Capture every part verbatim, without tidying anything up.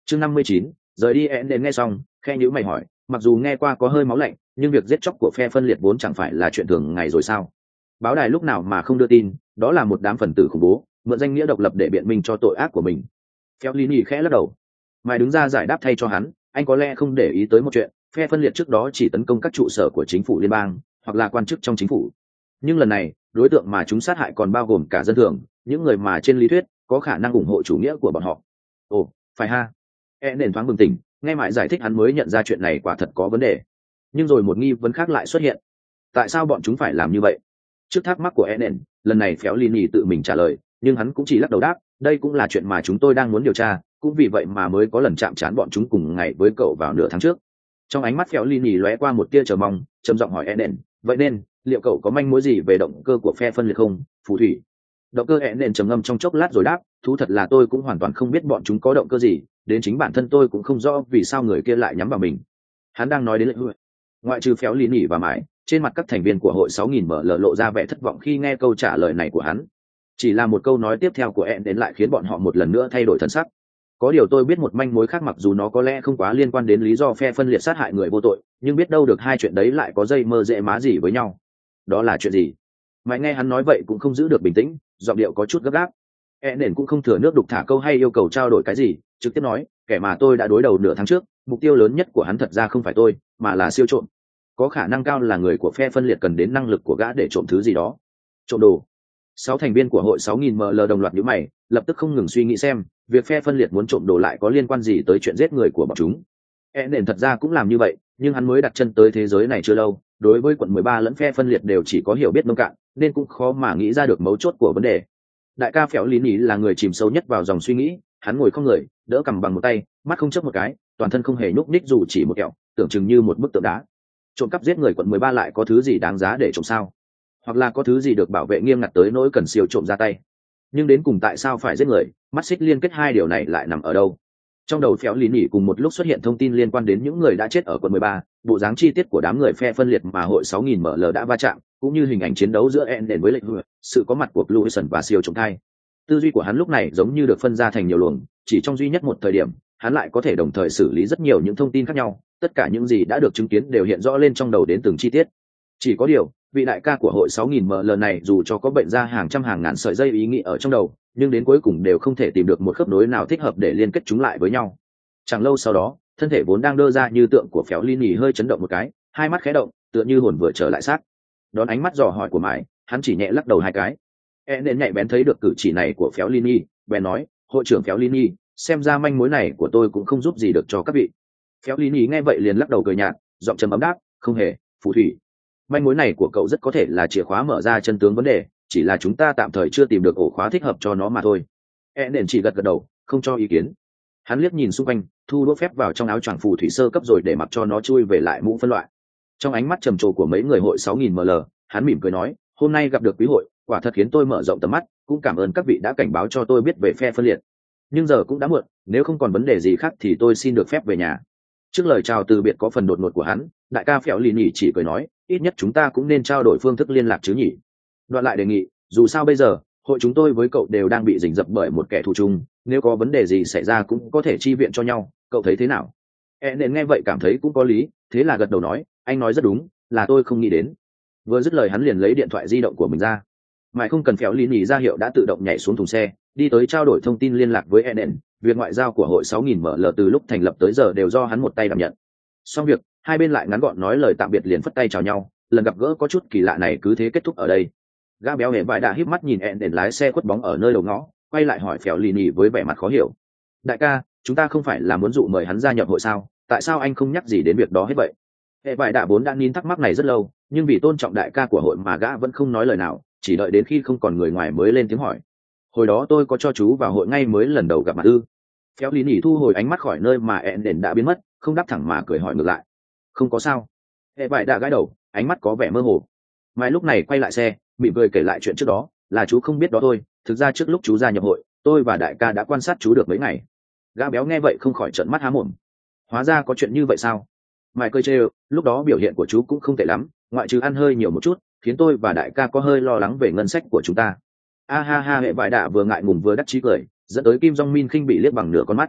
chương năm mươi chín, rời đi én đến nghe xong khe nhữ mày hỏi, mặc dù nghe qua có hơi máu lạnh nhưng việc giết chóc của phe phân liệt vốn chẳng phải là chuyện thường ngày rồi sao? Báo đài lúc nào mà không đưa tin đó là một đám phần tử khủng bố mượn danh nghĩa độc lập để biện minh cho tội ác của mình. Fellini khẽ lắc đầu. Mày đứng ra giải đáp thay cho hắn, anh có lẽ không để ý tới một chuyện, phe phân liệt trước đó chỉ tấn công các trụ sở của chính phủ liên bang hoặc là quan chức trong chính phủ, nhưng lần này đối tượng mà chúng sát hại còn bao gồm cả dân thường, những người mà trên lý thuyết có khả năng ủng hộ chủ nghĩa của bọn họ. Ồ, phải ha. E nền thoáng bừng tỉnh, nghe mãi giải thích hắn mới nhận ra chuyện này quả thật có vấn đề. Nhưng rồi một nghi vấn khác lại xuất hiện. Tại sao bọn chúng phải làm như vậy? Trước thắc mắc của E nền, lần này Fellini tự mình trả lời, nhưng hắn cũng chỉ lắc đầu đáp, đây cũng là chuyện mà chúng tôi đang muốn điều tra, cũng vì vậy mà mới có lần chạm trán bọn chúng cùng ngày với cậu vào nửa tháng trước. Trong ánh mắt Fellini lóe qua một tia chờ mong, trầm giọng hỏi E nền, vậy nên liệu cậu có manh mối gì về động cơ của phe phân liệt không, phù thủy? Động cơ E nền trầm ngâm trong chốc lát rồi đáp, thú thật là tôi cũng hoàn toàn không biết bọn chúng có động cơ gì, đến chính bản thân tôi cũng không rõ vì sao người kia lại nhắm vào mình. Hắn đang nói đến lệnh hụi. Ngoại trừ Fellini và mãi, trên mặt các thành viên của hội sáu nghìn M L lộ ra vẻ thất vọng khi nghe câu trả lời này của hắn. Chỉ là một câu nói tiếp theo của E đến lại khiến bọn họ một lần nữa thay đổi thần sắc. Có điều tôi biết một manh mối khác, mặc dù nó có lẽ không quá liên quan đến lý do phe phân liệt sát hại người vô tội, nhưng biết đâu được hai chuyện đấy lại có dây mơ dễ má gì với nhau. Đó là chuyện gì? Mãi nghe hắn nói vậy cũng không giữ được bình tĩnh, giọng điệu có chút gấp gáp. E nền cũng không thừa nước đục thả câu hay yêu cầu trao đổi cái gì, trực tiếp nói, kẻ mà tôi đã đối đầu nửa tháng trước, mục tiêu lớn nhất của hắn thật ra không phải tôi, mà là siêu trộm. Có khả năng cao là người của phe phân liệt cần đến năng lực của gã để trộm thứ gì đó. Trộm đồ. Sáu thành viên của hội sáu nghìn M L đồng loạt nhíu mày, lập tức không ngừng suy nghĩ xem việc phe phân liệt muốn trộm đồ lại có liên quan gì tới chuyện giết người của bọn chúng. E nền thật ra cũng làm như vậy, nhưng hắn mới đặt chân tới thế giới này chưa lâu, đối với quận mười ba lẫn phe phân liệt đều chỉ có hiểu biết nông cạn, nên cũng khó mà nghĩ ra được mấu chốt của vấn đề. Đại ca Fellini là người chìm sâu nhất vào dòng suy nghĩ, hắn ngồi không người, đỡ cằm bằng một tay, mắt không chớp một cái, toàn thân không hề nhúc nhích dù chỉ một kẹo, tưởng chừng như một bức tượng đá. Trộm cắp giết người quận mười ba lại có thứ gì đáng giá để trộm sao? Hoặc là có thứ gì được bảo vệ nghiêm ngặt tới nỗi cần siêu trộm ra tay? Nhưng đến cùng tại sao phải giết người, mắt xích liên kết hai điều này lại nằm ở đâu? Trong đầu Fellini cùng một lúc xuất hiện thông tin liên quan đến những người đã chết ở quận mười ba, bộ dáng chi tiết của đám người phe phân liệt mà hội sáu nghìn M L đã va chạm, cũng như hình ảnh chiến đấu giữa Enden với lệnh hụi, sự có mặt của Luison và siêu trộm thai. Tư duy của hắn lúc này giống như được phân ra thành nhiều luồng, chỉ trong duy nhất một thời điểm, hắn lại có thể đồng thời xử lý rất nhiều những thông tin khác nhau, tất cả những gì đã được chứng kiến đều hiện rõ lên trong đầu đến từng chi tiết. Chỉ có điều, vị đại ca của hội sáu nghìn M L này dù cho có bệnh ra hàng trăm hàng ngàn sợi dây ý nghĩ ở trong đầu, nhưng đến cuối cùng đều không thể tìm được một khớp nối nào thích hợp để liên kết chúng lại với nhau. Chẳng lâu sau đó, thân thể vốn đang đơ ra như tượng của Fellini hơi chấn động một cái, hai mắt khẽ động, tựa như hồn vừa trở lại xác. Đón ánh mắt dò hỏi của Mãi, hắn chỉ nhẹ lắc đầu hai cái. E nên nhạy bén thấy được cử chỉ này của Fellini, bèn nói, hội trưởng Fellini, xem ra manh mối này của tôi cũng không giúp gì được cho các vị. Fellini nghe vậy liền lắc đầu cười nhạt, giọng trầm ấm đáp, không hề, phù thủy. Manh mối này của cậu rất có thể là chìa khóa mở ra chân tướng vấn đề, chỉ là chúng ta tạm thời chưa tìm được ổ khóa thích hợp cho nó mà thôi. E nên chỉ gật gật đầu, không cho ý kiến. Hắn liếc nhìn xung quanh, thu đũa phép vào trong áo choàng phù thủy sơ cấp rồi để mặc cho nó chui về lại mũ phân loại. Trong ánh mắt trầm trồ của mấy người hội sáu nghìn M L, hắn mỉm cười nói, hôm nay gặp được quý hội, quả thật khiến tôi mở rộng tầm mắt, cũng cảm ơn các vị đã cảnh báo cho tôi biết về phe phân liệt. Nhưng giờ cũng đã muộn, nếu không còn vấn đề gì khác thì tôi xin được phép về nhà. Trước lời chào từ biệt có phần đột ngột của hắn, đại ca Fellini chỉ cười nói, ít nhất chúng ta cũng nên trao đổi phương thức liên lạc chứ nhỉ. Đoạn lại đề nghị, dù sao bây giờ hội chúng tôi với cậu đều đang bị rình rập bởi một kẻ thù chung, nếu có vấn đề gì xảy ra cũng có thể chi viện cho nhau, cậu thấy thế nào? E nên nghe vậy cảm thấy cũng có lý, thế là gật đầu nói, anh nói rất đúng, là tôi không nghĩ đến. Vừa dứt lời hắn liền lấy điện thoại di động của mình ra. Mãi không cần Fellini ra hiệu đã tự động nhảy xuống thùng xe, đi tới trao đổi thông tin liên lạc với Eden. Việc ngoại giao của hội sáu nghìn M L từ lúc thành lập tới giờ đều do hắn một tay đảm nhận. Xong việc, hai bên lại ngắn gọn nói lời tạm biệt liền phất tay chào nhau, lần gặp gỡ có chút kỳ lạ này cứ thế kết thúc ở đây. Gã béo hề vải đã híp mắt nhìn Eden lái xe khuất bóng ở nơi đầu ngõ, quay lại hỏi Fellini với vẻ mặt khó hiểu. Đại ca, chúng ta không phải là muốn dụ mời hắn gia nhập hội sao, tại sao anh không nhắc gì đến việc đó hết vậy? Hệ vải đã vốn đã nín thắc mắc này rất lâu, nhưng vì tôn trọng đại ca của hội mà gã vẫn không nói lời nào, chỉ đợi đến khi không còn người ngoài mới lên tiếng hỏi. Hồi đó tôi có cho chú vào hội ngay mới lần đầu gặp mặt ư? Fellini thu hồi ánh mắt khỏi nơi mà Eden đã biến mất, không đáp thẳng mà cười hỏi ngược lại. Không có sao. Hệ vải đã gãi đầu, ánh mắt có vẻ mơ hồ. Mai lúc này quay lại xe, mỉm cười kể lại chuyện trước đó, là chú không biết đó thôi, thực ra trước lúc chú gia nhập hội, tôi và đại ca đã quan sát chú được mấy ngày. Gã béo nghe vậy không khỏi trợn mắt há mồm. Hóa ra có chuyện như vậy sao? Mai cười trêu, lúc đó biểu hiện của chú cũng không tệ lắm, ngoại trừ ăn hơi nhiều một chút, khiến tôi và đại ca có hơi lo lắng về ngân sách của chúng ta. A ha ha, hệ vải đạ vừa ngại ngùng vừa đắc chí cười, dẫn tới Kim Jong Min khinh bị liếc bằng nửa con mắt.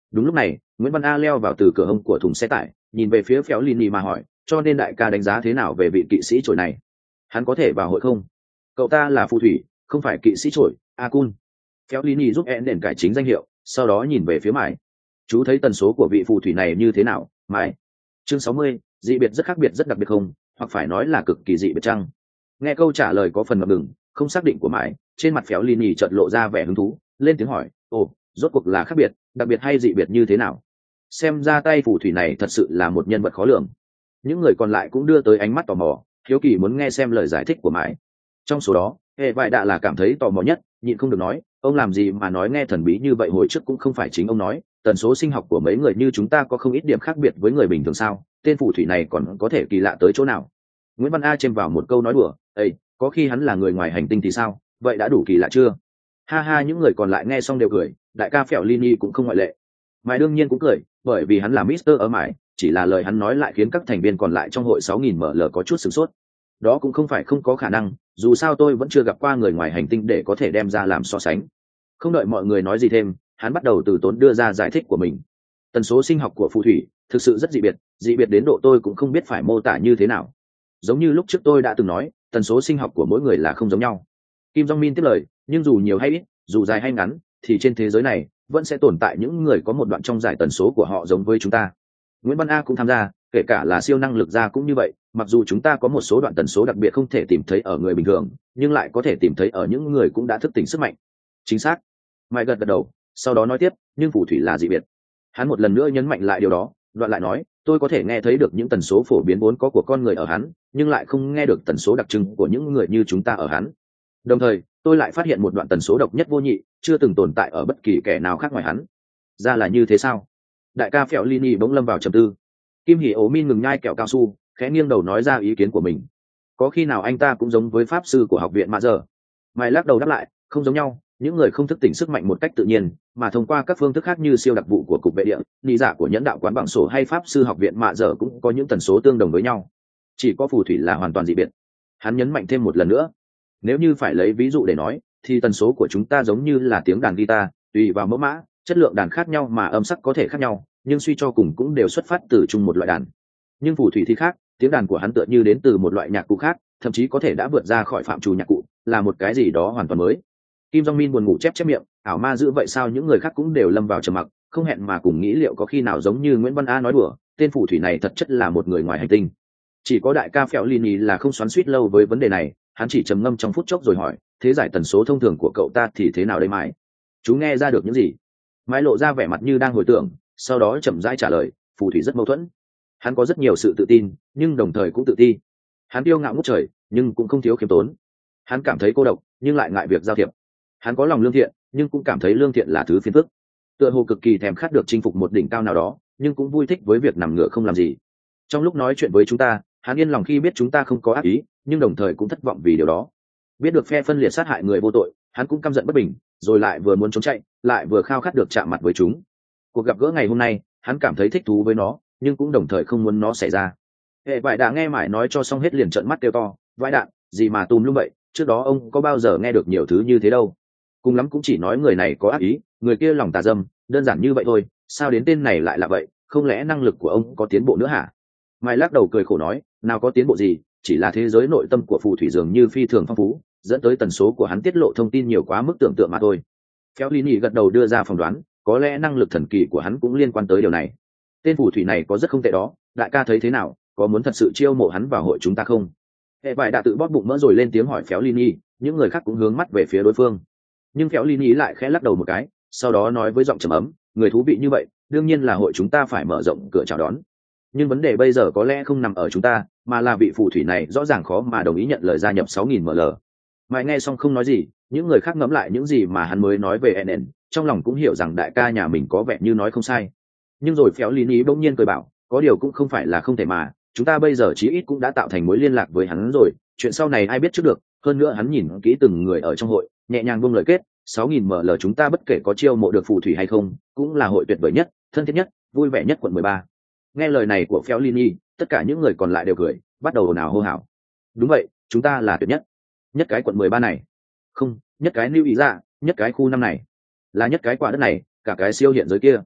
Đúng lúc này Nguyễn Văn A leo vào từ cửa hông của thùng xe tải, nhìn về phía Phéo Lini mà hỏi, cho nên đại ca đánh giá thế nào về vị kỵ sĩ trổi này? Hắn có thể vào hội không? Cậu ta là phù thủy, không phải kỵ sĩ trổi. Akun. Phéo Lini giúp én đền cải chính danh hiệu, sau đó nhìn về phía Mải. Chú thấy tần số của vị phù thủy này như thế nào, Mải? Chương sáu mươi, dị biệt rất khác biệt rất đặc biệt không, hoặc phải nói là cực kỳ dị biệt chăng? Nghe câu trả lời có phần ngập ngừng, không xác định của Mải, trên mặt Phéo Lini chợt lộ ra vẻ hứng thú, lên tiếng hỏi, ồ, rốt cuộc là khác biệt, đặc biệt hay dị biệt như thế nào? Xem ra tay phù thủy này thật sự là một nhân vật khó lường. Những người còn lại cũng đưa tới ánh mắt tò mò, hiếu kỳ muốn nghe xem lời giải thích của Mải. Trong số đó, hệ vải đạ là cảm thấy tò mò nhất, nhịn không được nói, ông làm gì mà nói nghe thần bí như vậy, hồi trước cũng không phải chính ông nói tần số sinh học của mấy người như chúng ta có không ít điểm khác biệt với người bình thường sao? Tên phù thủy này còn có thể kỳ lạ tới chỗ nào? Nguyễn Văn A chêm vào một câu nói đùa, ây, có khi hắn là người ngoài hành tinh thì sao, vậy đã đủ kỳ lạ chưa? Ha ha, những người còn lại nghe xong đều cười, đại ca Phèo Lini cũng không ngoại lệ. Mãi đương nhiên cũng cười, bởi vì hắn là Mister ở Mãi, chỉ là lời hắn nói lại khiến các thành viên còn lại trong hội sáu nghìn M L có chút sửng sốt. Đó cũng không phải không có khả năng, dù sao tôi vẫn chưa gặp qua người ngoài hành tinh để có thể đem ra làm so sánh. Không đợi mọi người nói gì thêm, hắn bắt đầu từ tốn đưa ra giải thích của mình. Tần số sinh học của phù thủy thực sự rất dị biệt, dị biệt đến độ tôi cũng không biết phải mô tả như thế nào. Giống như lúc trước tôi đã từng nói, tần số sinh học của mỗi người là không giống nhau. Kim Jong Min tiếp lời, nhưng dù nhiều hay ít, dù dài hay ngắn, thì trên thế giới này vẫn sẽ tồn tại những người có một đoạn trong giải tần số của họ giống với chúng ta. Nguyễn Văn A cũng tham gia, kể cả là siêu năng lực gia cũng như vậy, mặc dù chúng ta có một số đoạn tần số đặc biệt không thể tìm thấy ở người bình thường, nhưng lại có thể tìm thấy ở những người cũng đã thức tỉnh sức mạnh. Chính xác. Mai gật gật đầu, sau đó nói tiếp, nhưng phù thủy là dị biệt. Hắn một lần nữa nhấn mạnh lại điều đó, đoạn lại nói, tôi có thể nghe thấy được những tần số phổ biến vốn có của con người ở hắn, nhưng lại không nghe được tần số đặc trưng của những người như chúng ta ở hắn. Đồng thời, tôi lại phát hiện một đoạn tần số độc nhất vô nhị, chưa từng tồn tại ở bất kỳ kẻ nào khác ngoài hắn. Ra là như thế sao? Đại ca Phèo Lini bỗng lâm vào trầm tư. Kim Hỉ Ố Min ngừng nhai kẹo cao su, khẽ nghiêng đầu nói ra ý kiến của mình. Có khi nào anh ta cũng giống với pháp sư của học viện Mạ Giờ? Mày lắc đầu đáp lại, không giống nhau, những người không thức tỉnh sức mạnh một cách tự nhiên, mà thông qua các phương thức khác như siêu đặc vụ của cục vệ địa, lý giả của nhẫn đạo quán bằng sổ hay pháp sư học viện Mạ Giờ cũng có những tần số tương đồng với nhau. Chỉ có phù thủy là hoàn toàn dị biệt. Hắn nhấn mạnh thêm một lần nữa. Nếu như phải lấy ví dụ để nói, thì tần số của chúng ta giống như là tiếng đàn guitar, tùy vào mẫu mã, chất lượng đàn khác nhau mà âm sắc có thể khác nhau, nhưng suy cho cùng cũng đều xuất phát từ chung một loại đàn. Nhưng phù thủy thì khác, tiếng đàn của hắn tựa như đến từ một loại nhạc cụ khác, thậm chí có thể đã vượt ra khỏi phạm trù nhạc cụ, là một cái gì đó hoàn toàn mới. Kim Jong Min buồn ngủ chép chép miệng, ảo ma dữ vậy sao? Những người khác cũng đều lâm vào trầm mặc, không hẹn mà cùng nghĩ liệu có khi nào giống như Nguyễn Văn A nói đùa, tên phù thủy này thật chất là một người ngoài hành tinh. Chỉ có đại ca Phèo Lini là không xoắn xuýt lâu với vấn đề này, hắn chỉ trầm ngâm trong phút chốc rồi hỏi, thế giải tần số thông thường của cậu ta thì thế nào đây Mãi? Chú nghe ra được những gì? Mãi lộ ra vẻ mặt như đang hồi tưởng, sau đó chậm rãi trả lời, phù thủy rất mâu thuẫn. Hắn có rất nhiều sự tự tin, nhưng đồng thời cũng tự ti. Hắn kiêu ngạo ngút trời, nhưng cũng không thiếu khiêm tốn. Hắn cảm thấy cô độc, nhưng lại ngại việc giao thiệp. Hắn có lòng lương thiện, nhưng cũng cảm thấy lương thiện là thứ phiền phức. Tựa hồ cực kỳ thèm khát được chinh phục một đỉnh cao nào đó, nhưng cũng vui thích với việc nằm ngửa không làm gì. Trong lúc nói chuyện với chúng ta, hắn yên lòng khi biết chúng ta không có ác ý, nhưng đồng thời cũng thất vọng vì điều đó. Biết được phe phân liệt sát hại người vô tội, hắn cũng căm giận bất bình, rồi lại vừa muốn trốn chạy, lại vừa khao khát được chạm mặt với chúng. Cuộc gặp gỡ ngày hôm nay, hắn cảm thấy thích thú với nó, nhưng cũng đồng thời không muốn nó xảy ra. Hệ vải đạ nghe mãi nói cho xong hết liền trợn mắt kêu to, vãi đạn, gì mà tùm lum vậy, trước đó ông có bao giờ nghe được nhiều thứ như thế đâu. Cùng lắm cũng chỉ nói người này có ác ý, người kia lòng tà dâm, đơn giản như vậy thôi, sao đến tên này lại là vậy, không lẽ năng lực của ông có tiến bộ nữa hả? Mai lắc đầu cười khổ nói, nào có tiến bộ gì, chỉ là thế giới nội tâm của phù thủy dường như phi thường phong phú, dẫn tới tần số của hắn tiết lộ thông tin nhiều quá mức tưởng tượng mà thôi. Phéo Lini gật đầu đưa ra phỏng đoán, có lẽ năng lực thần kỳ của hắn cũng liên quan tới điều này. Tên phù thủy này có rất không tệ đó, đại ca thấy thế nào, có muốn thật sự chiêu mộ hắn vào hội chúng ta không? Hệ vải đã tự bóp bụng mỡ rồi lên tiếng hỏi Phéo Lini, những người khác cũng hướng mắt về phía đối phương. Nhưng Phéo Lini lại khẽ lắc đầu một cái, sau đó nói với giọng trầm ấm, người thú vị như vậy, đương nhiên là hội chúng ta phải mở rộng cửa chào đón. Nhưng vấn đề bây giờ có lẽ không nằm ở chúng ta, mà là vị phù thủy này rõ ràng khó mà đồng ý nhận lời gia nhập sáu nghìn M L. Mãi nghe xong không nói gì, những người khác ngẫm lại những gì mà hắn mới nói về en en, trong lòng cũng hiểu rằng đại ca nhà mình có vẻ như nói không sai. Nhưng rồi Phéo Lini bỗng nhiên cười bảo, có điều cũng không phải là không thể mà, chúng ta bây giờ chí ít cũng đã tạo thành mối liên lạc với hắn rồi, chuyện sau này ai biết trước được. Hơn nữa hắn nhìn kỹ từng người ở trong hội, nhẹ nhàng buông lời kết, sáu nghìn M L chúng ta bất kể có chiêu mộ được phù thủy hay không, cũng là hội tuyệt vời nhất, thân thiết nhất, vui vẻ nhất quận mười ba. Nghe lời này của Phéo Lini, tất cả những người còn lại đều cười, bắt đầu ồn ào hô hào. Đúng vậy, chúng ta là tuyệt nhất, nhất cái quận mười ba này, không, nhất cái New Ý Dạ, nhất cái khu năm này, là nhất cái quả đất này, cả cái siêu hiện giới kia.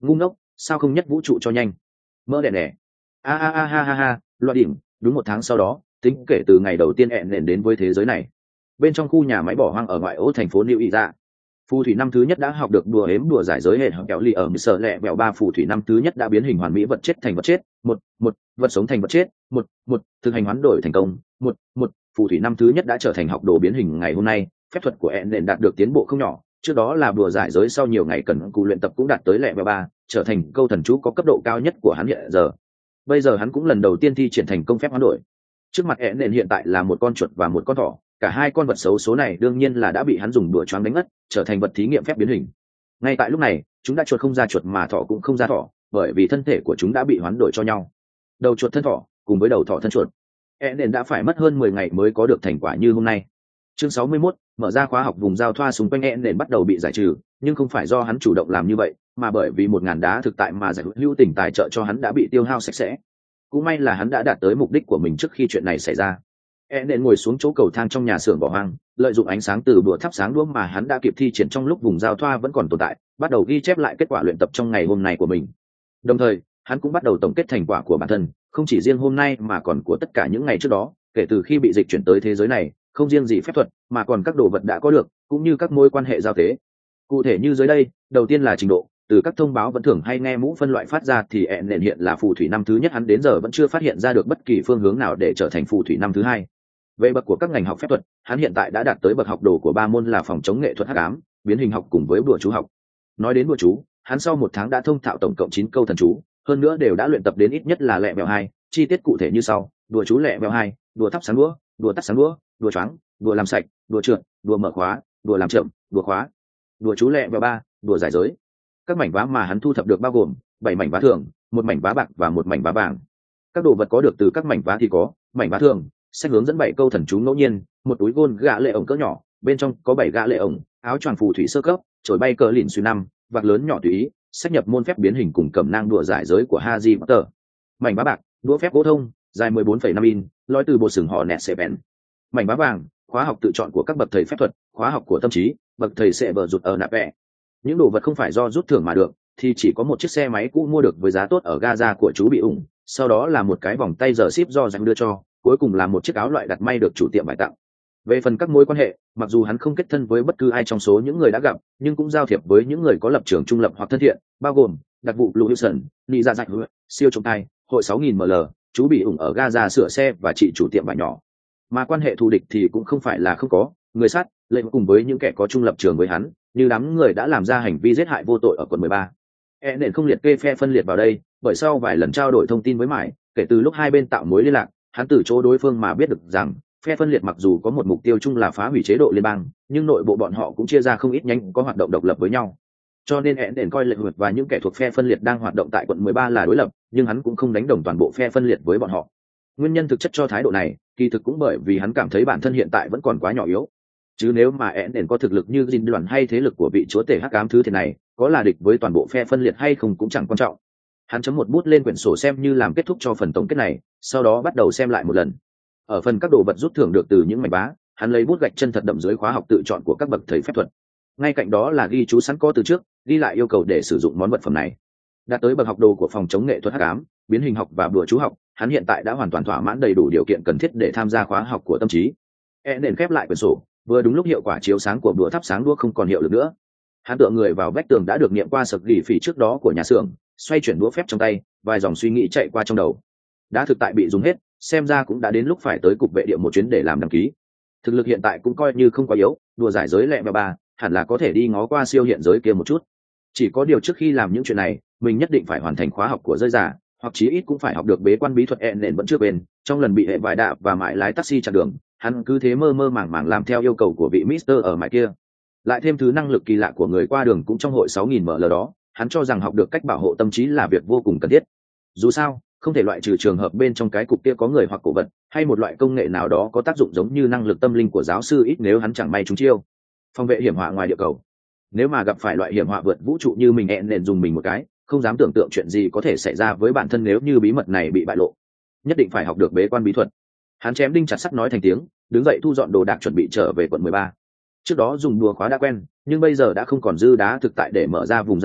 ngu ngốc, sao không nhất vũ trụ cho nhanh. Mỡ đẻ nẻ. A a a ha ha ha, loạt điểm. Đúng một tháng sau đó, tính kể từ ngày đầu tiên hẹn nền đến với thế giới này. Bên trong khu nhà máy bỏ hoang ở ngoại ô thành phố New York, phù thủy năm thứ nhất đã học được đùa ếm đùa giải giới hệ kéo ly ở sợ lẹ bẹo ba. Phù thủy năm thứ nhất đã biến hình hoàn mỹ vật chết thành vật chết, một một vật sống thành vật chết, một một thực hành hoán đổi thành công, một một phù thủy năm thứ nhất đã trở thành học đồ biến hình ngày hôm nay. Phép thuật của hẹn nền đạt được tiến bộ không nhỏ, trước đó là đùa giải giới sau nhiều ngày cần cù luyện tập cũng đạt tới lẹ bẹo ba, trở thành câu thần chú có cấp độ cao nhất của hắn hiện giờ. Bây giờ hắn cũng lần đầu tiên thi triển thành công phép hoán đổi. Trước mặt hẹn nền hiện tại là một con chuột và một con thỏ, cả hai con vật xấu số này đương nhiên là đã bị hắn dùng đùa choáng đánh ngất, trở thành vật thí nghiệm phép biến hình. Ngay tại lúc này, chúng đã chuột không ra chuột mà thỏ cũng không ra thỏ, bởi vì thân thể của chúng đã bị hoán đổi cho nhau. Đầu chuột thân thỏ cùng với đầu thỏ thân chuột. hẹn nền đã phải mất hơn mười ngày mới có được thành quả như hôm nay. Chương sáu mươi mốt, mở ra khóa học vùng giao thoa xung quanh hẹn nền bắt đầu bị giải trừ, nhưng không phải do hắn chủ động làm như vậy, mà bởi vì một ngàn đá thực tại mà giải hữu tình tài trợ cho hắn đã bị tiêu hao sạch sẽ. Cũng may là hắn đã đạt tới mục đích của mình trước khi chuyện này xảy ra. E nện ngồi xuống chỗ cầu thang trong nhà xưởng bỏ hoang, lợi dụng ánh sáng từ bữa thắp sáng đuốc mà hắn đã kịp thi triển trong lúc vùng giao thoa vẫn còn tồn tại, bắt đầu ghi chép lại kết quả luyện tập trong ngày hôm nay của mình. Đồng thời, hắn cũng bắt đầu tổng kết thành quả của bản thân, không chỉ riêng hôm nay mà còn của tất cả những ngày trước đó, kể từ khi bị dịch chuyển tới thế giới này, không riêng gì phép thuật, mà còn các đồ vật đã có được, cũng như các mối quan hệ giao tế. Cụ thể như dưới đây, đầu tiên là trình độ, từ các thông báo vẫn thường hay nghe mũ phân loại phát ra thì hẹn nện hiện là phù thủy năm thứ nhất, hắn đến giờ vẫn chưa phát hiện ra được bất kỳ phương hướng nào để trở thành phù thủy năm thứ hai. Về bậc của các ngành học phép thuật, hắn hiện tại đã đạt tới bậc học đồ của ba môn là phòng chống nghệ thuật hắc ám, biến hình học cùng với đùa chú học. Nói đến đùa chú, hắn sau một tháng đã thông thạo tổng cộng chín câu thần chú, hơn nữa đều đã luyện tập đến ít nhất là lẹ mèo hai, chi tiết cụ thể như sau: đùa chú lẹ mèo hai, đùa thắp sáng đũa, đùa tắt sáng đũa, đùa choáng, đùa làm sạch, đùa trượt, đùa mở khóa, đùa làm chậm, đùa khóa. Đùa chú lẹ mèo ba, đùa giải giới. Các mảnh vá mà hắn thu thập được bao gồm bảy mảnh vá thường, một mảnh vá bạc và một mảnh vá vàng. Các đồ vật có được từ các mảnh vá thì có mảnh vá thường, sách hướng dẫn bảy câu thần chú ngẫu nhiên, một túi gôn gạ lệ ổng cỡ nhỏ, bên trong có bảy gạ lệ ổng, áo choàng phù thủy sơ cấp, chổi bay cờ lìn suy năm, vạc lớn nhỏ tùy ý, sách nhập môn phép biến hình cùng cẩm nang đùa giải giới của Harry Potter. Mảnh vá bạc, đũa phép gỗ thông, dài mười bốn phẩy năm in, lói từ bộ sừng họ nẹt sẽ bén. Mảnh vá vàng, khóa học tự chọn của các bậc thầy phép thuật, khóa học của tâm trí, bậc thầy sẽ vợ rụt ở nạp vẽ. Những đồ vật không phải do rút thưởng mà được, thì chỉ có một chiếc xe máy cũ mua được với giá tốt ở Gaza của chú bị ủng, sau đó là một cái vòng tay giờ ship do dành đưa cho, cuối cùng là một chiếc áo loại đặt may được chủ tiệm bài tặng. Về phần các mối quan hệ, mặc dù hắn không kết thân với bất cứ ai trong số những người đã gặp, nhưng cũng giao thiệp với những người có lập trường trung lập hoặc thân thiện, bao gồm đặc vụ Blue Wilson, Nị Dạ Dạch, siêu trọng tài, hội sáu nghìn ml, chú bị ủng ở Gaza sửa xe và chị chủ tiệm vải nhỏ. Mà quan hệ thù địch thì cũng không phải là không có, người sát lệnh cùng với những kẻ có trung lập trường với hắn, như đám người đã làm ra hành vi giết hại vô tội ở quận mười ba. E nền không liệt kê phe phân liệt vào đây, bởi sau vài lần trao đổi thông tin với Mải, kể từ lúc hai bên tạo mối liên lạc, hắn từ chỗ đối phương mà biết được rằng phe phân liệt mặc dù có một mục tiêu chung là phá hủy chế độ liên bang, nhưng nội bộ bọn họ cũng chia ra không ít nhánh có hoạt động độc lập với nhau. Cho nên E nền coi lệnh huyệt và những kẻ thuộc phe phân liệt đang hoạt động tại quận mười ba là đối lập, nhưng hắn cũng không đánh đồng toàn bộ phe phân liệt với bọn họ. Nguyên nhân thực chất cho thái độ này, kỳ thực cũng bởi vì hắn cảm thấy bản thân hiện tại vẫn còn quá nhỏ yếu. Chứ nếu mà E nền có thực lực như dinh đoàn hay thế lực của vị chúa tể hắc ám thứ thế này, có là địch với toàn bộ phe phân liệt hay không cũng chẳng quan trọng. Hắn chấm một bút lên quyển sổ xem như làm kết thúc cho phần tổng kết này, sau đó bắt đầu xem lại một lần. Ở phần các đồ vật rút thưởng được từ những mảnh vá, hắn lấy bút gạch chân thật đậm dưới khóa học tự chọn của các bậc thầy phép thuật. Ngay cạnh đó là ghi chú sẵn có từ trước, ghi lại yêu cầu để sử dụng món vật phẩm này. Đạt tới bậc học đồ của phòng chống nghệ thuật hắc ám, biến hình học và đùa chú học, hắn hiện tại đã hoàn toàn thỏa mãn đầy đủ điều kiện cần thiết để tham gia khóa học của tâm trí. E nền khép lại quyển sổ, vừa đúng lúc hiệu quả chiếu sáng của đùa thắp sáng đuốc không còn hiệu lực nữa. Hắn tựa người vào vách tường đã được nghiệm qua sực gỉ phỉ trước đó của nhà xưởng, xoay chuyển đũa phép trong tay, vài dòng suy nghĩ chạy qua trong đầu. Đã thực tại bị dùng hết, xem ra cũng đã đến lúc phải tới cục vệ địa một chuyến để làm đăng ký. Thực lực hiện tại cũng coi như không quá yếu, đùa giải giới lẹ mèo ba, hẳn là có thể đi ngó qua siêu hiện giới kia một chút. Chỉ có điều trước khi làm những chuyện này, mình nhất định phải hoàn thành khóa học của rơi giả, hoặc chí ít cũng phải học được bế quan bí thuật e nền vẫn chưa quên. Trong lần bị hệ vải đạp và mãi lái taxi chặn đường, hắn cứ thế mơ mơ màng màng làm theo yêu cầu của vị Mister ở mãi kia. Lại thêm thứ năng lực kỳ lạ của người qua đường cũng trong hội sáu nghìn ml đó, hắn cho rằng học được cách bảo hộ tâm trí là việc vô cùng cần thiết. Dù sao, không thể loại trừ trường hợp bên trong cái cục kia có người hoặc cổ vật, hay một loại công nghệ nào đó có tác dụng giống như năng lực tâm linh của giáo sư ít nếu hắn chẳng may trúng chiêu. Phòng vệ hiểm họa ngoài địa cầu. Nếu mà gặp phải loại hiểm họa vượt vũ trụ như mình hẹn nền dùng mình một cái, không dám tưởng tượng chuyện gì có thể xảy ra với bản thân nếu như bí mật này bị bại lộ. Nhất định phải học được bế quan bí thuật. Hắn chém đinh chặt sắt nói thành tiếng, đứng dậy thu dọn đồ đạc chuẩn bị trở về quận mười ba. Trước đó dùng đùa khóa đã quen, nhưng bây giờ đã không còn dư đá thực tại để mở ra vùng giao thoa,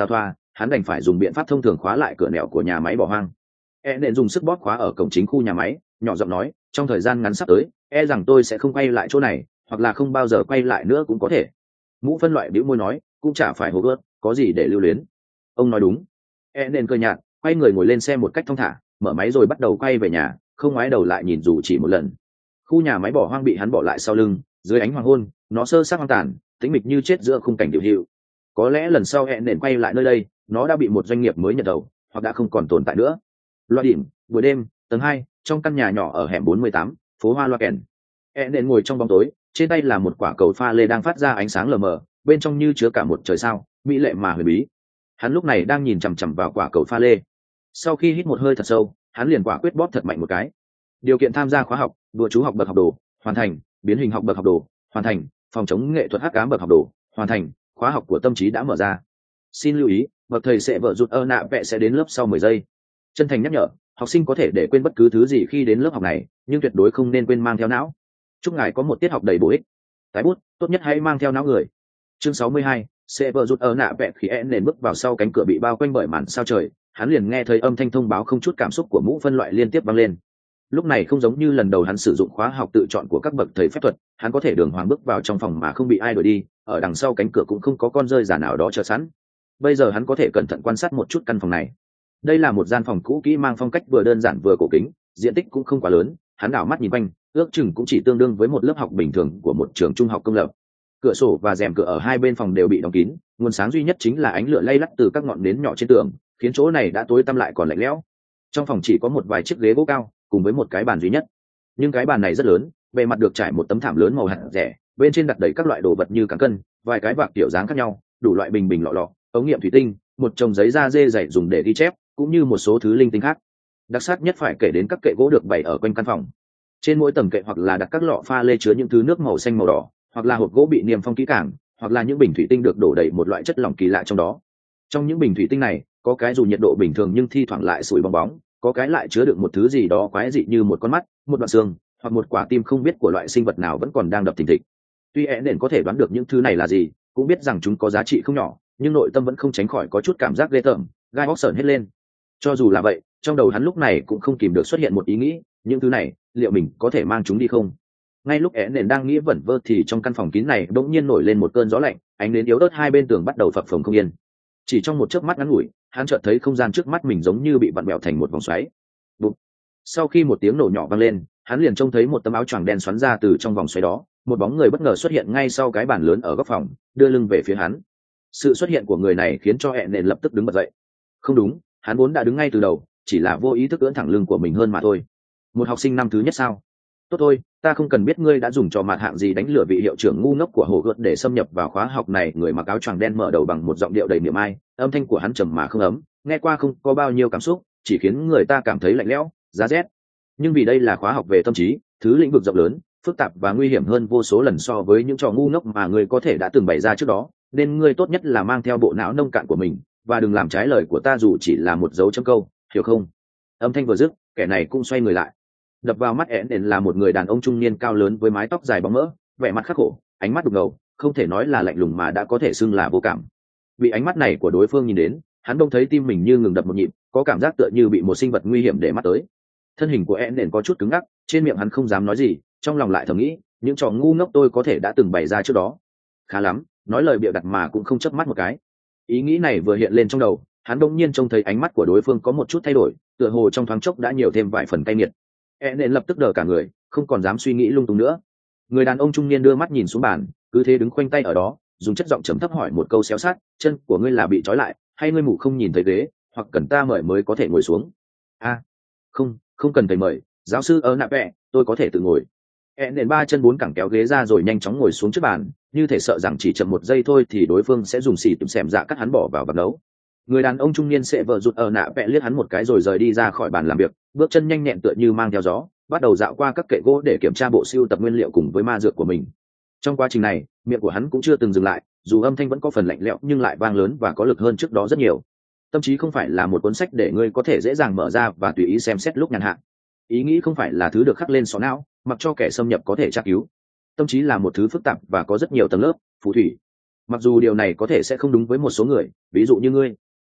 hắn đành phải dùng biện pháp thông thường khóa lại cửa nẻo của nhà máy bỏ hoang. E nện dùng sức bóp khóa ở cổng chính khu nhà máy, nhỏ giọng nói, trong thời gian ngắn sắp tới e rằng tôi sẽ không quay lại chỗ này, hoặc là không bao giờ quay lại nữa cũng có thể. Mũ phân loại bĩu môi nói, cũng chả phải hố gớt, có gì để lưu luyến. Ông nói đúng. E nện cười nhạt, quay người ngồi lên xe một cách thong thả, mở máy rồi bắt đầu quay về nhà, không ngoái đầu lại nhìn dù chỉ một lần. Khu nhà máy bỏ hoang bị hắn bỏ lại sau lưng, dưới ánh hoàng hôn nó sơ xác hoang tàn, tĩnh mịch như chết giữa khung cảnh điều hữu. Có lẽ lần sau hẹn nền quay lại nơi đây, nó đã bị một doanh nghiệp mới nhận đầu, hoặc đã không còn tồn tại nữa. Loa điểm, buổi đêm, tầng hai, trong căn nhà nhỏ ở hẻm bốn mươi tám, phố Hoa Loa Kèn. Hẹn nền ngồi trong bóng tối, trên tay là một quả cầu pha lê đang phát ra ánh sáng lờ mờ, bên trong như chứa cả một trời sao, mỹ lệ mà huyền bí. Hắn lúc này đang nhìn chằm chằm vào quả cầu pha lê. Sau khi hít một hơi thật sâu, hắn liền quả quyết bóp thật mạnh một cái. Điều kiện tham gia khóa học: đùa chú học bậc học đồ, hoàn thành; biến hình học bậc học đồ, hoàn thành; phòng chống nghệ thuật hắc ám bậc học đồ, hoàn thành. Khóa học của tâm trí đã mở ra. Xin lưu ý, bậc thầy sẽ vợ rụt ơ nạ vẽ sẽ đến lớp sau mười giây. Chân thành nhắc nhở, học sinh có thể để quên bất cứ thứ gì khi đến lớp học này, nhưng tuyệt đối không nên quên mang theo não. Chúc ngài có một tiết học đầy bổ ích. Tái bút, tốt nhất hãy mang theo não người. Chương sáu mươi hai, sẽ vợ rụt ơ nạ vẽ. Khi e nền bước vào sau cánh cửa bị bao quanh bởi màn sao trời, hắn liền nghe thấy âm thanh thông báo không chút cảm xúc của mũ phân loại liên tiếp vang lên. Lúc này không giống như lần đầu hắn sử dụng khóa học tự chọn của các bậc thầy phép thuật, hắn có thể đường hoàng bước vào trong phòng mà không bị ai đuổi đi, ở đằng sau cánh cửa cũng không có con rơi giả nào đó chờ sẵn. Bây giờ hắn có thể cẩn thận quan sát một chút căn phòng này. Đây là một gian phòng cũ kỹ mang phong cách vừa đơn giản vừa cổ kính, diện tích cũng không quá lớn, hắn đảo mắt nhìn quanh, ước chừng cũng chỉ tương đương với một lớp học bình thường của một trường trung học công lập. Cửa sổ và rèm cửa ở hai bên phòng đều bị đóng kín, nguồn sáng duy nhất chính là ánh lửa lay lắt từ các ngọn nến nhỏ trên tường, khiến chỗ này đã tối tăm lại còn lạnh lẽo. Trong phòng chỉ có một vài chiếc ghế gỗ cao cùng với một cái bàn duy nhất, nhưng cái bàn này rất lớn, bề mặt được trải một tấm thảm lớn màu hạt rẻ, bên trên đặt đầy các loại đồ vật như cán cân, vài cái vạc kiểu dáng khác nhau, đủ loại bình bình lọ lọ, ống nghiệm thủy tinh, một chồng giấy da dê dày dùng để ghi chép, cũng như một số thứ linh tinh khác. Đặc sắc nhất phải kể đến các kệ gỗ được bày ở quanh căn phòng. Trên mỗi tầng kệ hoặc là đặt các lọ pha lê chứa những thứ nước màu xanh màu đỏ, hoặc là hộp gỗ bị niêm phong kỹ càng, hoặc là những bình thủy tinh được đổ đầy một loại chất lỏng kỳ lạ trong đó. Trong những bình thủy tinh này, có cái dù nhiệt độ bình thường nhưng thi thoảng lại sủi bong bóng, có cái lại chứa đựng một thứ gì đó quái dị như một con mắt, một đoạn xương, hoặc một quả tim không biết của loại sinh vật nào vẫn còn đang đập thình thịch. Tuy e nền có thể đoán được những thứ này là gì, cũng biết rằng chúng có giá trị không nhỏ, nhưng nội tâm vẫn không tránh khỏi có chút cảm giác ghê tởm, gai óc sởn hết lên. Cho dù là vậy, trong đầu hắn lúc này cũng không kìm được xuất hiện một ý nghĩ, những thứ này, liệu mình có thể mang chúng đi không? Ngay lúc é nền đang nghĩ vẩn vơ thì trong căn phòng kín này bỗng nhiên nổi lên một cơn gió lạnh, ánh nến yếu ớt hai bên tường bắt đầu phập phồng không yên. Chỉ trong một chớp mắt ngắn ngủi, hắn chợt thấy không gian trước mắt mình giống như bị vặn vẹo thành một vòng xoáy. Bụp. Sau khi một tiếng nổ nhỏ vang lên, hắn liền trông thấy một tấm áo choàng đen xoắn ra từ trong vòng xoáy đó, một bóng người bất ngờ xuất hiện ngay sau cái bàn lớn ở góc phòng, đưa lưng về phía hắn. Sự xuất hiện của người này khiến cho hẹn nền lập tức đứng bật dậy. Không đúng, hắn vốn đã đứng ngay từ đầu, chỉ là vô ý thức ưỡn thẳng lưng của mình hơn mà thôi. Một học sinh năm thứ nhất sao? Tốt thôi, ta không cần biết ngươi đã dùng trò mạt hạng gì đánh lừa vị hiệu trưởng ngu ngốc của hồ gợt để xâm nhập vào khóa học này. Người mặc áo choàng đen mở đầu bằng một giọng điệu đầy niềm ai, âm thanh của hắn trầm mà không ấm, nghe qua không có bao nhiêu cảm xúc, chỉ khiến người ta cảm thấy lạnh lẽo, giá rét. Nhưng vì đây là khóa học về tâm trí, thứ lĩnh vực rộng lớn, phức tạp và nguy hiểm hơn vô số lần so với những trò ngu ngốc mà ngươi có thể đã từng bày ra trước đó, nên ngươi tốt nhất là mang theo bộ não nông cạn của mình, và đừng làm trái lời của ta dù chỉ là một dấu chấm câu, hiểu không? Âm thanh vừa dứt, kẻ này cũng xoay người lại. Đập vào mắt én đền là một người đàn ông trung niên cao lớn với mái tóc dài bóng mỡ, vẻ mặt khắc khổ, ánh mắt đục ngầu, không thể nói là lạnh lùng mà đã có thể xưng là vô cảm. Bị ánh mắt này của đối phương nhìn đến, hắn đông thấy tim mình như ngừng đập một nhịp, có cảm giác tựa như bị một sinh vật nguy hiểm để mắt tới. Thân hình của én đền có chút cứng ngắc, trên miệng hắn không dám nói gì, trong lòng lại thầm nghĩ, những trò ngu ngốc tôi có thể đã từng bày ra trước đó. Khá lắm, nói lời bịa đặt mà cũng không chớp mắt một cái. Ý nghĩ này vừa hiện lên trong đầu, hắn đông nhiên trông thấy ánh mắt của đối phương có một chút thay đổi, tựa hồ trong thoáng chốc đã nhiều thêm vài phần cay nghiệt. E nên lập tức đờ cả người, không còn dám suy nghĩ lung tung nữa. Người đàn ông trung niên đưa mắt nhìn xuống bàn, cứ thế đứng khoanh tay ở đó, dùng chất giọng trầm thấp hỏi một câu xéo sát, chân của ngươi là bị trói lại, hay ngươi mù không nhìn thấy ghế, hoặc cần ta mời mới có thể ngồi xuống? A, à, không, không cần thầy mời, giáo sư ơ nạ vẹ, tôi có thể tự ngồi. E nên ba chân bốn cẳng kéo ghế ra rồi nhanh chóng ngồi xuống trước bàn, như thể sợ rằng chỉ chậm một giây thôi thì đối phương sẽ dùng xì tìm xẻm dạ cắt hắn bỏ vào vật nấu. Người đàn ông trung niên sẽ vợ rụt ở nạ vẽ liếc hắn một cái rồi rời đi ra khỏi bàn làm việc, bước chân nhanh nhẹn tựa như mang theo gió, bắt đầu dạo qua các kệ gỗ để kiểm tra bộ sưu tập nguyên liệu cùng với ma dược của mình. Trong quá trình này, miệng của hắn cũng chưa từng dừng lại, dù âm thanh vẫn có phần lạnh lẽo nhưng lại vang lớn và có lực hơn trước đó rất nhiều. Tâm trí không phải là một cuốn sách để ngươi có thể dễ dàng mở ra và tùy ý xem xét lúc nhàn hạ. Ý nghĩ không phải là thứ được khắc lên sọ não, mặc cho kẻ xâm nhập có thể tra cứu. Tâm trí là một thứ phức tạp và có rất nhiều tầng lớp, phù thủy. Mặc dù điều này có thể sẽ không đúng với một số người, ví dụ như ngươi.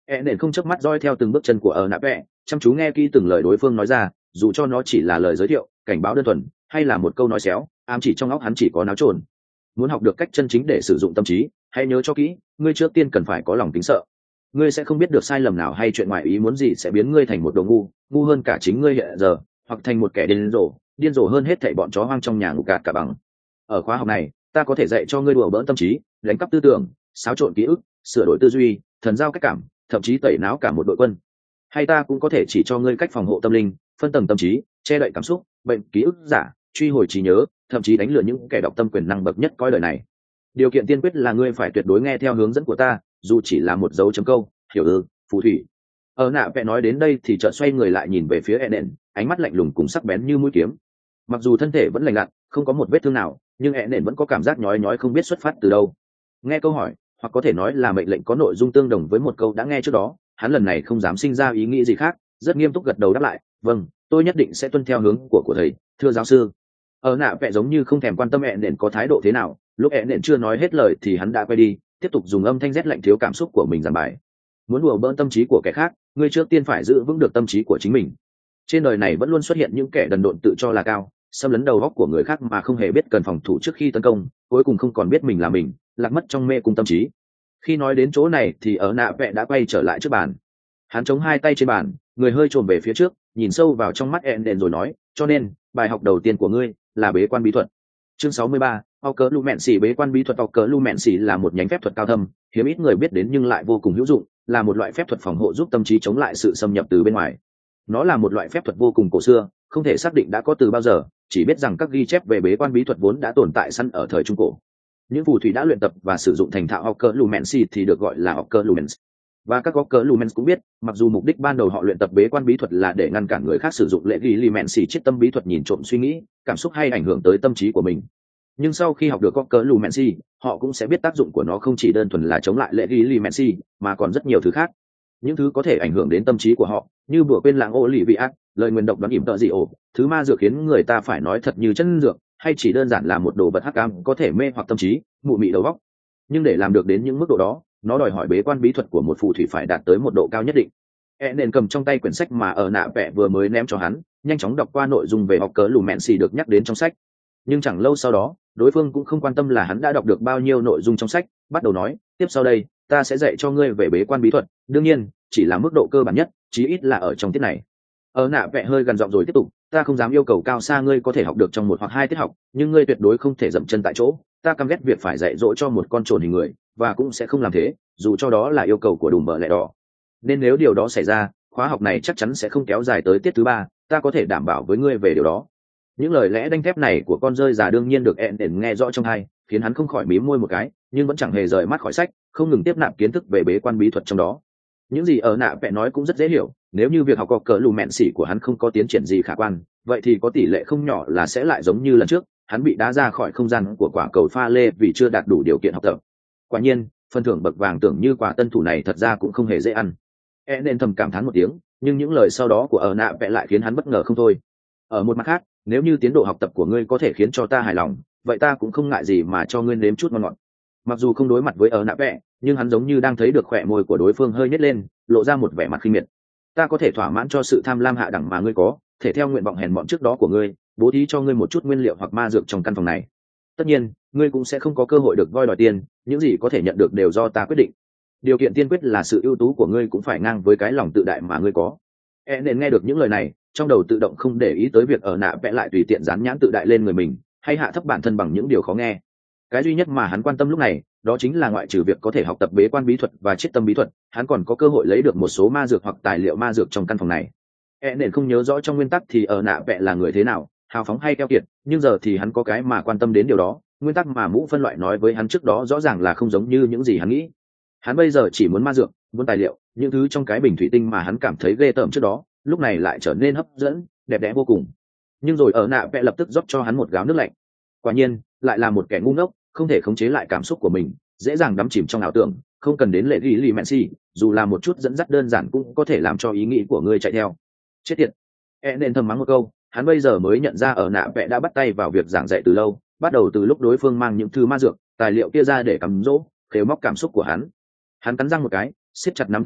e nền không chớp mắt roi theo từng bước chân của ở nạ vẽ, chăm chú nghe kỹ từng lời đối phương nói ra, dù cho nó chỉ là lời giới thiệu, cảnh báo đơn thuần, hay là một câu nói xéo, ám chỉ trong óc hắn chỉ có náo trồn. Muốn học được cách chân chính để sử dụng tâm trí, hãy nhớ cho kỹ, ngươi trước tiên cần phải có lòng kính sợ. Ngươi sẽ không biết được sai lầm nào hay chuyện ngoại ý muốn gì sẽ biến ngươi thành một đồ ngu, ngu hơn cả chính ngươi hiện giờ, hoặc thành một kẻ điên rồ, điên rồ hơn hết thảy bọn chó hoang trong nhà ngục gạt cả bằng. Ở khóa học này, ta có thể dạy cho ngươi đùa bỡn tâm trí, đánh cắp tư tưởng, xáo trộn ký ức, sửa đổi tư duy, thần giao cách cảm, thậm chí tẩy não cả một đội quân. Hay ta cũng có thể chỉ cho ngươi cách phòng hộ tâm linh, phân tầng tâm trí, che đậy cảm xúc, bệnh ký ức giả, truy hồi trí nhớ, thậm chí đánh lừa những kẻ đọc tâm quyền năng bậc nhất coi đời này. Điều kiện tiên quyết là ngươi phải tuyệt đối nghe theo hướng dẫn của ta, dù chỉ là một dấu chấm câu, hiểu ư? Phù thủy. Ở nạ vẽ nói đến đây thì chợt xoay người lại nhìn về phía Eden, ánh mắt lạnh lùng cùng sắc bén như mũi kiếm. Mặc dù thân thể vẫn lành lặn, không có một vết thương nào, nhưng Eden vẫn có cảm giác nhói nhói không biết xuất phát từ đâu. Nghe câu hỏi, hoặc có thể nói là mệnh lệnh có nội dung tương đồng với một câu đã nghe trước đó, hắn lần này không dám sinh ra ý nghĩ gì khác, rất nghiêm túc gật đầu đáp lại, "Vâng, tôi nhất định sẽ tuân theo hướng của của thầy, thưa giáo sư." Ở nạ vẽ giống như không thèm quan tâm Eden có thái độ thế nào, lúc Eden chưa nói hết lời thì hắn đã quay đi, tiếp tục dùng âm thanh rét lạnh thiếu cảm xúc của mình giảng bài. Muốn đùa bỡn tâm trí của kẻ khác, ngươi trước tiên phải giữ vững được tâm trí của chính mình. Trên đời này vẫn luôn xuất hiện những kẻ đần độn tự cho là cao, xâm lấn đầu óc của người khác mà không hề biết cần phòng thủ trước khi tấn công, cuối cùng không còn biết mình là mình, lạc mất trong mê cung tâm trí. Khi nói đến chỗ này thì ở nạ vẽ đã quay trở lại trước bàn. Hắn chống hai tay trên bàn, người hơi trồm về phía trước, nhìn sâu vào trong mắt Eden rồi nói, "Cho nên, bài học đầu tiên của ngươi là bế quan bí thuật." Chương sáu mươi ba, Occlumency. Bế quan bí thuật. Occlumency là một nhánh phép thuật cao thâm, hiếm ít người biết đến nhưng lại vô cùng hữu dụng, là một loại phép thuật phòng hộ giúp tâm trí chống lại sự xâm nhập từ bên ngoài. Nó là một loại phép thuật vô cùng cổ xưa, không thể xác định đã có từ bao giờ, chỉ biết rằng các ghi chép về bế quan bí thuật vốn đã tồn tại sẵn ở thời Trung Cổ. Những phù thủy đã luyện tập và sử dụng thành thạo Occlumency thì được gọi là Occlumens. Và các Occlumens cũng biết, mặc dù mục đích ban đầu họ luyện tập bế quan bí thuật là để ngăn cản người khác sử dụng lệ ghi Limency chiết tâm bí thuật nhìn trộm suy nghĩ, cảm xúc hay ảnh hưởng tới tâm trí của mình. Nhưng sau khi học được Occlumency, họ cũng sẽ biết tác dụng của nó không chỉ đơn thuần là chống lại lệ ghi Limency, mà còn rất nhiều thứ khác. Những thứ có thể ảnh hưởng đến tâm trí của họ, như bùa quên lãng ô lì vị ác, lời nguyền độc đoán ỉm tợ dị ổ, thứ ma dược khiến người ta phải nói thật như chân dược, hay chỉ đơn giản là một đồ vật hắc ám có thể mê hoặc tâm trí, mụ mị đầu óc. Nhưng để làm được đến những mức độ đó, nó đòi hỏi bế quan bí thuật của một phù thủy phải đạt tới một độ cao nhất định. E nên cầm trong tay quyển sách mà ở nạ vẽ vừa mới ném cho hắn, nhanh chóng đọc qua nội dung về học cớ Lumency được nhắc đến trong sách. Nhưng chẳng lâu sau đó, đối phương cũng không quan tâm là hắn đã đọc được bao nhiêu nội dung trong sách, bắt đầu nói, "Tiếp sau đây, ta sẽ dạy cho ngươi về bế quan bí thuật, đương nhiên, chỉ là mức độ cơ bản nhất, chí ít là ở trong tiết này." Ở nạ vẽ hơi gần giọng rồi tiếp tục, "Ta không dám yêu cầu cao xa ngươi có thể học được trong một hoặc hai tiết học, nhưng ngươi tuyệt đối không thể dậm chân tại chỗ. Ta căm ghét việc phải dạy dỗ cho một con trồn hình người, và cũng sẽ không làm thế, dù cho đó là yêu cầu của đùm bờ lẹ đỏ. Nên nếu điều đó xảy ra, khóa học này chắc chắn sẽ không kéo dài tới tiết thứ ba, ta có thể đảm bảo với ngươi về điều đó." Những lời lẽ đanh thép này của con rơi già đương nhiên được Eden nghe rõ trong tai, khiến hắn không khỏi mím môi một cái, nhưng vẫn chẳng hề rời mắt khỏi sách, không ngừng tiếp nạp kiến thức về bế quan bí thuật trong đó. Những gì ở nạ vẽ nói cũng rất dễ hiểu, nếu như việc học có cỡ lù mẹn xỉ của hắn không có tiến triển gì khả quan, vậy thì có tỷ lệ không nhỏ là sẽ lại giống như lần trước, hắn bị đá ra khỏi không gian của quả cầu pha lê vì chưa đạt đủ điều kiện học tập. Quả nhiên, phần thưởng bậc vàng tưởng như quả tân thủ này thật ra cũng không hề dễ ăn. E nên thầm cảm thán một tiếng, nhưng những lời sau đó của ở nạ vẽ lại khiến hắn bất ngờ không thôi. Ở một mặt khác, nếu như tiến độ học tập của ngươi có thể khiến cho ta hài lòng, vậy ta cũng không ngại gì mà cho ngươi nếm chút ngon ngọt. Mặc dù không đối mặt với ở nạ vẽ, nhưng hắn giống như đang thấy được khỏe môi của đối phương hơi nhếch lên, lộ ra một vẻ mặt khinh miệt. Ta có thể thỏa mãn cho sự tham lam hạ đẳng mà ngươi có, thể theo nguyện vọng hèn mọn trước đó của ngươi, bố thí cho ngươi một chút nguyên liệu hoặc ma dược trong căn phòng này. Tất nhiên, ngươi cũng sẽ không có cơ hội được voi đòi tiền, những gì có thể nhận được đều do ta quyết định. Điều kiện tiên quyết là sự ưu tú của ngươi cũng phải ngang với cái lòng tự đại mà ngươi có. E nên nghe được những lời này, trong đầu tự động không để ý tới việc ở nạ vẽ lại tùy tiện dán nhãn tự đại lên người mình, hay hạ thấp bản thân bằng những điều khó nghe. Cái duy nhất mà hắn quan tâm lúc này, đó chính là ngoại trừ việc có thể học tập bế quan bí thuật và chiết tâm bí thuật, hắn còn có cơ hội lấy được một số ma dược hoặc tài liệu ma dược trong căn phòng này. E nên không nhớ rõ trong nguyên tắc thì ở nạ vẽ là người thế nào, hào phóng hay keo kiệt, nhưng giờ thì hắn có cái mà quan tâm đến điều đó. Nguyên tắc mà mũ phân loại nói với hắn trước đó rõ ràng là không giống như những gì hắn nghĩ. Hắn bây giờ chỉ muốn ma dược, muốn tài liệu, những thứ trong cái bình thủy tinh mà hắn cảm thấy ghê tởm trước đó, lúc này lại trở nên hấp dẫn, đẹp đẽ vô cùng. Nhưng rồi ở nạ vẽ lập tức rót cho hắn một gáo nước lạnh. Quả nhiên, lại là một kẻ ngu ngốc, không thể khống chế lại cảm xúc của mình, dễ dàng đắm chìm trong ảo tưởng, không cần đến lệ ghi lì mẹn xì, dù là một chút dẫn dắt đơn giản cũng có thể làm cho ý nghĩ của ngươi chạy theo. Chết tiệt. E nên thầm mắng một câu, hắn bây giờ mới nhận ra ở nạ vẽ đã bắt tay vào việc giảng dạy từ lâu, bắt đầu từ lúc đối phương mang những thư ma dược, tài liệu kia ra để cắm dỗ, khều móc cảm xúc của hắn. Hắn cắn răng một cái, siết chặt nắm tay lại,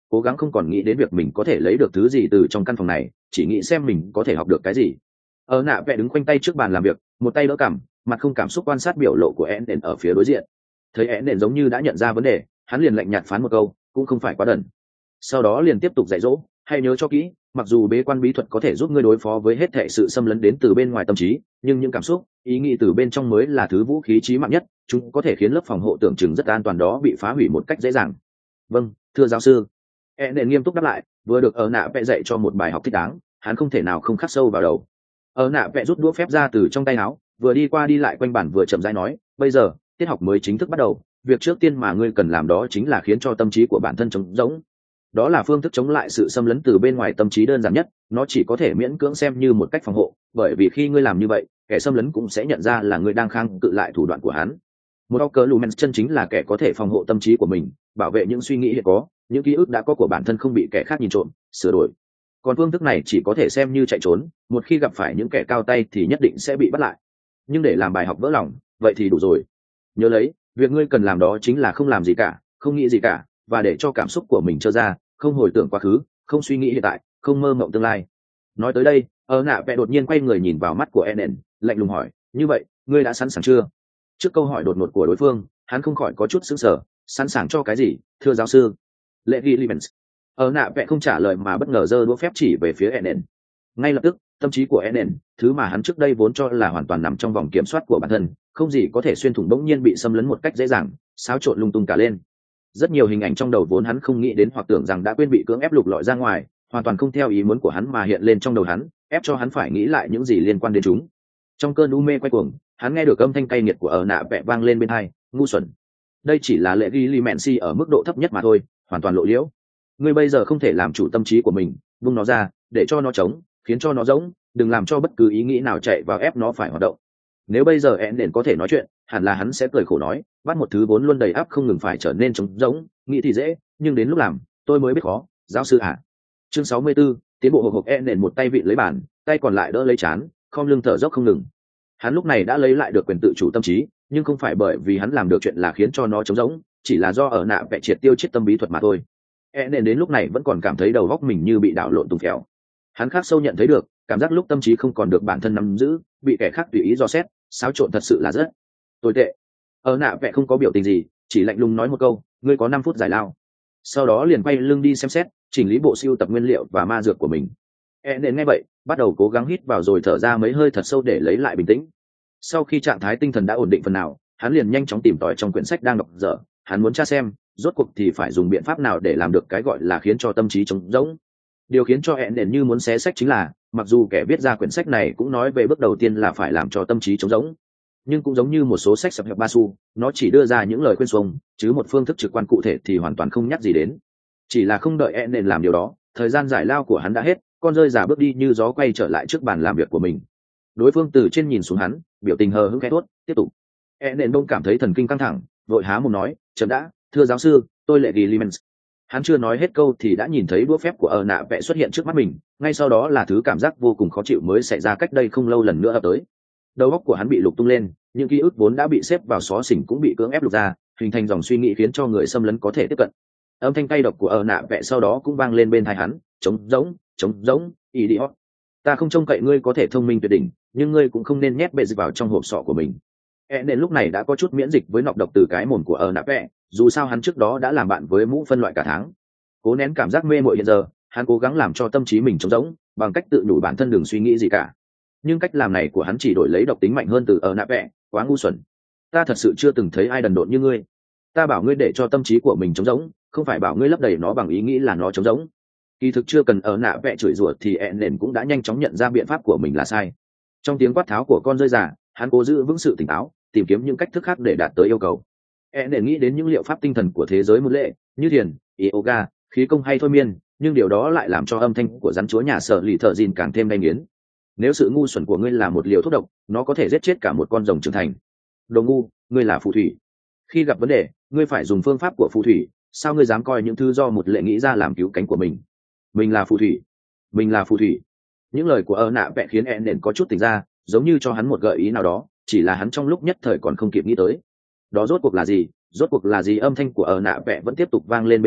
cố gắng không còn nghĩ đến việc mình có thể lấy được thứ gì từ trong căn phòng này, chỉ nghĩ xem mình có thể học được cái gì. Ở nạ vẽ đứng khoanh tay trước bàn làm việc, một tay đỡ cằm, mặt không cảm xúc quan sát biểu lộ của én đền ở phía đối diện. Thấy én đền giống như đã nhận ra vấn đề, hắn liền lạnh nhạt phán một câu, cũng không phải quá đần. Sau đó liền tiếp tục dạy dỗ, hay nhớ cho kỹ, mặc dù bế quan bí thuật có thể giúp ngươi đối phó với hết thảy sự xâm lấn đến từ bên ngoài tâm trí, nhưng những cảm xúc, ý nghĩ từ bên trong mới là thứ vũ khí chí mạng nhất, chúng có thể khiến lớp phòng hộ tưởng chừng rất an toàn đó bị phá hủy một cách dễ dàng. Vâng, thưa giáo sư. E nền nghiêm túc đáp lại, vừa được ở nạ vẽ dạy cho một bài học thích đáng, hắn không thể nào không khắc sâu vào đầu. Ở nạ vẽ rút đũa phép ra từ trong tay áo, vừa đi qua đi lại quanh bản vừa chậm rãi nói, bây giờ tiết học mới chính thức bắt đầu, việc trước tiên mà ngươi cần làm đó chính là khiến cho tâm trí của bản thân trống rỗng. Đó là phương thức chống lại sự xâm lấn từ bên ngoài tâm trí đơn giản nhất, nó chỉ có thể miễn cưỡng xem như một cách phòng hộ, bởi vì khi ngươi làm như vậy, kẻ xâm lấn cũng sẽ nhận ra là ngươi đang kháng cự lại thủ đoạn của hắn. Một Ocker Lumens chân chính là kẻ có thể phòng hộ tâm trí của mình, bảo vệ những suy nghĩ hiện có, những ký ức đã có của bản thân không bị kẻ khác nhìn trộm, sửa đổi. Còn phương thức này chỉ có thể xem như chạy trốn, một khi gặp phải những kẻ cao tay thì nhất định sẽ bị bắt lại. Nhưng để làm bài học vỡ lòng, vậy thì đủ rồi. Nhớ lấy, việc ngươi cần làm đó chính là không làm gì cả, không nghĩ gì cả, và để cho cảm xúc của mình trơ ra, không hồi tưởng quá khứ, không suy nghĩ hiện tại, không mơ mộng tương lai. Nói tới đây, ở nạ vẽ đột nhiên quay người nhìn vào mắt của Enen, lạnh lùng hỏi, như vậy, ngươi đã sẵn sàng chưa? Trước câu hỏi đột ngột của đối phương, hắn không khỏi có chút sững sờ, sẵn sàng cho cái gì, thưa giáo sư? Lệ ghi Limens. Ở nạ vẽ không trả lời mà bất ngờ giơ đũa phép chỉ về phía Enen. Ngay lập tức, tâm trí của Enen, thứ mà hắn trước đây vốn cho là hoàn toàn nằm trong vòng kiểm soát của bản thân, không gì có thể xuyên thủng bỗng nhiên bị xâm lấn một cách dễ dàng, xáo trộn lung tung cả lên. Rất nhiều hình ảnh trong đầu vốn hắn không nghĩ đến hoặc tưởng rằng đã quên bị cưỡng ép lục lọi ra ngoài, hoàn toàn không theo ý muốn của hắn mà hiện lên trong đầu hắn, ép cho hắn phải nghĩ lại những gì liên quan đến chúng. Trong cơn u mê quay cuồng, hắn nghe được âm thanh cay nghiệt của ở nạ vẽ vang lên bên tai, ngu xuẩn. Đây chỉ là lệ ghi Limensi ở mức độ thấp nhất mà thôi, hoàn toàn lộ liễu. Ngươi bây giờ không thể làm chủ tâm trí của mình, buông nó ra, để cho nó trống, khiến cho nó rỗng, đừng làm cho bất cứ ý nghĩ nào chạy vào ép nó phải hoạt động. Nếu bây giờ Enden có thể nói chuyện, hẳn là hắn sẽ cười khổ nói, bắt một thứ vốn luôn đầy ắp không ngừng phải trở nên trống rỗng, nghĩ thì dễ, nhưng đến lúc làm, tôi mới biết khó, giáo sư ạ. À. Chương sáu mươi 64, tiến bộ hộp hộp Enden một tay vị lấy bàn, tay còn lại đỡ lấy chán, khom lưng thở dốc không ngừng. Hắn lúc này đã lấy lại được quyền tự chủ tâm trí, nhưng không phải bởi vì hắn làm được chuyện là khiến cho nó trống rỗng, chỉ là do ở nạ vẽ triệt tiêu chết tâm bí thuật mà thôi. Enden đến lúc này vẫn còn cảm thấy đầu óc mình như bị đảo lộn tung phèo. Hắn khác sâu nhận thấy được, cảm giác lúc tâm trí không còn được bản thân nắm giữ, bị kẻ khác tùy ý dò xét, xáo trộn thật sự là rất tồi tệ. Ở nạ vẽ không có biểu tình gì, chỉ lạnh lùng nói một câu, ngươi có năm phút giải lao. Sau đó liền quay lưng đi xem xét, chỉnh lý bộ sưu tập nguyên liệu và ma dược của mình. Enden nghe vậy, bắt đầu cố gắng hít vào rồi thở ra mấy hơi thật sâu để lấy lại bình tĩnh. Sau khi trạng thái tinh thần đã ổn định phần nào, hắn liền nhanh chóng tìm tòi trong quyển sách đang đọc dở, hắn muốn tra xem, rốt cuộc thì phải dùng biện pháp nào để làm được cái gọi là khiến cho tâm trí trống rỗng. Điều khiến cho Enden như muốn xé sách chính là, mặc dù kẻ viết ra quyển sách này cũng nói về bước đầu tiên là phải làm cho tâm trí trống rỗng, nhưng cũng giống như một số sách sập hẹp ba su, nó chỉ đưa ra những lời khuyên xuông, chứ một phương thức trực quan cụ thể thì hoàn toàn không nhắc gì đến. Chỉ là không đợi Enden làm điều đó, thời gian giải lao của hắn đã hết, con rơi giả bước đi như gió quay trở lại trước bàn làm việc của mình. Đối phương từ trên nhìn xuống hắn, biểu tình hờ hững khẽ thốt, tiếp tục. Enden đông cảm thấy thần kinh căng thẳng, vội há mồm nói, chậm đã, thưa giáo sư, tôi lệ ghi Limens. Hắn chưa nói hết câu thì đã nhìn thấy đũa phép của ở nạ vẽ xuất hiện trước mắt mình, ngay sau đó là thứ cảm giác vô cùng khó chịu mới xảy ra cách đây không lâu lần nữa ập tới. Đầu óc của hắn bị lục tung lên, những ký ức vốn đã bị xếp vào xó xỉnh cũng bị cưỡng ép lục ra, hình thành dòng suy nghĩ khiến cho người xâm lấn có thể tiếp cận. Âm thanh cay độc của ở nạ vẽ sau đó cũng vang lên bên tai hắn, trống rỗng, trống rỗng, idiot. Ta không trông cậy ngươi có thể thông minh tuyệt đỉnh, nhưng ngươi cũng không nên nhét bệ dịch vào trong hộp sọ của mình. E nên lúc này đã có chút miễn dịch với nọc độc từ cái mồm của ở nạ vẽ, dù sao hắn trước đó đã làm bạn với mũ phân loại cả tháng. Cố nén cảm giác mê mội hiện giờ, hắn cố gắng làm cho tâm trí mình trống rỗng, bằng cách tự nhủ bản thân đừng suy nghĩ gì cả. Nhưng cách làm này của hắn chỉ đổi lấy độc tính mạnh hơn từ ở nạ vẽ, quá ngu xuẩn. Ta thật sự chưa từng thấy ai đần độn như ngươi. Ta bảo ngươi để cho tâm trí của mình trống rỗng, không phải bảo ngươi lấp đầy nó bằng ý nghĩ là nó trống rỗng. Kỳ thực chưa cần ở nạ vẽ chửi rủa thì Enden cũng đã nhanh chóng nhận ra biện pháp của mình là sai. Trong tiếng quát tháo của con rơi già, hắn cố giữ vững sự tỉnh táo, tìm kiếm những cách thức khác để đạt tới yêu cầu. Enden nghĩ đến những liệu pháp tinh thần của thế giới một lệ, như thiền, yoga, khí công hay thôi miên, nhưng điều đó lại làm cho âm thanh của rắn chúa nhà Sở Lì Thợ Dìn càng thêm đay nghiến. Nếu sự ngu xuẩn của ngươi là một liều thuốc độc, nó có thể giết chết cả một con rồng trưởng thành. Đồ ngu, ngươi là phù thủy. Khi gặp vấn đề, ngươi phải dùng phương pháp của phù thủy, sao ngươi dám coi những thứ do một lệ nghĩ ra làm cứu cánh của mình? Mình là phù thủy, mình là phù thủy. Những lời của ơ nạ vẽ khiến Enden có chút tỉnh ra, giống như cho hắn một gợi ý nào đó, chỉ là hắn trong lúc nhất thời còn không kịp nghĩ tới. Đó rốt cuộc là gì? Rốt cuộc là gì? Âm thanh của ơ nạ vẽ vẫn tiếp tục vang lên bên tai,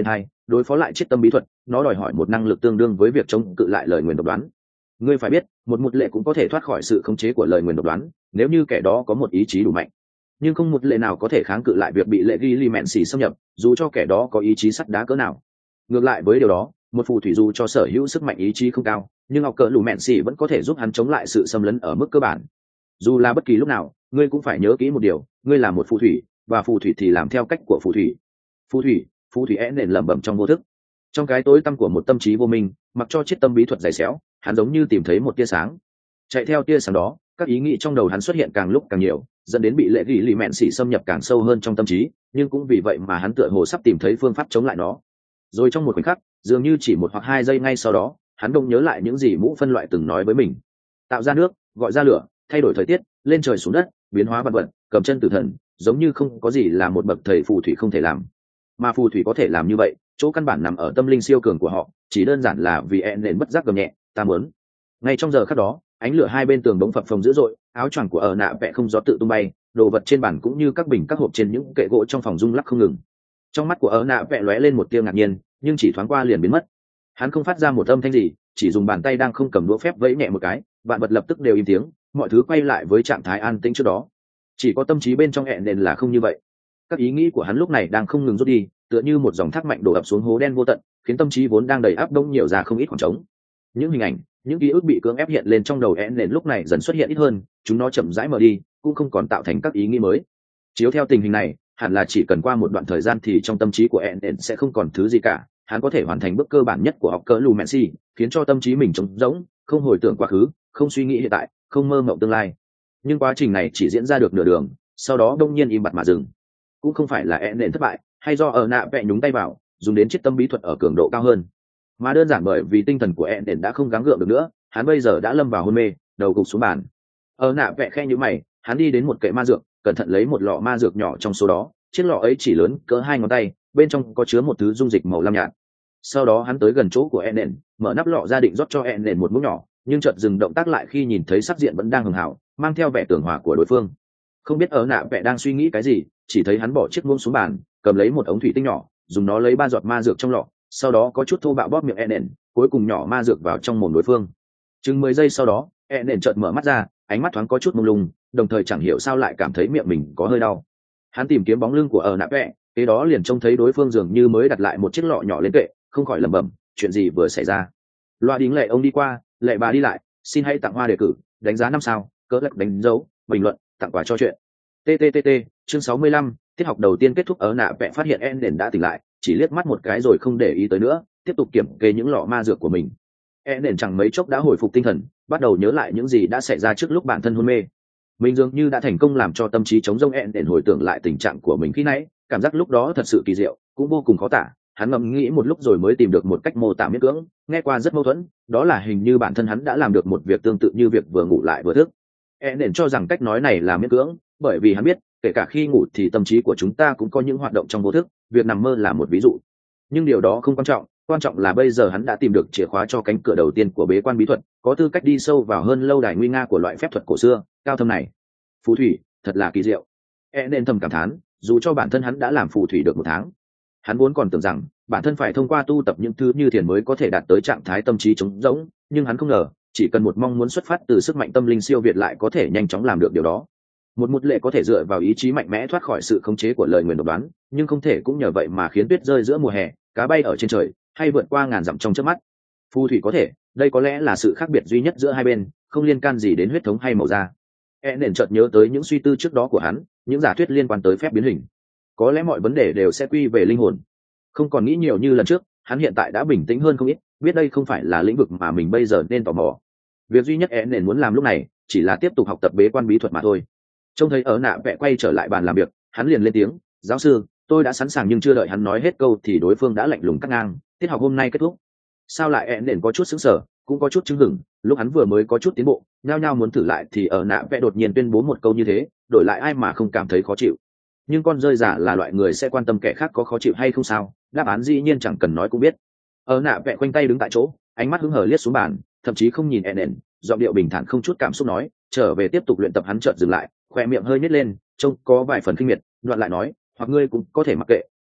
đối phó lại chiết tâm bí thuật nó đòi hỏi một năng lực tương đương với việc chống cự lại lời nguyền độc đoán. Ngươi phải biết một một lệ cũng có thể thoát khỏi sự khống chế của lời nguyền độc đoán nếu như kẻ đó có một ý chí đủ mạnh, nhưng không một lệ nào có thể kháng cự lại việc bị lệ ghi li mẹn xì xâm nhập dù cho kẻ đó có ý chí sắt đá cỡ nào. Ngược lại với điều đó, một phù thủy dù cho sở hữu sức mạnh ý chí không cao nhưng học cỡ lù mẹn xì vẫn có thể giúp hắn chống lại sự xâm lấn ở mức cơ bản. Dù là bất kỳ lúc nào ngươi cũng phải nhớ kỹ một điều, ngươi là một phù thủy và phù thủy thì làm theo cách của phù thủy. Phù thủy phù thủy é nền lẩm bẩm trong vô thức. Trong cái tối tăm của một tâm trí vô minh, mặc cho chiết tâm bí thuật dày xéo, hắn giống như tìm thấy một tia sáng. Chạy theo tia sáng đó, các ý nghĩ trong đầu hắn xuất hiện càng lúc càng nhiều, dẫn đến bị lệ gỉ lì mẹn xỉ xâm nhập càng sâu hơn trong tâm trí, nhưng cũng vì vậy mà hắn tựa hồ sắp tìm thấy phương pháp chống lại nó. Rồi trong một khoảnh khắc, dường như chỉ một hoặc hai giây ngay sau đó, hắn đông nhớ lại những gì mũ phân loại từng nói với mình: tạo ra nước, gọi ra lửa, thay đổi thời tiết, lên trời xuống đất, biến hóa vật vật, cầm chân tử thần, giống như không có gì là một bậc thầy phù thủy không thể làm. Mà phù thủy có thể làm như vậy, chỗ căn bản nằm ở tâm linh siêu cường của họ, chỉ đơn giản là vì e nền bất giác gầm nhẹ, ta muốn. Ngay trong giờ khắc đó, ánh lửa hai bên tường đống phập phồng dữ dội, áo choàng của ở nạ vẽ không gió tự tung bay, đồ vật trên bàn cũng như các bình các hộp trên những kệ gỗ trong phòng rung lắc không ngừng. Trong mắt của ở nạ vẽ lóe lên một tia ngạc nhiên, nhưng chỉ thoáng qua liền biến mất. Hắn không phát ra một âm thanh gì, chỉ dùng bàn tay đang không cầm đũa phép vẫy nhẹ một cái, vạn vật lập tức đều im tiếng, mọi thứ quay lại với trạng thái an tĩnh trước đó. Chỉ có tâm trí bên trong hẹn nền là không như vậy. Các ý nghĩ của hắn lúc này đang không ngừng rút đi, tựa như một dòng thác mạnh đổ ập xuống hố đen vô tận, khiến tâm trí vốn đang đầy áp đông nhiều ra không ít khoảng trống. Những hình ảnh, những ký ức bị cưỡng ép hiện lên trong đầu hẹn nền lúc này dần xuất hiện ít hơn, chúng nó chậm rãi mờ đi, cũng không còn tạo thành các ý nghĩ mới. Chiếu theo tình hình này, hẳn là chỉ cần qua một đoạn thời gian thì trong tâm trí của hẹn nền sẽ không còn thứ gì cả, hắn có thể hoàn thành bước cơ bản nhất của học cỡ lù mẹn xì, khiến cho tâm trí mình trống rỗng, không hồi tưởng quá khứ, không suy nghĩ hiện tại, không mơ mộng tương lai. Nhưng quá trình này chỉ diễn ra được nửa đường, sau đó đông nhiên im bặt mà dừng. Cũng không phải là hẹn nền thất bại, hay do ở nạ vẽ nhúng tay vào, dùng đến chiết tâm bí thuật ở cường độ cao hơn, mà đơn giản bởi vì tinh thần của hẹn nền đã không gắng gượng được nữa, hắn bây giờ đã lâm vào hôn mê, đầu gục xuống bàn. Ở nạ vẽ khe như mày, hắn đi đến một kệ ma dược, cẩn thận lấy một lọ ma dược nhỏ trong số đó, chiếc lọ ấy chỉ lớn cỡ hai ngón tay, bên trong có chứa một thứ dung dịch màu lam nhạt. Sau đó hắn tới gần chỗ của hẹn nền, mở nắp lọ ra định rót cho hẹn nền một muỗng nhỏ, nhưng chợt dừng động tác lại khi nhìn thấy sắc diện vẫn đang hường hào, mang theo vẻ tưởng hòa của đối phương. Không biết ở nạ vẽ đang suy nghĩ cái gì, chỉ thấy hắn bỏ chiếc muỗng xuống bàn, cầm lấy một ống thủy tinh nhỏ, dùng nó lấy ba giọt ma dược trong lọ, sau đó có chút thô bạo bóp miệng hẹn nền, cuối cùng nhỏ ma dược vào trong mồm đối phương. Chừng mười giây sau đó, hẹn nền chợt mở mắt ra, ánh mắt thoáng có chút mông lung, đồng thời chẳng hiểu sao lại cảm thấy miệng mình có hơi đau. Hắn tìm kiếm bóng lưng của ở nạ vẽ, kế đó liền trông thấy đối phương dường như mới đặt lại một chiếc lọ nhỏ lên kệ, không khỏi lẩm bẩm, chuyện gì vừa xảy ra. Loa đính lệ ông đi qua, lệ bà đi lại, xin hãy tặng hoa đề cử, đánh giá năm sao, cỡ lắc đánh dấu, bình luận, tặng quà cho chuyện. tttt chương sáu mươi lăm, tiết học đầu tiên kết thúc. Ở nạ vẽ phát hiện en đền đã tỉnh lại, chỉ liếc mắt một cái rồi không để ý tới nữa, tiếp tục kiểm kê những lọ ma dược của mình. En đền chẳng mấy chốc đã hồi phục tinh thần, bắt đầu nhớ lại những gì đã xảy ra trước lúc bản thân hôn mê. Mình dường như đã thành công làm cho tâm trí trống rỗng en đền hồi tưởng lại tình trạng của mình khi nãy, cảm giác lúc đó thật sự kỳ diệu, cũng vô cùng khó tả. Hắn ngẫm nghĩ một lúc rồi mới tìm được một cách mô tả miễn cưỡng, nghe qua rất mâu thuẫn, đó là hình như bản thân hắn đã làm được một việc tương tự như việc vừa ngủ lại vừa thức. En đền cho rằng cách nói này là miễn cưỡng, bởi vì hắn biết kể cả khi ngủ thì tâm trí của chúng ta cũng có những hoạt động trong vô thức, việc nằm mơ là một ví dụ. Nhưng điều đó không quan trọng, quan trọng là bây giờ hắn đã tìm được chìa khóa cho cánh cửa đầu tiên của bế quan bí thuật, có tư cách đi sâu vào hơn lâu đài nguy nga của loại phép thuật cổ xưa cao thâm này. Phù thủy thật là kỳ diệu, e nên thầm cảm thán, dù cho bản thân hắn đã làm phù thủy được một tháng. Hắn vốn còn tưởng rằng bản thân phải thông qua tu tập những thứ như thiền mới có thể đạt tới trạng thái tâm trí trống rỗng, nhưng hắn không ngờ chỉ cần một mong muốn xuất phát từ sức mạnh tâm linh siêu việt lại có thể nhanh chóng làm được điều đó. Một một lệ có thể dựa vào ý chí mạnh mẽ thoát khỏi sự khống chế của lời nguyền độc đoán, nhưng không thể cũng nhờ vậy mà khiến tuyết rơi giữa mùa hè, cá bay ở trên trời, hay vượt qua ngàn dặm trong chớp mắt. Phù thủy có thể, đây có lẽ là sự khác biệt duy nhất giữa hai bên, không liên can gì đến huyết thống hay màu da. E nền chợt nhớ tới những suy tư trước đó của hắn, những giả thuyết liên quan tới phép biến hình. Có lẽ mọi vấn đề đều sẽ quy về linh hồn. Không còn nghĩ nhiều như lần trước, hắn hiện tại đã bình tĩnh hơn không ít, biết đây không phải là lĩnh vực mà mình bây giờ nên tò mò. Việc duy nhất E nền muốn làm lúc này chỉ là tiếp tục học tập bế quan bí thuật mà thôi. Trông thấy ở nạ vẽ quay trở lại bàn làm việc, hắn liền lên tiếng, giáo sư, tôi đã sẵn sàng. Nhưng chưa đợi hắn nói hết câu thì đối phương đã lạnh lùng cắt ngang, tiết học hôm nay kết thúc. Sao lại? E nền có chút sững sờ, cũng có chút chứng hửng, lúc hắn vừa mới có chút tiến bộ, nhao nhao muốn thử lại thì ở nạ vẽ đột nhiên tuyên bố một câu như thế, đổi lại ai mà không cảm thấy khó chịu. Nhưng con rơi giả là loại người sẽ quan tâm kẻ khác có khó chịu hay không sao? Đáp án dĩ nhiên chẳng cần nói cũng biết. Ở nạ vẽ khoanh tay đứng tại chỗ, ánh mắt hứng hờ liếc xuống bàn, thậm chí không nhìn E nền, giọng điệu bình thản không chút cảm xúc nói, trở về tiếp tục luyện tập. Hắn chợt dừng lại, khoe miệng hơi nhếch lên, trông có vài phần khinh miệt, đoạn lại nói, hoặc ngươi cũng có thể mặc kệ,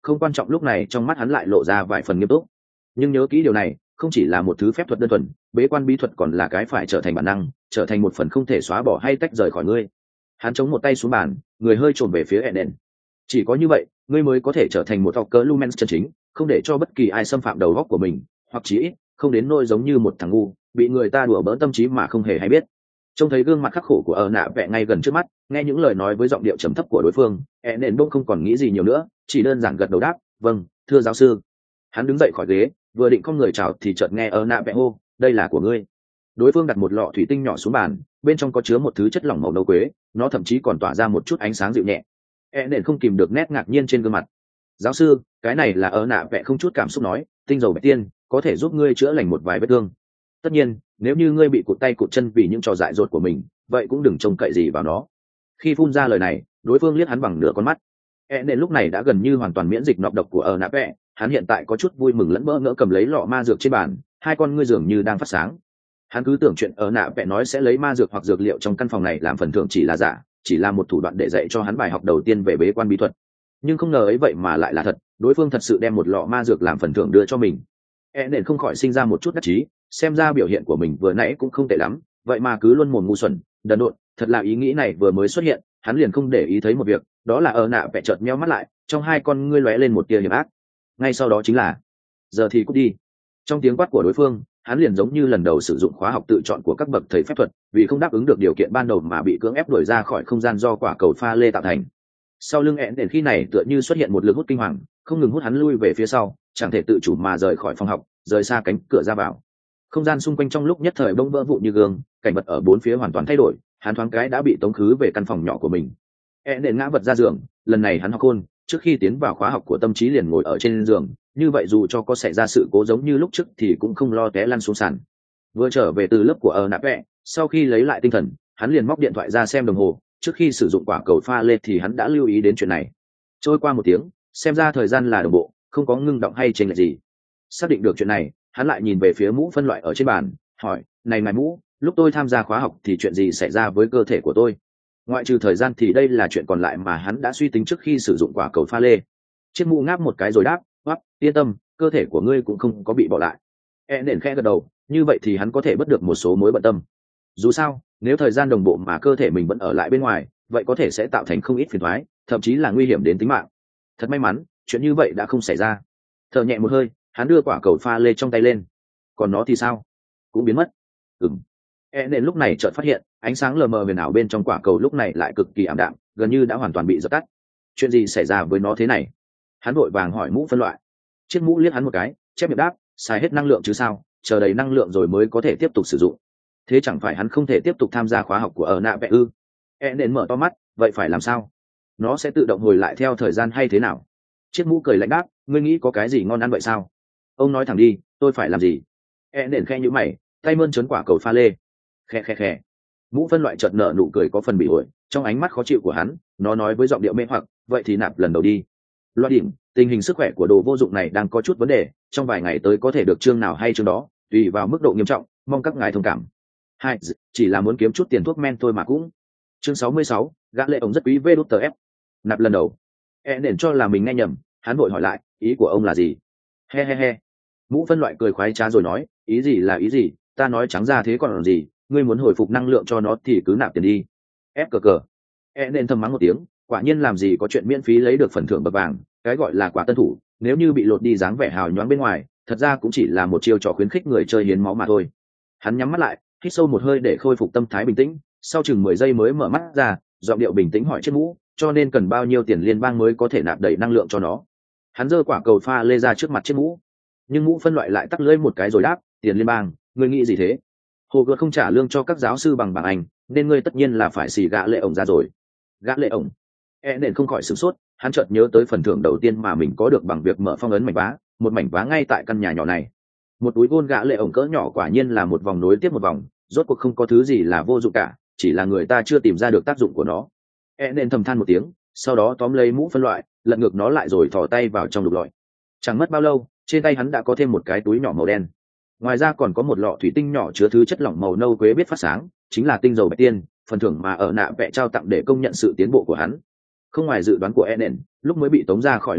không quan trọng lúc này trong mắt hắn lại lộ ra vài phần nghiêm túc. Nhưng nhớ kỹ điều này, không chỉ là một thứ phép thuật đơn thuần, bế quan bí thuật còn là cái phải trở thành bản năng, trở thành một phần không thể xóa bỏ hay tách rời khỏi ngươi. Hắn chống một tay xuống bàn, người hơi trồn về phía Eden. Chỉ có như vậy, ngươi mới có thể trở thành một học cỡ Lumens chân chính, không để cho bất kỳ ai xâm phạm đầu óc của mình, hoặc chí ít không đến nỗi giống như một thằng ngu, bị người ta đùa bỡn tâm trí mà không hề hay biết. Trông thấy gương mặt khắc khổ của ở nạ vẽ ngay gần trước mắt, nghe những lời nói với giọng điệu trầm thấp của đối phương, Eden bỗng không còn nghĩ gì nhiều nữa, chỉ đơn giản gật đầu đáp, "Vâng, thưa giáo sư." Hắn đứng dậy khỏi ghế, vừa định không người chào thì chợt nghe ở nạ vẽ hô, "Đây là của ngươi." Đối phương đặt một lọ thủy tinh nhỏ xuống bàn, bên trong có chứa một thứ chất lỏng màu nâu quế, nó thậm chí còn tỏa ra một chút ánh sáng dịu nhẹ. Eden không kìm được nét ngạc nhiên trên gương mặt. "Giáo sư, cái này là ở nạ vẽ không chút cảm xúc nói, tinh dầu bạch tiên có thể giúp ngươi chữa lành một vài vết thương. Tất nhiên, nếu như ngươi bị cụt tay cụt chân vì những trò dại dột của mình, vậy cũng đừng trông cậy gì vào nó." Khi phun ra lời này, đối phương liếc hắn bằng nửa con mắt. Eden lúc này đã gần như hoàn toàn miễn dịch nọc độc của ở nạ vẽ, hắn hiện tại có chút vui mừng lẫn bỡ ngỡ cầm lấy lọ ma dược trên bàn, hai con ngươi dường như đang phát sáng. Hắn cứ tưởng chuyện ở nạ vẽ nói sẽ lấy ma dược hoặc dược liệu trong căn phòng này làm phần thưởng chỉ là giả, chỉ là một thủ đoạn để dạy cho hắn bài học đầu tiên về bế quan bí thuật. Nhưng không ngờ ấy vậy mà lại là thật, đối phương thật sự đem một lọ ma dược làm phần thưởng đưa cho mình. Eden không khỏi sinh ra một chút đắc chí, xem ra biểu hiện của mình vừa nãy cũng không tệ lắm, vậy mà cứ luôn mồm ngu xuẩn, đần độn, thật là ý nghĩ này vừa mới xuất hiện, hắn liền không để ý thấy một việc, đó là ở nạ vẽ chợt nheo mắt lại, trong hai con ngươi lóe lên một tia hiểm ác. Ngay sau đó chính là, "Giờ thì cút đi." Trong tiếng quát của đối phương, hắn liền giống như lần đầu sử dụng khóa học tự chọn của các bậc thầy phép thuật, vì không đáp ứng được điều kiện ban đầu mà bị cưỡng ép đuổi ra khỏi không gian do quả cầu pha lê tạo thành. Sau lưng ẹn đến khi này tựa như xuất hiện một lực hút kinh hoàng, không ngừng hút hắn lui về phía sau, chẳng thể tự chủ mà rời khỏi phòng học, rời xa cánh cửa ra vào. Không gian xung quanh trong lúc nhất thời bỗng vỡ vụn như gương, cảnh vật ở bốn phía hoàn toàn thay đổi, hắn thoáng cái đã bị tống khứ về căn phòng nhỏ của mình. ẹn đến ngã vật ra giường, lần này hắn học khôn, trước khi tiến vào khóa học của tâm trí liền ngồi ở trên giường, như vậy dù cho có xảy ra sự cố giống như lúc trước thì cũng không lo té lăn xuống sàn. Vừa trở về từ lớp của ở nạp vẽ, sau khi lấy lại tinh thần, hắn liền móc điện thoại ra xem đồng hồ, trước khi sử dụng quả cầu pha lê thì hắn đã lưu ý đến chuyện này. Trôi qua một tiếng, xem ra thời gian là đồng bộ, không có ngưng động hay chênh lệch gì. Xác định được chuyện này, hắn lại nhìn về phía mũ phân loại ở trên bàn, hỏi, "Này ngài mũ, lúc tôi tham gia khóa học thì chuyện gì xảy ra với cơ thể của tôi?" Ngoại trừ thời gian thì đây là chuyện còn lại mà hắn đã suy tính trước khi sử dụng quả cầu pha lê. Chiếc mũ ngáp một cái rồi đáp, "Hoắc, yên tâm, cơ thể của ngươi cũng không có bị bỏ lại." E nền khẽ gật đầu, như vậy thì hắn có thể bớt được một số mối bận tâm. Dù sao, nếu thời gian đồng bộ mà cơ thể mình vẫn ở lại bên ngoài, vậy có thể sẽ tạo thành không ít phiền toái, thậm chí là nguy hiểm đến tính mạng. Thật may mắn, chuyện như vậy đã không xảy ra. Thở nhẹ một hơi, hắn đưa quả cầu pha lê trong tay lên. Còn nó thì sao? Cũng biến mất. Ừm. E nền lúc này chợt phát hiện, ánh sáng lờ mờ huyền ảo bên trong quả cầu lúc này lại cực kỳ ảm đạm, gần như đã hoàn toàn bị dập tắt. Chuyện gì xảy ra với nó thế này? Hắn vội vàng hỏi mũ phân loại. Chiếc mũ liếc hắn một cái, chép miệng đáp, xài hết năng lượng chứ sao, chờ đầy năng lượng rồi mới có thể tiếp tục sử dụng. Thế chẳng phải hắn không thể tiếp tục tham gia khóa học của ở nạ vẽ ư? E nền mở to mắt, vậy phải làm sao? Nó sẽ tự động hồi lại theo thời gian hay thế nào? Chiếc mũ cười lạnh đáp, ngươi nghĩ có cái gì ngon ăn vậy sao? Ông nói thẳng đi, tôi phải làm gì? E nền khe nhíu mày, tay mơn trớn quả cầu pha lê. Khe khe khe. Mũ phân loại chợt nở nụ cười có phần bị ổi, trong ánh mắt khó chịu của hắn, nó nói với giọng điệu mê hoặc, vậy thì nạp lần đầu đi. Loa điểm, tình hình sức khỏe của đồ vô dụng này đang có chút vấn đề, trong vài ngày tới có thể được chương nào hay chương đó, tùy vào mức độ nghiêm trọng, mong các ngài thông cảm. Hai, chỉ là muốn kiếm chút tiền thuốc men thôi mà cũng. Chương sáu mươi sáu, gã lệ ông rất quý vê đút tờ ép. Nạp lần đầu. E nền cho là mình nghe nhầm, hắn vội hỏi lại, ý của ông là gì? He he he. Mũ phân loại cười khoái trá rồi nói, ý gì là ý gì, ta nói trắng ra thế còn làm gì, ngươi muốn hồi phục năng lượng cho nó thì cứ nạp tiền đi. Ép cờ cờ. E nền thầm mắng một tiếng, quả nhiên làm gì có chuyện miễn phí lấy được phần thưởng bậc vàng, cái gọi là quả tân thủ, nếu như bị lột đi dáng vẻ hào nhoáng bên ngoài, thật ra cũng chỉ là một chiêu trò khuyến khích người chơi hiến máu mà thôi. Hắn nhắm mắt lại, hít sâu một hơi để khôi phục tâm thái bình tĩnh, sau chừng mười giây mới mở mắt ra, giọng điệu bình tĩnh hỏi chiếc mũ, cho nên cần bao nhiêu tiền liên bang mới có thể nạp đầy năng lượng cho nó. Hắn giơ quả cầu pha lê ra trước mặt chiếc mũ, nhưng mũ phân loại lại tắt lưỡi một cái rồi đáp, tiền liên bang, ngươi nghĩ gì thế? Hồ gợt không trả lương cho các giáo sư bằng bảng Anh, nên ngươi tất nhiên là phải xì gã lệ ổng ra rồi. Gã lệ ổng. E nền không khỏi sửng sốt, hắn chợt nhớ tới phần thưởng đầu tiên mà mình có được bằng việc mở phong ấn mảnh vá, một mảnh vá ngay tại căn nhà nhỏ này. Một túi gôn gã lệ ổng cỡ nhỏ quả nhiên là một vòng nối tiếp một vòng, rốt cuộc không có thứ gì là vô dụng cả, chỉ là người ta chưa tìm ra được tác dụng của nó. E nền thầm than một tiếng, sau đó tóm lấy mũ phân loại, lật ngược nó lại rồi thò tay vào trong lục lọi. Chẳng mất bao lâu, trên tay hắn đã có thêm một cái túi nhỏ màu đen. Ngoài ra còn có một lọ thủy tinh nhỏ chứa thứ chất lỏng màu nâu quế biết phát sáng, chính là tinh dầu bạch tiên, phần thưởng mà ở nạ vẽ trao tặng để công nhận sự tiến bộ của hắn. Không ngoài dự đoán của Enen, lúc mới bị tống ra khỏi lớp học,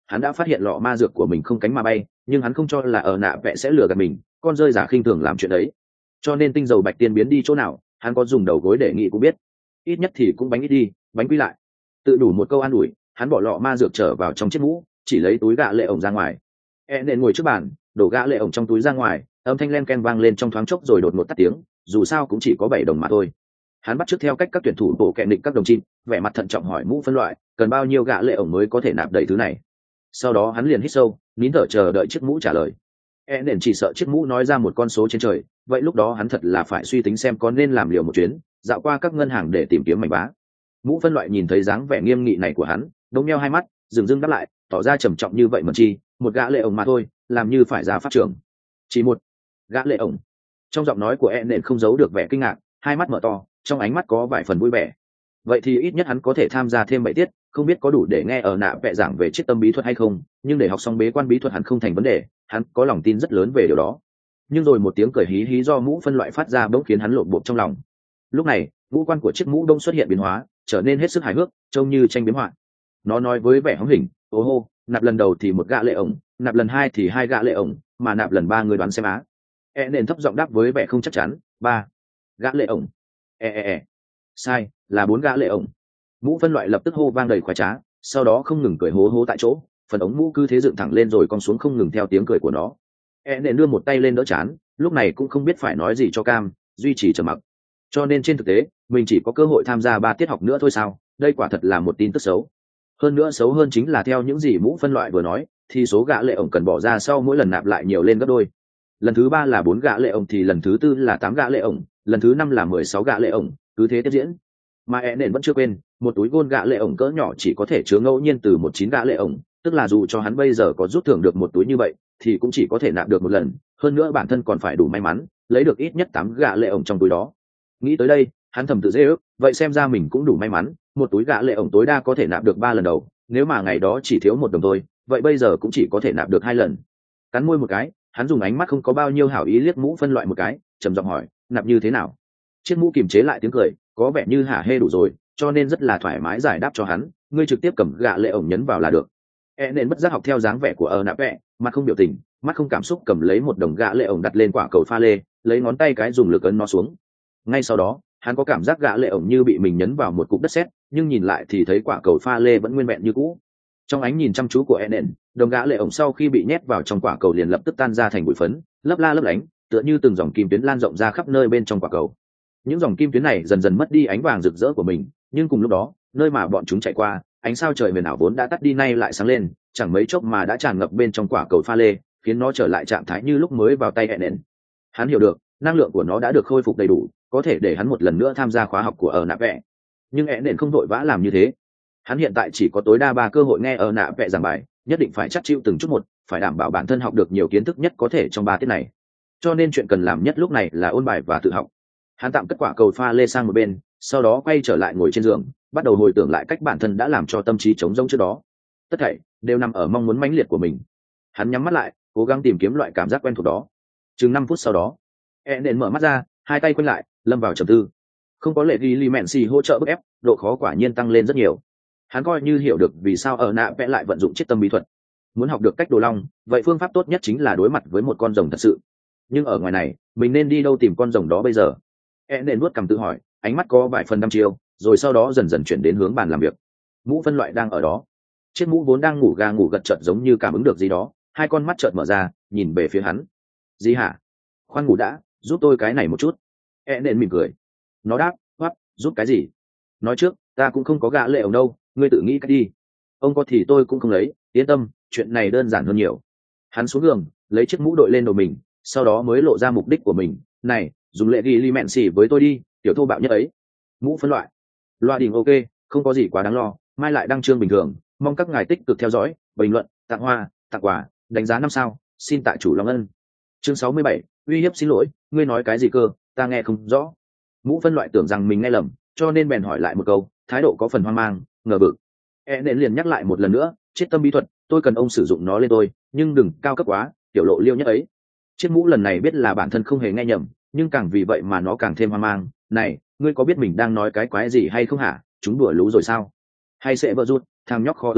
hắn đã phát hiện lọ ma dược của mình không cánh mà bay, nhưng hắn không cho là ở nạ vẽ sẽ lừa gạt mình, con rơi giả khinh thường làm chuyện đấy. Cho nên tinh dầu bạch tiên biến đi chỗ nào, hắn có dùng đầu gối để nghĩ cũng biết. Ít nhất thì cũng bánh ít đi, bánh quy lại. Tự đủ một câu an ủi, hắn bỏ lọ ma dược trở vào trong chiếc mũ, chỉ lấy túi gạ lệ ổng ra ngoài. E nện ngồi trước bàn, đổ gạ lệ ổng trong túi ra ngoài, âm thanh len ken vang lên trong thoáng chốc rồi đột ngột tắt tiếng, dù sao cũng chỉ có bảy đồng mà thôi. Hắn bắt chước theo cách các tuyển thủ bộ kẹn định các đồng chim, vẻ mặt thận trọng hỏi mũ phân loại, cần bao nhiêu gạ lệ ổng mới có thể nạp đầy thứ này. Sau đó hắn liền hít sâu, nín thở chờ đợi chiếc mũ trả lời. E nện chỉ sợ chiếc mũ nói ra một con số trên trời, vậy lúc đó hắn thật là phải suy tính xem có nên làm liều một chuyến, dạo qua các ngân hàng để tìm kiếm mảnh vá. Mũ phân loại nhìn thấy dáng vẻ nghiêm nghị này của hắn, đống nheo hai mắt, dừng dưng đáp lại, tỏ ra trầm trọng như vậy mà chi, một gã lệ ổng mà thôi, làm như phải ra pháp trưởng. Chỉ một gã lệ ổng. Trong giọng nói của E nện không giấu được vẻ kinh ngạc, hai mắt mở to, trong ánh mắt có vài phần vui vẻ. Vậy thì ít nhất hắn có thể tham gia thêm bảy tiết, không biết có đủ để nghe ở nạ vẽ giảng về triết tâm bí thuật hay không, nhưng để học xong bế quan bí thuật hẳn không thành vấn đề, hắn có lòng tin rất lớn về điều đó. Nhưng rồi một tiếng cười hí hí do mũ phân loại phát ra bỗng khiến hắn lộn bộp trong lòng. Lúc này, ngũ quan của chiếc mũ đông xuất hiện biến hóa, trở nên hết sức hài hước, trông như tranh biếm họa. Nó nói với vẻ hóm hỉnh, ô hô, nạp lần đầu thì một gã lệ ổng, nạp lần hai thì hai gã lệ ổng, mà nạp lần ba người đoán xem á. E nền thấp giọng đáp với vẻ không chắc chắn, ba gã lệ ổng. E e e. Sai, là bốn gã lệ ổng. Mũ phân loại lập tức hô vang đầy khoái trá, sau đó không ngừng cười hố hố tại chỗ, phần ống mũ cứ thế dựng thẳng lên rồi cong xuống không ngừng theo tiếng cười của nó. E nền đưa một tay lên đỡ chán, lúc này cũng không biết phải nói gì cho cam, duy trì trầm mặc. Cho nên trên thực tế, mình chỉ có cơ hội tham gia ba tiết học nữa thôi sao? Đây quả thật là một tin tức xấu. Hơn nữa xấu hơn chính là theo những gì mũ phân loại vừa nói, thì số gã lệ ổng cần bỏ ra sau mỗi lần nạp lại nhiều lên gấp đôi. Lần thứ ba là bốn gã lệ ổng thì lần thứ tư là tám gã lệ ổng, lần thứ năm là mười sáu gã lệ ổng, cứ thế tiếp diễn. Mà E nền vẫn chưa quên, một túi gôn gã lệ ổng cỡ nhỏ chỉ có thể chứa ngẫu nhiên từ một chín gã lệ ổng, tức là dù cho hắn bây giờ có rút thưởng được một túi như vậy, thì cũng chỉ có thể nạp được một lần, hơn nữa bản thân còn phải đủ may mắn, lấy được ít nhất tám gã lệ ổng trong túi đó. Nghĩ tới đây, hắn thầm tự dễ ước, vậy xem ra mình cũng đủ may mắn, một túi gã lệ ổng tối đa có thể nạp được ba lần đầu, nếu mà ngày đó chỉ thiếu một đồng thôi, vậy bây giờ cũng chỉ có thể nạp được hai lần. Cắn môi một cái, hắn dùng ánh mắt không có bao nhiêu hảo ý liếc mũ phân loại một cái, trầm giọng hỏi, nạp như thế nào? Chiếc mũ kiềm chế lại tiếng cười, có vẻ như hả hê đủ rồi, cho nên rất là thoải mái giải đáp cho hắn, ngươi trực tiếp cầm gã lệ ổng nhấn vào là được. E nên bất giác học theo dáng vẻ của ở nạp vẽ, mặt không biểu tình, mắt không cảm xúc cầm lấy một đồng gã lệ ổng đặt lên quả cầu pha lê, lấy ngón tay cái dùng lực ấn nó xuống. Ngay sau đó, hắn có cảm giác gã lệ ổng như bị mình nhấn vào một cục đất sét, nhưng nhìn lại thì thấy quả cầu pha lê vẫn nguyên vẹn như cũ. Trong ánh nhìn chăm chú của Eden, đồng gã lệ ổng sau khi bị nhét vào trong quả cầu liền lập tức tan ra thành bụi phấn, lấp la lấp lánh, tựa như từng dòng kim tuyến lan rộng ra khắp nơi bên trong quả cầu. Những dòng kim tuyến này dần dần mất đi ánh vàng rực rỡ của mình, nhưng cùng lúc đó, nơi mà bọn chúng chạy qua, ánh sao trời huyền ảo vốn đã tắt đi nay lại sáng lên, chẳng mấy chốc mà đã tràn ngập bên trong quả cầu pha lê, khiến nó trở lại trạng thái như lúc mới vào tay Eden. Hắn hiểu được, năng lượng của nó đã được khôi phục đầy đủ, có thể để hắn một lần nữa tham gia khóa học của ở nạ vẽ. Nhưng Eden không vội vã làm như thế. Hắn hiện tại chỉ có tối đa ba cơ hội nghe ở nạ vẽ giảng bài, nhất định phải chắc chịu từng chút một, phải đảm bảo bản thân học được nhiều kiến thức nhất có thể trong ba tiết này. Cho nên chuyện cần làm nhất lúc này là ôn bài và tự học. Hắn tạm cất quả cầu pha lê sang một bên, sau đó quay trở lại ngồi trên giường, bắt đầu hồi tưởng lại cách bản thân đã làm cho tâm trí trống rỗng trước đó. Tất thảy đều nằm ở mong muốn mãnh liệt của mình. Hắn nhắm mắt lại, cố gắng tìm kiếm loại cảm giác quen thuộc đó. Chừng năm phút sau đó, E nện mở mắt ra, hai tay quanh lại, lâm vào trầm tư. Không có lệ ghi li mẹn xì hỗ trợ bức ép, độ khó quả nhiên tăng lên rất nhiều. Hắn coi như hiểu được vì sao ở nạ vẽ lại vận dụng chiết tâm bí thuật. Muốn học được cách đồ long, vậy phương pháp tốt nhất chính là đối mặt với một con rồng thật sự. Nhưng ở ngoài này, mình nên đi đâu tìm con rồng đó bây giờ? E nên nuốt cằm tự hỏi, ánh mắt có vài phần đăm chiêu, rồi sau đó dần dần chuyển đến hướng bàn làm việc. Mũ phân loại đang ở đó. Chiếc mũ vốn đang ngủ gà ngủ gật chợt giống như cảm ứng được gì đó, hai con mắt chợt mở ra, nhìn về phía hắn. Gì hả? Khoan ngủ đã, giúp tôi cái này một chút. E nên mỉm cười. Nó đáp, hoắt, giúp cái gì? Nói trước, ta cũng không có gã lệ ổng đâu, ngươi tự nghĩ cách đi. Ông có thì tôi cũng không lấy, yên tâm, chuyện này đơn giản hơn nhiều. Hắn xuống giường, lấy chiếc mũ đội lên đầu mình, sau đó mới lộ ra mục đích của mình. Này, dùng lệ ghi li mẹn xì với tôi đi, tiểu thô bạo nhất ấy. Mũ phân loại. Loa đình ok, không có gì quá đáng lo, mai lại đăng chương bình thường, mong các ngài tích cực theo dõi, bình luận, tặng hoa, tặng quà, đánh giá năm sao, xin tạ chủ long ân. Chương sáu mươi bảy, uy hiếp xin lỗi, ngươi nói cái gì cơ, ta nghe không rõ. Mũ phân loại tưởng rằng mình nghe lầm, cho nên bèn hỏi lại một câu, thái độ có phần hoang mang, ngờ vực. E nện liền nhắc lại một lần nữa, chiết tâm bí thuật, tôi cần ông sử dụng nó lên tôi, nhưng đừng cao cấp quá, tiểu lộ liêu nhất ấy. Chiếc mũ lần này biết là bản thân không hề nghe nhầm, nhưng càng vì vậy mà nó càng thêm hoang mang. Này, ngươi có biết mình đang nói cái quái gì hay không hả? Chúng đùa lú rồi sao? Hay sẽ vợ rút, thằng nhóc kho ưa đó,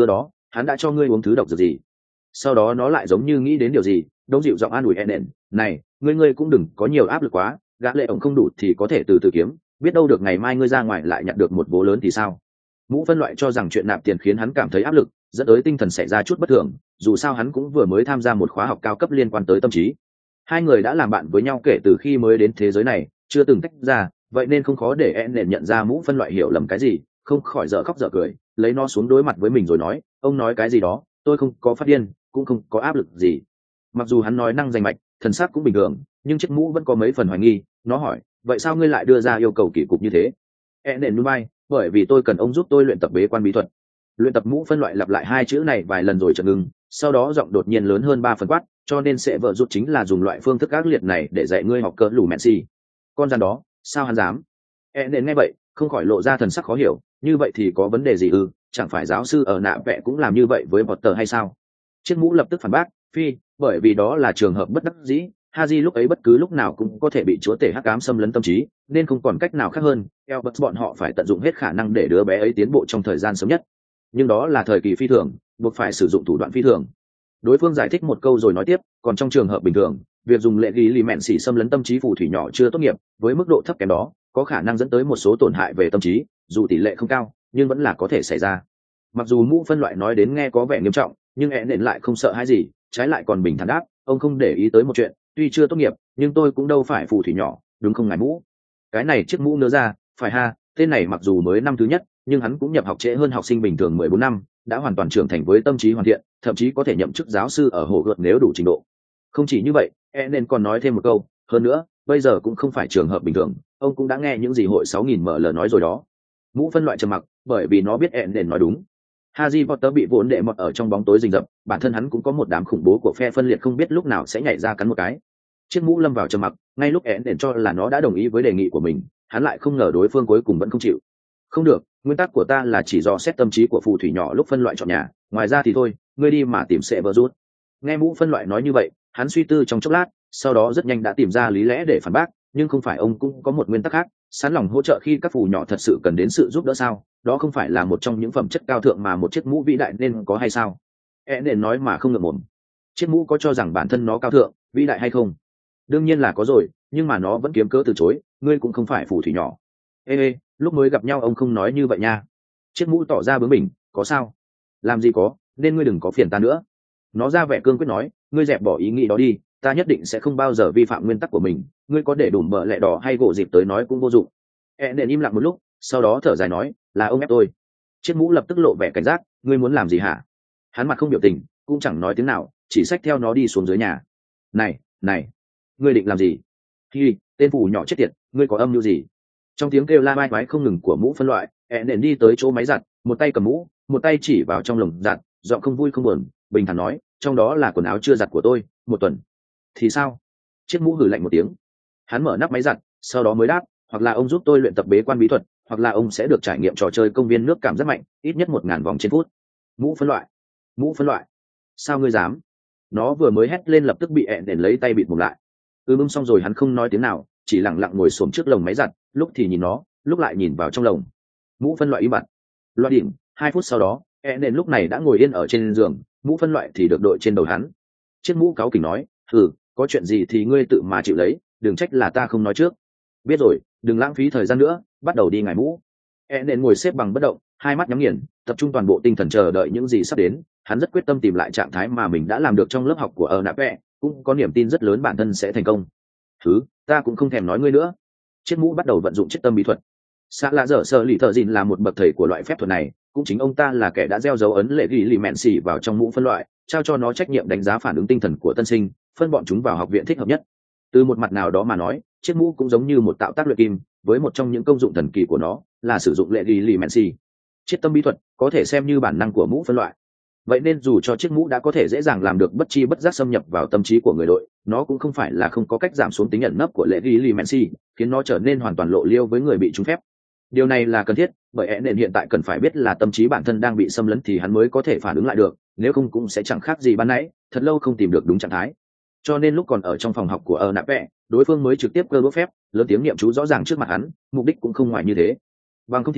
hắn đã cho ngươi uống thứ độc dược gì? Sau đó nó lại giống như nghĩ đến điều gì, đông dịu giọng an ủi Eden, này ngươi ngươi cũng đừng có nhiều áp lực quá, gã lệ ổng không đủ thì có thể từ từ kiếm, biết đâu được ngày mai ngươi ra ngoài lại nhận được một bố lớn thì sao? Mũ phân loại cho rằng chuyện nạp tiền khiến hắn cảm thấy áp lực, dẫn tới tinh thần xảy ra chút bất thường, dù sao hắn cũng vừa mới tham gia một khóa học cao cấp liên quan tới tâm trí. Hai người đã làm bạn với nhau kể từ khi mới đến thế giới này, chưa từng tách ra, vậy nên không khó để Eden nhận ra Mũ phân loại hiểu lầm cái gì, không khỏi dở khóc dở cười, lấy nó xuống đối mặt với mình rồi nói, ông nói cái gì đó, tôi không có phát điên, cũng không có áp lực gì. Mặc dù hắn nói năng rành mạch, thần sắc cũng bình thường, nhưng chiếc mũ vẫn có mấy phần hoài nghi. Nó hỏi, vậy sao ngươi lại đưa ra yêu cầu kỳ cục như thế? Eden núi bay, bởi vì tôi cần ông giúp tôi luyện tập bế quan bí thuật. Luyện tập. Mũ phân loại lặp lại hai chữ này vài lần rồi chợt ngừng, sau đó giọng đột nhiên lớn hơn ba phần quát, cho nên sẽ vợ rút chính là dùng loại phương thức ác liệt này để dạy ngươi học cỡ lù mẹn xì. Con rắn đó, sao hắn dám? Eden nghe vậy, không khỏi lộ ra thần sắc khó hiểu, như vậy thì có vấn đề gì ư? Chẳng phải giáo sư ở nạ vẽ cũng làm như vậy với Potter hay sao? Chiếc mũ lập tức phản bác, phi, bởi vì đó là trường hợp bất đắc dĩ. Haji lúc ấy bất cứ lúc nào cũng có thể bị chúa tể hắc ám xâm lấn tâm trí, nên không còn cách nào khác hơn, Albert bọn họ phải tận dụng hết khả năng để đứa bé ấy tiến bộ trong thời gian sớm nhất. Nhưng đó là thời kỳ phi thường, buộc phải sử dụng thủ đoạn phi thường. Đối phương giải thích một câu rồi nói tiếp, còn trong trường hợp bình thường, việc dùng lệ ghi lì mẹn xỉ xâm lấn tâm trí phù thủy nhỏ chưa tốt nghiệp, với mức độ thấp kém đó, có khả năng dẫn tới một số tổn hại về tâm trí, dù tỷ lệ không cao, nhưng vẫn là có thể xảy ra. Mặc dù Mũ phân loại nói đến nghe có vẻ nghiêm trọng, nhưng ẹ nện lại không sợ hãi gì, trái lại còn bình thản đáp, ông không để ý tới một chuyện, tuy chưa tốt nghiệp, nhưng tôi cũng đâu phải phù thủy nhỏ, đúng không ngài Mũ? Cái này chiếc mũ nỡ ra, phải ha, tên này mặc dù mới năm thứ nhất, nhưng hắn cũng nhập học trễ hơn học sinh bình thường mười bốn năm, đã hoàn toàn trưởng thành với tâm trí hoàn thiện, thậm chí có thể nhậm chức giáo sư ở hồ gợt nếu đủ trình độ. Không chỉ như vậy, ẹ nện còn nói thêm một câu, hơn nữa, bây giờ cũng không phải trường hợp bình thường, ông cũng đã nghe những gì hội sáu nghìn ml nói rồi đó. Mũ phân loại trầm mặc, bởi vì nó biết ẹ nện nói đúng. Harry Potter bị vốn đệ mọt ở trong bóng tối rình rập, bản thân hắn cũng có một đám khủng bố của phe phân liệt không biết lúc nào sẽ nhảy ra cắn một cái. Chiếc mũ lâm vào trầm mặc, ngay lúc ẻn đền cho là nó đã đồng ý với đề nghị của mình, hắn lại không ngờ đối phương cuối cùng vẫn không chịu. Không được, nguyên tắc của ta là chỉ dò xét tâm trí của phù thủy nhỏ lúc phân loại chọn nhà, ngoài ra thì thôi, ngươi đi mà tìm sẽ vỡ rút. Nghe mũ phân loại nói như vậy, hắn suy tư trong chốc lát, sau đó rất nhanh đã tìm ra lý lẽ để phản bác, nhưng không phải ông cũng có một nguyên tắc khác, sẵn lòng hỗ trợ khi các phù nhỏ thật sự cần đến sự giúp đỡ sao? Đó không phải là một trong những phẩm chất cao thượng mà một chiếc mũ vĩ đại nên có hay sao? E nên nói mà không ngượng mồm. Chiếc mũ có cho rằng bản thân nó cao thượng, vĩ đại hay không? Đương nhiên là có rồi, nhưng mà nó vẫn kiếm cớ từ chối, ngươi cũng không phải phù thủy nhỏ. Ê ê, lúc mới gặp nhau ông không nói như vậy nha. Chiếc mũ tỏ ra bướng bỉnh, có sao? Làm gì có, nên ngươi đừng có phiền ta nữa. Nó ra vẻ cương quyết nói, ngươi dẹp bỏ ý nghĩ đó đi, ta nhất định sẽ không bao giờ vi phạm nguyên tắc của mình, ngươi có để đùm bợ lẹ đỏ hay gỗ dịp tới nói cũng vô dụng. E nên im lặng một lúc, sau đó thở dài nói, là ông ép tôi. Chiếc mũ lập tức lộ vẻ cảnh giác, ngươi muốn làm gì hả? Hắn mặt không biểu tình, cũng chẳng nói tiếng nào, chỉ xách theo nó đi xuống dưới nhà. Này, này, ngươi định làm gì? Hi, tên phù nhỏ chết tiệt, ngươi có âm mưu gì? Trong tiếng kêu la mai quái không ngừng của mũ phân loại, E nên đi tới chỗ máy giặt, một tay cầm mũ, một tay chỉ vào trong lồng giặt, giọng không vui không buồn, bình thản nói, trong đó là quần áo chưa giặt của tôi, một tuần. Thì sao? Chiếc mũ hừ lạnh một tiếng. Hắn mở nắp máy giặt, sau đó mới đáp, hoặc là ông giúp tôi luyện tập bế quan bí thuật, hoặc là ông sẽ được trải nghiệm trò chơi công viên nước cảm giác mạnh, ít nhất một ngàn vòng trên phút. Mũ phân loại, mũ phân loại, sao ngươi dám? Nó vừa mới hét lên lập tức bị ẹn đền lấy tay bịt mồm lại. Ừ bưng xong rồi hắn không nói tiếng nào, chỉ lặng lặng ngồi xổm trước lồng máy giặt, lúc thì nhìn nó, lúc lại nhìn vào trong lồng. Mũ phân loại im bặt. Loại đỉnh, hai phút sau đó, ẹn đền lúc này đã ngồi yên ở trên giường, mũ phân loại thì được đội trên đầu hắn. Chiếc mũ cáu kỉnh nói, ừ, có chuyện gì thì ngươi tự mà chịu lấy, đừng trách là ta không nói trước. Biết rồi, đừng lãng phí thời gian nữa, bắt đầu đi ngải mũ. E nên ngồi xếp bằng bất động, hai mắt nhắm nghiền, tập trung toàn bộ tinh thần chờ đợi những gì sắp đến. Hắn rất quyết tâm tìm lại trạng thái mà mình đã làm được trong lớp học của ở nạ vẽ, cũng có niềm tin rất lớn bản thân sẽ thành công. Thứ, ta cũng không thèm nói ngươi nữa. Chiếc mũ bắt đầu vận dụng chiếc tâm bí thuật. Xã lạ dở sơ lì thợ dìn là một bậc thầy của loại phép thuật này, cũng chính ông ta là kẻ đã gieo dấu ấn lệ ghi lì mẹn xỉ vào trong mũ phân loại, trao cho nó trách nhiệm đánh giá phản ứng tinh thần của tân sinh, phân bọn chúng vào học viện thích hợp nhất. Từ một mặt nào đó mà nói, chiếc mũ cũng giống như một tạo tác luyện kim, với một trong những công dụng thần kỳ của nó là sử dụng lệ ghi lì mẹn xỉ. Chiếc tâm bí thuật có thể xem như bản năng của mũ phân loại. Vậy nên dù cho chiếc mũ đã có thể dễ dàng làm được bất chi bất giác xâm nhập vào tâm trí của người đội, nó cũng không phải là không có cách giảm xuống tính ẩn nấp của lệ ghi lì mẹn xỉ, khiến nó trở nên hoàn toàn lộ liêu với người bị trúng phép. Điều này là cần thiết, bởi ẻ nền hiện tại cần phải biết là tâm trí bản thân đang bị xâm lấn thì hắn mới có thể phản ứng lại được, nếu không cũng sẽ chẳng khác gì ban nãy, thật lâu không tìm được đúng trạng thái. Cho nên lúc còn ở trong phòng học của ở nạ vẽ, đối phương mới trực tiếp cơ bốc phép, lớn tiếng niệm chú rõ ràng trước mặt hắn, mục đích cũng không ngoài như thế. Bằng không thì,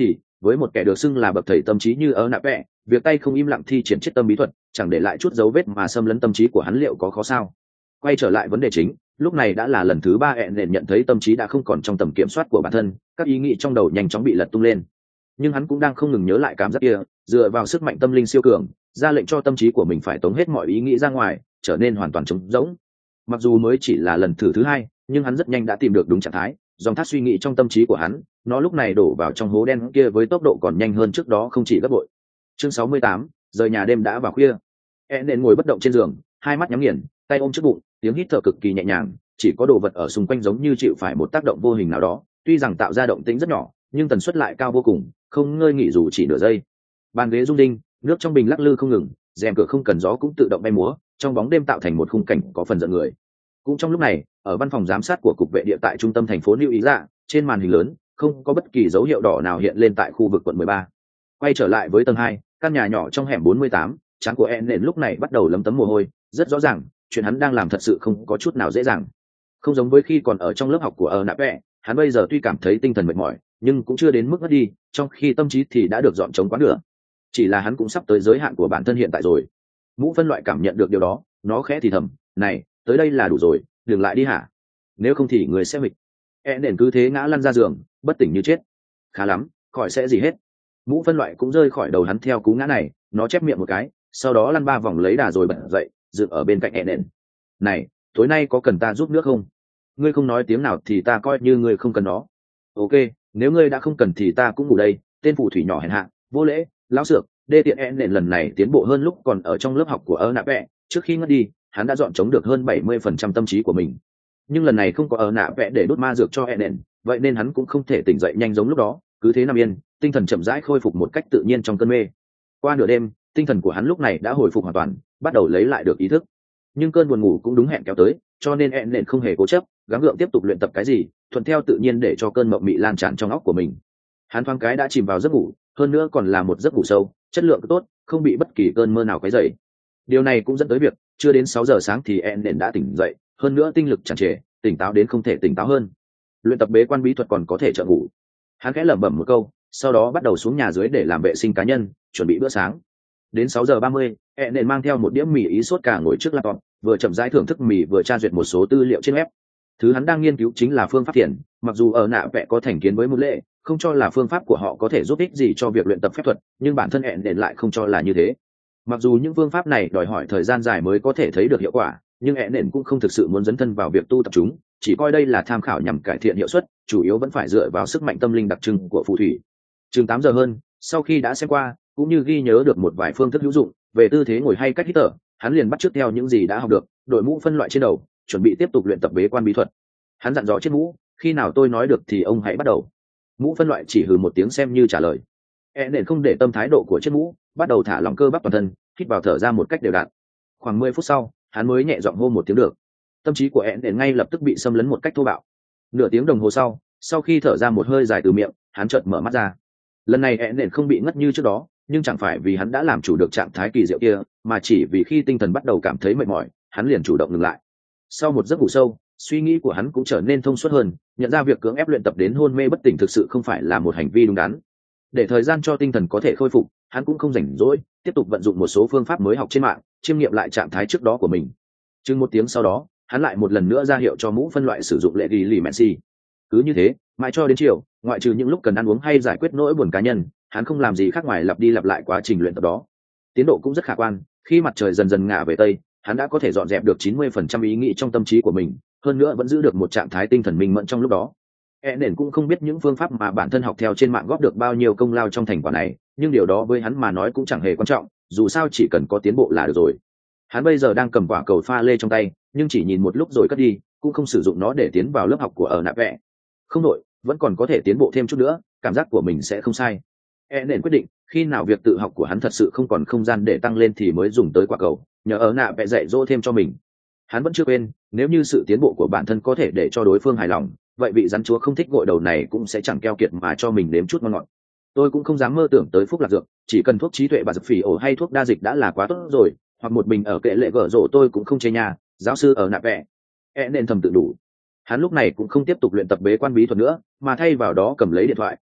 Với một kẻ được xưng là bậc thầy tâm trí như ở nạ vẽ, việc tay không im lặng thi triển chiết tâm bí thuật chẳng để lại chút dấu vết mà xâm lấn tâm trí của hắn liệu có khó sao? Quay trở lại vấn đề chính, lúc này đã là lần thứ ba hẹn nền nhận thấy tâm trí đã không còn trong tầm kiểm soát của bản thân, các ý nghĩ trong đầu nhanh chóng bị lật tung lên. Nhưng hắn cũng đang không ngừng nhớ lại cảm giác kia, dựa vào sức mạnh tâm linh siêu cường, ra lệnh cho tâm trí của mình phải tống hết mọi ý nghĩ ra ngoài, trở nên hoàn toàn trống rỗng. Mặc dù mới chỉ là lần thử thứ hai, nhưng hắn rất nhanh đã tìm được đúng trạng thái, dòng thác suy nghĩ trong tâm trí của hắn, nó lúc này đổ vào trong hố đen kia với tốc độ còn nhanh hơn trước đó không chỉ gấp bội. Chương sáu mươi tám, rời nhà đêm đã vào khuya. Eden ngồi bất động trên giường, hai mắt nhắm nghiền, tay ôm trước bụng, tiếng hít thở cực kỳ nhẹ nhàng, chỉ có đồ vật ở xung quanh giống như chịu phải một tác động vô hình nào đó, tuy rằng tạo ra động tĩnh rất nhỏ, nhưng tần suất lại cao vô cùng, không ngơi nghỉ dù chỉ nửa giây. Bàn ghế rung rinh, nước trong bình lắc lư không ngừng, rèm cửa không cần gió cũng tự động bay múa, trong bóng đêm tạo thành một khung cảnh có phần giận người. Cũng trong lúc này, ở văn phòng giám sát của cục vệ địa tại trung tâm thành phố New York, trên màn hình lớn không có bất kỳ dấu hiệu đỏ nào hiện lên tại khu vực quận mười ba. Quay trở lại với tầng hai, căn nhà nhỏ trong hẻm bốn mươi tám, trán của Eden lúc này bắt đầu lấm tấm mồ hôi, rất rõ ràng, chuyện hắn đang làm thật sự không có chút nào dễ dàng. Không giống với khi còn ở trong lớp học của Ernapé, hắn bây giờ tuy cảm thấy tinh thần mệt mỏi, nhưng cũng chưa đến mức ngất đi, trong khi tâm trí thì đã được dọn trống quá nửa. Chỉ là hắn cũng sắp tới giới hạn của bản thân hiện tại rồi. Mũ phân loại cảm nhận được điều đó, nó khẽ thì thầm, "Này, tới đây là đủ rồi, đừng lại đi hả? Nếu không thì người sẽ hụt." Eden cứ thế ngã lăn ra giường, bất tỉnh như chết. "Khá lắm, khỏi sẽ gì hết." Mũ phân loại cũng rơi khỏi đầu hắn theo cú ngã này, nó chép miệng một cái, sau đó lăn ba vòng lấy đà rồi bật dậy, dựng ở bên cạnh Eden. "Này, tối nay có cần ta giúp nước không? Ngươi không nói tiếng nào thì ta coi như ngươi không cần nó." "Ok, nếu ngươi đã không cần thì ta cũng ngủ đây." Tên phù thủy nhỏ hèn hạ, vô lễ, lão xược, đê tiện Eden lần này tiến bộ hơn lúc còn ở trong lớp học của Ernapé. Trước khi ngất đi, hắn đã dọn chống được hơn bảy mươi phần trăm tâm trí của mình. Nhưng lần này không có Ernapé để đốt ma dược cho Eden, vậy nên hắn cũng không thể tỉnh dậy nhanh giống lúc đó, cứ thế nằm yên, tinh thần chậm rãi khôi phục một cách tự nhiên trong cơn mê. Qua nửa đêm, tinh thần của hắn lúc này đã hồi phục hoàn toàn, bắt đầu lấy lại được ý thức. Nhưng cơn buồn ngủ cũng đúng hẹn kéo tới, cho nên Eden không hề cố chấp, gắng gượng tiếp tục luyện tập cái gì, thuận theo tự nhiên để cho cơn mộng mị lan tràn trong óc của mình. Hắn thoáng cái đã chìm vào giấc ngủ, hơn nữa còn là một giấc ngủ sâu, chất lượng tốt, không bị bất kỳ cơn mơ nào quấy rầy. Điều này cũng dẫn tới việc, chưa đến sáu giờ sáng thì Eden đã tỉnh dậy, hơn nữa tinh lực tràn trề, tỉnh táo đến không thể tỉnh táo hơn. Luyện tập bế quan bí thuật còn có thể trợ ngủ. Hắn khẽ lẩm bẩm một câu, sau đó bắt đầu xuống nhà dưới để làm vệ sinh cá nhân, chuẩn bị bữa sáng. Đến sáu giờ ba mươi, Eden mang theo một đĩa mì ý sốt cả ngồi trước laptop, vừa chậm rãi thưởng thức mì vừa tra duyệt một số tư liệu trên web. Thứ hắn đang nghiên cứu chính là phương pháp thiền, mặc dù ở nạ vẽ có thành kiến với một lệ, không cho là phương pháp của họ có thể giúp ích gì cho việc luyện tập phép thuật, nhưng bản thân Eden lại không cho là như thế. Mặc dù những phương pháp này đòi hỏi thời gian dài mới có thể thấy được hiệu quả, nhưng Eden cũng không thực sự muốn dấn thân vào việc tu tập chúng, chỉ coi đây là tham khảo nhằm cải thiện hiệu suất, chủ yếu vẫn phải dựa vào sức mạnh tâm linh đặc trưng của phù thủy. Chừng tám giờ hơn, sau khi đã xem qua, cũng như ghi nhớ được một vài phương thức hữu dụng về tư thế ngồi hay cách hít thở, hắn liền bắt chước theo những gì đã học được, đội mũ phân loại trên đầu, chuẩn bị tiếp tục luyện tập bế quan bí thuật. Hắn dặn dò chiếc mũ, "Khi nào tôi nói được thì ông hãy bắt đầu." Mũ phân loại chỉ hừ một tiếng xem như trả lời. Eden không để tâm thái độ của chiếc mũ, bắt đầu thả lỏng cơ bắp toàn thân, hít vào thở ra một cách đều đặn. Khoảng mười phút sau, hắn mới nhẹ giọng hô một tiếng được. Tâm trí của Eden ngay lập tức bị xâm lấn một cách thô bạo. Nửa tiếng đồng hồ sau, sau khi thở ra một hơi dài từ miệng, hắn chợt mở mắt ra. Lần này Eden không bị ngất như trước đó, nhưng chẳng phải vì hắn đã làm chủ được trạng thái kỳ diệu kia, mà chỉ vì khi tinh thần bắt đầu cảm thấy mệt mỏi, hắn liền chủ động ngừng lại. Sau một giấc ngủ sâu, suy nghĩ của hắn cũng trở nên thông suốt hơn, nhận ra việc cưỡng ép luyện tập đến hôn mê bất tỉnh thực sự không phải là một hành vi đúng đắn. Để thời gian cho tinh thần có thể khôi phục, hắn cũng không rảnh rỗi, tiếp tục vận dụng một số phương pháp mới học trên mạng, chiêm nghiệm lại trạng thái trước đó của mình. Chừng một tiếng sau đó, hắn lại một lần nữa ra hiệu cho mũ phân loại sử dụng lệ ghi lì Messi. Cứ như thế, mãi cho đến chiều, ngoại trừ những lúc cần ăn uống hay giải quyết nỗi buồn cá nhân, hắn không làm gì khác ngoài lặp đi lặp lại quá trình luyện tập đó. Tiến độ cũng rất khả quan, khi mặt trời dần dần ngả về tây, hắn đã có thể dọn dẹp được chín mươi phần trăm ý nghĩ trong tâm trí của mình, hơn nữa vẫn giữ được một trạng thái tinh thần minh mẫn trong lúc đó. Eden cũng không biết những phương pháp mà bản thân học theo trên mạng góp được bao nhiêu công lao trong thành quả này, nhưng điều đó với hắn mà nói cũng chẳng hề quan trọng, dù sao chỉ cần có tiến bộ là được rồi. Hắn bây giờ đang cầm quả cầu pha lê trong tay, nhưng chỉ nhìn một lúc rồi cất đi, cũng không sử dụng nó để tiến vào lớp học của ở nạp vẽ. Không đội, vẫn còn có thể tiến bộ thêm chút nữa, cảm giác của mình sẽ không sai. Eden quyết định, khi nào việc tự học của hắn thật sự không còn không gian để tăng lên thì mới dùng tới quả cầu, nhờ ở nạ vẽ dạy dỗ thêm cho mình. Hắn vẫn chưa quên, nếu như sự tiến bộ của bản thân có thể để cho đối phương hài lòng, vậy vị rắn chúa không thích gội đầu này cũng sẽ chẳng keo kiệt mà cho mình nếm chút ngon ngọt. Tôi cũng không dám mơ tưởng tới phúc lạc dược, chỉ cần thuốc trí tuệ và dược phỉ ổ hay thuốc đa dịch đã là quá tốt rồi, hoặc một bình ở kệ lệ gở rộ tôi cũng không chê nhà. Giáo sư ở nạ vẽ e nên thầm tự đủ. Hắn lúc này cũng không tiếp tục luyện tập bế quan bí thuật nữa, mà thay vào đó cầm lấy điện thoại,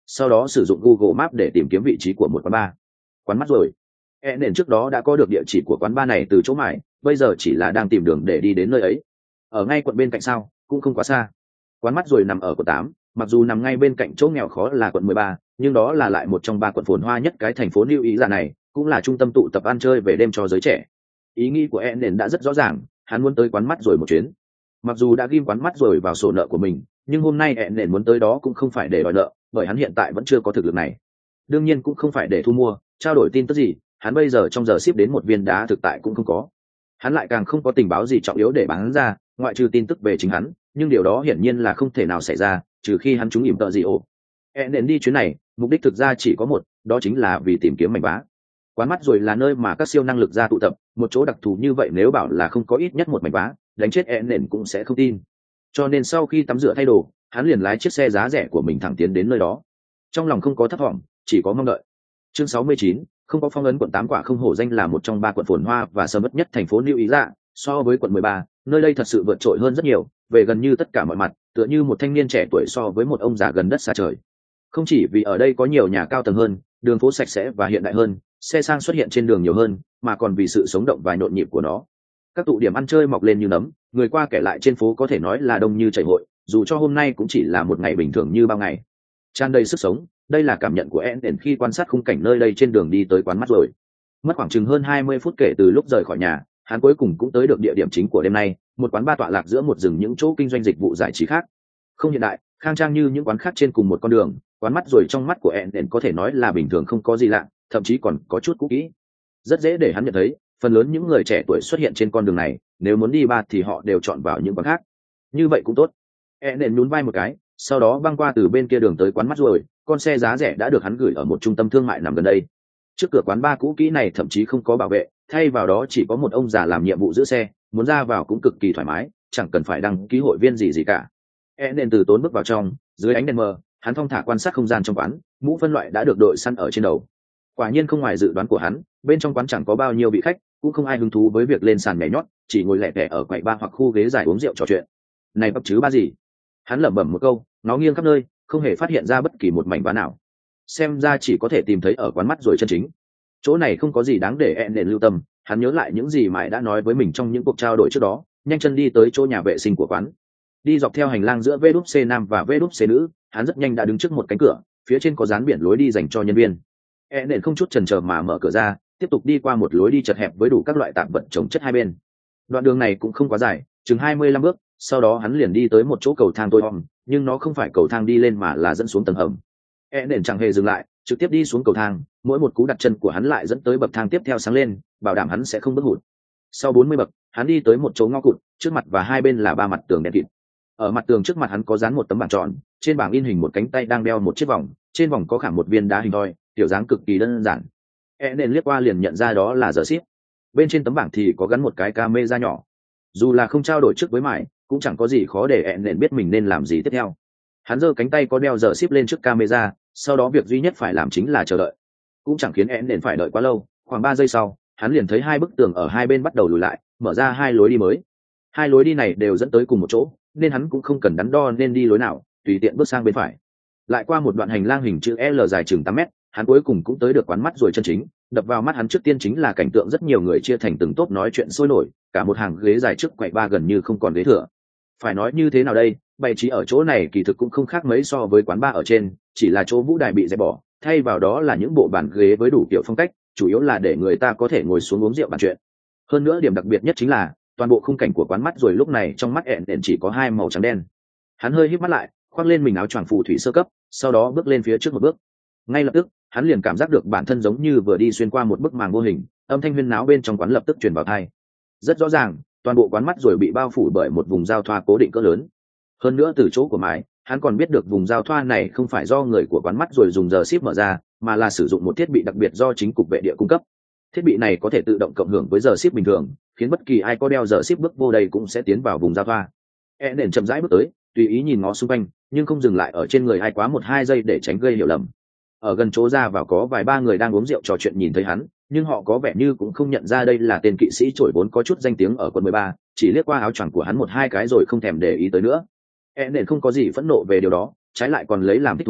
sau đó sử dụng Google Maps để tìm kiếm vị trí của một quán bar. Quán mắt rồi. E nền trước đó đã có được địa chỉ của quán bar này từ chỗ mải, bây giờ chỉ là đang tìm đường để đi đến nơi ấy. Ở ngay quận bên cạnh sao, cũng không quá xa. Quán mắt rồi nằm ở quận tám, mặc dù nằm ngay bên cạnh chỗ nghèo khó là quận mười ba, nhưng đó là lại một trong ba quận phồn hoa nhất cái thành phố New Ý dạ này, cũng là trung tâm tụ tập ăn chơi về đêm cho giới trẻ. Ý nghĩ của E nền đã rất rõ ràng, hắn muốn tới quán mắt rồi một chuyến. Mặc dù đã ghim quán mắt rồi vào sổ nợ của mình, nhưng hôm nay E nền muốn tới đó cũng không phải để đòi nợ, bởi hắn hiện tại vẫn chưa có thực lực này. Đương nhiên cũng không phải để thu mua, trao đổi tin tức gì, hắn bây giờ trong giờ ship đến một viên đá thực tại cũng không có. Hắn lại càng không có tình báo gì trọng yếu để bán ra, ngoại trừ tin tức về chính hắn, nhưng điều đó hiển nhiên là không thể nào xảy ra, trừ khi hắn trúng ỉm tợ gì ổ. E nền đi chuyến này, mục đích thực ra chỉ có một, đó chính là vì tìm kiếm mảnh vá. Quán mắt rồi là nơi mà các siêu năng lực ra tụ tập, một chỗ đặc thù như vậy nếu bảo là không có ít nhất một mảnh vá, đánh chết E nền cũng sẽ không tin. Cho nên sau khi tắm rửa thay đồ, hắn liền lái chiếc xe giá rẻ của mình thẳng tiến đến nơi đó. Trong lòng không có thấp vọng, chỉ có mong đợi. Chương sáu mươi chín, không có phong ấn quận tám quả không hổ danh là một trong ba quận phồn hoa và sầm uất nhất thành phố New Ý dạ, so với quận mười ba, nơi đây thật sự vượt trội hơn rất nhiều, về gần như tất cả mọi mặt, tựa như một thanh niên trẻ tuổi so với một ông già gần đất xa trời. Không chỉ vì ở đây có nhiều nhà cao tầng hơn, đường phố sạch sẽ và hiện đại hơn, xe sang xuất hiện trên đường nhiều hơn, mà còn vì sự sống động và nhộn nhịp của nó. Các tụ điểm ăn chơi mọc lên như nấm, người qua kẻ lại trên phố có thể nói là đông như chảy hội, dù cho hôm nay cũng chỉ là một ngày bình thường như bao ngày. Tràn đầy sức sống, đây là cảm nhận của Eden khi quan sát khung cảnh nơi đây trên đường đi tới quán mắt rồi. Mất khoảng chừng hơn hai mươi phút kể từ lúc rời khỏi nhà, hắn cuối cùng cũng tới được địa điểm chính của đêm nay, một quán bar tọa lạc giữa một rừng những chỗ kinh doanh dịch vụ giải trí khác. Không hiện đại, khang trang như những quán khác trên cùng một con đường, quán mắt rồi trong mắt của Eden có thể nói là bình thường không có gì lạ, thậm chí còn có chút cũ kỹ. Rất dễ để hắn nhận thấy, phần lớn những người trẻ tuổi xuất hiện trên con đường này, nếu muốn đi bar thì họ đều chọn vào những quán khác. Như vậy cũng tốt. Eden nhún vai một cái, sau đó băng qua từ bên kia đường tới quán mắt rồi, con xe giá rẻ đã được hắn gửi ở một trung tâm thương mại nằm gần đây. Trước cửa quán bar cũ kỹ này thậm chí không có bảo vệ, thay vào đó chỉ có một ông già làm nhiệm vụ giữ xe, muốn ra vào cũng cực kỳ thoải mái, chẳng cần phải đăng ký hội viên gì gì cả. Eden từ tốn bước vào trong, dưới ánh đèn mờ, hắn thong thả quan sát không gian trong quán, mũ phân loại đã được đội săn ở trên đầu. Quả nhiên không ngoài dự đoán của hắn, bên trong quán chẳng có bao nhiêu vị khách, cũng không ai hứng thú với việc lên sàn nhảy nhót, chỉ ngồi lẻ tẻ ở quầy bar hoặc khu ghế dài uống rượu trò chuyện. Này bắp chứ ba gì? Hắn lẩm bẩm một câu, nó nghiêng khắp nơi, không hề phát hiện ra bất kỳ một mảnh vá nào. Xem ra chỉ có thể tìm thấy ở quán mắt rồi chân chính. Chỗ này không có gì đáng để Eden lưu tâm, hắn nhớ lại những gì Mãi đã nói với mình trong những cuộc trao đổi trước đó, nhanh chân đi tới chỗ nhà vệ sinh của quán. Đi dọc theo hành lang giữa vê đút xê nam và vê đút xê nữ, hắn rất nhanh đã đứng trước một cánh cửa, phía trên có dán biển lối đi dành cho nhân viên. Eden không chút chần chờ mà mở cửa ra, tiếp tục đi qua một lối đi chật hẹp với đủ các loại tạp vật chồng chất hai bên. Đoạn đường này cũng không quá dài, chừng hai mươi lăm bước, sau đó hắn liền đi tới một chỗ cầu thang tối om, nhưng nó không phải cầu thang đi lên mà là dẫn xuống tầng hầm. Eden chẳng hề dừng lại, trực tiếp đi xuống cầu thang, mỗi một cú đặt chân của hắn lại dẫn tới bậc thang tiếp theo sáng lên, bảo đảm hắn sẽ không bước hụt. Sau bốn mươi bậc, hắn đi tới một chỗ ngõ cụt, trước mặt và hai bên là ba mặt tường đen kịt. Ở mặt tường trước mặt hắn có dán một tấm bảng tròn, trên bảng in hình một cánh tay đang đeo một chiếc vòng, trên vòng có khảm một viên đá hình thoi, kiểu dáng cực kỳ đơn giản. Eden liếc qua liền nhận ra đó là giờ ship. Bên trên tấm bảng thì có gắn một cái camera nhỏ. Dù là không trao đổi trước với Mãi, cũng chẳng có gì khó để Eden biết mình nên làm gì tiếp theo. Hắn giơ cánh tay có đeo giờ ship lên trước camera, sau đó việc duy nhất phải làm chính là chờ đợi. Cũng chẳng khiến Eden phải đợi quá lâu, khoảng ba giây sau, hắn liền thấy hai bức tường ở hai bên bắt đầu lùi lại, mở ra hai lối đi mới. Hai lối đi này đều dẫn tới cùng một chỗ, nên hắn cũng không cần đắn đo nên đi lối nào, tùy tiện bước sang bên phải. Lại qua một đoạn hành lang hình chữ L dài chừng tám mét, hắn cuối cùng cũng tới được quán mắt rồi chân chính. Đập vào mắt hắn trước tiên chính là cảnh tượng rất nhiều người chia thành từng tốp nói chuyện sôi nổi, cả một hàng ghế dài trước quầy ba gần như không còn ghế thừa. Phải nói như thế nào đây, bày trí ở chỗ này kỳ thực cũng không khác mấy so với quán bar ở trên, chỉ là chỗ vũ đài bị dẹp bỏ, thay vào đó là những bộ bàn ghế với đủ kiểu phong cách, chủ yếu là để người ta có thể ngồi xuống uống rượu bàn chuyện. Hơn nữa điểm đặc biệt nhất chính là toàn bộ khung cảnh của quán mắt rồi lúc này trong mắt Eden chỉ có hai màu trắng đen. Hắn hơi híp mắt lại, khoác lên mình áo choàng phù thủy sơ cấp, sau đó bước lên phía trước một bước. Ngay lập tức, hắn liền cảm giác được bản thân giống như vừa đi xuyên qua một bức màng vô hình, âm thanh huyên náo bên trong quán lập tức truyền vào tai. Rất rõ ràng, toàn bộ quán mắt rồi bị bao phủ bởi một vùng giao thoa cố định cỡ lớn. Hơn nữa từ chỗ của Mãi, hắn còn biết được vùng giao thoa này không phải do người của quán mắt rồi dùng giờ ship mở ra, mà là sử dụng một thiết bị đặc biệt do chính cục vệ địa cung cấp. Thiết bị này có thể tự động cộng hưởng với giờ ship bình thường, khiến bất kỳ ai có đeo giờ ship bước vô đây cũng sẽ tiến vào vùng giao thoa. Eden chậm rãi bước tới, tùy ý nhìn ngó xung quanh, nhưng không dừng lại ở trên người ai quá một hai giây để tránh gây hiểu lầm. Ở gần chỗ ra vào có vài ba người đang uống rượu trò chuyện nhìn thấy hắn, nhưng họ có vẻ như cũng không nhận ra đây là tên kỵ sĩ trổi vốn có chút danh tiếng ở quận mười ba, chỉ liếc qua áo choàng của hắn một hai cái rồi không thèm để ý tới nữa. Eden không có gì phẫn nộ về điều đó, trái lại còn lấy làm thích thú,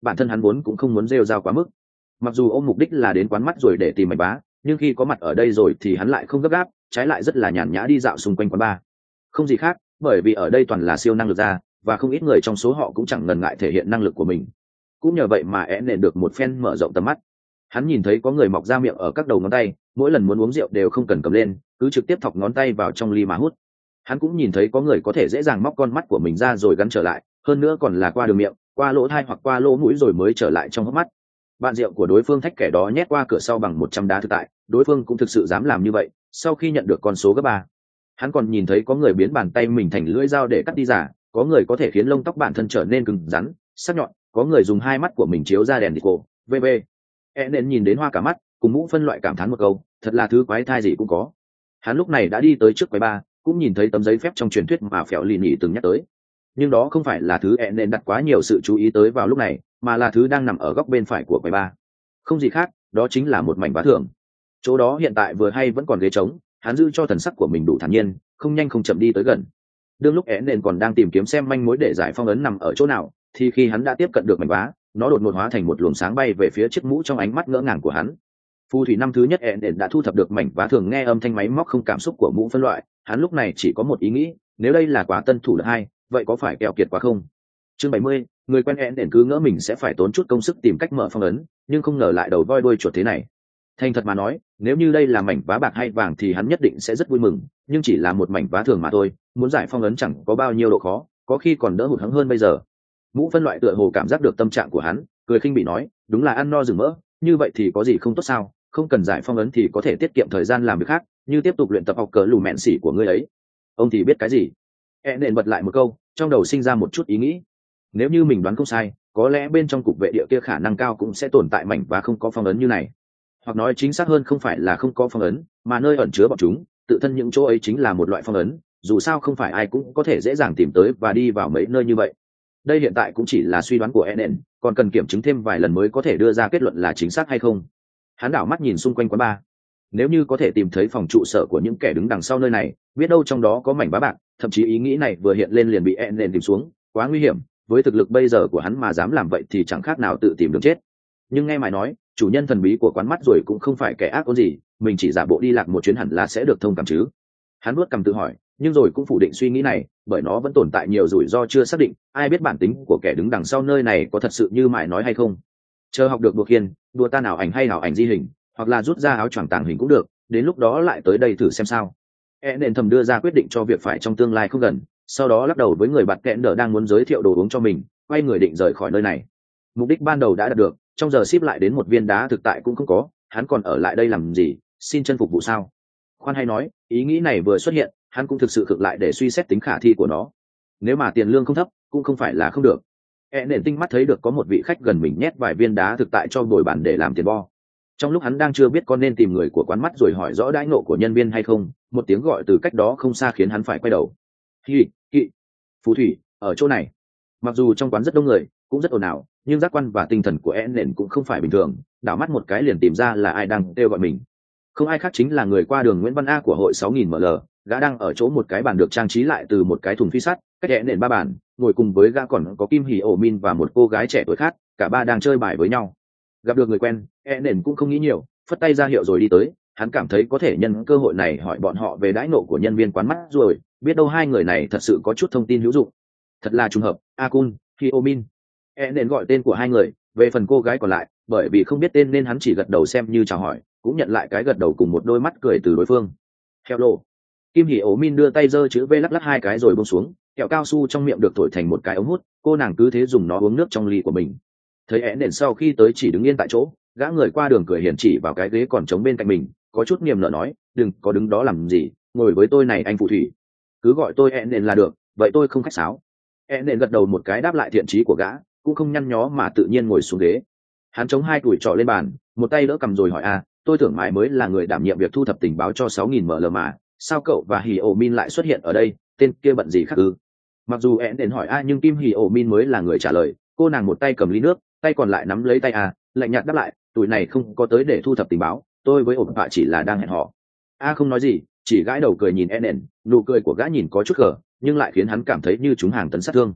bản thân hắn vốn cũng không muốn rêu rao quá mức. Mặc dù ôm mục đích là đến quán mắt rồi để tìm mảnh vá, nhưng khi có mặt ở đây rồi thì hắn lại không gấp gáp, trái lại rất là nhàn nhã đi dạo xung quanh quán bar. Không gì khác, bởi vì ở đây toàn là siêu năng lực ra, và không ít người trong số họ cũng chẳng ngần ngại thể hiện năng lực của mình. Cũng nhờ vậy mà é nện được một phen mở rộng tầm mắt. Hắn nhìn thấy có người mọc ra miệng ở các đầu ngón tay, mỗi lần muốn uống rượu đều không cần cầm lên, cứ trực tiếp thọc ngón tay vào trong ly mà hút. Hắn cũng nhìn thấy có người có thể dễ dàng móc con mắt của mình ra rồi gắn trở lại, hơn nữa còn là qua đường miệng, qua lỗ tai hoặc qua lỗ mũi rồi mới trở lại trong hốc mắt. Bạn rượu của đối phương thách kẻ đó nhét qua cửa sau bằng một trăm đá thực tại, đối phương cũng thực sự dám làm như vậy. Sau khi nhận được con số gấp ba, hắn còn nhìn thấy có người biến bàn tay mình thành lưỡi dao để cắt đi giả, có người có thể khiến lông tóc bản thân trở nên cứng rắn, sắc nhọn, có người dùng hai mắt của mình chiếu ra đèn disco. vb e nên nhìn đến hoa cả mắt, cùng mũ phân loại cảm thán một câu, thật là thứ quái thai gì cũng có. Hắn lúc này đã đi tới trước quầy bar, cũng nhìn thấy tấm giấy phép trong truyền thuyết mà phèo lì nhì từng nhắc tới, nhưng đó không phải là thứ e nên đặt quá nhiều sự chú ý tới vào lúc này, mà là thứ đang nằm ở góc bên phải của quầy bar. Không gì khác, đó chính là một mảnh vá thưởng. Chỗ đó hiện tại vừa hay vẫn còn ghế trống, hắn giữ cho thần sắc của mình đủ thản nhiên, không nhanh không chậm đi tới gần. Đương lúc é nên còn đang tìm kiếm xem manh mối để giải phong ấn nằm ở chỗ nào, thì khi hắn đã tiếp cận được mảnh vá, nó đột ngột hóa thành một luồng sáng bay về phía chiếc mũ trong ánh mắt ngỡ ngàng của hắn. Phù thủy năm thứ nhất é nên đã thu thập được mảnh vá thường, nghe âm thanh máy móc không cảm xúc của mũ phân loại, hắn lúc này chỉ có một ý nghĩ, nếu đây là quá tân thủ là hai, vậy có phải keo kiệt quá không? Chương bảy mươi, người quen é nên cứ ngỡ mình sẽ phải tốn chút công sức tìm cách mở phong ấn, nhưng không ngờ lại đầu voi đuôi chuột thế này. Thành thật mà nói, nếu như đây là mảnh vá bạc hay vàng thì hắn nhất định sẽ rất vui mừng, nhưng chỉ là một mảnh vá thường mà thôi, muốn giải phong ấn chẳng có bao nhiêu độ khó, có khi còn đỡ hụt hẫng hơn bây giờ. Mũ phân loại tựa hồ cảm giác được tâm trạng của hắn, cười khinh bị nói, đúng là ăn no rừng mỡ, như vậy thì có gì không tốt sao, không cần giải phong ấn thì có thể tiết kiệm thời gian làm việc khác, như tiếp tục luyện tập học cờ lù mẹn xỉ của ngươi ấy. Ông thì biết cái gì? E nện bật lại một câu, trong đầu sinh ra một chút ý nghĩ. Nếu như mình đoán không sai, có lẽ bên trong cục vệ địa kia khả năng cao cũng sẽ tồn tại mảnh vá không có phong ấn như này, hoặc nói chính xác hơn không phải là không có phong ấn, mà nơi ẩn chứa bọn chúng, tự thân những chỗ ấy chính là một loại phong ấn, dù sao không phải ai cũng có thể dễ dàng tìm tới và đi vào mấy nơi như vậy. Đây hiện tại cũng chỉ là suy đoán của Enen, còn cần kiểm chứng thêm vài lần mới có thể đưa ra kết luận là chính xác hay không. Hắn đảo mắt nhìn xung quanh quán bar, nếu như có thể tìm thấy phòng trụ sở của những kẻ đứng đằng sau nơi này, biết đâu trong đó có mảnh vá bạc, thậm chí ý nghĩ này vừa hiện lên liền bị Enen tìm xuống, quá nguy hiểm, với thực lực bây giờ của hắn mà dám làm vậy thì chẳng khác nào tự tìm đường chết. Nhưng nghe mày nói, chủ nhân thần bí của quán mắt rồi cũng không phải kẻ ác có gì, mình chỉ giả bộ đi lạc một chuyến hẳn là sẽ được thông cảm chứ. Hắn nuốt cằm tự hỏi, nhưng rồi cũng phủ định suy nghĩ này, bởi nó vẫn tồn tại nhiều rủi ro chưa xác định, ai biết bản tính của kẻ đứng đằng sau nơi này có thật sự như mày nói hay không. Chờ học được buộc khiên, đùa ta nào ảnh hay nào ảnh di hình, hoặc là rút ra áo choàng tàng hình cũng được, đến lúc đó lại tới đây thử xem sao. E nền thầm đưa ra quyết định cho việc phải trong tương lai không gần, sau đó lắc đầu với người bạn kẹn đỡ đang muốn giới thiệu đồ uống cho mình, quay người định rời khỏi nơi này. Mục đích ban đầu đã đạt được, trong giờ ship lại đến một viên đá thực tại cũng không có, hắn còn ở lại đây làm gì, xin chân phục vụ sao? Khoan hay nói, ý nghĩ này vừa xuất hiện, hắn cũng thực sự khựng lại để suy xét tính khả thi của nó. Nếu mà tiền lương không thấp, cũng không phải là không được. E nền tinh mắt thấy được có một vị khách gần mình nhét vài viên đá thực tại cho bồi bàn để làm tiền bo. Trong lúc hắn đang chưa biết có nên tìm người của quán mắt rồi hỏi rõ đãi ngộ của nhân viên hay không, một tiếng gọi từ cách đó không xa khiến hắn phải quay đầu. Hi, kỵ, phù thủy, ở chỗ này. Mặc dù trong quán rất đông người, cũng rất ồn ào, nhưng giác quan và tinh thần của E nền cũng không phải bình thường, đảo mắt một cái liền tìm ra là ai đang kêu gọi mình. Không ai khác chính là người qua đường Nguyễn Văn A của hội sáu nghìn M L, gã đang ở chỗ một cái bàn được trang trí lại từ một cái thùng phi sắt, cách E nền ba bàn, ngồi cùng với gã còn có Kim Hỉ Ổ Min và một cô gái trẻ tuổi khác, cả ba đang chơi bài với nhau. Gặp được người quen, E nền cũng không nghĩ nhiều, phất tay ra hiệu rồi đi tới. Hắn cảm thấy có thể nhân cơ hội này hỏi bọn họ về đãi ngộ của nhân viên quán mắt rồi, biết đâu hai người này thật sự có chút thông tin hữu dụng. Thật là trùng hợp, Akun, Hiomin. E nên gọi tên của hai người, về phần cô gái còn lại, bởi vì không biết tên nên hắn chỉ gật đầu xem như chào hỏi, cũng nhận lại cái gật đầu cùng một đôi mắt cười từ đối phương. Hello. Kim Hiomin đưa tay giơ chữ V lắc lắc hai cái rồi buông xuống, kẹo cao su trong miệng được thổi thành một cái ống hút, cô nàng cứ thế dùng nó uống nước trong ly của mình. Thấy E nên sau khi tới chỉ đứng yên tại chỗ, gã người qua đường cười hiển chỉ vào cái ghế còn trống bên cạnh mình, có chút niềm nở nói, đừng có đứng đó làm gì, ngồi với tôi này anh phù thủy. Cứ gọi tôi E nên là được, vậy tôi không khách sáo. E nên gật đầu một cái đáp lại thiện chí của gã, cũng không nhăn nhó mà tự nhiên ngồi xuống ghế. Hắn chống hai tuổi trọ lên bàn, một tay đỡ cầm rồi hỏi à, tôi tưởng mãi mới là người đảm nhiệm việc thu thập tình báo cho sáu nghìn M L mà, sao cậu và Hỉ Ổ Min lại xuất hiện ở đây, tên kia bận gì khác ư? Mặc dù E nên hỏi a nhưng Kim Hỉ Ổ Min mới là người trả lời, cô nàng một tay cầm ly nước, tay còn lại nắm lấy tay a, lạnh nhạt đáp lại, tuổi này không có tới để thu thập tình báo, tôi với ổn bạ chỉ là đang hẹn hò. A không nói gì, chỉ gãi đầu cười nhìn E nên, nụ cười của gã nhìn có chút gở, nhưng lại khiến hắn cảm thấy như trúng hàng tấn sát thương.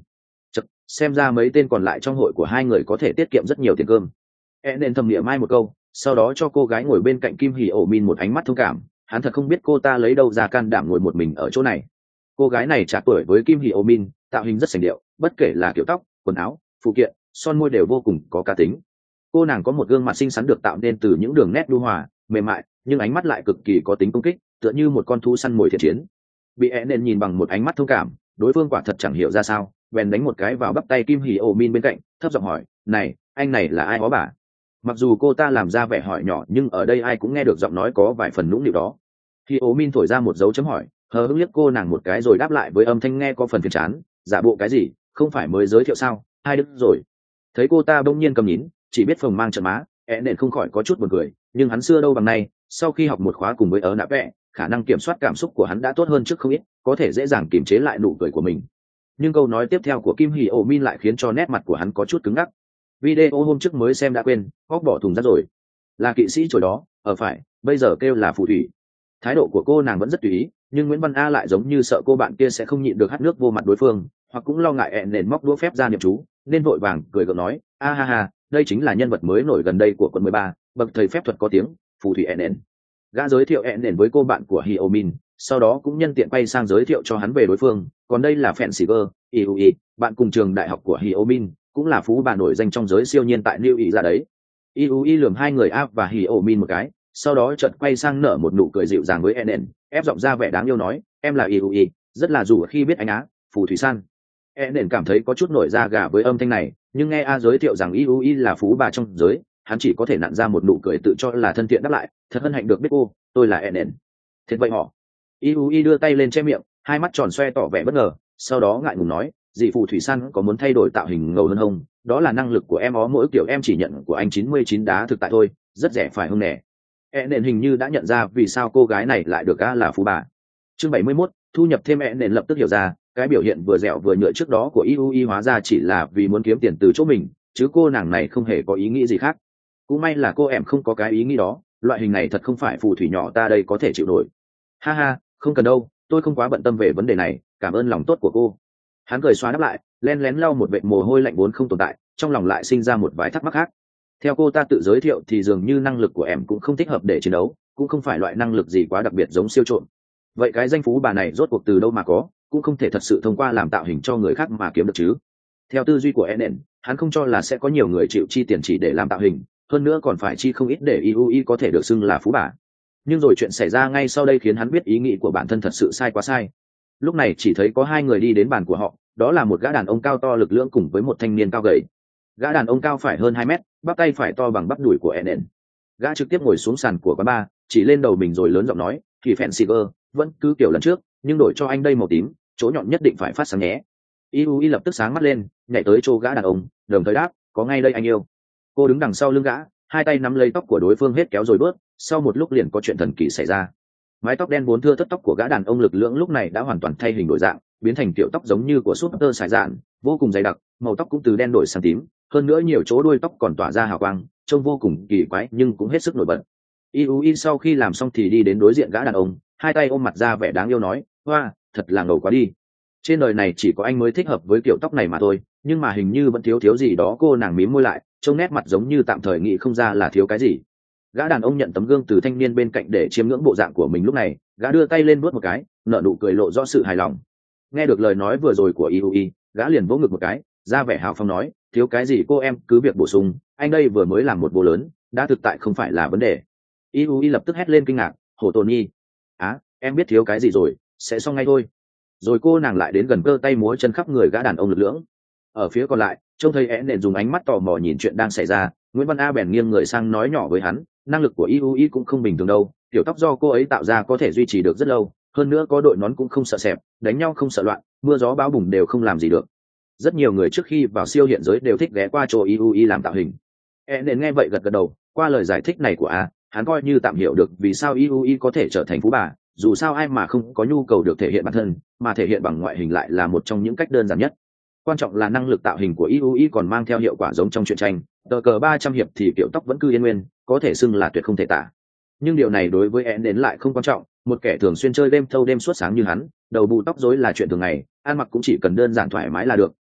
Chật, xem ra mấy tên còn lại trong hội của hai người có thể tiết kiệm rất nhiều tiền cơm. E nên thầm niệm mai một câu, sau đó cho cô gái ngồi bên cạnh Kim Hỉ Ổ Min một ánh mắt thông cảm. Hắn thật không biết cô ta lấy đâu ra can đảm ngồi một mình ở chỗ này. Cô gái này trạc tuổi với Kim Hỉ Ổ Min, tạo hình rất sành điệu, bất kể là kiểu tóc, quần áo, phụ kiện, son môi đều vô cùng có cá tính. Cô nàng có một gương mặt xinh xắn được tạo nên từ những đường nét nhu hòa, mềm mại, nhưng ánh mắt lại cực kỳ có tính công kích, tựa như một con thú săn mồi thiện chiến. Bị E nên nhìn bằng một ánh mắt thông cảm, đối phương quả thật chẳng hiểu ra sao, bèn đánh một cái vào bắp tay Kim Hỉ Ổ Min bên cạnh, thấp giọng hỏi, "Này, anh này là ai hó bà?" Mặc dù cô ta làm ra vẻ hỏi nhỏ, nhưng ở đây ai cũng nghe được giọng nói có vài phần nũng nịu đó. Hỉ Ổ Min thổi ra một dấu chấm hỏi, hờ hững liếc cô nàng một cái rồi đáp lại với âm thanh nghe có phần phiền chán, "Giả bộ cái gì, không phải mới giới thiệu sao, hai đứa rồi." Thấy cô ta bỗng nhiên cầm nín, chỉ biết phồng mang trận má, E nên không khỏi có chút buồn cười, nhưng hắn xưa đâu bằng nay, sau khi học một khóa cùng với ớ nạ vẽ, khả năng kiểm soát cảm xúc của hắn đã tốt hơn trước không ít, có thể dễ dàng kiềm chế lại nụ cười của mình. Nhưng câu nói tiếp theo của Kim Hỉ Ổ Min lại khiến cho nét mặt của hắn có chút cứng ngắc. Video hôm trước mới xem đã quên, góc bỏ thùng rác rồi. Là kỵ sĩ chổi đó, ở phải, bây giờ kêu là phù thủy. Thái độ của cô nàng vẫn rất tùy ý, nhưng Nguyễn Văn A lại giống như sợ cô bạn kia sẽ không nhịn được hắt nước vô mặt đối phương, hoặc cũng lo ngại ẹn nền móc đũa phép ra niệm chú, nên vội vàng cười gượng nói, a ha ha, đây chính là nhân vật mới nổi gần đây của quận mười ba, bậc thầy phép thuật có tiếng, phù thủy ẹn nền. Gã giới thiệu ẹn nền với cô bạn của Hỉ Min, sau đó cũng nhân tiện quay sang giới thiệu cho hắn về đối phương, còn đây là Fensiger, Iui, bạn cùng trường đại học của Hỉ Min, cũng là phú bà nổi danh trong giới siêu nhiên tại New Ý ra đấy. Iui lườm hai người A và Hỉ Min một cái, sau đó chợt quay sang nở một nụ cười dịu dàng với Enen, ép giọng ra vẻ đáng yêu nói, em là Iui, rất là dù khi biết anh á, phù thủy san. Enen cảm thấy có chút nổi da gà với âm thanh này, nhưng nghe A giới thiệu rằng Iui là phú bà trong giới, hắn chỉ có thể nặn ra một nụ cười tự cho là thân thiện đáp lại, thật hân hạnh được biết cô, tôi là Enen. Thiệt vậy họ. Iui đưa tay lên che miệng, hai mắt tròn xoe tỏ vẻ bất ngờ, sau đó ngại ngùng nói, dị phù thủy san có muốn thay đổi tạo hình ngầu hơn không? Đó là năng lực của em ó, mỗi kiểu em chỉ nhận của anh chín mươi chín đá thực tại thôi, rất rẻ phải không nè? E nền hình như đã nhận ra vì sao cô gái này lại được A là phú bà. Chương bảy mươi mốt, thu nhập thêm. E nền lập tức hiểu ra, cái biểu hiện vừa dẻo vừa nhựa trước đó của Iui hóa ra chỉ là vì muốn kiếm tiền từ chỗ mình, chứ cô nàng này không hề có ý nghĩ gì khác. Cũng may là cô em không có cái ý nghĩ đó, loại hình này thật không phải phù thủy nhỏ ta đây có thể chịu nổi. Ha ha, không cần đâu, tôi không quá bận tâm về vấn đề này, cảm ơn lòng tốt của cô. Hắn cười xóa đáp lại, len lén lau một vệt mồ hôi lạnh vốn không tồn tại, trong lòng lại sinh ra một vài thắc mắc khác. Theo cô ta tự giới thiệu thì dường như năng lực của em cũng không thích hợp để chiến đấu, cũng không phải loại năng lực gì quá đặc biệt giống siêu trộm. Vậy cái danh phú bà này rốt cuộc từ đâu mà có, cũng không thể thật sự thông qua làm tạo hình cho người khác mà kiếm được chứ. Theo tư duy của Enen, hắn không cho là sẽ có nhiều người chịu chi tiền chỉ để làm tạo hình, hơn nữa còn phải chi không ít để Iui có thể được xưng là phú bà. Nhưng rồi chuyện xảy ra ngay sau đây khiến hắn biết ý nghĩ của bản thân thật sự sai quá sai. Lúc này chỉ thấy có hai người đi đến bàn của họ, đó là một gã đàn ông cao to lực lưỡng cùng với một thanh niên cao gầy. Gã đàn ông cao phải hơn hai mét, bắp tay phải to bằng bắp đùi của Enen. Gã trực tiếp ngồi xuống sàn của quán bar, chỉ lên đầu mình rồi lớn giọng nói, thì Fensiger, vẫn cứ kiểu lần trước, nhưng đổi cho anh đây màu tím, chỗ nhọn nhất định phải phát sáng nhé. Iui lập tức sáng mắt lên, nhảy tới chỗ gã đàn ông, đồng thời đáp, có ngay đây anh yêu. Cô đứng đằng sau lưng gã, hai tay nắm lấy tóc của đối phương hết kéo rồi bước, sau một lúc liền có chuyện thần kỳ xảy ra. Mái tóc đen vốn thưa thớt tóc của gã đàn ông lực lưỡng lúc này đã hoàn toàn thay hình đổi dạng, biến thành kiểu tóc giống như của Super Sải Dạn, vô cùng dày đặc, màu tóc cũng từ đen đổi sang tím, hơn nữa nhiều chỗ đuôi tóc còn tỏa ra hào quang, trông vô cùng kỳ quái nhưng cũng hết sức nổi bật. Iui sau khi làm xong thì đi đến đối diện gã đàn ông, hai tay ôm mặt ra vẻ đáng yêu nói, hoa, thật là ngầu quá đi. Trên đời này chỉ có anh mới thích hợp với kiểu tóc này mà thôi, nhưng mà hình như vẫn thiếu thiếu gì đó. Cô nàng mím môi lại, trông nét mặt giống như tạm thời nghĩ không ra là thiếu cái gì. Gã đàn ông nhận tấm gương từ thanh niên bên cạnh để chiêm ngưỡng bộ dạng của mình lúc này, gã đưa tay lên vuốt một cái, nở nụ cười lộ rõ sự hài lòng. Nghe được lời nói vừa rồi của Iui, gã liền vỗ ngực một cái, ra vẻ hào phóng nói, thiếu cái gì cô em cứ việc bổ sung, anh đây vừa mới làm một bộ lớn, đã thực tại không phải là vấn đề. Iui lập tức hét lên kinh ngạc, hổ tồn nhi, á, em biết thiếu cái gì rồi, sẽ xong ngay thôi. Rồi cô nàng lại đến gần cơ tay múa chân khắp người gã đàn ông lực lưỡng. Ở phía còn lại, trông thấy én nện dùng ánh mắt tò mò nhìn chuyện đang xảy ra, Nguyễn Văn A bèn nghiêng người sang nói nhỏ với hắn, năng lực của Iui cũng không bình thường đâu, kiểu tóc do cô ấy tạo ra có thể duy trì được rất lâu, hơn nữa có đội nón cũng không sợ sẹp, đánh nhau không sợ loạn, mưa gió bão bùng đều không làm gì được. Rất nhiều người trước khi vào siêu hiện giới đều thích ghé qua chỗ Iui làm tạo hình. én nện nghe vậy gật gật đầu, qua lời giải thích này của A, hắn coi như tạm hiểu được vì sao Iui có thể trở thành phú bà. Dù sao ai mà không có nhu cầu được thể hiện bản thân, mà thể hiện bằng ngoại hình lại là một trong những cách đơn giản nhất. Quan trọng là năng lực tạo hình của Iui còn mang theo hiệu quả giống trong truyện tranh, tờ cờ ba trăm hiệp thì kiểu tóc vẫn cứ yên nguyên, có thể xưng là tuyệt không thể tả. Nhưng điều này đối với én đến lại không quan trọng, một kẻ thường xuyên chơi đêm thâu đêm suốt sáng như hắn, đầu bù tóc rối là chuyện thường ngày, ăn mặc cũng chỉ cần đơn giản thoải mái là được,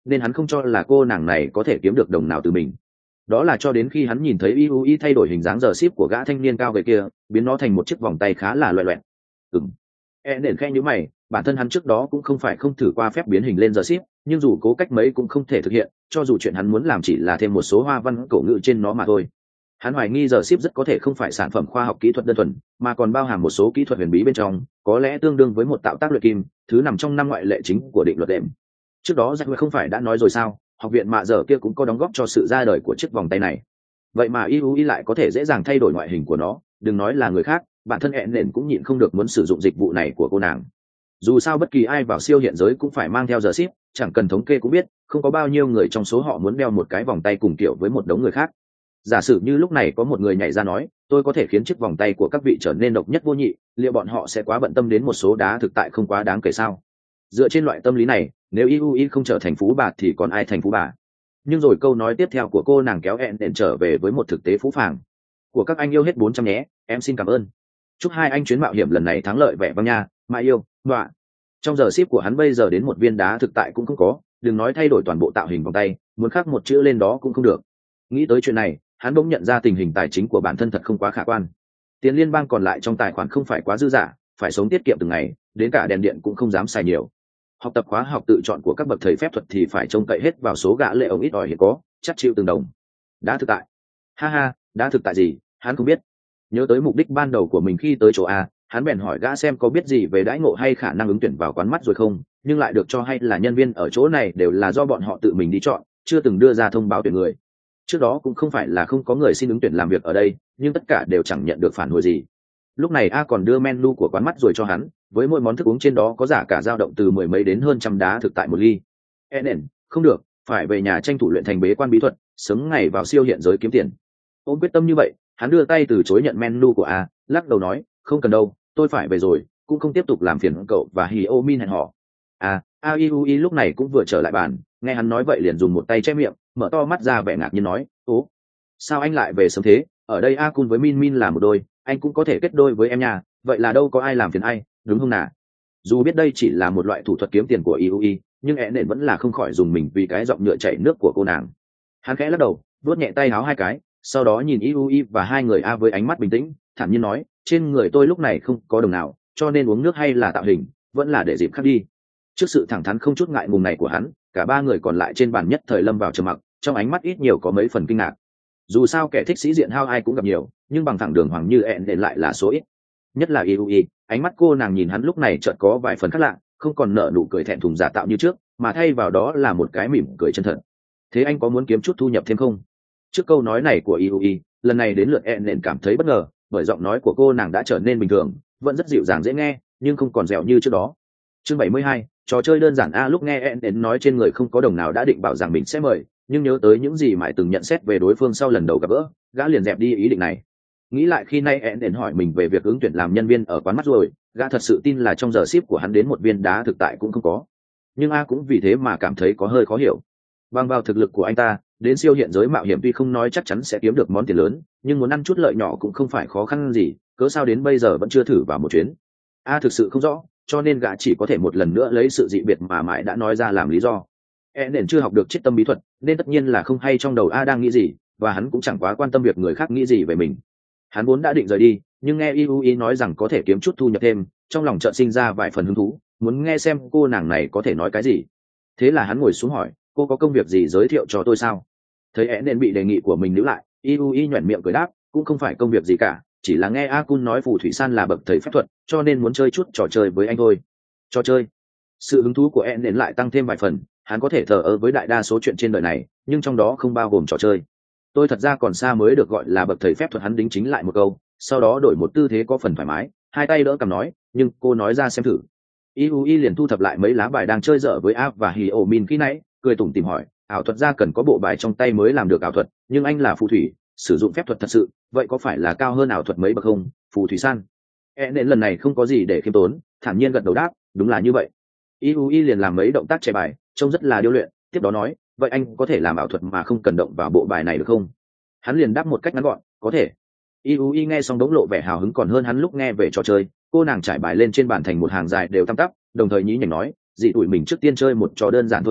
nên hắn không cho là cô nàng này có thể kiếm được đồng nào từ mình. Đó là cho đến khi hắn nhìn thấy i u i thay đổi hình dáng giờ ship của gã thanh niên cao về kia, biến nó thành một chiếc vòng tay khá là loẹ loẹt. Ừm. E nền khe nhíu mày, bản thân hắn trước đó cũng không phải không thử qua phép biến hình lên giờ ship, nhưng dù cố cách mấy cũng không thể thực hiện, cho dù chuyện hắn muốn làm chỉ là thêm một số hoa văn cổ ngữ trên nó mà thôi. Hắn hoài nghi giờ ship rất có thể không phải sản phẩm khoa học kỹ thuật đơn thuần, mà còn bao hàm một số kỹ thuật huyền bí bên trong, có lẽ tương đương với một tạo tác luyện kim, thứ nằm trong năm ngoại lệ chính của định luật đệm. Trước đó Jack không phải đã nói rồi sao, học viện mạ giờ kia cũng có đóng góp cho sự ra đời của chiếc vòng tay này. Vậy mà i u i lại có thể dễ dàng thay đổi ngoại hình của nó, đừng nói là người khác, bản thân hẹn nền cũng nhịn không được muốn sử dụng dịch vụ này của cô nàng. Dù sao bất kỳ ai vào siêu hiện giới cũng phải mang theo giờ ship, chẳng cần thống kê cũng biết không có bao nhiêu người trong số họ muốn đeo một cái vòng tay cùng kiểu với một đống người khác. Giả sử như lúc này có một người nhảy ra nói tôi có thể khiến chiếc vòng tay của các vị trở nên độc nhất vô nhị, liệu bọn họ sẽ quá bận tâm đến một số đá thực tại không quá đáng kể sao? Dựa trên loại tâm lý này, nếu i u i không trở thành phú bà thì còn ai thành phú bà? Nhưng rồi câu nói tiếp theo của cô nàng kéo hẹn đền trở về với một thực tế phũ phàng. Của các anh yêu hết bốn trăm nhé, em xin cảm ơn. Chúc hai anh chuyến mạo hiểm lần này thắng lợi vẻ vang nha, mãi yêu, đọa. Trong giờ ship của hắn bây giờ đến một viên đá thực tại cũng không có, đừng nói thay đổi toàn bộ tạo hình vòng tay, muốn khắc một chữ lên đó cũng không được. Nghĩ tới chuyện này, hắn bỗng nhận ra tình hình tài chính của bản thân thật không quá khả quan. Tiền liên bang còn lại trong tài khoản không phải quá dư dả, phải sống tiết kiệm từng ngày, đến cả đèn điện cũng không dám xài nhiều. Học tập khóa học tự chọn của các bậc thầy phép thuật thì phải trông cậy hết vào số gã lệ ông ít ỏi hiện có, chắc chịu từng đồng. Đã thực tại. Ha ha, đã thực tại gì, hắn không biết. Nhớ tới mục đích ban đầu của mình khi tới chỗ A, hắn bèn hỏi gã xem có biết gì về đãi ngộ hay khả năng ứng tuyển vào quán mắt rồi không, nhưng lại được cho hay là nhân viên ở chỗ này đều là do bọn họ tự mình đi chọn, chưa từng đưa ra thông báo tuyển người. Trước đó cũng không phải là không có người xin ứng tuyển làm việc ở đây, nhưng tất cả đều chẳng nhận được phản hồi gì. Lúc này A còn đưa menu của quán mắt rồi cho hắn, với mỗi món thức uống trên đó có giá cả dao động từ mười mấy đến hơn trăm đá thực tại một ly. E nền, không được, phải về nhà tranh thủ luyện thành bế quan bí thuật, sớm ngày vào siêu hiện giới kiếm tiền. Ôm quyết tâm như vậy, hắn đưa tay từ chối nhận menu của A, lắc đầu nói, không cần đâu, tôi phải về rồi, cũng không tiếp tục làm phiền cậu và Hio Min hẹn hò. À, A I U I lúc này cũng vừa trở lại bàn, nghe hắn nói vậy liền dùng một tay che miệng, mở to mắt ra vẻ ngạc nhiên nói, ố, sao anh lại về sớm thế? Ở đây A Kun với Min Min là một đôi, anh cũng có thể kết đôi với em nha, vậy là đâu có ai làm phiền ai, đúng không nào? Dù biết đây chỉ là một loại thủ thuật kiếm tiền của i u i, nhưng ẹ nện vẫn là không khỏi dùng mình vì cái giọng nhựa chảy nước của cô nàng. Hắn khẽ lắc đầu, vuốt nhẹ tay áo hai cái, sau đó nhìn i u i và hai người A với ánh mắt bình tĩnh, thản nhiên nói, trên người tôi lúc này không có đồng nào, cho nên uống nước hay là tạo hình, vẫn là để dịp khác đi. Trước sự thẳng thắn không chút ngại ngùng này của hắn, cả ba người còn lại trên bàn nhất thời lâm vào trầm mặc, trong ánh mắt ít nhiều có mấy phần kinh ngạc. Dù sao kẻ thích sĩ diện hao ai cũng gặp nhiều, nhưng bằng thẳng đường hoàng như ẹ nện lại là số ít. Nhất là i u i, ánh mắt cô nàng nhìn hắn lúc này chợt có vài phần khác lạ, không còn nở nụ cười thẹn thùng giả tạo như trước, mà thay vào đó là một cái mỉm cười chân thật. Thế anh có muốn kiếm chút thu nhập thêm không? Trước câu nói này của i u i, lần này đến lượt ẹ nện cảm thấy bất ngờ, bởi giọng nói của cô nàng đã trở nên bình thường, vẫn rất dịu dàng dễ nghe, nhưng không còn dẻo như trước đó. Chương bảy mươi hai, trò chơi đơn giản. A lúc nghe ẹ nện nói trên người không có đồng nào đã định bảo rằng mình sẽ mời, nhưng nhớ tới những gì mãi từng nhận xét về đối phương sau lần đầu gặp gỡ, gã liền dẹp đi ý định này. Nghĩ lại khi nay ẹ nện hỏi mình về việc ứng tuyển làm nhân viên ở quán mắt rồi, gã thật sự tin là trong giờ ship của hắn đến một viên đá thực tại cũng không có. Nhưng A cũng vì thế mà cảm thấy có hơi khó hiểu. Bằng vào thực lực của anh ta, đến siêu hiện giới mạo hiểm tuy không nói chắc chắn sẽ kiếm được món tiền lớn, nhưng muốn ăn chút lợi nhỏ cũng không phải khó khăn gì, cớ sao đến bây giờ vẫn chưa thử vào một chuyến. A thực sự không rõ, cho nên gã chỉ có thể một lần nữa lấy sự dị biệt mà mãi đã nói ra làm lý do. E nền chưa học được chiết tâm bí thuật, nên tất nhiên là không hay trong đầu A đang nghĩ gì, và hắn cũng chẳng quá quan tâm việc người khác nghĩ gì về mình. Hắn vốn đã định rời đi, nhưng nghe i u i nói rằng có thể kiếm chút thu nhập thêm, trong lòng chợt sinh ra vài phần hứng thú, muốn nghe xem cô nàng này có thể nói cái gì. Thế là hắn ngồi xuống hỏi, cô có công việc gì giới thiệu cho tôi sao? Thấy é nên bị đề nghị của mình níu lại, i u i nhoẻn miệng cười đáp, cũng không phải công việc gì cả, chỉ là nghe A Kun nói phù thủy san là bậc thầy phép thuật, cho nên muốn chơi chút trò chơi với anh thôi. Trò chơi? Sự hứng thú của é nên lại tăng thêm vài phần, hắn có thể thờ ơ với đại đa số chuyện trên đời này, nhưng trong đó không bao gồm trò chơi. Tôi thật ra còn xa mới được gọi là bậc thầy phép thuật. Hắn đính chính lại một câu, sau đó đổi một tư thế có phần thoải mái, hai tay đỡ cằm nói, nhưng cô nói ra xem thử. i u i liền thu thập lại mấy lá bài đang chơi dở với A và Hio Min khi nãy, cười tủm tỉm hỏi, ảo thuật ra cần có bộ bài trong tay mới làm được ảo thuật, nhưng anh là phù thủy, sử dụng phép thuật thật sự, vậy có phải là cao hơn ảo thuật mấy bậc không, phù thủy san? E nên lần này không có gì để khiêm tốn, thản nhiên gật đầu đáp, đúng là như vậy. i u i liền làm mấy động tác che bài, trông rất là điêu luyện, tiếp đó nói, vậy anh có thể làm ảo thuật mà không cần động vào bộ bài này được không? Hắn liền đáp một cách ngắn gọn, có thể. i u i nghe xong đống lộ vẻ hào hứng còn hơn hắn lúc nghe về trò chơi. Cô nàng trải bài lên trên bàn thành một hàng dài đều tăm tắp, đồng thời nhí nhảnh nói, dị tụi mình trước tiên chơi một trò đơn giản thôi nha,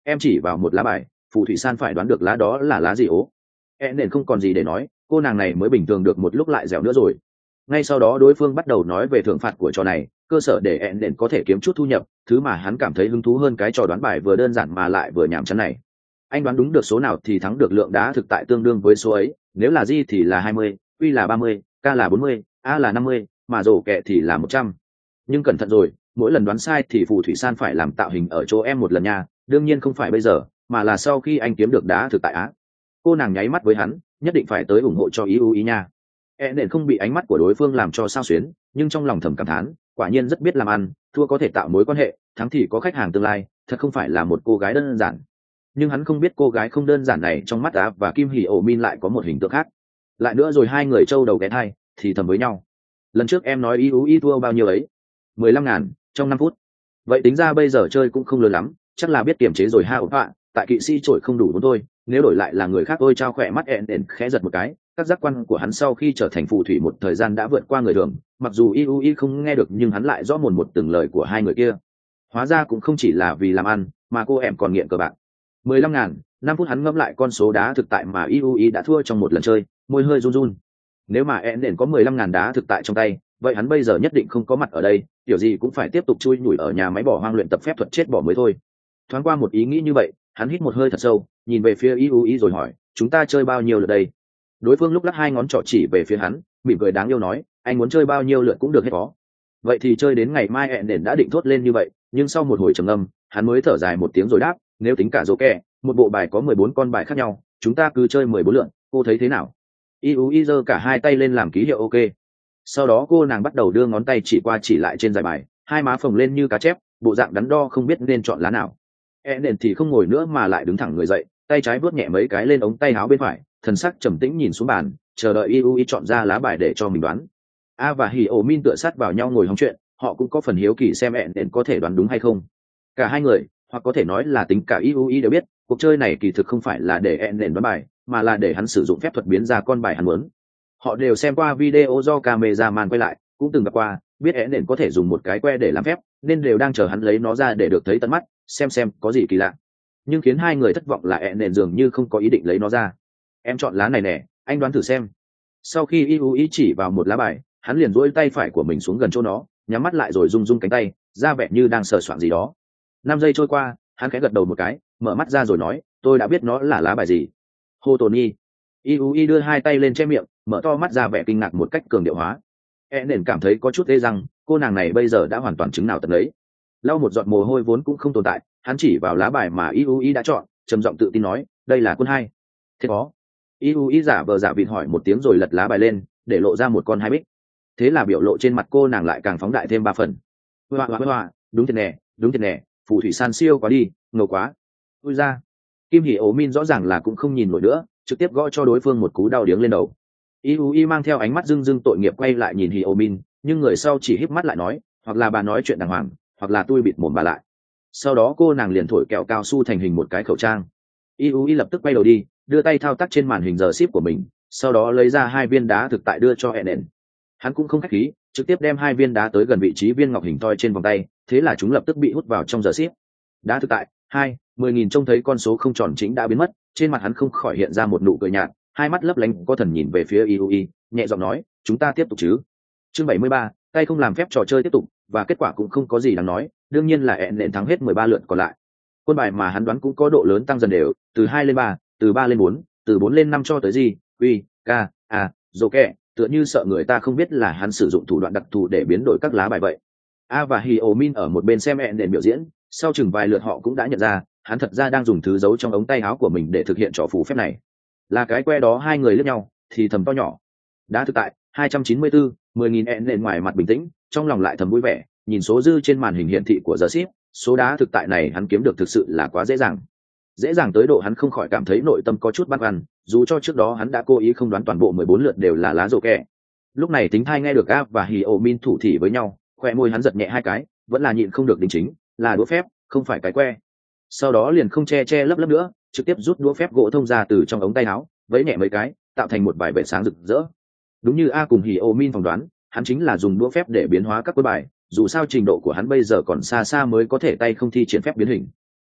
em chỉ vào một lá bài, phù thủy san phải đoán được lá đó là lá gì ố. E nền không còn gì để nói, cô nàng này mới bình thường được một lúc lại dẻo nữa rồi. Ngay sau đó đối phương bắt đầu nói về thưởng phạt của trò này, cơ sở để E nền có thể kiếm chút thu nhập, thứ mà hắn cảm thấy hứng thú hơn cái trò đoán bài vừa đơn giản mà lại vừa nhàm chán này. Anh đoán đúng được số nào thì thắng được lượng đá thực tại tương đương với số ấy, nếu là G thì là hai mươi, Q là ba mươi, K là bốn mươi, A là năm mươi, mà rổ kẹ thì là một trăm. Nhưng cẩn thận rồi, mỗi lần đoán sai thì phù thủy san phải làm tạo hình ở chỗ em một lần nha, đương nhiên không phải bây giờ, mà là sau khi anh kiếm được đá thực tại Á. Cô nàng nháy mắt với hắn, nhất định phải tới ủng hộ cho ý ưu ý nha. E nền không bị ánh mắt của đối phương làm cho sao xuyến, nhưng trong lòng thầm cảm thán, quả nhiên rất biết làm ăn, thua có thể tạo mối quan hệ, thắng thì có khách hàng tương lai, thật không phải là một cô gái đơn giản. Nhưng hắn không biết cô gái không đơn giản này trong mắt Á và Kim Hỉ Ổ Min lại có một hình tượng khác. Lại nữa rồi hai người trâu đầu ghé thai thì thầm với nhau. Lần trước em nói ý ưu ý thua bao nhiêu ấy? Mười lăm ngàn trong năm phút. Vậy tính ra bây giờ chơi cũng không lớn lắm, chắc là biết kiềm chế rồi ha ổn họa, tại kỵ sĩ trội không đủ vốn thôi, nếu đổi lại là người khác ôi trao khỏe mắt ẹn đền khẽ giật một cái, các giác quan của hắn sau khi trở thành phù thủy một thời gian đã vượt qua người thường, mặc dù i u i không nghe được nhưng hắn lại rõ mồn một từng lời của hai người kia. Hóa ra cũng không chỉ là vì làm ăn, mà cô em còn nghiện cờ bạc. Mười lăm ngàn, năm phút hắn ngẫm lại con số đá thực tại mà i u i đã thua trong một lần chơi, môi hơi run run. Nếu mà ẹn đền có mười lăm ngàn đá thực tại trong tay, vậy hắn bây giờ nhất định không có mặt ở đây, kiểu gì cũng phải tiếp tục chui nhủi ở nhà máy bỏ hoang luyện tập phép thuật chết bỏ mới thôi. Thoáng qua một ý nghĩ như vậy, hắn hít một hơi thật sâu, nhìn về phía i u i rồi hỏi, chúng ta chơi bao nhiêu lượt đây? Đối phương lúc lắc hai ngón trỏ chỉ về phía hắn, mỉm cười đáng yêu nói, anh muốn chơi bao nhiêu lượt cũng được hết có. Vậy thì chơi đến ngày mai. Ẹn đền đã định thốt lên như vậy, nhưng sau một hồi trầm ngâm, hắn mới thở dài một tiếng rồi đáp, nếu tính cả rổ kẹ, một bộ bài có mười bốn con bài khác nhau, chúng ta cứ chơi mười bốn lượt, cô thấy thế nào? i u i giơ cả hai tay lên làm ký hiệu ok. Sau đó cô nàng bắt đầu đưa ngón tay chỉ qua chỉ lại trên giải bài, hai má phồng lên như cá chép, bộ dạng đắn đo không biết nên chọn lá nào. E nền thì không ngồi nữa mà lại đứng thẳng người dậy, tay trái vuốt nhẹ mấy cái lên ống tay áo bên phải, thần sắc trầm tĩnh nhìn xuống bàn, chờ đợi i u i chọn ra lá bài để cho mình đoán. A và Hỉ Ổ Min tựa sát vào nhau ngồi hóng chuyện, họ cũng có phần hiếu kỳ xem E nền có thể đoán đúng hay không. Cả hai người, hoặc có thể nói là tính cả i u i đều biết, cuộc chơi này kỳ thực không phải là để E nền đoán bài, mà là để hắn sử dụng phép thuật biến ra con bài hắn muốn. Họ đều xem qua video do cameraman quay lại, cũng từng gặp qua, biết é nền có thể dùng một cái que để làm phép, nên đều đang chờ hắn lấy nó ra để được thấy tận mắt, xem xem có gì kỳ lạ. Nhưng khiến hai người thất vọng là é nền dường như không có ý định lấy nó ra. Em chọn lá này nè, anh đoán thử xem. Sau khi i u i chỉ vào một lá bài, hắn liền duỗi tay phải của mình xuống gần chỗ nó, nhắm mắt lại rồi rung rung cánh tay, ra vẻ như đang sờ soạn gì đó. Năm giây trôi qua, hắn khẽ gật đầu một cái, mở mắt ra rồi nói, tôi đã biết nó là lá bài gì. Hô Tony. i u i đưa hai tay lên che miệng, mở to mắt ra vẻ kinh ngạc một cách cường điệu hóa. E nền cảm thấy có chút ê rằng cô nàng này bây giờ đã hoàn toàn chứng nào tận lấy. Lau một giọt mồ hôi vốn cũng không tồn tại, hắn chỉ vào lá bài mà i u i đã chọn, trầm giọng tự tin nói, đây là quân hai. Thế có. i u i giả vờ giả vịt hỏi một tiếng rồi lật lá bài lên, để lộ ra một con hai bích. Thế là biểu lộ trên mặt cô nàng lại càng phóng đại thêm ba phần. Hoa hoa hoa, đúng thiệt nè, đúng thiệt nè, phù thủy san siêu quá đi, ngầu quá. Ui ra. Kim Hỉ Ổ Min rõ ràng là cũng không nhìn nổi nữa, trực tiếp gõ cho đối phương một cú đau điếng lên đầu. i u i mang theo ánh mắt dưng dưng tội nghiệp quay lại nhìn Hỉ Ổ Min, nhưng người sau chỉ híp mắt lại nói, hoặc là bà nói chuyện đàng hoàng, hoặc là tôi bịt mồm bà lại. Sau đó cô nàng liền thổi kẹo cao su thành hình một cái khẩu trang. i u i lập tức quay đầu đi, đưa tay thao tác trên màn hình giờ ship của mình, sau đó lấy ra hai viên đá thực tại đưa cho E nền. Hắn cũng không khách khí, trực tiếp đem hai viên đá tới gần vị trí viên ngọc hình thoi trên vòng tay, thế là chúng lập tức bị hút vào trong giờ ship. Đá thực tại hai mười nghìn trông thấy con số không tròn chính đã biến mất, trên mặt hắn không khỏi hiện ra một nụ cười nhạt, hai mắt lấp lánh có thần nhìn về phía i u i, nhẹ giọng nói, chúng ta tiếp tục chứ. Chương bảy mươi ba, tay không làm phép trò chơi tiếp tục, và kết quả cũng không có gì đáng nói, đương nhiên là ẹn nện thắng hết mười ba lượt còn lại. Quân bài mà hắn đoán cũng có độ lớn tăng dần đều, từ hai lên ba, từ ba lên bốn, từ bốn lên năm cho tới gì, uy, ca, à, dồ kẹ, tựa như sợ người ta không biết là hắn sử dụng thủ đoạn đặc thù để biến đổi các lá bài vậy. A và Hỉ Ổ Min ở một bên xem ẹn nện biểu diễn, sau chừng vài lượt họ cũng đã nhận ra, hắn thật ra đang dùng thứ giấu trong ống tay áo của mình để thực hiện trò phù phép này. Là cái que đó. Hai người liếc nhau thì thầm to nhỏ. Đã thực tại hai trăm chín mươi tư, mười nghìn ẹn nện ngoài mặt bình tĩnh, trong lòng lại thầm vui vẻ, nhìn số dư trên màn hình hiển thị của giờ ship, số đá thực tại này hắn kiếm được thực sự là quá dễ dàng. Dễ dàng tới độ hắn không khỏi cảm thấy nội tâm có chút băn khoăn, dù cho trước đó hắn đã cố ý không đoán toàn bộ mười bốn lượt đều là lá rổ kẹ. Lúc này tính thai nghe được A và Hỉ Ổ Min thủ thỉ với nhau, khoe môi hắn giật nhẹ hai cái, vẫn là nhịn không được đính chính, là đũa phép, không phải cái que. Sau đó liền không che che lấp lấp nữa, trực tiếp rút đũa phép gỗ thông ra từ trong ống tay áo, vẫy nhẹ mấy cái, tạo thành một vài vệt sáng rực rỡ. Đúng như A cùng Hỉ Ổ Min phỏng đoán, hắn chính là dùng đũa phép để biến hóa các quân bài, dù sao trình độ của hắn bây giờ còn xa xa mới có thể tay không thi triển phép biến hình.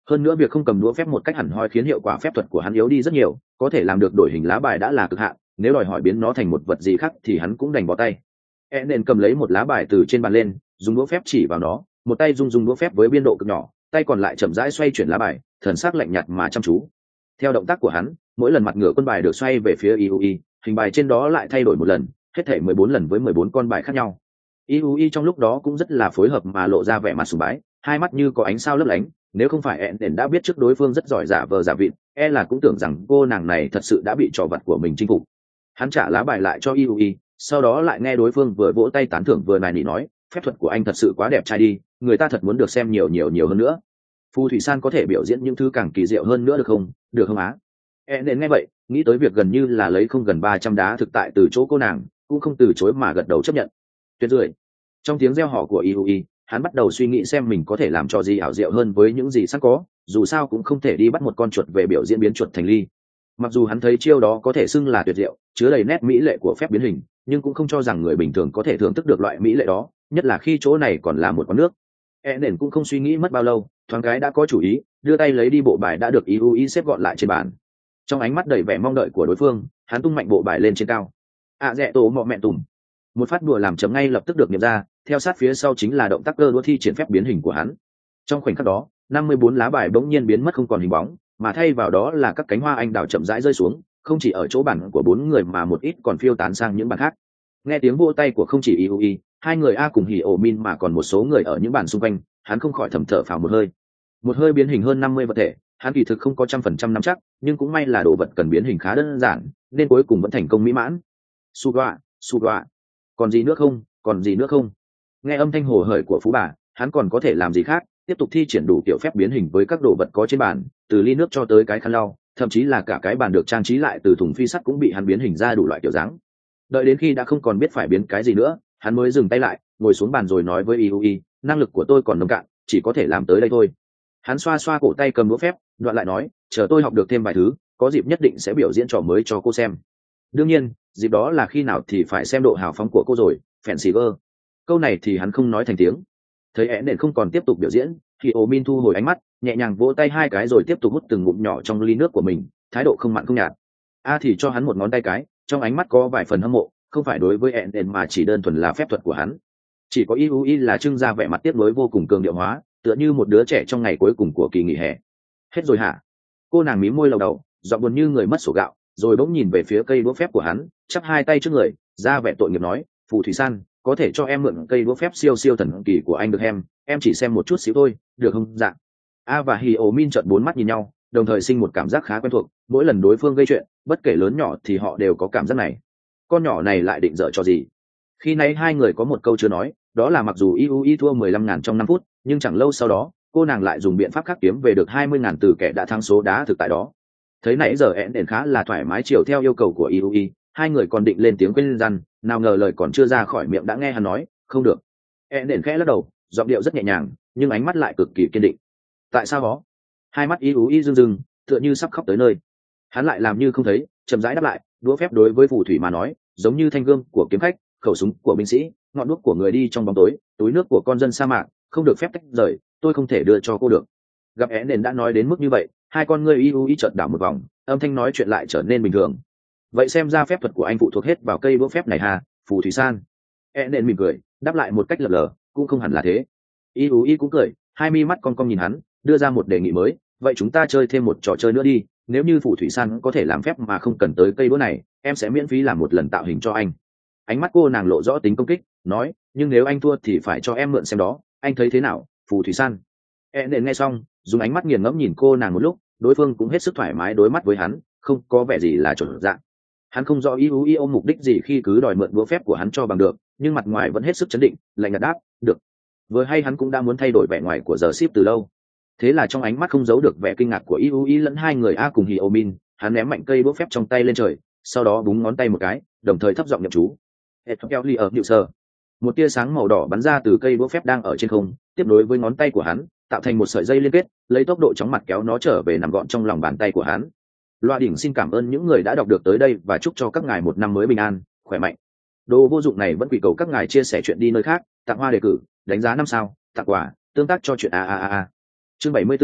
Hơn nữa việc không cầm đũa phép một cách hẳn hoi khiến hiệu quả phép thuật của hắn yếu đi rất nhiều, có thể làm được đổi hình lá bài đã là cực hạn, nếu đòi hỏi biến nó thành một vật gì khác thì hắn cũng đành bỏ tay. E nên cầm lấy một lá bài từ trên bàn lên, dùng đũa phép chỉ vào nó, một tay rung rung đũa phép với biên độ cực nhỏ, tay còn lại chậm rãi xoay chuyển lá bài, thần sắc lạnh nhạt mà chăm chú. Theo động tác của hắn, mỗi lần mặt ngửa quân bài được xoay về phía i u i, hình bài trên đó lại thay đổi một lần, hết thảy mười bốn lần với mười bốn con bài khác nhau. i u i trong lúc đó cũng rất là phối hợp mà lộ ra vẻ mặt sùng bái, hai mắt như có ánh sao lấp lánh, nếu không phải ẹn đền đã biết trước đối phương rất giỏi giả vờ giả vịt, e là cũng tưởng rằng cô nàng này thật sự đã bị trò vặt của mình chinh phục. Hắn trả lá bài lại cho i u i, sau đó lại nghe đối phương vừa vỗ tay tán thưởng vừa nài nỉ nói, phép thuật của anh thật sự quá đẹp trai đi, người ta thật muốn được xem nhiều nhiều nhiều hơn nữa. Phù thủy san có thể biểu diễn những thứ càng kỳ diệu hơn nữa được không, được không á? E nên nghe vậy, nghĩ tới việc gần như là lấy không gần ba trăm đá thực tại từ chỗ cô nàng, cũng không từ chối mà gật đầu chấp nhận. Tuyệt vời. Trong tiếng reo hò của i u i, hắn bắt đầu suy nghĩ xem mình có thể làm cho gì ảo diệu hơn với những gì sẵn có, dù sao cũng không thể đi bắt một con chuột về biểu diễn biến chuột thành ly. Mặc dù hắn thấy chiêu đó có thể xưng là tuyệt diệu, chứa đầy nét mỹ lệ của phép biến hình, nhưng cũng không cho rằng người bình thường có thể thưởng thức được loại mỹ lệ đó, nhất là khi chỗ này còn là một quán nước. E nền cũng không suy nghĩ mất bao lâu, thoáng cái đã có chủ ý, đưa tay lấy đi bộ bài đã được i u i xếp gọn lại trên bàn. Trong ánh mắt đầy vẻ mong đợi của đối phương, hắn tung mạnh bộ bài lên trên cao. À dẹ tổ mọ mẹ tùm. Một phát đùa làm chấm ngay lập tức được nghiệm ra, theo sát phía sau chính là động tác cơ đũa thi triển phép biến hình của hắn. Trong khoảnh khắc đó, năm mươi bốn lá bài bỗng nhiên biến mất không còn hình bóng, mà thay vào đó là các cánh hoa anh đào chậm rãi rơi xuống, không chỉ ở chỗ bàn của bốn người mà một ít còn phiêu tán sang những bàn khác. Nghe tiếng vỗ tay của không chỉ i u i, hai người A cùng Hỉ Ổ Min mà còn một số người ở những bàn xung quanh, hắn không khỏi thầm thở phào một hơi. Một hơi biến hình hơn năm mươi vật thể, hắn kỳ thực không có trăm phần trăm nắm chắc, nhưng cũng may là đồ vật cần biến hình khá đơn giản, nên cuối cùng vẫn thành công mỹ mãn. Su đoạ, su đoạ. Còn gì nữa không, còn gì nữa không? Nghe âm thanh hồ hởi của phú bà, hắn còn có thể làm gì khác, tiếp tục thi triển đủ kiểu phép biến hình với các đồ vật có trên bàn, từ ly nước cho tới cái khăn lau, thậm chí là cả cái bàn được trang trí lại từ thùng phi sắt cũng bị hắn biến hình ra đủ loại kiểu dáng. Đợi đến khi đã không còn biết phải biến cái gì nữa, hắn mới dừng tay lại, ngồi xuống bàn rồi nói với i u i, năng lực của tôi còn nông cạn, chỉ có thể làm tới đây thôi. Hắn xoa xoa cổ tay cầm đũa phép, đoạn lại nói, chờ tôi học được thêm vài thứ, có dịp nhất định sẽ biểu diễn trò mới cho cô xem. Đương nhiên, dịp đó là khi nào thì phải xem độ hào phóng của cô rồi, Fancy Girl. Câu này thì hắn không nói thành tiếng. Thấy én nền không còn tiếp tục biểu diễn, thì Ô Min thu hồi ánh mắt, nhẹ nhàng vỗ tay hai cái rồi tiếp tục hút từng ngụm nhỏ trong ly nước của mình, thái độ không mặn không nhạt. A thì cho hắn một ngón tay cái, trong ánh mắt có vài phần hâm mộ, không phải đối với én nền mà chỉ đơn thuần là phép thuật của hắn. Chỉ có i u i là trưng ra vẻ mặt tiếc nuối vô cùng cường điệu hóa, tựa như một đứa trẻ trong ngày cuối cùng của kỳ nghỉ hè. Hết rồi hả? Cô nàng mím môi lầu đầu, giọng buồn như người mất sổ gạo, rồi bỗng nhìn về phía cây đũa phép của hắn, chắp hai tay trước người, ra vẻ tội nghiệp nói, phù thủy san, có thể cho em mượn cây đũa phép siêu siêu thần kỳ của anh được em, em chỉ xem một chút xíu thôi, được không? Dạ. A và Hỉ Ổ Min trợn bốn mắt nhìn nhau, đồng thời sinh một cảm giác khá quen thuộc, mỗi lần đối phương gây chuyện, bất kể lớn nhỏ thì họ đều có cảm giác này. Con nhỏ này lại định dở cho gì? Khi nãy hai người có một câu chưa nói, đó là mặc dù i u i thua mười lăm ngàn trong năm phút, nhưng chẳng lâu sau đó, cô nàng lại dùng biện pháp khác kiếm về được hai mươi ngàn từ kẻ đã thắng số đá thực tại đó. Thấy nãy giờ én đền khá là thoải mái chiều theo yêu cầu của i u i, hai người còn định lên tiếng quên răn, nào ngờ lời còn chưa ra khỏi miệng đã nghe hắn nói, không được. én đền khẽ lắc đầu, giọng điệu rất nhẹ nhàng, nhưng ánh mắt lại cực kỳ kiên định. Tại sao đó? Hai mắt i u i rưng rưng, tựa như sắp khóc tới nơi. Hắn lại làm như không thấy, chậm rãi đáp lại, đũa phép đối với phù thủy mà nói, giống như thanh gươm của kiếm khách, khẩu súng của binh sĩ, ngọn đuốc của người đi trong bóng tối, túi nước của con dân sa mạc, không được phép tách rời, tôi không thể đưa cho cô được. Gặp én đền đã nói đến mức như vậy, hai con ngươi i u i chợt đảo một vòng, âm thanh nói chuyện lại trở nên bình thường. Vậy xem ra phép thuật của anh phụ thuộc hết vào cây đũa phép này hà, phù thủy san? én đền mỉm cười, đáp lại một cách lờ lờ, cũng không hẳn là thế. i u i cũng cười, hai mi mắt con con nhìn hắn, đưa ra một đề nghị mới, vậy chúng ta chơi thêm một trò chơi nữa đi, nếu như phù thủy san có thể làm phép mà không cần tới cây đũa này, em sẽ miễn phí làm một lần tạo hình cho anh. Ánh mắt cô nàng lộ rõ tính công kích, nói, nhưng nếu anh thua thì phải cho em mượn xem đó, anh thấy thế nào, phù thủy san? E nền nghe xong, dùng ánh mắt nghiền ngẫm nhìn cô nàng một lúc, đối phương cũng hết sức thoải mái đối mắt với hắn, không có vẻ gì là chuẩn dạng. Hắn không rõ ý ú ý ôm mục đích gì khi cứ đòi mượn đũa phép của hắn cho bằng được, nhưng mặt ngoài vẫn hết sức chấn định, lạnh nhạt đáp, được. Vừa hay hắn cũng đã muốn thay đổi vẻ ngoài của giờ ship từ lâu. Thế là trong ánh mắt không giấu được vẻ kinh ngạc của i u i lẫn hai người A cùng Hỉ Ổ Min, hắn ném mạnh cây đũa phép trong tay lên trời, sau đó búng ngón tay một cái, đồng thời thấp giọng niệm chú. Ethel ở hiệu sơ. Một tia sáng màu đỏ bắn ra từ cây đũa phép đang ở trên không, tiếp nối với ngón tay của hắn, tạo thành một sợi dây liên kết, lấy tốc độ chóng mặt kéo nó trở về nằm gọn trong lòng bàn tay của hắn. Loa đỉnh xin cảm ơn những người đã đọc được tới đây và chúc cho các ngài một năm mới bình an, khỏe mạnh. Đồ vô dụng này vẫn quỳ cầu các ngài chia sẻ chuyện đi nơi khác, tặng hoa đề cử, đánh giá năm sao, tặng quà, tương tác cho chuyện a a a. Chương bảy mươi 74,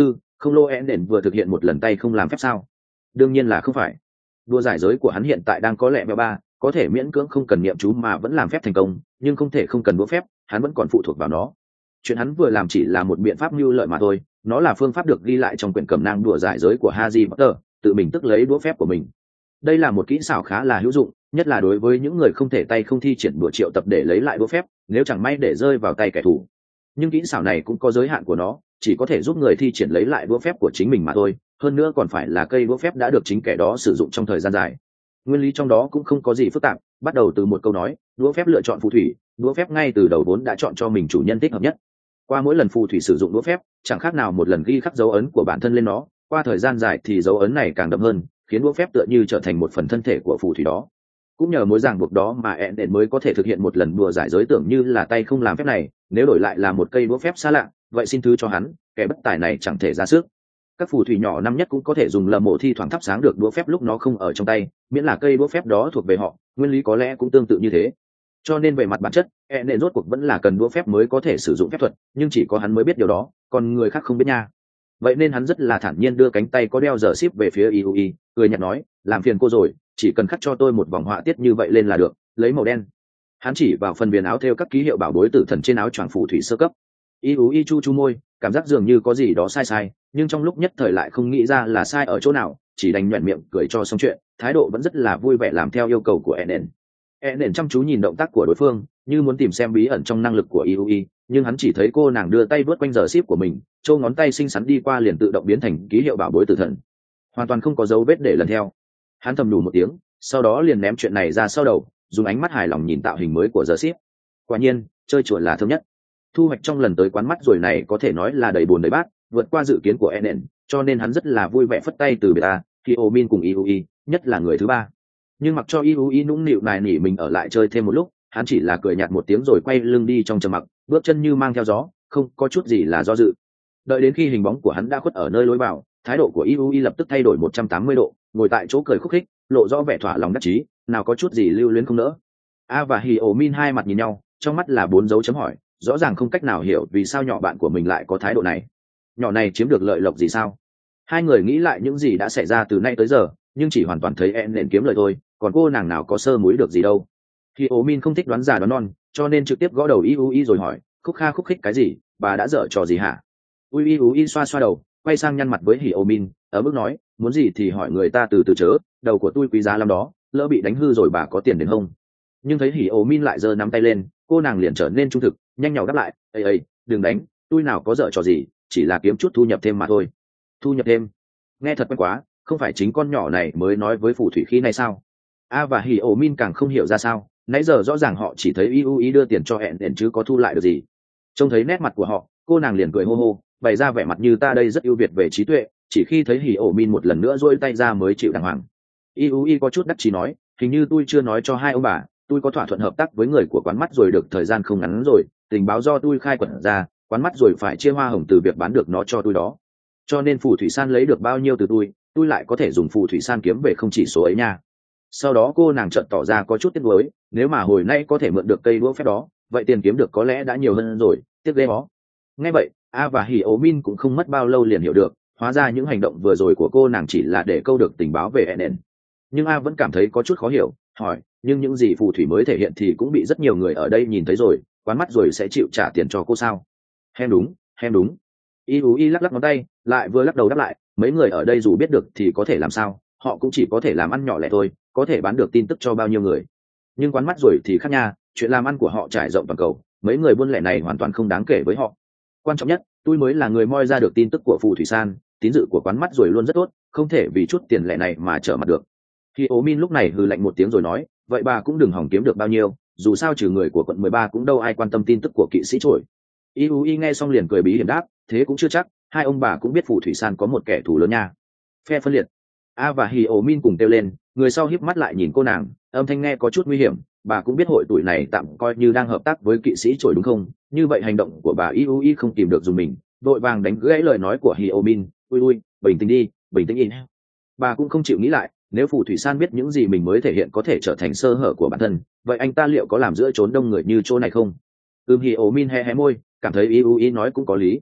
không lô én đền vừa thực hiện một lần tay không làm phép sao? Đương nhiên là không phải. Đua giải giới của hắn hiện tại đang có lẹ mèo ba, có thể miễn cưỡng không cần niệm chú mà vẫn làm phép thành công, nhưng không thể không cần đũa phép, hắn vẫn còn phụ thuộc vào nó. Chuyện hắn vừa làm chỉ là một biện pháp mưu lợi mà thôi, nó là phương pháp được ghi lại trong quyển cẩm nang đùa giải giới của Harry Potter, tự mình tức lấy đũa phép của mình. Đây là một kỹ xảo khá là hữu dụng, nhất là đối với những người không thể tay không thi triển đùa triệu tập để lấy lại đũa phép, nếu chẳng may để rơi vào tay kẻ thù. Nhưng kỹ xảo này cũng có giới hạn của nó, chỉ có thể giúp người thi triển lấy lại đũa phép của chính mình mà thôi, hơn nữa còn phải là cây đũa phép đã được chính kẻ đó sử dụng trong thời gian dài. Nguyên lý trong đó cũng không có gì phức tạp, bắt đầu từ một câu nói, đũa phép lựa chọn phù thủy, đũa phép ngay từ đầu vốn đã chọn cho mình chủ nhân thích hợp nhất. Qua mỗi lần phù thủy sử dụng đũa phép, chẳng khác nào một lần ghi khắc dấu ấn của bản thân lên nó, qua thời gian dài thì dấu ấn này càng đậm hơn, khiến đũa phép tựa như trở thành một phần thân thể của phù thủy đó. Cũng nhờ mối ràng buộc đó mà ẹn đền mới có thể thực hiện một lần đùa giải giới tưởng như là tay không làm phép này, nếu đổi lại là một cây đũa phép xa lạ, vậy xin thứ cho hắn, kẻ bất tài này chẳng thể ra sức. Các phù thủy nhỏ năm nhất cũng có thể dùng lờ mổ thi thoảng thắp sáng được đũa phép lúc nó không ở trong tay, miễn là cây đũa phép đó thuộc về họ, nguyên lý có lẽ cũng tương tự như thế. Cho nên về mặt bản chất, ẹn đền rốt cuộc vẫn là cần đũa phép mới có thể sử dụng phép thuật, nhưng chỉ có hắn mới biết điều đó, còn người khác không biết nha. Vậy nên hắn rất là thản nhiên đưa cánh tay có đeo giờ ship về phía Iui, cười nhạt nói, làm phiền cô rồi, chỉ cần khắc cho tôi một vòng họa tiết như vậy lên là được, lấy màu đen. Hắn chỉ vào phần viền áo thêu các ký hiệu bảo bối tử thần trên áo choàng phù thủy sơ cấp. Iui chu chu môi, cảm giác dường như có gì đó sai sai, nhưng trong lúc nhất thời lại không nghĩ ra là sai ở chỗ nào, chỉ đành nhoẻn miệng cười cho xong chuyện, thái độ vẫn rất là vui vẻ làm theo yêu cầu của Enen. Enen chăm chú nhìn động tác của đối phương, như muốn tìm xem bí ẩn trong năng lực của Iui, nhưng hắn chỉ thấy cô nàng đưa tay vớt quanh giờ ship của mình, châu ngón tay xinh xắn đi qua liền tự động biến thành ký hiệu bảo bối tử thần, hoàn toàn không có dấu vết để lần theo. Hắn thầm đủ một tiếng, sau đó liền ném chuyện này ra sau đầu, dùng ánh mắt hài lòng nhìn tạo hình mới của giờ ship. Quả nhiên, chơi chuột là thơm nhất. Thu hoạch trong lần tới quán mắt rồi này có thể nói là đầy bùn đầy bát, vượt qua dự kiến của Enen, cho nên hắn rất là vui vẻ phất tay từ biệt ta, khi Omin cùng Iui, nhất là người thứ ba. Nhưng mặc cho Iui nũng nịu nài nỉ mình ở lại chơi thêm một lúc, hắn chỉ là cười nhạt một tiếng rồi quay lưng đi trong trầm mặc, bước chân như mang theo gió, không có chút gì là do dự. Đợi đến khi hình bóng của hắn đã khuất ở nơi lối vào, thái độ của Iui lập tức thay đổi một trăm tám mươi độ, ngồi tại chỗ cười khúc khích, lộ rõ vẻ thỏa lòng đắc chí, nào có chút gì lưu luyến không nỡ. A và Hỉ Ổ Min hai mặt nhìn nhau, trong mắt là bốn dấu chấm hỏi, rõ ràng không cách nào hiểu vì sao nhỏ bạn của mình lại có thái độ này. Nhỏ này chiếm được lợi lộc gì sao? Hai người nghĩ lại những gì đã xảy ra từ nay tới giờ, nhưng chỉ hoàn toàn thấy En nền kiếm lời thôi, còn cô nàng nào có sơ múi được gì đâu. Hỉ Ổ Min không thích đoán già đoán non, cho nên trực tiếp gõ đầu Iui rồi hỏi, khúc kha khúc khích cái gì, bà đã dở trò gì hả? Ui Iui xoa xoa đầu, quay sang nhăn mặt với Hỉ Ổ Min, ở mức nói, muốn gì thì hỏi người ta từ từ chớ, đầu của tôi quý giá lắm đó, lỡ bị đánh hư rồi bà có tiền đến không? Nhưng thấy Hỉ Ổ Min lại giơ nắm tay lên, cô nàng liền trở nên trung thực, nhanh nhảu đáp lại, ây ây, đừng đánh, tôi nào có dở trò gì, chỉ là kiếm chút thu nhập thêm mà thôi. Thu nhập thêm? Nghe thật quen quá, không phải chính con nhỏ này mới nói với phù thủy khi này sao? A và Hỉ Ổ Min càng không hiểu ra sao, nãy giờ rõ ràng họ chỉ thấy Iui đưa tiền cho hẹn đền chứ có thu lại được gì. Trông thấy nét mặt của họ, cô nàng liền cười hô hô, bày ra vẻ mặt như ta đây rất ưu việt về trí tuệ, chỉ khi thấy Hỉ Ổ Min một lần nữa duỗi tay ra mới chịu đàng hoàng. Iui có chút đắc chí nói, hình như tôi chưa nói cho hai ông bà, tôi có thỏa thuận hợp tác với người của quán mắt rồi được thời gian không ngắn rồi, tình báo do tôi khai quật ra, quán mắt rồi phải chia hoa hồng từ việc bán được nó cho tôi đó. Cho nên phù thủy san lấy được bao nhiêu từ tôi, tôi lại có thể dùng phù thủy san kiếm về không chỉ số ấy nha. Sau đó cô nàng chợt tỏ ra có chút tiếc nuối, nếu mà hồi nay có thể mượn được cây đũa phép đó, vậy tiền kiếm được có lẽ đã nhiều hơn rồi, tiếc ghê đó. Nghe vậy, A và Hỉ Ổ Min cũng không mất bao lâu liền hiểu được, hóa ra những hành động vừa rồi của cô nàng chỉ là để câu được tình báo về Enen. Nhưng A vẫn cảm thấy có chút khó hiểu, hỏi, nhưng những gì phù thủy mới thể hiện thì cũng bị rất nhiều người ở đây nhìn thấy rồi, quán mắt rồi sẽ chịu trả tiền cho cô sao? Hem đúng, hem đúng. Iui lắc lắc ngón tay, lại vừa lắc đầu đáp lại, mấy người ở đây dù biết được thì có thể làm sao, họ cũng chỉ có thể làm ăn nhỏ lẻ thôi, có thể bán được tin tức cho bao nhiêu người. Nhưng quán mắt rồi thì khác nha, chuyện làm ăn của họ trải rộng toàn cầu, mấy người buôn lẻ này hoàn toàn không đáng kể với họ. Quan trọng nhất, tôi mới là người moi ra được tin tức của phù thủy san, tín dự của quán mắt rồi luôn rất tốt, không thể vì chút tiền lẻ này mà trở mặt được. Khi Ố Min lúc này hừ lạnh một tiếng rồi nói, vậy bà cũng đừng hỏng kiếm được bao nhiêu, dù sao trừ người của quận mười ba cũng đâu ai quan tâm tin tức của kỵ sĩ trổi. Iui nghe xong liền cười bí hiểm đáp, thế cũng chưa chắc, hai ông bà cũng biết phù thủy san có một kẻ thù lớn nha. Phe phân liệt. A và Hỉ Ổ Min cùng kêu lên, người sau híp mắt lại nhìn cô nàng, âm thanh nghe có chút nguy hiểm, bà cũng biết hội tuổi này tạm coi như đang hợp tác với kỵ sĩ trổi đúng không? Như vậy hành động của bà Iui không tìm được dùng mình, đội vàng đánh gãy lời nói của Hỉ Ổ Min, ui ui, bình tĩnh đi, bình tĩnh in. Bà cũng không chịu nghĩ lại, nếu phù thủy san biết những gì mình mới thể hiện có thể trở thành sơ hở của bản thân, vậy anh ta liệu có làm giữa trốn đông người như chỗ này không? Ừm Hỉ Ổ Min hé hé môi, cảm thấy Iui nói cũng có lý.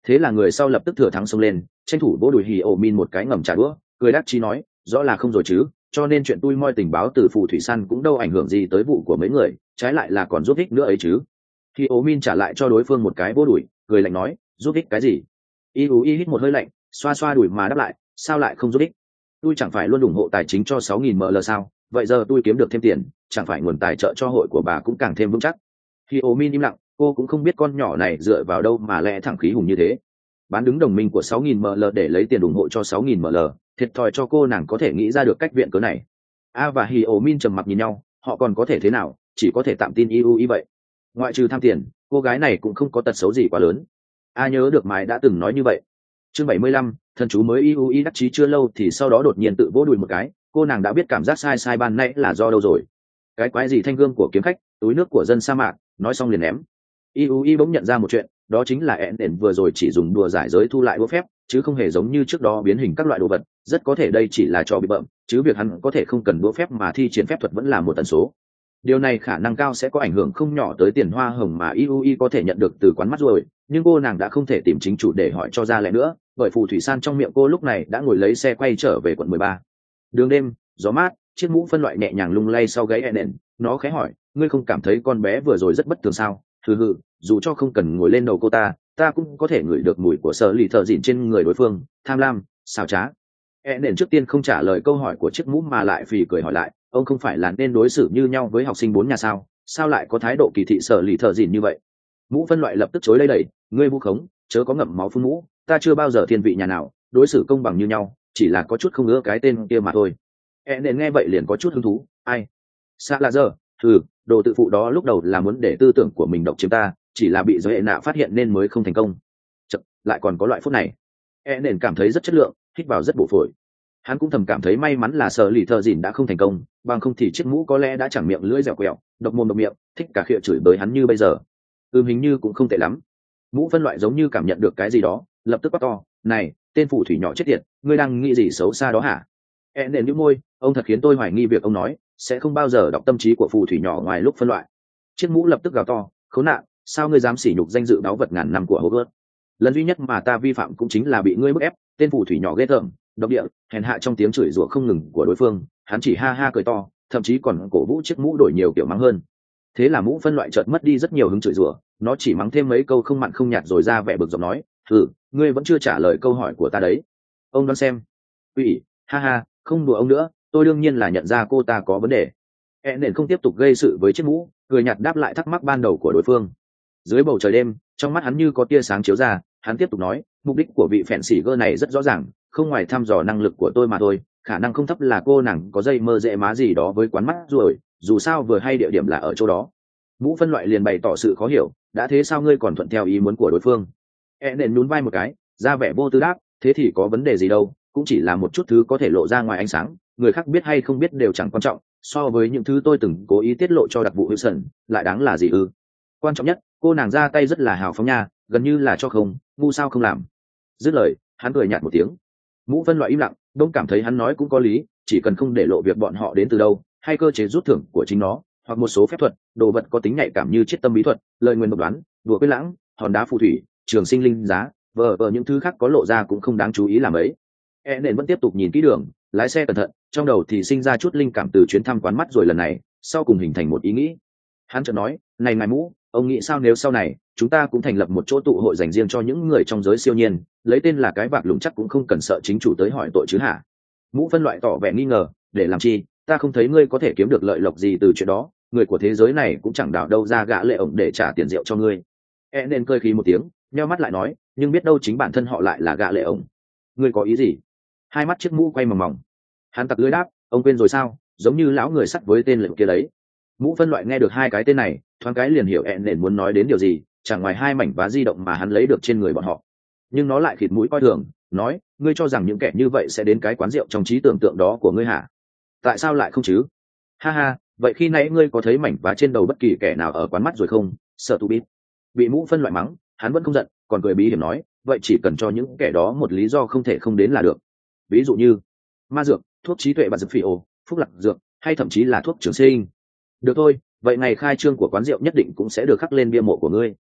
Thế là người sau lập tức thừa thắng xông lên, tranh thủ vỗ đùi Hỉ Ổ Min một cái ngầm trả đũa, cười đắc chí nói, rõ là không rồi chứ, cho nên chuyện tôi moi tình báo từ phù thủy săn cũng đâu ảnh hưởng gì tới vụ của mấy người, trái lại là còn giúp ích nữa ấy chứ. Hỉ Ổ Min trả lại cho đối phương một cái vỗ đùi, cười lạnh nói, giúp ích cái gì? Y Ú Y hít một hơi lạnh, xoa xoa đùi mà đáp lại, sao lại không giúp ích? Tôi chẳng phải luôn ủng hộ tài chính cho sáu nghìn ml sao? Vậy giờ tôi kiếm được thêm tiền, chẳng phải nguồn tài trợ cho hội của bà cũng càng thêm vững chắc. Hỉ Ổ Min im lặng, cô cũng không biết con nhỏ này dựa vào đâu mà lẽ thẳng khí hùng như thế. Bán đứng đồng minh của sáu nghìn ml để lấy tiền ủng hộ cho sáu nghìn ml, thiệt thòi cho cô nàng có thể nghĩ ra được cách viện cớ này. A và Hỉ Ổ Min trầm mặc nhìn nhau, họ còn có thể thế nào, chỉ có thể tạm tin y u y vậy. Ngoại trừ tham tiền, cô gái này cũng không có tật xấu gì quá lớn. A nhớ được Mai đã từng nói như vậy. Chương bảy mươi lăm, thần chú mới y u y đắc chí chưa lâu thì sau đó đột nhiên tự vỗ đùi một cái, cô nàng đã biết cảm giác sai sai ban nãy là do đâu rồi. Cái quái gì thanh gương của kiếm khách, túi nước của dân sa mạc, nói xong liền ném. Y u y bỗng nhận ra một chuyện, đó chính là ẹn đền vừa rồi chỉ dùng đùa giải giới thu lại búa phép, chứ không hề giống như trước đó biến hình các loại đồ vật, rất có thể đây chỉ là trò bị bợm, chứ việc hắn có thể không cần búa phép mà thi triển phép thuật vẫn là một tần số. Điều này khả năng cao sẽ có ảnh hưởng không nhỏ tới tiền hoa hồng mà i u i có thể nhận được từ quán mắt rồi, nhưng cô nàng đã không thể tìm chính chủ để hỏi cho ra lẽ nữa, bởi phù thủy san trong miệng cô lúc này đã ngồi lấy xe quay trở về quận mười ba. Đường đêm, gió mát, chiếc mũ phân loại nhẹ nhàng lung lay sau gáy nện, nó khẽ hỏi, ngươi không cảm thấy con bé vừa rồi rất bất thường sao? Hừ hừ, dù cho không cần ngồi lên đầu cô ta, ta cũng có thể ngửi được mùi của sợ lì thợ dịn trên người đối phương, tham lam, xảo trá. E nện trước tiên không trả lời câu hỏi của chiếc mũ mà lại phì cười hỏi lại, ông không phải là nên đối xử như nhau với học sinh bốn nhà sao, sao lại có thái độ kỳ thị sợ lì thợ dịn như vậy? Mũ phân loại lập tức chối lấy đẩy, ngươi vu khống, chớ có ngậm máu phun mũ, ta chưa bao giờ thiên vị nhà nào đối xử công bằng như nhau, chỉ là có chút không ưa cái tên kia mà thôi. E nện nghe vậy liền có chút hứng thú, ai? Sa là giờ, thử, đồ tự phụ đó lúc đầu là muốn để tư tưởng của mình độc chiếm ta, chỉ là bị giới hệ nạ phát hiện nên mới không thành công. Chật, lại còn có loại phút này. E nện cảm thấy rất chất lượng, hít vào rất bổ phổi. Hắn cũng thầm cảm thấy may mắn là sợ lì thợ dịn đã không thành công, bằng không thì chiếc mũ có lẽ đã chẳng miệng lưỡi dẻo quẹo, độc mồm độc miệng, thích cả khịa chửi bới hắn như bây giờ. Ừm hình như cũng không tệ lắm. Mũ phân loại giống như cảm nhận được cái gì đó, lập tức quát to, này, tên phù thủy nhỏ chết tiệt, ngươi đang nghĩ gì xấu xa đó hả? E nện nhíu môi, ông thật khiến tôi hoài nghi việc ông nói, sẽ không bao giờ đọc tâm trí của phù thủy nhỏ ngoài lúc phân loại. Chiếc mũ lập tức gào to, khốn nạn, sao ngươi dám sỉ nhục danh dự báu vật ngàn năm của Hogwarts? Lần duy nhất mà ta vi phạm cũng chính là bị ngươi bức ép, tên phù thủy nhỏ ghê tởm, độc địa, hèn hạ trong tiếng chửi rủa không ngừng của đối phương, hắn chỉ ha ha cười to, thậm chí còn cổ vũ chiếc mũ đổi nhiều kiểu mắng hơn. Thế là mũ phân loại chợt mất đi rất nhiều hứng chửi rủa, nó chỉ mắng thêm mấy câu không mặn không nhạt rồi ra vẻ bực dọc nói, "Hừ, ngươi vẫn chưa trả lời câu hỏi của ta đấy. Ông đoán xem." "Ủy, ha ha, không đùa ông nữa, tôi đương nhiên là nhận ra cô ta có vấn đề." E nền không tiếp tục gây sự với chiếc mũ, cười nhạt đáp lại thắc mắc ban đầu của đối phương. Dưới bầu trời đêm, trong mắt hắn như có tia sáng chiếu ra, hắn tiếp tục nói, mục đích của vị phèn xỉ gơ này rất rõ ràng, không ngoài thăm dò năng lực của tôi mà thôi, khả năng không thấp là cô nàng có dây mơ dễ má gì đó với quán mắt rồi, dù sao vừa hay địa điểm là ở chỗ đó. Mũ phân loại liền bày tỏ sự khó hiểu, đã thế sao ngươi còn thuận theo ý muốn của đối phương? E nền nhún vai một cái, ra vẻ vô tư đáp, thế thì có vấn đề gì đâu, cũng chỉ là một chút thứ có thể lộ ra ngoài ánh sáng, người khác biết hay không biết đều chẳng quan trọng, so với những thứ tôi từng cố ý tiết lộ cho đặc vụ Wilson, lại đáng là gì ư? Quan trọng nhất, cô nàng ra tay rất là hào phóng nha, gần như là cho không, ngu sao không làm. Dứt lời, hắn cười nhạt một tiếng. Mũ phân loại im lặng, đông cảm thấy hắn nói cũng có lý, chỉ cần không để lộ việc bọn họ đến từ đâu, hay cơ chế rút thưởng của chính nó, hoặc một số phép thuật, đồ vật có tính nhạy cảm như chiết tâm bí thuật, lời nguyền độc đoán, đùa quên lãng, hòn đá phù thủy, trường sinh linh giá, vờ vờ những thứ khác có lộ ra cũng không đáng chú ý làm ấy. E nền vẫn tiếp tục nhìn kỹ đường, lái xe cẩn thận, trong đầu thì sinh ra chút linh cảm từ chuyến thăm quán mắt rồi lần này, sau cùng hình thành một ý nghĩ. Hắn chợt nói, này ngài mũ, ông nghĩ sao nếu sau này chúng ta cũng thành lập một chỗ tụ hội dành riêng cho những người trong giới siêu nhiên, lấy tên là cái vạc lùng chắc cũng không cần sợ chính chủ tới hỏi tội chứ hả? Mũ phân loại tỏ vẻ nghi ngờ, để làm chi, ta không thấy ngươi có thể kiếm được lợi lộc gì từ chuyện đó, người của thế giới này cũng chẳng đào đâu ra gã lệ ổng để trả tiền rượu cho ngươi. E nên cười khí một tiếng, nheo mắt lại nói, nhưng biết đâu chính bản thân họ lại là gã lệ ổng. Ngươi có ý gì? Hai mắt chiếc mũ quay mòng mòng. Hắn tặc lưỡi đáp, ông quên rồi sao, giống như lão người sắt với tên lệnh kia đấy. Mũ phân loại nghe được hai cái tên này, thoáng cái liền hiểu ẹn nền muốn nói đến điều gì, chẳng ngoài hai mảnh vá di động mà hắn lấy được trên người bọn họ. Nhưng nó lại khịt mũi coi thường, nói, ngươi cho rằng những kẻ như vậy sẽ đến cái quán rượu trong trí tưởng tượng đó của ngươi hả? Tại sao lại không chứ? Ha ha, vậy khi nãy ngươi có thấy mảnh vá trên đầu bất kỳ kẻ nào ở quán mắt rồi không? Sợ tụ bít. Bị mũ phân loại mắng, hắn vẫn không giận, còn cười bí hiểm nói, vậy chỉ cần cho những kẻ đó một lý do không thể không đến là được. Ví dụ như ma dược, thuốc trí tuệ và dược phỉ ồ, phúc lạc dược, hay thậm chí là thuốc trường sinh. Được thôi, vậy ngày khai trương của quán rượu nhất định cũng sẽ được khắc lên bia mộ của ngươi.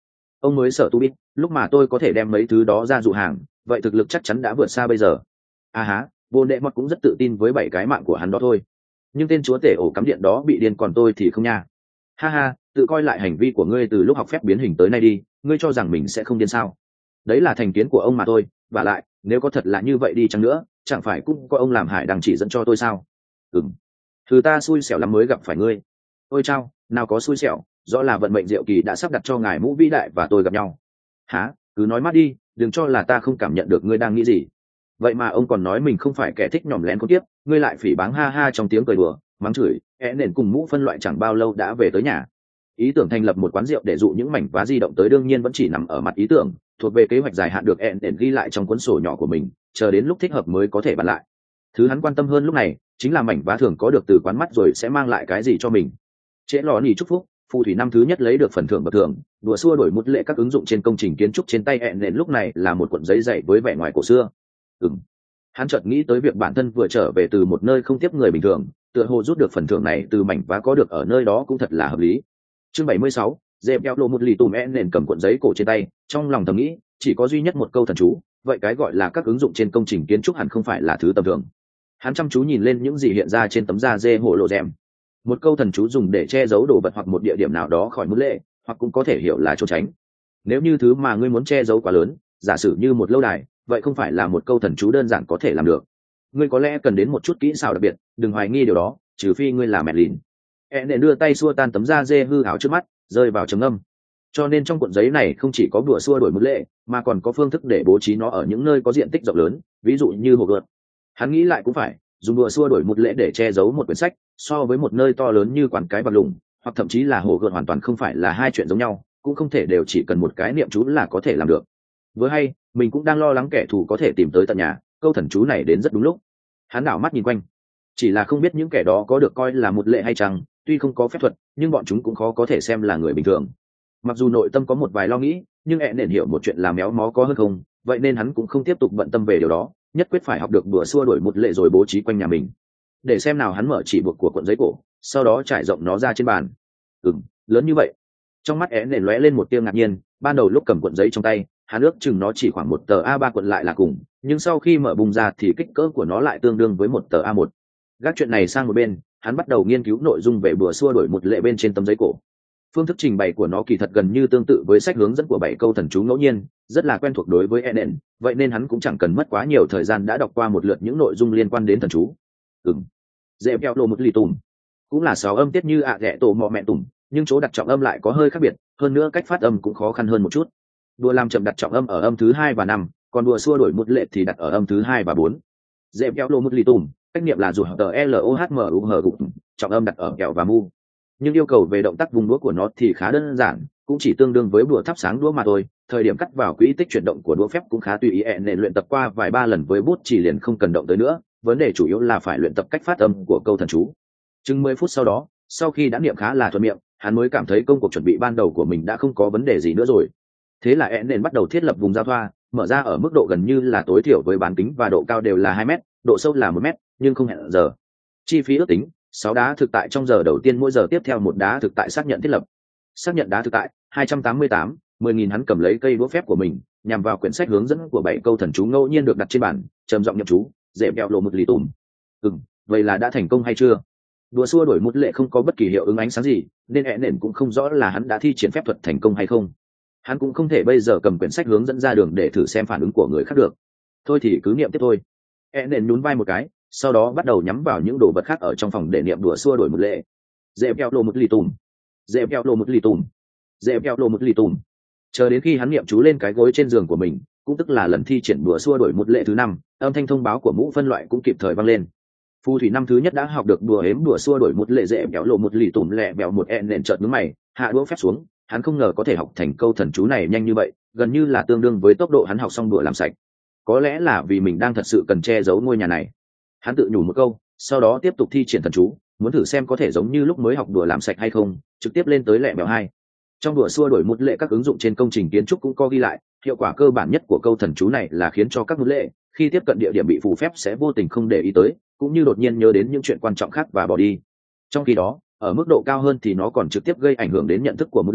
ông mới sở tu biết lúc mà tôi có thể đem mấy thứ đó ra dụ hàng, vậy thực lực chắc chắn đã vượt xa bây giờ. À há, vô đệ mọt cũng rất tự tin với bảy cái mạng của hắn đó thôi, nhưng tên chúa tể ổ cắm điện đó bị điên, còn tôi thì không nha. Ha ha, tự coi lại hành vi của ngươi từ lúc học phép biến hình tới nay đi, ngươi cho rằng mình sẽ không điên sao? Đấy là thành kiến của ông mà thôi, và lại nếu có thật là như vậy đi chăng nữa, chẳng phải cũng có ông làm hải đăng chỉ dẫn cho tôi sao? Ừm, thứ ta xui xẻo lắm mới gặp phải ngươi. Ôi chao, nào có xui xẻo, rõ là vận mệnh diệu kỳ đã sắp đặt cho ngài mũ vĩ đại và tôi gặp nhau. Hả? Cứ nói mắt đi, đừng cho là ta không cảm nhận được ngươi đang nghĩ gì. Vậy mà ông còn nói mình không phải kẻ thích nhòm lén con tiếp, ngươi lại phỉ báng ha ha trong tiếng cười đùa, mắng chửi, é nền cùng mũ phân loại chẳng bao lâu đã về tới nhà. Ý tưởng thành lập một quán rượu để dụ những mảnh vá di động tới đương nhiên vẫn chỉ nằm ở mặt ý tưởng, thuộc về kế hoạch dài hạn được é nền ghi lại trong cuốn sổ nhỏ của mình, chờ đến lúc thích hợp mới có thể bàn lại. Thứ hắn quan tâm hơn lúc này chính là mảnh vá thường có được từ quán mắt rồi sẽ mang lại cái gì cho mình. Trễ lò nỉ chúc phúc, phù thủy năm thứ nhất lấy được phần thưởng bậc thưởng, đùa xua đổi một lệ các ứng dụng trên công trình kiến trúc trên tay é nền lúc này là một cuộn giấy dày với vẻ ngoài cổ xưa. Ừm. Hắn chợt nghĩ tới việc bản thân vừa trở về từ một nơi không tiếp người bình thường, tựa hồ rút được phần thưởng này từ mảnh vá có được ở nơi đó cũng thật là hợp lý. Chương bảy mươi sáu, dẹp kẹo lộ một lì tùm én nền cầm cuộn giấy cổ trên tay, trong lòng thầm nghĩ, chỉ có duy nhất một câu thần chú, vậy cái gọi là các ứng dụng trên công trình kiến trúc hẳn không phải là thứ tầm thường. Hắn chăm chú nhìn lên những gì hiện ra trên tấm da dê hộ lộ rèm. Một câu thần chú dùng để che giấu đồ vật hoặc một địa điểm nào đó khỏi mút lệ, hoặc cũng có thể hiểu là trốn tránh. Nếu như thứ mà ngươi muốn che giấu quá lớn, giả sử như một lâu đài, vậy không phải là một câu thần chú đơn giản có thể làm được. Ngươi có lẽ cần đến một chút kỹ xảo đặc biệt, đừng hoài nghi điều đó, trừ phi ngươi là mẹ lìn. E nện đưa tay xua tan tấm da dê hư ảo trước mắt, rơi vào trầm ngâm. Cho nên trong cuộn giấy này không chỉ có bùa xua đổi mút lệ, mà còn có phương thức để bố trí nó ở những nơi có diện tích rộng lớn, ví dụ như hồ gợt. Hắn nghĩ lại cũng phải, dùng bùa xua đổi một lễ để che giấu một quyển sách, so với một nơi to lớn như quán cái bạc lủng, hoặc thậm chí là hồ gợt hoàn toàn không phải là hai chuyện giống nhau, cũng không thể đều chỉ cần một cái niệm chú là có thể làm được. Với hay, mình cũng đang lo lắng kẻ thù có thể tìm tới tận nhà, câu thần chú này đến rất đúng lúc. Hắn đảo mắt nhìn quanh, chỉ là không biết những kẻ đó có được coi là một lệ hay chăng, tuy không có phép thuật, nhưng bọn chúng cũng khó có thể xem là người bình thường. Mặc dù nội tâm có một vài lo nghĩ, nhưng ẹ nền hiểu một chuyện là méo mó có hơn không, vậy nên hắn cũng không tiếp tục bận tâm về điều đó, nhất quyết phải học được đùa xua đổi một lệ rồi bố trí quanh nhà mình. Để xem nào, hắn mở chỉ buộc của cuộn giấy cổ, sau đó trải rộng nó ra trên bàn. Ừm, lớn như vậy. Trong mắt ẹ nền lóe lên một tia ngạc nhiên, ban đầu lúc cầm cuộn giấy trong tay, hắn ước chừng nó chỉ khoảng một tờ a ba cuộn lại là cùng, nhưng sau khi mở bung ra thì kích cỡ của nó lại tương đương với một tờ a một. Gác chuyện này sang một bên, hắn bắt đầu nghiên cứu nội dung về đùa xua đổi một lệ bên trên tấm giấy cổ. Phương thức trình bày của nó kỳ thật gần như tương tự với sách hướng dẫn của bảy câu thần chú ngẫu nhiên, rất là quen thuộc đối với Eden, vậy nên hắn cũng chẳng cần mất quá nhiều thời gian đã đọc qua một lượt những nội dung liên quan đến thần chú. Ừm, dễ kẹo lộ một lì tùm, cũng là sáu âm tiết như ạ ghẹ tổ mọ mẹ tùm, nhưng chỗ đặt trọng âm lại có hơi khác biệt, hơn nữa cách phát âm cũng khó khăn hơn một chút. Đùa làm chậm đặt trọng âm ở âm thứ hai và năm, còn đùa xua đổi một lệ thì đặt ở âm thứ hai và bốn. Dễ kẹo lộ một lì tùm, cách niệm là dù tờ l o h m u h gục, trọng âm đặt ở kẹo và mu. Nhưng yêu cầu về động tác vùng đũa của nó thì khá đơn giản, cũng chỉ tương đương với đũa thắp sáng đũa mà thôi. Thời điểm cắt vào quỹ tích chuyển động của đũa phép cũng khá tùy ý, ẹ nện luyện tập qua vài ba lần với bút chỉ liền không cần động tới nữa, vấn đề chủ yếu là phải luyện tập cách phát âm của câu thần chú. Chừng mười phút sau đó, sau khi đã niệm khá là thuận miệng, hắn mới cảm thấy công cuộc chuẩn bị ban đầu của mình đã không có vấn đề gì nữa rồi. Thế là ẹ nện bắt đầu thiết lập vùng giao thoa, mở ra ở mức độ gần như là tối thiểu với bán kính và độ cao đều là hai mét, độ sâu là một mét, nhưng không hẹn giờ. Chi phí ước tính sáu đá thực tại trong giờ đầu tiên, mỗi giờ tiếp theo một đá thực tại xác nhận thiết lập. Xác nhận đá thực tại hai trăm tám mươi tám, mười nghìn. Hắn cầm lấy cây đũa phép của mình, nhằm vào quyển sách hướng dẫn của bảy câu thần chú ngẫu nhiên được đặt trên bàn, trầm giọng nhậm chú, dễ kẹo lộ một lì tùm. Ừm, vậy là đã thành công hay chưa? Đùa xua đổi một lệ không có bất kỳ hiệu ứng ánh sáng gì, nên ẹ nện cũng không rõ là hắn đã thi triển phép thuật thành công hay không. Hắn cũng không thể bây giờ cầm quyển sách hướng dẫn ra đường để thử xem phản ứng của người khác được. Thôi thì cứ niệm tiếp thôi. Ẹ nện nhún vai một cái, sau đó bắt đầu nhắm vào những đồ vật khác ở trong phòng để niệm đùa xua đổi một lệ. Dễ kẹo lộ một lì tùm, dễ kẹo lộ một lì tùm, dễ kẹo lộ một lì tùm. Chờ đến khi hắn niệm chú lên cái gối trên giường của mình, cũng tức là lần thi triển đùa xua đổi một lệ thứ năm, âm thanh thông báo của mũ phân loại cũng kịp thời vang lên. Phù thủy năm thứ nhất đã học được đùa ếm đùa xua đổi một lệ dễ kẹo lộ một lì tùm lẹ bẹo một ẹn nện chợt nhướng mày, hạ đũa phép xuống. Hắn không ngờ có thể học thành câu thần chú này nhanh như vậy, gần như là tương đương với tốc độ hắn học xong đùa làm sạch. Có lẽ là vì mình đang thật sự cần che giấu ngôi nhà này. Hắn tự nhủ một câu, sau đó tiếp tục thi triển thần chú, muốn thử xem có thể giống như lúc mới học đùa làm sạch hay không, trực tiếp lên tới lẹ bẹo hai. Trong đùa xua đổi một lệ các ứng dụng trên công trình kiến trúc cũng có ghi lại, hiệu quả cơ bản nhất của câu thần chú này là khiến cho các một lệ khi tiếp cận địa điểm bị phù phép sẽ vô tình không để ý tới, cũng như đột nhiên nhớ đến những chuyện quan trọng khác và bỏ đi. Trong khi đó, ở mức độ cao hơn thì nó còn trực tiếp gây ảnh hưởng đến nhận thức của một lệ,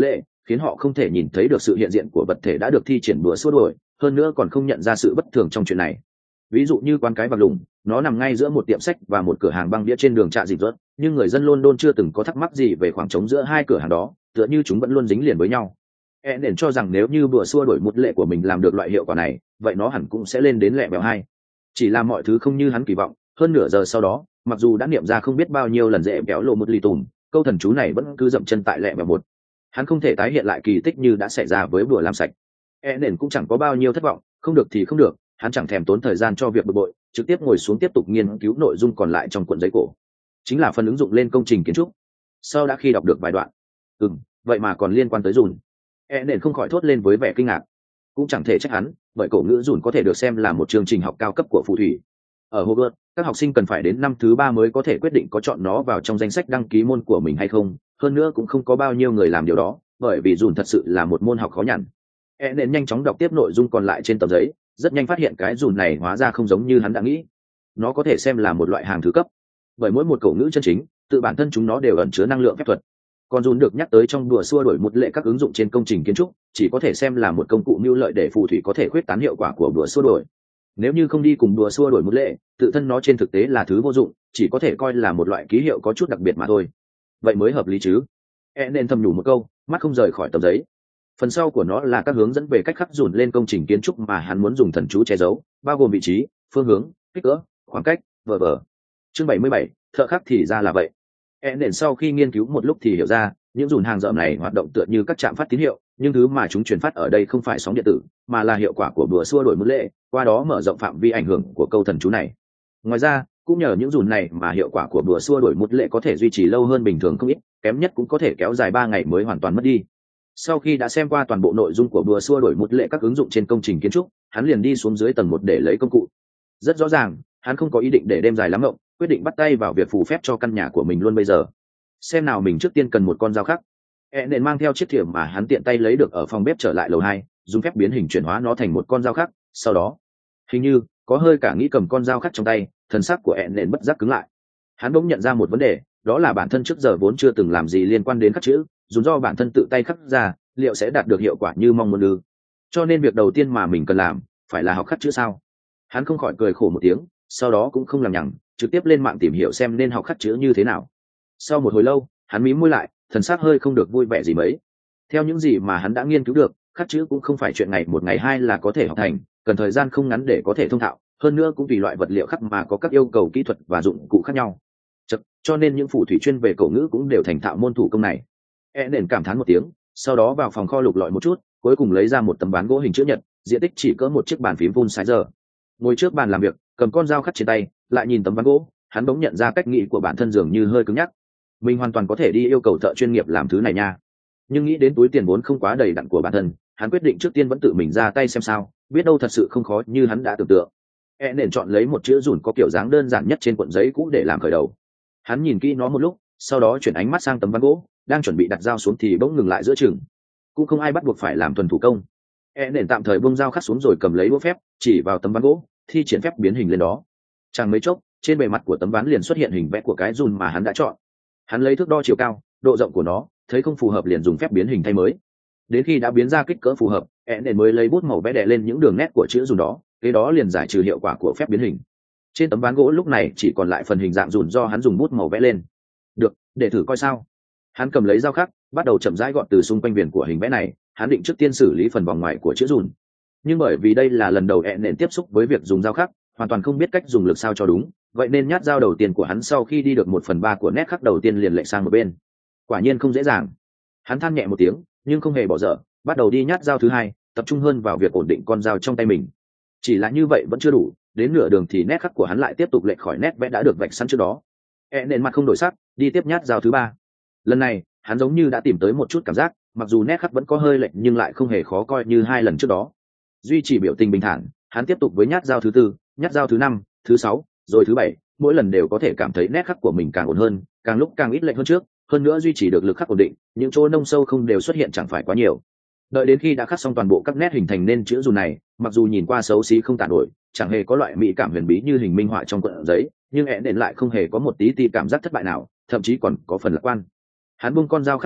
khiến họ không thể nhìn thấy được sự hiện diện của vật thể đã được thi triển bữa xua đuổi, hơn nữa còn không nhận ra sự bất thường trong chuyện này. Ví dụ như quán cái bạc lủng, nó nằm ngay giữa một tiệm sách và một cửa hàng băng đĩa trên đường Trạ Dịp Rớt, nhưng người dân London chưa từng có thắc mắc gì về khoảng trống giữa hai cửa hàng đó, tựa như chúng vẫn luôn dính liền với nhau. Eden cho rằng nếu như bữa xua đổi một lệ của mình làm được loại hiệu quả này, vậy nó hẳn cũng sẽ lên đến lẹ bèo hai. Chỉ là mọi thứ không như hắn kỳ vọng, hơn nửa giờ sau đó, mặc dù đã niệm ra không biết bao nhiêu lần dễ béo lộ một lì tùm, câu thần chú này vẫn cứ dậm chân tại lẹ bèo một. Hắn không thể tái hiện lại kỳ tích như đã xảy ra với bữa làm sạch. Eden cũng chẳng có bao nhiêu thất vọng, không được thì không được, hắn chẳng thèm tốn thời gian cho việc bực bội, trực tiếp ngồi xuống tiếp tục nghiên cứu nội dung còn lại trong cuộn giấy cổ, chính là phần ứng dụng lên công trình kiến trúc. Sau đã khi đọc được vài đoạn, ừm, vậy mà còn liên quan tới dùn. E nền không khỏi thốt lên với vẻ kinh ngạc. Cũng chẳng thể trách hắn, bởi cổ ngữ dùn có thể được xem là một chương trình học cao cấp của phù thủy. Ở Hogwarts, các học sinh cần phải đến năm thứ ba mới có thể quyết định có chọn nó vào trong danh sách đăng ký môn của mình hay không. Hơn nữa cũng không có bao nhiêu người làm điều đó, bởi vì dùn thật sự là một môn học khó nhằn. E nền nhanh chóng đọc tiếp nội dung còn lại trên tờ giấy, rất nhanh phát hiện cái dùn này hóa ra không giống như hắn đã nghĩ. Nó có thể xem là một loại hàng thứ cấp, bởi mỗi một cổ ngữ chân chính, tự bản thân chúng nó đều ẩn chứa năng lượng phép thuật. Còn dùn được nhắc tới trong đùa xua đổi một lệ các ứng dụng trên công trình kiến trúc, chỉ có thể xem là một công cụ mưu lợi để phù thủy có thể khuyết tán hiệu quả của đùa xua đổi. Nếu như không đi cùng đùa xua đổi một lệ, tự thân nó trên thực tế là thứ vô dụng, chỉ có thể coi là một loại ký hiệu có chút đặc biệt mà thôi. Vậy mới hợp lý chứ. E nên thầm nhủ một câu, mắt không rời khỏi tờ giấy. Phần sau của nó là các hướng dẫn về cách khắc dùn lên công trình kiến trúc mà hắn muốn dùng thần chú che giấu, bao gồm vị trí, phương hướng, kích cỡ, khoảng cách, vờ vờ. Chương bảy mươi bảy, thợ khắc thì ra là vậy. E nền sau khi nghiên cứu một lúc thì hiểu ra, những dùn hàng rợm này hoạt động tựa như các trạm phát tín hiệu, nhưng thứ mà chúng truyền phát ở đây không phải sóng điện tử, mà là hiệu quả của đùa xua đổi một lệ, qua đó mở rộng phạm vi ảnh hưởng của câu thần chú này. Ngoài ra, cũng nhờ những dùn này mà hiệu quả của đùa xua đổi một lệ có thể duy trì lâu hơn bình thường không ít, kém nhất cũng có thể kéo dài ba ngày mới hoàn toàn mất đi. Sau khi đã xem qua toàn bộ nội dung của đùa xua đổi một lệ các ứng dụng trên công trình kiến trúc, hắn liền đi xuống dưới tầng một để lấy công cụ. Rất rõ ràng, hắn không có ý định để đêm dài lắm ngộng, quyết định bắt tay vào việc phù phép cho căn nhà của mình luôn bây giờ. Xem nào mình trước tiên cần một con dao khắc. E nên mang theo chiếc thìa mà hắn tiện tay lấy được ở phòng bếp trở lại lầu hai, dùng phép biến hình chuyển hóa nó thành một con dao khắc. Sau đó, hình như có hơi cả nghĩ cầm con dao khắc trong tay, thần sắc của E nên bất giác cứng lại. Hắn bỗng nhận ra một vấn đề, đó là bản thân trước giờ vốn chưa từng làm gì liên quan đến khắc chữ, dùng do bản thân tự tay khắc ra, liệu sẽ đạt được hiệu quả như mong muốn ư? Cho nên việc đầu tiên mà mình cần làm phải là học khắc chữ sao? Hắn không khỏi cười khổ một tiếng, sau đó cũng không làm nhằng, trực tiếp lên mạng tìm hiểu xem nên học khắc chữ như thế nào. Sau một hồi lâu, hắn mím môi lại, thần sắc hơi không được vui vẻ gì mấy. Theo những gì mà hắn đã nghiên cứu được, khắc chữ cũng không phải chuyện ngày một ngày hai là có thể học thành, cần thời gian không ngắn để có thể thông thạo, hơn nữa cũng tùy loại vật liệu khắc mà có các yêu cầu kỹ thuật và dụng cụ khác nhau. Chật, cho nên những phù thủy chuyên về cổ ngữ cũng đều thành thạo môn thủ công này. E nền cảm thán một tiếng, sau đó vào phòng kho lục lọi một chút, cuối cùng lấy ra một tấm ván gỗ hình chữ nhật, diện tích chỉ cỡ một chiếc bàn phím full size. Ngồi trước bàn làm việc, cầm con dao khắc trên tay, lại nhìn tấm ván gỗ, hắn bỗng nhận ra cách nghĩ của bản thân dường như hơi cứng nhắc. Mình hoàn toàn có thể đi yêu cầu thợ chuyên nghiệp làm thứ này nha. Nhưng nghĩ đến túi tiền vốn không quá đầy đặn của bản thân, hắn quyết định trước tiên vẫn tự mình ra tay xem sao, biết đâu thật sự không khó như hắn đã tưởng tượng. E nền chọn lấy một chữ dùn có kiểu dáng đơn giản nhất trên cuộn giấy cũ để làm khởi đầu. Hắn nhìn kỹ nó một lúc, sau đó chuyển ánh mắt sang tấm ván gỗ, đang chuẩn bị đặt dao xuống thì bỗng ngừng lại giữa chừng. Cũng không ai bắt buộc phải làm thuần thủ công. E nền tạm thời buông dao khắc xuống rồi cầm lấy đũa phép, chỉ vào tấm ván gỗ, thi triển phép biến hình lên đó. Chẳng mấy chốc, trên bề mặt của tấm ván liền xuất hiện hình vẽ của cái dùn mà hắn đã chọn. Hắn lấy thước đo chiều cao, độ rộng của nó, thấy không phù hợp liền dùng phép biến hình thay mới. Đến khi đã biến ra kích cỡ phù hợp, E nền mới lấy bút màu vẽ đè lên những đường nét của chữ dùn đó, cái đó liền giải trừ hiệu quả của phép biến hình. Trên tấm ván gỗ lúc này chỉ còn lại phần hình dạng dùn do hắn dùng bút màu vẽ lên. Được, để thử coi sao. Hắn cầm lấy dao khắc, bắt đầu chậm rãi gọt từ xung quanh viền của hình vẽ này. Hắn định trước tiên xử lý phần vòng ngoài của chữ dùn, nhưng bởi vì đây là lần đầu E nền tiếp xúc với việc dùng dao khắc, hoàn toàn không biết cách dùng lực sao cho đúng, vậy nên nhát dao đầu tiên của hắn sau khi đi được một phần ba của nét khắc đầu tiên liền lệch sang một bên. Quả nhiên không dễ dàng. Hắn than nhẹ một tiếng, nhưng không hề bỏ dở, bắt đầu đi nhát dao thứ hai, tập trung hơn vào việc ổn định con dao trong tay mình. Chỉ là như vậy vẫn chưa đủ, đến nửa đường thì nét khắc của hắn lại tiếp tục lệch khỏi nét vẽ đã được vạch sẵn trước đó. E nền mặt không đổi sắc, đi tiếp nhát dao thứ ba. Lần này, hắn giống như đã tìm tới một chút cảm giác, mặc dù nét khắc vẫn có hơi lệch nhưng lại không hề khó coi như hai lần trước đó. Duy trì biểu tình bình thản, hắn tiếp tục với nhát dao thứ tư, nhát dao thứ năm, thứ sáu, rồi thứ bảy, mỗi lần đều có thể cảm thấy nét khắc của mình càng ổn hơn, càng lúc càng ít lệch hơn trước, hơn nữa duy trì được lực khắc ổn định, những chỗ nông sâu không đều xuất hiện chẳng phải quá nhiều. Đợi đến khi đã khắc xong toàn bộ các nét hình thành nên chữ dùn này, mặc dù nhìn qua xấu xí không tả nổi, chẳng hề có loại mỹ cảm huyền bí như hình minh họa trong cuộn giấy, nhưng E nền lại không hề có một tí ti cảm giác thất bại nào, thậm chí còn có phần lạc quan. Hắn buông con dao khắc xuống,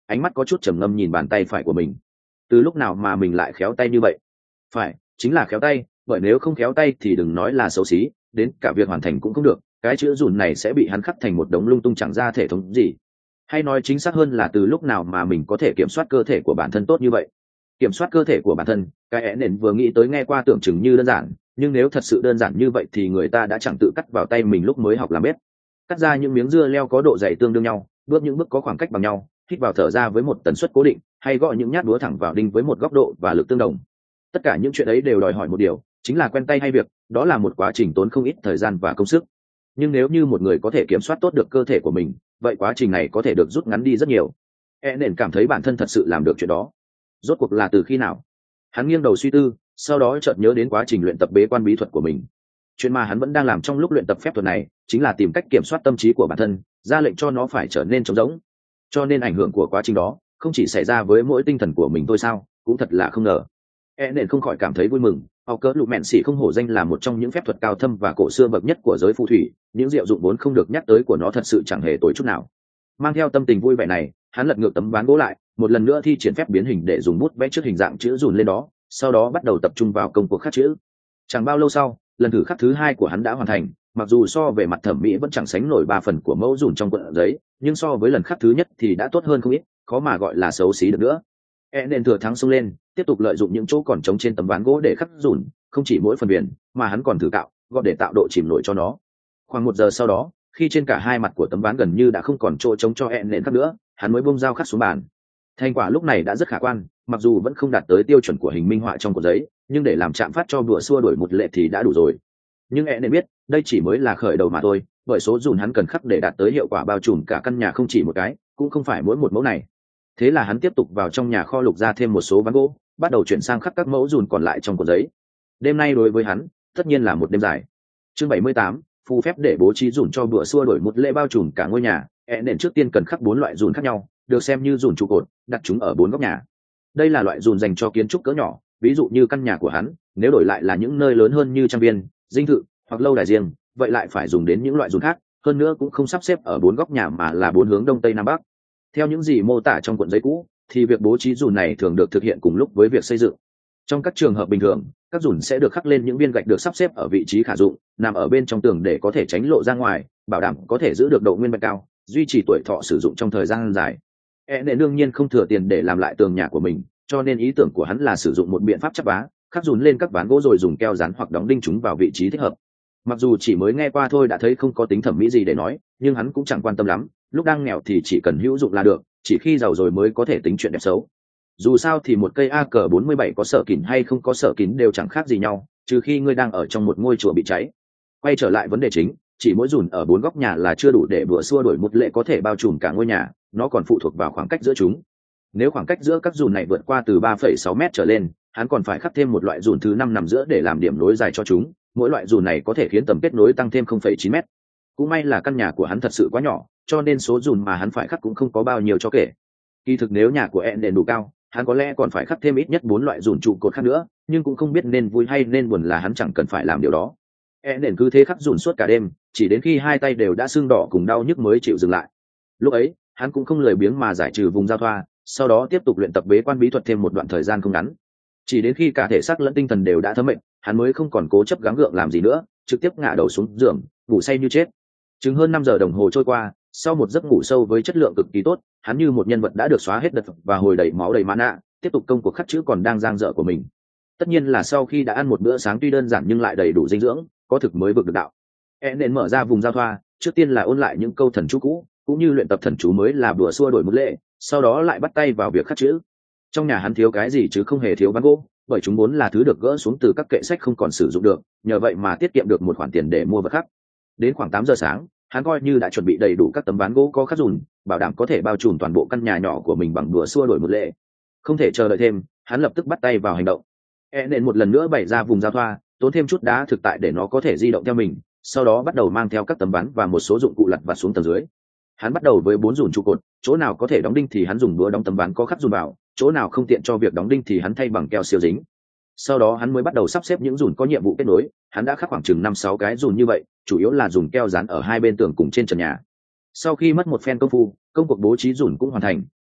ánh mắt có chút trầm ngâm nhìn bàn tay phải của mình. Từ lúc nào mà mình lại khéo tay như vậy? Phải, chính là khéo tay, bởi nếu không khéo tay thì đừng nói là xấu xí, đến cả việc hoàn thành cũng không được, cái chữ dùn này sẽ bị hắn khắc thành một đống lung tung chẳng ra thể thống gì. Hay nói chính xác hơn là từ lúc nào mà mình có thể kiểm soát cơ thể của bản thân tốt như vậy. Kiểm soát cơ thể của bản thân, cái é nền vừa nghĩ tới nghe qua tưởng chừng như đơn giản, nhưng nếu thật sự đơn giản như vậy thì người ta đã chẳng tự cắt vào tay mình lúc mới học làm bếp. Cắt ra những miếng dưa leo có độ dày tương đương nhau, bước những bước có khoảng cách bằng nhau, hít vào thở ra với một tần suất cố định, hay gõ những nhát đũa thẳng vào đinh với một góc độ và lực tương đồng. Tất cả những chuyện ấy đều đòi hỏi một điều, chính là quen tay hay việc, đó là một quá trình tốn không ít thời gian và công sức. Nhưng nếu như một người có thể kiểm soát tốt được cơ thể của mình, vậy quá trình này có thể được rút ngắn đi rất nhiều. E nền cảm thấy bản thân thật sự làm được chuyện đó. Rốt cuộc là từ khi nào? Hắn nghiêng đầu suy tư, sau đó chợt nhớ đến quá trình luyện tập bế quan bí thuật của mình. Chuyện mà hắn vẫn đang làm trong lúc luyện tập phép thuật này chính là tìm cách kiểm soát tâm trí của bản thân, ra lệnh cho nó phải trở nên trống rỗng. Cho nên ảnh hưởng của quá trình đó không chỉ xảy ra với mỗi tinh thần của mình thôi sao? Cũng thật là không ngờ. E nền không khỏi cảm thấy vui mừng. Học cỡ lụ mẹn xỉ không hổ danh là một trong những phép thuật cao thâm và cổ xưa bậc nhất của giới phù thủy, những diệu dụng vốn không được nhắc tới của nó thật sự chẳng hề tối chút nào. Mang theo tâm tình vui vẻ này, hắn lật ngược tấm ván gỗ lại, một lần nữa thi triển phép biến hình để dùng bút vẽ trước hình dạng chữ dùn lên đó, sau đó bắt đầu tập trung vào công cuộc khắc chữ. Chẳng bao lâu sau, lần thử khắc thứ hai của hắn đã hoàn thành, mặc dù so về mặt thẩm mỹ vẫn chẳng sánh nổi ba phần của mẫu dùn trong cuộn giấy, nhưng so với lần khắc thứ nhất thì đã tốt hơn không ít, khó mà gọi là xấu xí được nữa. E nên thừa thắng xông lên, tiếp tục lợi dụng những chỗ còn trống trên tấm ván gỗ để khắc dùn, không chỉ mỗi phần viền, mà hắn còn thử cạo, gọt để tạo độ chìm nổi cho nó. Khoảng một giờ sau đó, khi trên cả hai mặt của tấm ván gần như đã không còn chỗ trống cho E nên khắc nữa, hắn mới bung dao khắc xuống bàn. Thành quả lúc này đã rất khả quan, mặc dù vẫn không đạt tới tiêu chuẩn của hình minh họa trong cuộn giấy, nhưng để làm chạm phát cho bùa xua đuổi một lệ thì đã đủ rồi. Nhưng E nên biết, đây chỉ mới là khởi đầu mà thôi, bởi số dùn hắn cần khắc để đạt tới hiệu quả bao trùm cả căn nhà không chỉ một cái, cũng không phải mỗi một mẫu này. Thế là hắn tiếp tục vào trong nhà kho lục ra thêm một số ván gỗ, bắt đầu chuyển sang khắc các mẫu dùn còn lại trong cuộn giấy. Đêm nay đối với hắn, tất nhiên là một đêm dài. Chương bảy mươi tám, phù phép để bố trí dùn cho bùa xua đổi một lễ bao trùm cả ngôi nhà. E nền trước tiên cần khắc bốn loại dùn khác nhau, được xem như dùn trụ cột, đặt chúng ở bốn góc nhà. Đây là loại dùn dành cho kiến trúc cỡ nhỏ, ví dụ như căn nhà của hắn, nếu đổi lại là những nơi lớn hơn như trang viên, dinh thự hoặc lâu đài riêng, vậy lại phải dùng đến những loại dùn khác, hơn nữa cũng không sắp xếp ở bốn góc nhà mà là bốn hướng đông tây nam bắc. Theo những gì mô tả trong cuộn giấy cũ, thì việc bố trí dùn này thường được thực hiện cùng lúc với việc xây dựng. Trong các trường hợp bình thường, các dùn sẽ được khắc lên những viên gạch được sắp xếp ở vị trí khả dụng, nằm ở bên trong tường để có thể tránh lộ ra ngoài, bảo đảm có thể giữ được độ nguyên vẹn cao, duy trì tuổi thọ sử dụng trong thời gian dài. E nệ đương nhiên không thừa tiền để làm lại tường nhà của mình, cho nên ý tưởng của hắn là sử dụng một biện pháp chắp vá, khắc dùn lên các ván gỗ rồi dùng keo dán hoặc đóng đinh chúng vào vị trí thích hợp. Mặc dù chỉ mới nghe qua thôi đã thấy không có tính thẩm mỹ gì để nói, nhưng hắn cũng chẳng quan tâm lắm, lúc đang nghèo thì chỉ cần hữu dụng là được, chỉ khi giàu rồi mới có thể tính chuyện đẹp xấu. Dù sao thì một cây a cờ bốn mươi bảy có sở kín hay không có sở kín đều chẳng khác gì nhau, trừ khi ngươi đang ở trong một ngôi chùa bị cháy. Quay trở lại vấn đề chính, chỉ mỗi dùn ở bốn góc nhà là chưa đủ để bữa xua đổi một lệ có thể bao trùm cả ngôi nhà, nó còn phụ thuộc vào khoảng cách giữa chúng. Nếu khoảng cách giữa các dùn này vượt qua từ ba phẩy sáu mét trở lên, hắn còn phải khắc thêm một loại dùn thứ năm nằm giữa để làm điểm nối dài cho chúng, mỗi loại dùn này có thể khiến tầm kết nối tăng thêm không phẩy chín mét. Cũng may là căn nhà của hắn thật sự quá nhỏ, cho nên số dùn mà hắn phải khắc cũng không có bao nhiêu cho kể. Kỳ thực nếu nhà của En đền đủ cao, hắn có lẽ còn phải khắc thêm ít nhất bốn loại dùn trụ cột khác nữa, nhưng cũng không biết nên vui hay nên buồn là hắn chẳng cần phải làm điều đó. En đền cứ thế khắc dùn suốt cả đêm, chỉ đến khi hai tay đều đã sưng đỏ cùng đau nhức mới chịu dừng lại. Lúc ấy, hắn cũng không lười biếng mà giải trừ vùng giao thoa, sau đó tiếp tục luyện tập bế quan bí thuật thêm một đoạn thời gian không ngắn. Chỉ đến khi cả thể xác lẫn tinh thần đều đã thấm mệt, hắn mới không còn cố chấp gắng gượng làm gì nữa, trực tiếp ngã đầu xuống giường, ngủ say như chết. Chừng hơn năm giờ đồng hồ trôi qua, sau một giấc ngủ sâu với chất lượng cực kỳ tốt, hắn như một nhân vật đã được xóa hết đợt và hồi đầy máu đầy mana, tiếp tục công cuộc khắc chữ còn đang dang dở của mình. Tất nhiên là sau khi đã ăn một bữa sáng tuy đơn giản nhưng lại đầy đủ dinh dưỡng, có thực mới vực được đạo. E nên mở ra vùng giao thoa, trước tiên là ôn lại những câu thần chú cũ, cũng như luyện tập thần chú mới là bùa xua đổi một lệ, sau đó lại bắt tay vào việc khắc chữ. Trong nhà hắn thiếu cái gì chứ không hề thiếu ván gỗ, bởi chúng vốn là thứ được gỡ xuống từ các kệ sách không còn sử dụng được, nhờ vậy mà tiết kiệm được một khoản tiền để mua vật khắc. Đến khoảng tám giờ sáng, hắn coi như đã chuẩn bị đầy đủ các tấm ván gỗ có khắc dùn, bảo đảm có thể bao trùm toàn bộ căn nhà nhỏ của mình bằng đùa xua đổi một lệ. Không thể chờ đợi thêm, hắn lập tức bắt tay vào hành động. E nên một lần nữa bày ra vùng giao thoa, tốn thêm chút đá thực tại để nó có thể di động theo mình, sau đó bắt đầu mang theo các tấm ván và một số dụng cụ lặt vặt xuống tầng dưới. Hắn bắt đầu với bốn dùn trụ cột, chỗ nào có thể đóng đinh thì hắn dùng búa đóng tấm ván có khắc dùn vào, chỗ nào không tiện cho việc đóng đinh thì hắn thay bằng keo siêu dính. Sau đó hắn mới bắt đầu sắp xếp những dùn có nhiệm vụ kết nối, hắn đã khắc khoảng chừng năm sáu cái dùn như vậy, chủ yếu là dùng keo dán ở hai bên tường cùng trên trần nhà. Sau khi mất một phen công phu, công cuộc bố trí dùn cũng hoàn thành,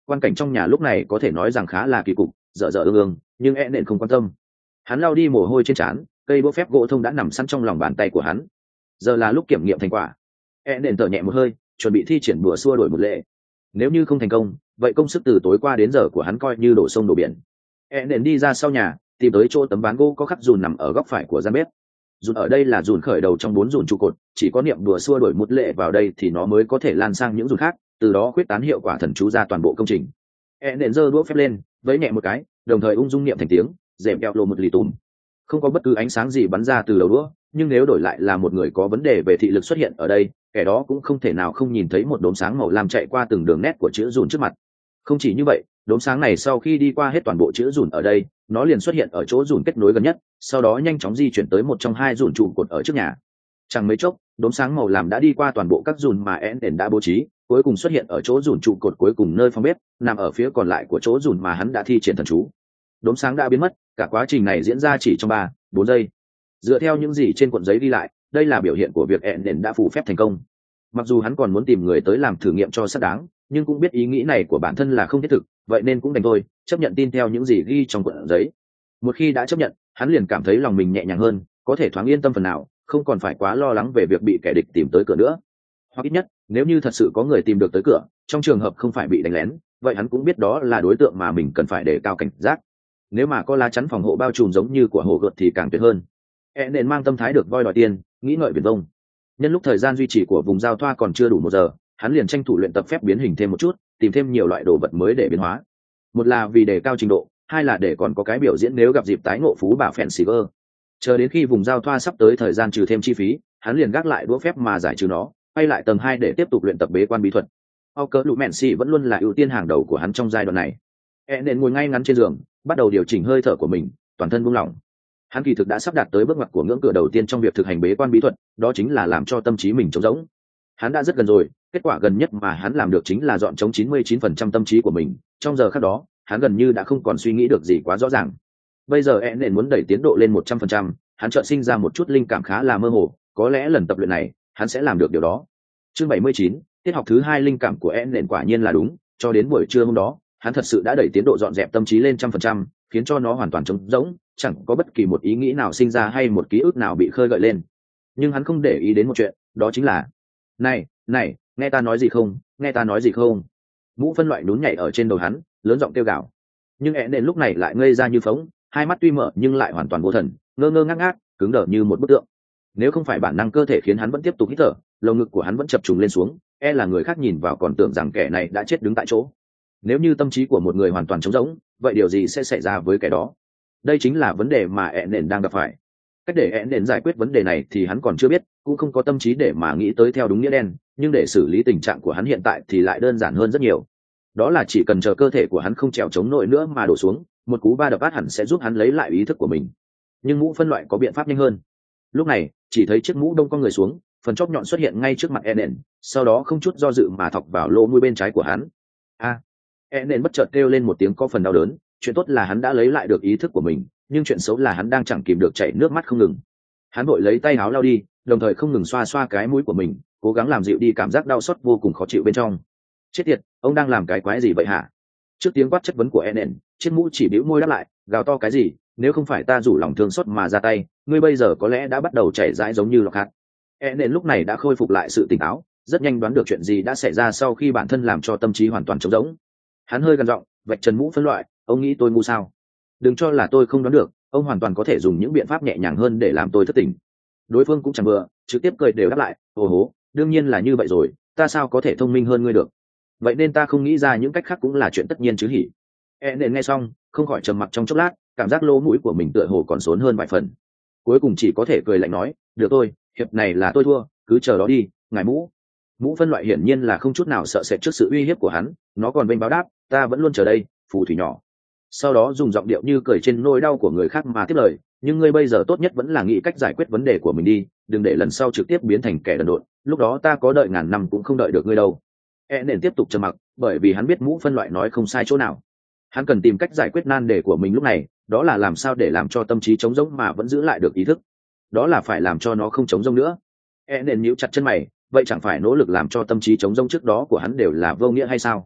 quan cảnh trong nhà lúc này có thể nói rằng khá là kỳ cục, dở dở ương ương, nhưng e nện không quan tâm. Hắn lao đi mồ hôi trên trán, cây búa phép gỗ thông đã nằm sẵn trong lòng bàn tay của hắn. Giờ là lúc kiểm nghiệm thành quả. E nện thở nhẹ một hơi, chuẩn bị thi triển bùa xua đổi một lệ. Nếu như không thành công, vậy công sức từ tối qua đến giờ của hắn coi như đổ sông đổ biển. E nện đi ra sau nhà, tìm tới chỗ tấm ván gỗ có khắc dùn nằm ở góc phải của gian bếp. Dùn ở đây là dùn khởi đầu trong bốn dùn trụ cột, chỉ có niệm đùa xua đổi một lệ vào đây thì nó mới có thể lan sang những dùn khác, từ đó khuyết tán hiệu quả thần chú ra toàn bộ công trình. E nện giơ đũa phép lên, vẫy nhẹ một cái, đồng thời ung dung niệm thành tiếng, dẻm kẹo lộ một lì tùm. Không có bất cứ ánh sáng gì bắn ra từ đầu đũa, nhưng nếu đổi lại là một người có vấn đề về thị lực xuất hiện ở đây, kẻ đó cũng không thể nào không nhìn thấy một đốm sáng màu lam chạy qua từng đường nét của chữ dùn trước mặt. Không chỉ như vậy, đốm sáng này sau khi đi qua hết toàn bộ chữ dùn ở đây, nó liền xuất hiện ở chỗ dùn kết nối gần nhất, sau đó nhanh chóng di chuyển tới một trong hai dùn trụ cột ở trước nhà. Chẳng mấy chốc, đốm sáng màu lam đã đi qua toàn bộ các dùn mà Eden đã bố trí, cuối cùng xuất hiện ở chỗ dùn trụ cột cuối cùng nơi phòng bếp, nằm ở phía còn lại của chỗ dùn mà hắn đã thi triển thần chú. Đốm sáng đã biến mất, cả quá trình này diễn ra chỉ trong ba, bốn giây. Dựa theo những gì trên cuộn giấy ghi lại, đây là biểu hiện của việc Eden đã phù phép thành công. Mặc dù hắn còn muốn tìm người tới làm thử nghiệm cho xác đáng, nhưng cũng biết ý nghĩ này của bản thân là không thiết thực, vậy nên cũng đành thôi, chấp nhận tin theo những gì ghi trong cuộn giấy. Một khi đã chấp nhận, hắn liền cảm thấy lòng mình nhẹ nhàng hơn, có thể thoáng yên tâm phần nào, không còn phải quá lo lắng về việc bị kẻ địch tìm tới cửa nữa. Hoặc ít nhất, nếu như thật sự có người tìm được tới cửa, trong trường hợp không phải bị đánh lén, vậy hắn cũng biết đó là đối tượng mà mình cần phải đề cao cảnh giác. Nếu mà có lá chắn phòng hộ bao trùm giống như của hồ gợt thì càng tuyệt hơn. E nên mang tâm thái được voi đòi tiền, nghĩ ngợi viển vông. Nhân lúc thời gian duy trì của vùng giao thoa còn chưa đủ một giờ, hắn liền tranh thủ luyện tập phép biến hình thêm một chút, tìm thêm nhiều loại đồ vật mới để biến hóa. Một là vì đề cao trình độ, hai là để còn có cái biểu diễn nếu gặp dịp tái ngộ phú bà Fensiver. Chờ đến khi vùng giao thoa sắp tới thời gian trừ thêm chi phí, hắn liền gác lại đũa phép mà giải trừ nó, quay lại tầng hai để tiếp tục luyện tập bế quan bí thuật. Ocker Lumensi vẫn luôn là ưu tiên hàng đầu của hắn trong giai đoạn này. E nên ngồi ngay ngắn trên giường, bắt đầu điều chỉnh hơi thở của mình, toàn thân buông lỏng. Hắn kỳ thực đã sắp đạt tới bước ngoặt của ngưỡng cửa đầu tiên trong việc thực hành bế quan bí thuật, đó chính là làm cho tâm trí mình trống rỗng. Hắn đã rất gần rồi, kết quả gần nhất mà hắn làm được chính là dọn trống chín mươi chín phần trăm tâm trí của mình. Trong giờ khắc đó, hắn gần như đã không còn suy nghĩ được gì quá rõ ràng. Bây giờ E nên muốn đẩy tiến độ lên một trăm phần trăm, hắn chợt sinh ra một chút linh cảm khá là mơ hồ, có lẽ lần tập luyện này, hắn sẽ làm được điều đó. Chương bảy mươi chín, tiết học thứ hai linh cảm của E nên quả nhiên là đúng, cho đến buổi trưa hôm đó, hắn thật sự đã đẩy tiến độ dọn dẹp tâm trí lên trăm phần trăm, khiến cho nó hoàn toàn trống rỗng, chẳng có bất kỳ một ý nghĩ nào sinh ra hay một ký ức nào bị khơi gợi lên. Nhưng hắn không để ý đến một chuyện, đó chính là này này nghe ta nói gì không, nghe ta nói gì không. Mũ phân loại nhún nhảy ở trên đầu hắn, lớn giọng kêu gào. Nhưng ẹ nền lúc này lại ngây ra như phóng, hai mắt tuy mở nhưng lại hoàn toàn vô thần, ngơ ngơ ngác ngác, cứng đờ như một bức tượng. Nếu không phải bản năng cơ thể khiến hắn vẫn tiếp tục hít thở, lồng ngực của hắn vẫn chập trùng lên xuống, e là người khác nhìn vào còn tưởng rằng kẻ này đã chết đứng tại chỗ. Nếu như tâm trí của một người hoàn toàn trống rỗng, vậy điều gì sẽ xảy ra với kẻ đó? Đây chính là vấn đề mà ẹ nền đang gặp phải. Cách để ẹ nền giải quyết vấn đề này thì hắn còn chưa biết, cũng không có tâm trí để mà nghĩ tới theo đúng nghĩa đen, nhưng để xử lý tình trạng của hắn hiện tại thì lại đơn giản hơn rất nhiều. Đó là chỉ cần chờ cơ thể của hắn không trèo chống nổi nữa mà đổ xuống, một cú va đập át hẳn sẽ giúp hắn lấy lại ý thức của mình. Nhưng mũ phân loại có biện pháp nhanh hơn. Lúc này chỉ thấy chiếc mũ đông con người xuống, phần chóp nhọn xuất hiện ngay trước mặt Eden, sau đó không chút do dự mà thọc vào lỗ mũi bên trái của hắn. A! À, Eden bất chợt kêu lên một tiếng có phần đau đớn. Chuyện tốt là hắn đã lấy lại được ý thức của mình, nhưng chuyện xấu là hắn đang chẳng kìm được chảy nước mắt không ngừng. Hắn vội lấy tay áo lau đi, đồng thời không ngừng xoa xoa cái mũi của mình, cố gắng làm dịu đi cảm giác đau xót vô cùng khó chịu bên trong. Chết tiệt, ông đang làm cái quái gì vậy hả? Trước tiếng quát chất vấn của Eden, chiếc mũ chỉ bĩu môi đáp lại, gào to cái gì? Nếu không phải ta rủ lòng thương xót mà ra tay, ngươi bây giờ có lẽ đã bắt đầu chảy rãi giống như lọc hạt. Eden lúc này đã khôi phục lại sự tỉnh táo, rất nhanh đoán được chuyện gì đã xảy ra sau khi bản thân làm cho tâm trí hoàn toàn trống rỗng. Hắn hơi gằn giọng, vạch trần mũ phân loại, ông nghĩ tôi ngu sao? Đừng cho là tôi không đoán được, ông hoàn toàn có thể dùng những biện pháp nhẹ nhàng hơn để làm tôi thất tỉnh. Đối phương cũng chẳng bừa, trực tiếp cười đều đáp lại, ồ hố, đương nhiên là như vậy rồi, ta sao có thể thông minh hơn ngươi được? Vậy nên ta không nghĩ ra những cách khác cũng là chuyện tất nhiên chứ hỉ. Eden nghe xong, không khỏi trầm mặc trong chốc lát, cảm giác lỗ mũi của mình tựa hồ còn sốn hơn vài phần. Cuối cùng chỉ có thể cười lạnh nói, được tôi, hiệp này là tôi thua, cứ chờ đó đi, ngài mũ. Mũ phân loại hiển nhiên là không chút nào sợ sệt trước sự uy hiếp của hắn, nó còn vênh báo đáp, ta vẫn luôn chờ đây, phù thủy nhỏ. Sau đó dùng giọng điệu như cười trên nỗi đau của người khác mà tiếp lời, nhưng ngươi bây giờ tốt nhất vẫn là nghĩ cách giải quyết vấn đề của mình đi, đừng để lần sau trực tiếp biến thành kẻ đần độn, lúc đó ta có đợi ngàn năm cũng không đợi được ngươi đâu. E nên tiếp tục trầm mặc, bởi vì hắn biết mũ phân loại nói không sai chỗ nào. Hắn cần tìm cách giải quyết nan đề của mình lúc này, đó là làm sao để làm cho tâm trí trống rỗng mà vẫn giữ lại được ý thức. Đó là phải làm cho nó không trống rỗng nữa. E nên nhíu chặt chân mày, vậy chẳng phải nỗ lực làm cho tâm trí trống rỗng trước đó của hắn đều là vô nghĩa hay sao?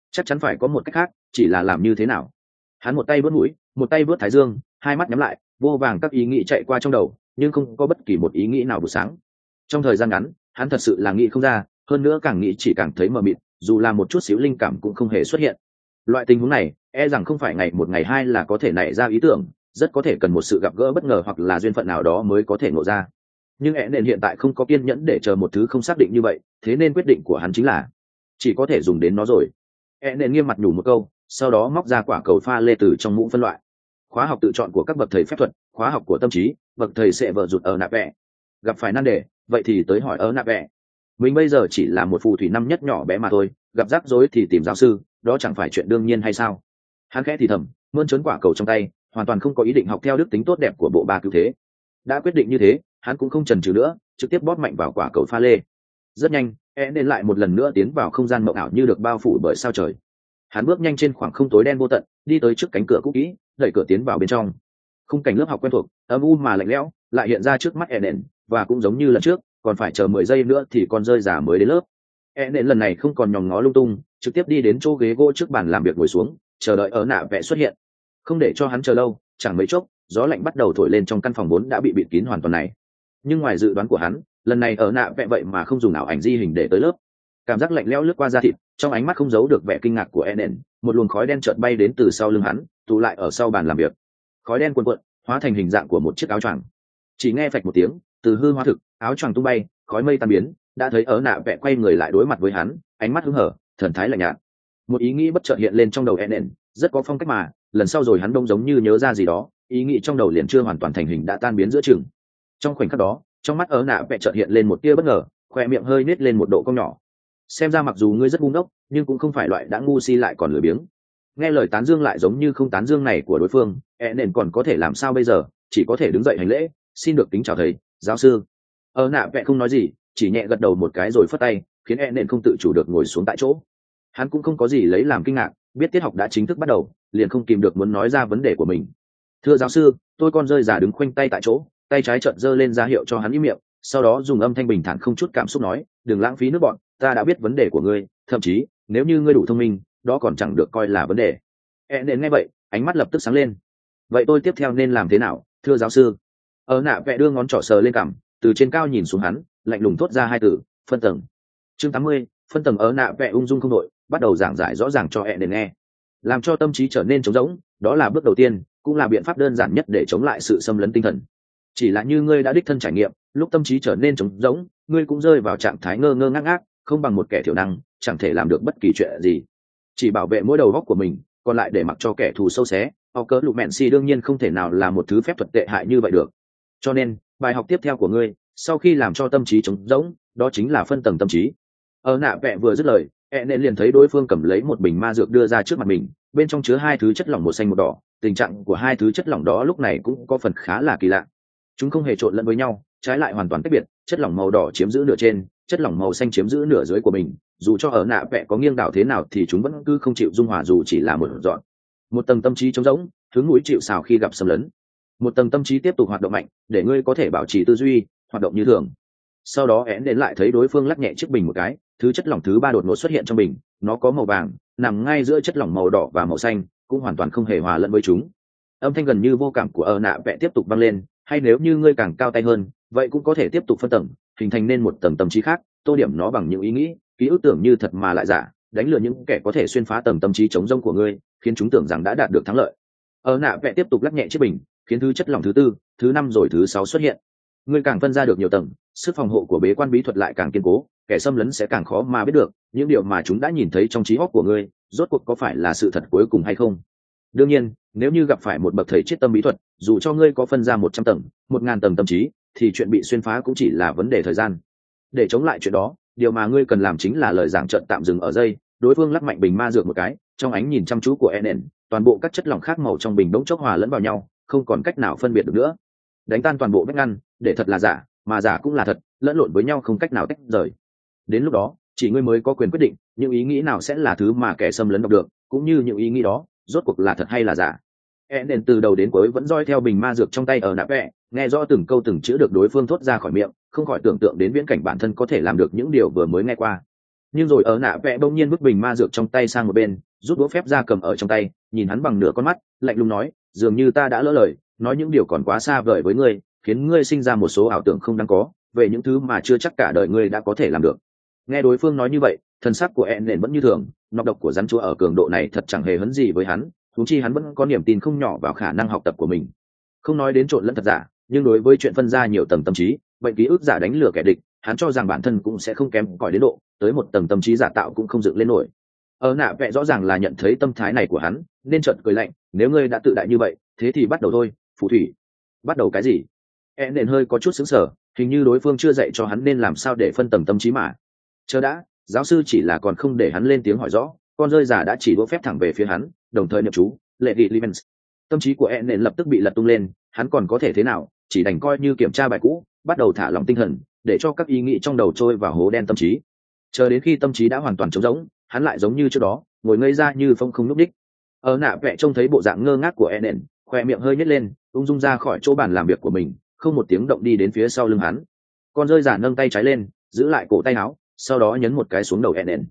chắc chắn phải có một cách khác, chỉ là làm như thế nào. Hắn một tay vớt mũi, một tay vớt thái dương, hai mắt nhắm lại, vô vàng các ý nghĩ chạy qua trong đầu, nhưng không có bất kỳ một ý nghĩ nào buổi sáng. Trong thời gian ngắn, hắn thật sự là nghĩ không ra, hơn nữa càng nghĩ chỉ càng thấy mờ mịt, dù là một chút xíu linh cảm cũng không hề xuất hiện. Loại tình huống này e rằng không phải ngày một ngày hai là có thể nảy ra ý tưởng, rất có thể cần một sự gặp gỡ bất ngờ hoặc là duyên phận nào đó mới có thể ngộ ra. Nhưng ẻ nền hiện tại không có kiên nhẫn để chờ một thứ không xác định như vậy, thế nên quyết định của hắn chính là chỉ có thể dùng đến nó rồi. ẻ nền nghiêm mặt nhủ một câu, sau đó móc ra quả cầu pha lê từ trong mũ phân loại. Khóa học tự chọn của các bậc thầy phép thuật, khóa học của tâm trí, bậc thầy sẽ vợ rụt ở nạ vẽ. Gặp phải nan đề, vậy thì tới hỏi ở nạ vẽ. Mình bây giờ chỉ là một phù thủy năm nhất nhỏ bé mà thôi, gặp rắc rối thì tìm giáo sư, đó chẳng phải chuyện đương nhiên hay sao? Hắn khẽ thì thầm, mơn trớn quả cầu trong tay, hoàn toàn không có ý định học theo đức tính tốt đẹp của bộ ba cứu thế. Đã quyết định như thế, hắn cũng không chần chừ nữa, trực tiếp bóp mạnh vào quả cầu pha lê. Rất nhanh, e nên lại một lần nữa tiến vào không gian mộng ảo như được bao phủ bởi sao trời. Hắn bước nhanh trên khoảng không tối đen vô tận, đi tới trước cánh cửa cũ kỹ, đẩy cửa tiến vào bên trong. Khung cảnh lớp học quen thuộc, âm u mà lạnh lẽo, lại hiện ra trước mắt e nền, và cũng giống như lần trước, còn phải chờ mười giây nữa thì con rơi giả mới đến lớp. E nền lần này không còn nhòm ngó lung tung, trực tiếp đi đến chỗ ghế gỗ trước bàn làm việc ngồi xuống, chờ đợi ở nạ vẽ xuất hiện. Không để cho hắn chờ lâu, chẳng mấy chốc, gió lạnh bắt đầu thổi lên trong căn phòng vốn đã bị bịt kín hoàn toàn này. Nhưng ngoài dự đoán của hắn, lần này ở nạ vẽ vậy mà không dùng ảo ảnh di hình để tới lớp. Cảm giác lạnh lẽo lướt qua da thịt, trong ánh mắt không giấu được vẻ kinh ngạc của Enen, một luồng khói đen chợt bay đến từ sau lưng hắn, tụ lại ở sau bàn làm việc. Khói đen cuồn cuộn, hóa thành hình dạng của một chiếc áo choàng. Chỉ nghe phạch một tiếng, từ hư hóa thực, áo choàng tung bay, khói mây tan biến, đã thấy ở nạ vẽ quay người lại đối mặt với hắn, ánh mắt hứng hở, thần thái lạnh nhạt. Một ý nghĩ bất chợt hiện lên trong đầu Enen, rất có phong cách mà, lần sau rồi hắn đông giống như nhớ ra gì đó, ý nghĩ trong đầu liền chưa hoàn toàn thành hình đã tan biến giữa chừng. Trong khoảnh khắc đó, trong mắt ở nạ vẽ chợt hiện lên một tia bất ngờ, khoe miệng hơi nết lên một độ cong nhỏ. Xem ra mặc dù ngươi rất ngu ngốc, nhưng cũng không phải loại đã ngu si lại còn lười biếng. Nghe lời tán dương lại giống như không tán dương này của đối phương, e nền còn có thể làm sao bây giờ, chỉ có thể đứng dậy hành lễ, xin được kính chào thầy, giáo sư. Ở nạ vẽ không nói gì, chỉ nhẹ gật đầu một cái rồi phất tay, khiến e nền không tự chủ được ngồi xuống tại chỗ. Hắn cũng không có gì lấy làm kinh ngạc, biết tiết học đã chính thức bắt đầu, liền không kìm được muốn nói ra vấn đề của mình. Thưa giáo sư, tôi con rơi giả đứng khoanh tay tại chỗ, tay trái trợn giơ lên ra hiệu cho hắn im miệng, sau đó dùng âm thanh bình thản không chút cảm xúc nói, đừng lãng phí nước bọn, ta đã biết vấn đề của ngươi, thậm chí nếu như ngươi đủ thông minh, đó còn chẳng được coi là vấn đề. E nên nghe vậy, ánh mắt lập tức sáng lên. Vậy tôi tiếp theo nên làm thế nào, thưa giáo sư? Ở nạ vẽ đưa ngón trỏ sờ lên cằm, từ trên cao nhìn xuống hắn, lạnh lùng thốt ra hai từ, phân tầng. Chương tám mươi, phân tầng. Ở nạ vẽ ung dung không đội, bắt đầu giảng giải rõ ràng cho E nên nghe. Làm cho tâm trí trở nên trống rỗng, đó là bước đầu tiên, cũng là biện pháp đơn giản nhất để chống lại sự xâm lấn tinh thần. Chỉ là như ngươi đã đích thân trải nghiệm, lúc tâm trí trở nên trống rỗng, ngươi cũng rơi vào trạng thái ngơ ngơ ngác ngác, không bằng một kẻ thiểu năng, chẳng thể làm được bất kỳ chuyện gì, chỉ bảo vệ mỗi đầu góc của mình, còn lại để mặc cho kẻ thù sâu xé. Học cỡ lục mẹn si đương nhiên không thể nào là một thứ phép thuật tệ hại như vậy được. Cho nên bài học tiếp theo của ngươi, sau khi làm cho tâm trí trống rỗng, đó chính là phân tầng tâm trí. Ở nạ vẽ vừa dứt lời, e nên liền thấy đối phương cầm lấy một bình ma dược đưa ra trước mặt mình, bên trong chứa hai thứ chất lỏng một xanh một đỏ. Tình trạng của hai thứ chất lỏng đó lúc này cũng có phần khá là kỳ lạ, chúng không hề trộn lẫn với nhau, trái lại hoàn toàn tách biệt. Chất lỏng màu đỏ chiếm giữ nửa trên, chất lỏng màu xanh chiếm giữ nửa dưới của mình, dù cho ở nạ vẽ có nghiêng đảo thế nào thì chúng vẫn cứ không chịu dung hòa dù chỉ là một dọn. Một tầng tâm trí trống rỗng, hướng núi chịu sào khi gặp xâm lấn. Một tầng tâm trí tiếp tục hoạt động mạnh, để ngươi có thể bảo trì tư duy, hoạt động như thường. Sau đó én đến lại thấy đối phương lắc nhẹ chiếc bình một cái, thứ chất lỏng thứ ba đột ngột xuất hiện trong bình, nó có màu vàng, nằm ngay giữa chất lỏng màu đỏ và màu xanh, cũng hoàn toàn không hề hòa lẫn với chúng. Âm thanh gần như vô cảm của ở nạ vẽ tiếp tục vang lên, hay nếu như ngươi càng cao tay hơn, vậy cũng có thể tiếp tục phân tầng, hình thành nên một tầng tâm trí khác, tô điểm nó bằng những ý nghĩ, ký ức tưởng như thật mà lại giả, đánh lừa những kẻ có thể xuyên phá tầng tâm trí trống rỗng của ngươi, khiến chúng tưởng rằng đã đạt được thắng lợi. Ở nạ vẽ tiếp tục lắc nhẹ chiếc bình, khiến thứ chất lỏng thứ tư, thứ năm rồi thứ sáu xuất hiện. Ngươi càng phân ra được nhiều tầng, sức phòng hộ của bế quan bí thuật lại càng kiên cố, kẻ xâm lấn sẽ càng khó mà biết được những điều mà chúng đã nhìn thấy trong trí óc của ngươi, rốt cuộc có phải là sự thật cuối cùng hay không. Đương nhiên, nếu như gặp phải một bậc thầy triết tâm bí thuật, dù cho ngươi có phân ra một trăm tầng, một ngàn tầng tâm trí, thì chuyện bị xuyên phá cũng chỉ là vấn đề thời gian. Để chống lại chuyện đó, điều mà ngươi cần làm chính là lời giảng trận tạm dừng ở đây. Đối phương lắc mạnh bình ma dược một cái, trong ánh nhìn chăm chú của Enen, toàn bộ các chất lỏng khác màu trong bình bỗng chốc hòa lẫn vào nhau, không còn cách nào phân biệt được nữa. Đánh tan toàn bộ vách ngăn, để thật là giả, mà giả cũng là thật, lẫn lộn với nhau không cách nào tách rời. Đến lúc đó, chỉ ngươi mới có quyền quyết định những ý nghĩ nào sẽ là thứ mà kẻ xâm lấn đọc được, cũng như những ý nghĩ đó rốt cuộc là thật hay là giả. Enen từ đầu đến cuối vẫn dõi theo bình ma dược trong tay ở nạ vẽ, nghe rõ từng câu từng chữ được đối phương thốt ra khỏi miệng, không khỏi tưởng tượng đến viễn cảnh bản thân có thể làm được những điều vừa mới nghe qua. Nhưng rồi ở nạ vẽ bỗng nhiên bức bình ma dược trong tay sang một bên, rút đũa phép ra cầm ở trong tay, nhìn hắn bằng nửa con mắt, lạnh lùng nói, dường như ta đã lỡ lời, nói những điều còn quá xa vời với ngươi, khiến ngươi sinh ra một số ảo tưởng không đáng có về những thứ mà chưa chắc cả đời ngươi đã có thể làm được. Nghe đối phương nói như vậy, thần sắc của ẹn nền vẫn như thường, nọc độc của rắn chúa ở cường độ này thật chẳng hề hấn gì với hắn, thú chi hắn vẫn có niềm tin không nhỏ vào khả năng học tập của mình. Không nói đến trộn lẫn thật giả, nhưng đối với chuyện phân ra nhiều tầng tâm trí, bệnh ký ức giả đánh lừa kẻ địch, hắn cho rằng bản thân cũng sẽ không kém cỏi đến độ tới một tầng tâm trí giả tạo cũng không dựng lên nổi. Ở nạ vẽ rõ ràng là nhận thấy tâm thái này của hắn, nên chợt cười lạnh, nếu ngươi đã tự đại như vậy, thế thì bắt đầu thôi, phù thủy. Bắt đầu cái gì? E nền hơi có chút sững sờ, hình như đối phương chưa dạy cho hắn nên làm sao để phân tầng tâm trí mà. Chờ đã, giáo sư chỉ là còn không để hắn lên tiếng hỏi rõ, con rơi giả đã chỉ đũa phép thẳng về phía hắn, đồng thời niệm chú, lệ vị Livens. Tâm trí của E nền lập tức bị lật tung lên, hắn còn có thể thế nào, chỉ đành coi như kiểm tra bài cũ, bắt đầu thả lỏng tinh thần, để cho các ý nghĩ trong đầu trôi vào hố đen tâm trí. Chờ đến khi tâm trí đã hoàn toàn trống rỗng, hắn lại giống như trước đó, ngồi ngây ra như phong không lúc đích. Ở nạ vẽ trông thấy bộ dạng ngơ ngác của E nền, khoe miệng hơi nhếch lên, ung dung ra khỏi chỗ bàn làm việc của mình, không một tiếng động đi đến phía sau lưng hắn. Con rơi giả nâng tay trái lên, giữ lại cổ tay áo, sau đó nhấn một cái xuống đầu E nền.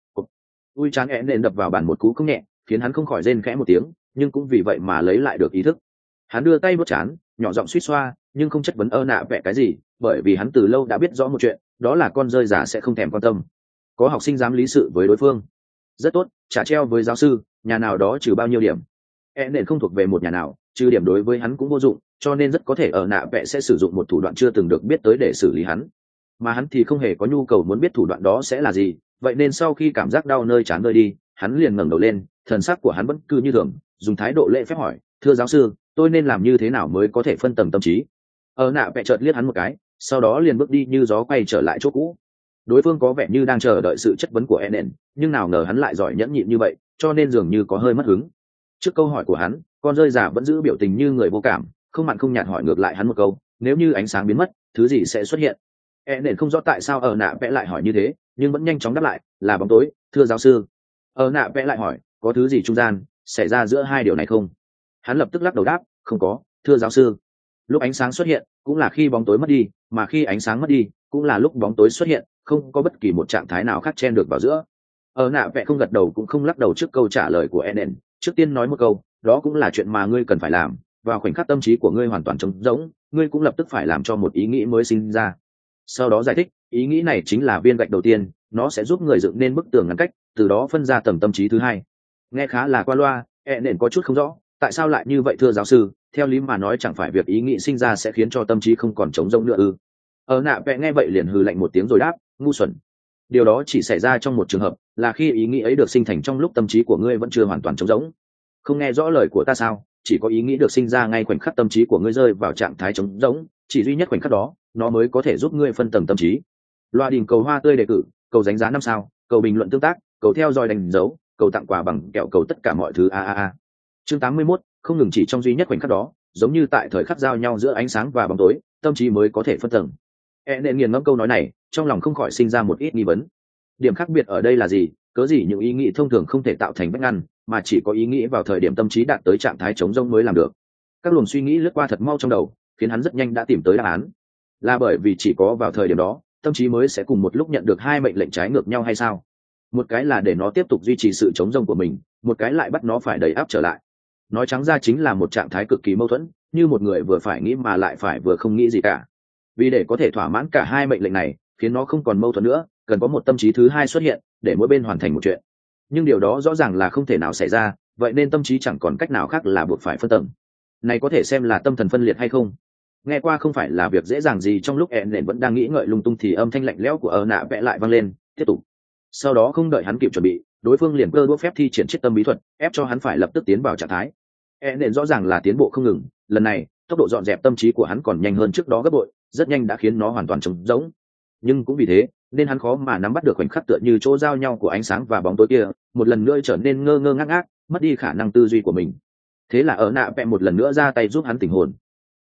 Ui chán E nền đập vào bàn một cú không nhẹ, khiến hắn không khỏi rên khẽ một tiếng, nhưng cũng vì vậy mà lấy lại được ý thức. Hắn đưa tay vuốt trán, nhỏ giọng suýt xoa, nhưng không chất vấn ơ nạ vẽ cái gì, bởi vì hắn từ lâu đã biết rõ một chuyện, đó là con rơi giả sẽ không thèm quan tâm. Có học sinh dám lý sự với đối phương. Rất tốt, trả treo với giáo sư, nhà nào đó trừ bao nhiêu điểm. E nền không thuộc về một nhà nào, trừ điểm đối với hắn cũng vô dụng, cho nên rất có thể ở nạ vẽ sẽ sử dụng một thủ đoạn chưa từng được biết tới để xử lý hắn. Mà hắn thì không hề có nhu cầu muốn biết thủ đoạn đó sẽ là gì, vậy nên sau khi cảm giác đau nơi trán rơi đi, hắn liền ngẩng đầu lên, thần sắc của hắn vẫn cứ như thường, dùng thái độ lễ phép hỏi, thưa giáo sư, tôi nên làm như thế nào mới có thể phân tầng tâm trí? Ở nạ vẽ chợt liếc hắn một cái, sau đó liền bước đi như gió quay trở lại chỗ cũ. Đối phương có vẻ như đang chờ đợi sự chất vấn của Enen, nhưng nào ngờ hắn lại giỏi nhẫn nhịn như vậy, cho nên dường như có hơi mất hứng. Trước câu hỏi của hắn, con rơi giả vẫn giữ biểu tình như người vô cảm, không mặn không nhạt hỏi ngược lại hắn một câu, nếu như ánh sáng biến mất, thứ gì sẽ xuất hiện? Enen không rõ tại sao ở nạ vẽ lại hỏi như thế, nhưng vẫn nhanh chóng đáp lại, là bóng tối, thưa giáo sư. Ở nạ vẽ lại hỏi, có thứ gì trung gian xảy ra giữa hai điều này không? Hắn lập tức lắc đầu đáp, không có, thưa giáo sư. Lúc ánh sáng xuất hiện, cũng là khi bóng tối mất đi, mà khi ánh sáng mất đi, cũng là lúc bóng tối xuất hiện, không có bất kỳ một trạng thái nào khác chen được vào giữa. Ở nạ vẽ không gật đầu cũng không lắc đầu trước câu trả lời của Enen, trước tiên nói một câu, đó cũng là chuyện mà ngươi cần phải làm, vào khoảnh khắc tâm trí của ngươi hoàn toàn trống rỗng, ngươi cũng lập tức phải làm cho một ý nghĩ mới sinh ra. Sau đó giải thích, ý nghĩ này chính là viên gạch đầu tiên, nó sẽ giúp người dựng nên bức tường ngăn cách, từ đó phân ra tầng tâm trí thứ hai. Nghe khá là qua loa, Enen có chút không rõ, tại sao lại như vậy thưa giáo sư, theo lý mà nói chẳng phải việc ý nghĩ sinh ra sẽ khiến cho tâm trí không còn trống rỗng nữa ư? Ở nạ vẽ nghe vậy liền hừ lạnh một tiếng rồi đáp, ngu xuẩn. Điều đó chỉ xảy ra trong một trường hợp, là khi ý nghĩ ấy được sinh thành trong lúc tâm trí của ngươi vẫn chưa hoàn toàn trống rỗng. Không nghe rõ lời của ta sao? Chỉ có ý nghĩ được sinh ra ngay khoảnh khắc tâm trí của ngươi rơi vào trạng thái trống rỗng, chỉ duy nhất khoảnh khắc đó, nó mới có thể giúp ngươi phân tầng tâm trí. Loa đình cầu hoa tươi đề cử, cầu đánh giá năm sao, cầu bình luận tương tác, cầu theo dõi đánh dấu, cầu tặng quà bằng kẹo, cầu tất cả mọi thứ a a a. Chương tám mươi mốt, không ngừng chỉ trong duy nhất khoảnh khắc đó, giống như tại thời khắc giao nhau giữa ánh sáng và bóng tối, tâm trí mới có thể phân tầng. E nên nghiền ngẫm câu nói này, trong lòng không khỏi sinh ra một ít nghi vấn. Điểm khác biệt ở đây là gì? Cớ gì những ý nghĩ thông thường không thể tạo thành vách ngăn, mà chỉ có ý nghĩ vào thời điểm tâm trí đạt tới trạng thái trống rỗng mới làm được. Các luồng suy nghĩ lướt qua thật mau trong đầu, khiến hắn rất nhanh đã tìm tới đáp án. Là bởi vì chỉ có vào thời điểm đó, tâm trí mới sẽ cùng một lúc nhận được hai mệnh lệnh trái ngược nhau hay sao? Một cái là để nó tiếp tục duy trì sự trống rỗng của mình, một cái lại bắt nó phải đầy áp trở lại. Nói trắng ra chính là một trạng thái cực kỳ mâu thuẫn, như một người vừa phải nghĩ mà lại phải vừa không nghĩ gì cả. Vì để có thể thỏa mãn cả hai mệnh lệnh này, khiến nó không còn mâu thuẫn nữa, cần có một tâm trí thứ hai xuất hiện, để mỗi bên hoàn thành một chuyện. Nhưng điều đó rõ ràng là không thể nào xảy ra, vậy nên tâm trí chẳng còn cách nào khác là buộc phải phân tầng. Này có thể xem là tâm thần phân liệt hay không? Nghe qua không phải là việc dễ dàng gì. Trong lúc Enen vẫn đang nghĩ ngợi lung tung thì âm thanh lạnh lẽo của Ơ Nạ vẽ lại vang lên, tiếp tục. Sau đó không đợi hắn kịp chuẩn bị, đối phương liền cơ đũa phép thi triển chiết tâm bí thuật, ép cho hắn phải lập tức tiến vào trạng thái. Enen rõ ràng là tiến bộ không ngừng, lần này tốc độ dọn dẹp tâm trí của hắn còn nhanh hơn trước đó gấp bội, rất nhanh đã khiến nó hoàn toàn trống rỗng. Nhưng cũng vì thế nên hắn khó mà nắm bắt được khoảnh khắc tựa như chỗ giao nhau của ánh sáng và bóng tối kia, một lần nữa trở nên ngơ ngơ ngác ngác, mất đi khả năng tư duy của mình. Thế là Ở Nạ vẽ một lần nữa ra tay giúp hắn tỉnh hồn.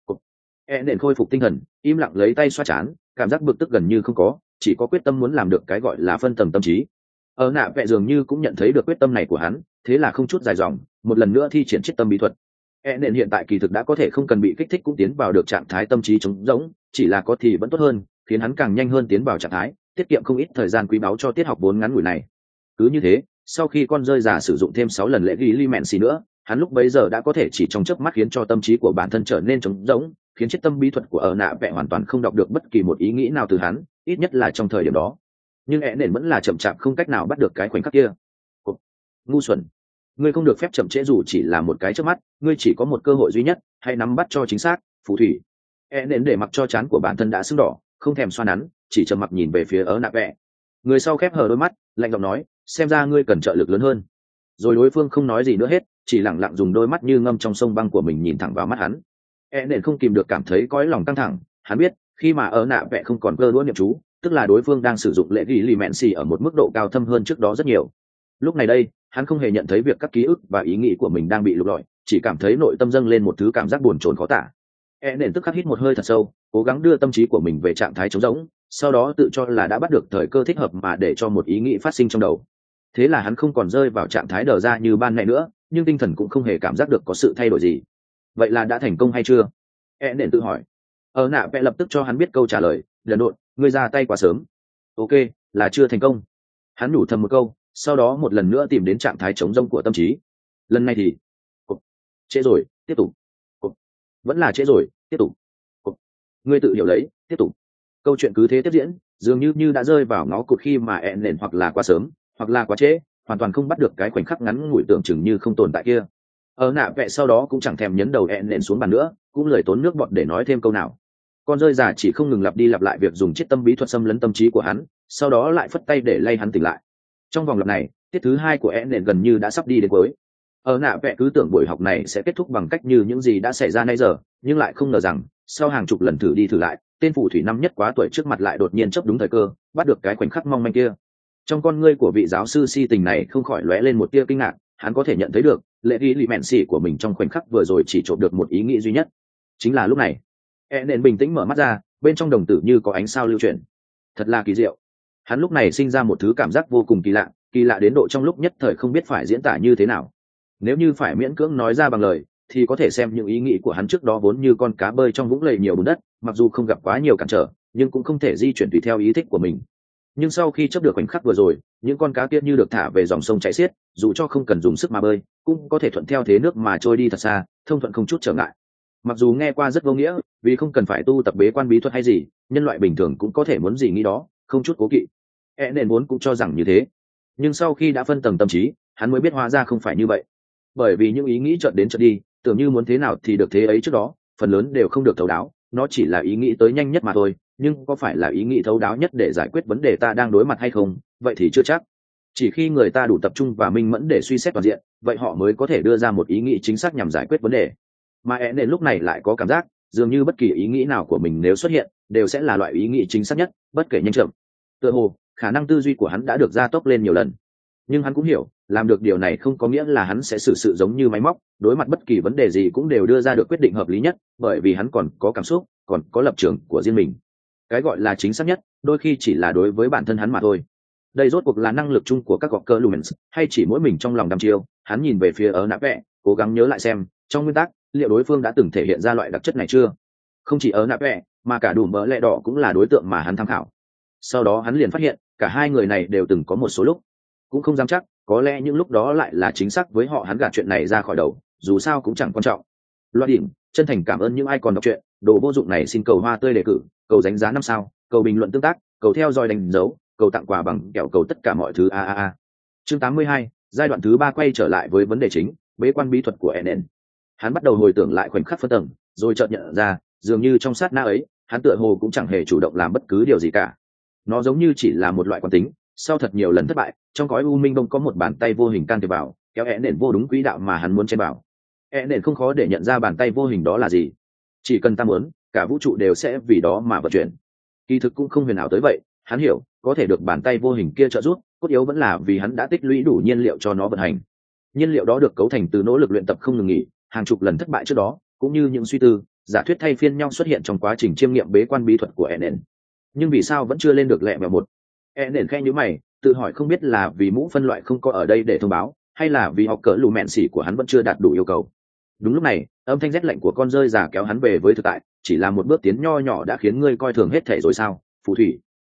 Enen khôi phục tinh thần, im lặng lấy tay xoa trán, cảm giác bực tức gần như không có, chỉ có quyết tâm muốn làm được cái gọi là phân tầng tâm trí. Ở Nạ vẽ dường như cũng nhận thấy được quyết tâm này của hắn, thế là không chút dài dòng, một lần nữa thi triển chiết tâm bí thuật. Enen hiện tại kỳ thực đã có thể không cần bị kích thích cũng tiến vào được trạng thái tâm trí trống rỗng, chỉ là có thì vẫn tốt hơn, khiến hắn càng nhanh hơn tiến vào trạng thái, tiết kiệm không ít thời gian quý báu cho tiết học vốn ngắn ngủi này. Cứ như thế, sau khi con rơi già sử dụng thêm sáu lần lệ ghi li mẹn xì nữa, hắn lúc bấy giờ đã có thể chỉ trong chớp mắt khiến cho tâm trí của bản thân trở nên trống rỗng, khiến chiếc tâm bí thuật của ở nạ vẽ hoàn toàn không đọc được bất kỳ một ý nghĩ nào từ hắn, ít nhất là trong thời điểm đó. Nhưng ẻ nền vẫn là chậm chạp không cách nào bắt được cái khoảnh khắc kia. Cục. Ngu xuẩn, ngươi không được phép chậm trễ dù chỉ là một cái trước mắt, ngươi chỉ có một cơ hội duy nhất, hãy nắm bắt cho chính xác. Phù thủy. ẻ nền để mặc cho trán của bản thân đã sưng đỏ, không thèm xoa nắn, chỉ trầm mặc nhìn về phía ở nạ vẽ. Người sau khép hờ đôi mắt, lạnh giọng nói, xem ra ngươi cần trợ lực lớn hơn. Rồi đối phương không nói gì nữa hết, chỉ lặng lặng dùng đôi mắt như ngâm trong sông băng của mình nhìn thẳng vào mắt hắn. E nền không kìm được cảm thấy cõi lòng căng thẳng, hắn biết khi mà ở nạ vẽ không còn cơ đũa niệm chú, tức là đối phương đang sử dụng lệ ghi lì mẹn xì ở một mức độ cao thâm hơn trước đó rất nhiều. Lúc này đây, hắn không hề nhận thấy việc các ký ức và ý nghĩ của mình đang bị lục lọi, chỉ cảm thấy nội tâm dâng lên một thứ cảm giác buồn chồn khó tả. E nền tức khắc hít một hơi thật sâu, cố gắng đưa tâm trí của mình về trạng thái trống rỗng, sau đó tự cho là đã bắt được thời cơ thích hợp mà để cho một ý nghĩ phát sinh trong đầu. Thế là hắn không còn rơi vào trạng thái đờ ra như ban nãy nữa, nhưng tinh thần cũng không hề cảm giác được có sự thay đổi gì. Vậy là đã thành công hay chưa? E nền tự hỏi. Ở nạ vẽ lập tức cho hắn biết câu trả lời, lần đột, ngươi ra tay quá sớm. Ok, là chưa thành công. Hắn nhủ thầm một câu, sau đó một lần nữa tìm đến trạng thái trống rỗng của tâm trí. Lần này thì Cục. Trễ rồi, tiếp tục. Cục. Vẫn là trễ rồi, tiếp tục. Cục. Ngươi tự hiểu lấy, tiếp tục. Câu chuyện cứ thế tiếp diễn, dường như như đã rơi vào ngõ cụt khi mà E nền hoặc là quá sớm, hoặc là quá trễ, hoàn toàn không bắt được cái khoảnh khắc ngắn ngủi tưởng chừng như không tồn tại kia. Ở nạ vẽ sau đó cũng chẳng thèm nhấn đầu E nền xuống bàn nữa, cũng lười tốn nước bọt để nói thêm câu nào. Con rơi già chỉ không ngừng lặp đi lặp lại việc dùng chiếc tâm bí thuật xâm lấn tâm trí của hắn, sau đó lại phất tay để lay hắn tỉnh lại. Trong vòng lặp này, tiết thứ hai của E nền gần như đã sắp đi đến cuối. Ở nạ vẽ cứ tưởng buổi học này sẽ kết thúc bằng cách như những gì đã xảy ra nay giờ, nhưng lại không ngờ rằng sau hàng chục lần thử đi thử lại, tên phù thủy năm nhất quá tuổi trước mặt lại đột nhiên chớp đúng thời cơ, bắt được cái khoảnh khắc mong manh kia. Trong con ngươi của vị giáo sư si tình này không khỏi lóe lên một tia kinh ngạc, hắn có thể nhận thấy được lệ ghi lì mẹn xì của mình trong khoảnh khắc vừa rồi chỉ trộm được một ý nghĩ duy nhất. Chính là lúc này, E nền bình tĩnh mở mắt ra, bên trong đồng tử như có ánh sao lưu chuyển. Thật là kỳ diệu. Hắn lúc này sinh ra một thứ cảm giác vô cùng kỳ lạ, kỳ lạ đến độ trong lúc nhất thời không biết phải diễn tả như thế nào. Nếu như phải miễn cưỡng nói ra bằng lời, thì có thể xem những ý nghĩ của hắn trước đó vốn như con cá bơi trong vũng lầy nhiều bùn đất, mặc dù không gặp quá nhiều cản trở, nhưng cũng không thể di chuyển tùy theo ý thích của mình. Nhưng sau khi chấp được khoảnh khắc vừa rồi, những con cá kia như được thả về dòng sông chảy xiết, dù cho không cần dùng sức mà bơi, cũng có thể thuận theo thế nước mà trôi đi thật xa, thông thuận không chút trở ngại. Mặc dù nghe qua rất vô nghĩa, vì không cần phải tu tập bế quan bí thuật hay gì, nhân loại bình thường cũng có thể muốn gì nghĩ đó, không chút cố kỵ. E nền vốn cũng cho rằng như thế, nhưng sau khi đã phân tầng tâm trí, hắn mới biết hóa ra không phải như vậy. Bởi vì những ý nghĩ chợt đến chợt đi, tưởng như muốn thế nào thì được thế ấy trước đó, phần lớn đều không được thấu đáo, nó chỉ là ý nghĩ tới nhanh nhất mà thôi, nhưng có phải là ý nghĩ thấu đáo nhất để giải quyết vấn đề ta đang đối mặt hay không, vậy thì chưa chắc. Chỉ khi người ta đủ tập trung và minh mẫn để suy xét toàn diện, vậy họ mới có thể đưa ra một ý nghĩ chính xác nhằm giải quyết vấn đề. Mà E nền lúc này lại có cảm giác dường như bất kỳ ý nghĩ nào của mình nếu xuất hiện đều sẽ là loại ý nghĩ chính xác nhất, bất kể nhanh chậm. Tựa hồ khả năng tư duy của hắn đã được gia tốc lên nhiều lần. Nhưng hắn cũng hiểu, làm được điều này không có nghĩa là hắn sẽ xử sự giống như máy móc, đối mặt bất kỳ vấn đề gì cũng đều đưa ra được quyết định hợp lý nhất, bởi vì hắn còn có cảm xúc, còn có lập trường của riêng mình. Cái gọi là chính xác nhất, đôi khi chỉ là đối với bản thân hắn mà thôi. Đây rốt cuộc là năng lực chung của các Gawker Lumens, hay chỉ mỗi mình trong lòng đăm chiêu? Hắn nhìn về phía ở nạ vẽ, cố gắng nhớ lại xem, trong nguyên tắc, liệu đối phương đã từng thể hiện ra loại đặc chất này chưa? Không chỉ ở nạ vẽ, mà cả đủ mỡ lẹ đỏ cũng là đối tượng mà hắn tham khảo. Sau đó hắn liền phát hiện, cả hai người này đều từng có một số lúc, cũng không dám chắc, có lẽ những lúc đó lại là chính xác với họ, hắn gạt chuyện này ra khỏi đầu, dù sao cũng chẳng quan trọng. Loa điểm, chân thành cảm ơn những ai còn đọc truyện, đồ vô dụng này xin cầu hoa tươi đề cử, cầu đánh giá năm sao, cầu bình luận tương tác, cầu theo dõi đánh dấu, cầu tặng quà bằng kẹo, cầu tất cả mọi thứ a a a. Chương tám mươi hai, giai đoạn thứ ba quay trở lại với vấn đề chính, bế quan bí thuật của E nền. Hắn bắt đầu hồi tưởng lại khoảnh khắc phân tầng, rồi chợt nhận ra, dường như trong sát na ấy, hắn tựa hồ cũng chẳng hề chủ động làm bất cứ điều gì cả. Nó giống như chỉ là một loại quán tính, sau thật nhiều lần thất bại, trong cõi u minh bông có một bàn tay vô hình can thiệp vào, kéo E nền vô đúng quỹ đạo mà hắn muốn chen vào. E nền không khó để nhận ra bàn tay vô hình đó là gì. Chỉ cần ta muốn, cả vũ trụ đều sẽ vì đó mà vận chuyển. Kỳ thực cũng không huyền ảo tới vậy, hắn hiểu, có thể được bàn tay vô hình kia trợ giúp, cốt yếu vẫn là vì hắn đã tích lũy đủ nhiên liệu cho nó vận hành. Nhiên liệu đó được cấu thành từ nỗ lực luyện tập không ngừng nghỉ, hàng chục lần thất bại trước đó, cũng như những suy tư, giả thuyết thay phiên nhau xuất hiện trong quá trình chiêm nghiệm bế quan bí thuật của E nền. Nhưng vì sao vẫn chưa lên được lẹ mèo một? E nền khẽ nhíu mày, tự hỏi không biết là vì mũ phân loại không có ở đây để thông báo, hay là vì học cỡ lù mẹn xỉ của hắn vẫn chưa đạt đủ yêu cầu. Đúng lúc này, âm thanh rét lạnh của con rơi già kéo hắn về với thực tại, chỉ là một bước tiến nho nhỏ đã khiến ngươi coi thường hết thể rồi sao, phù thủy.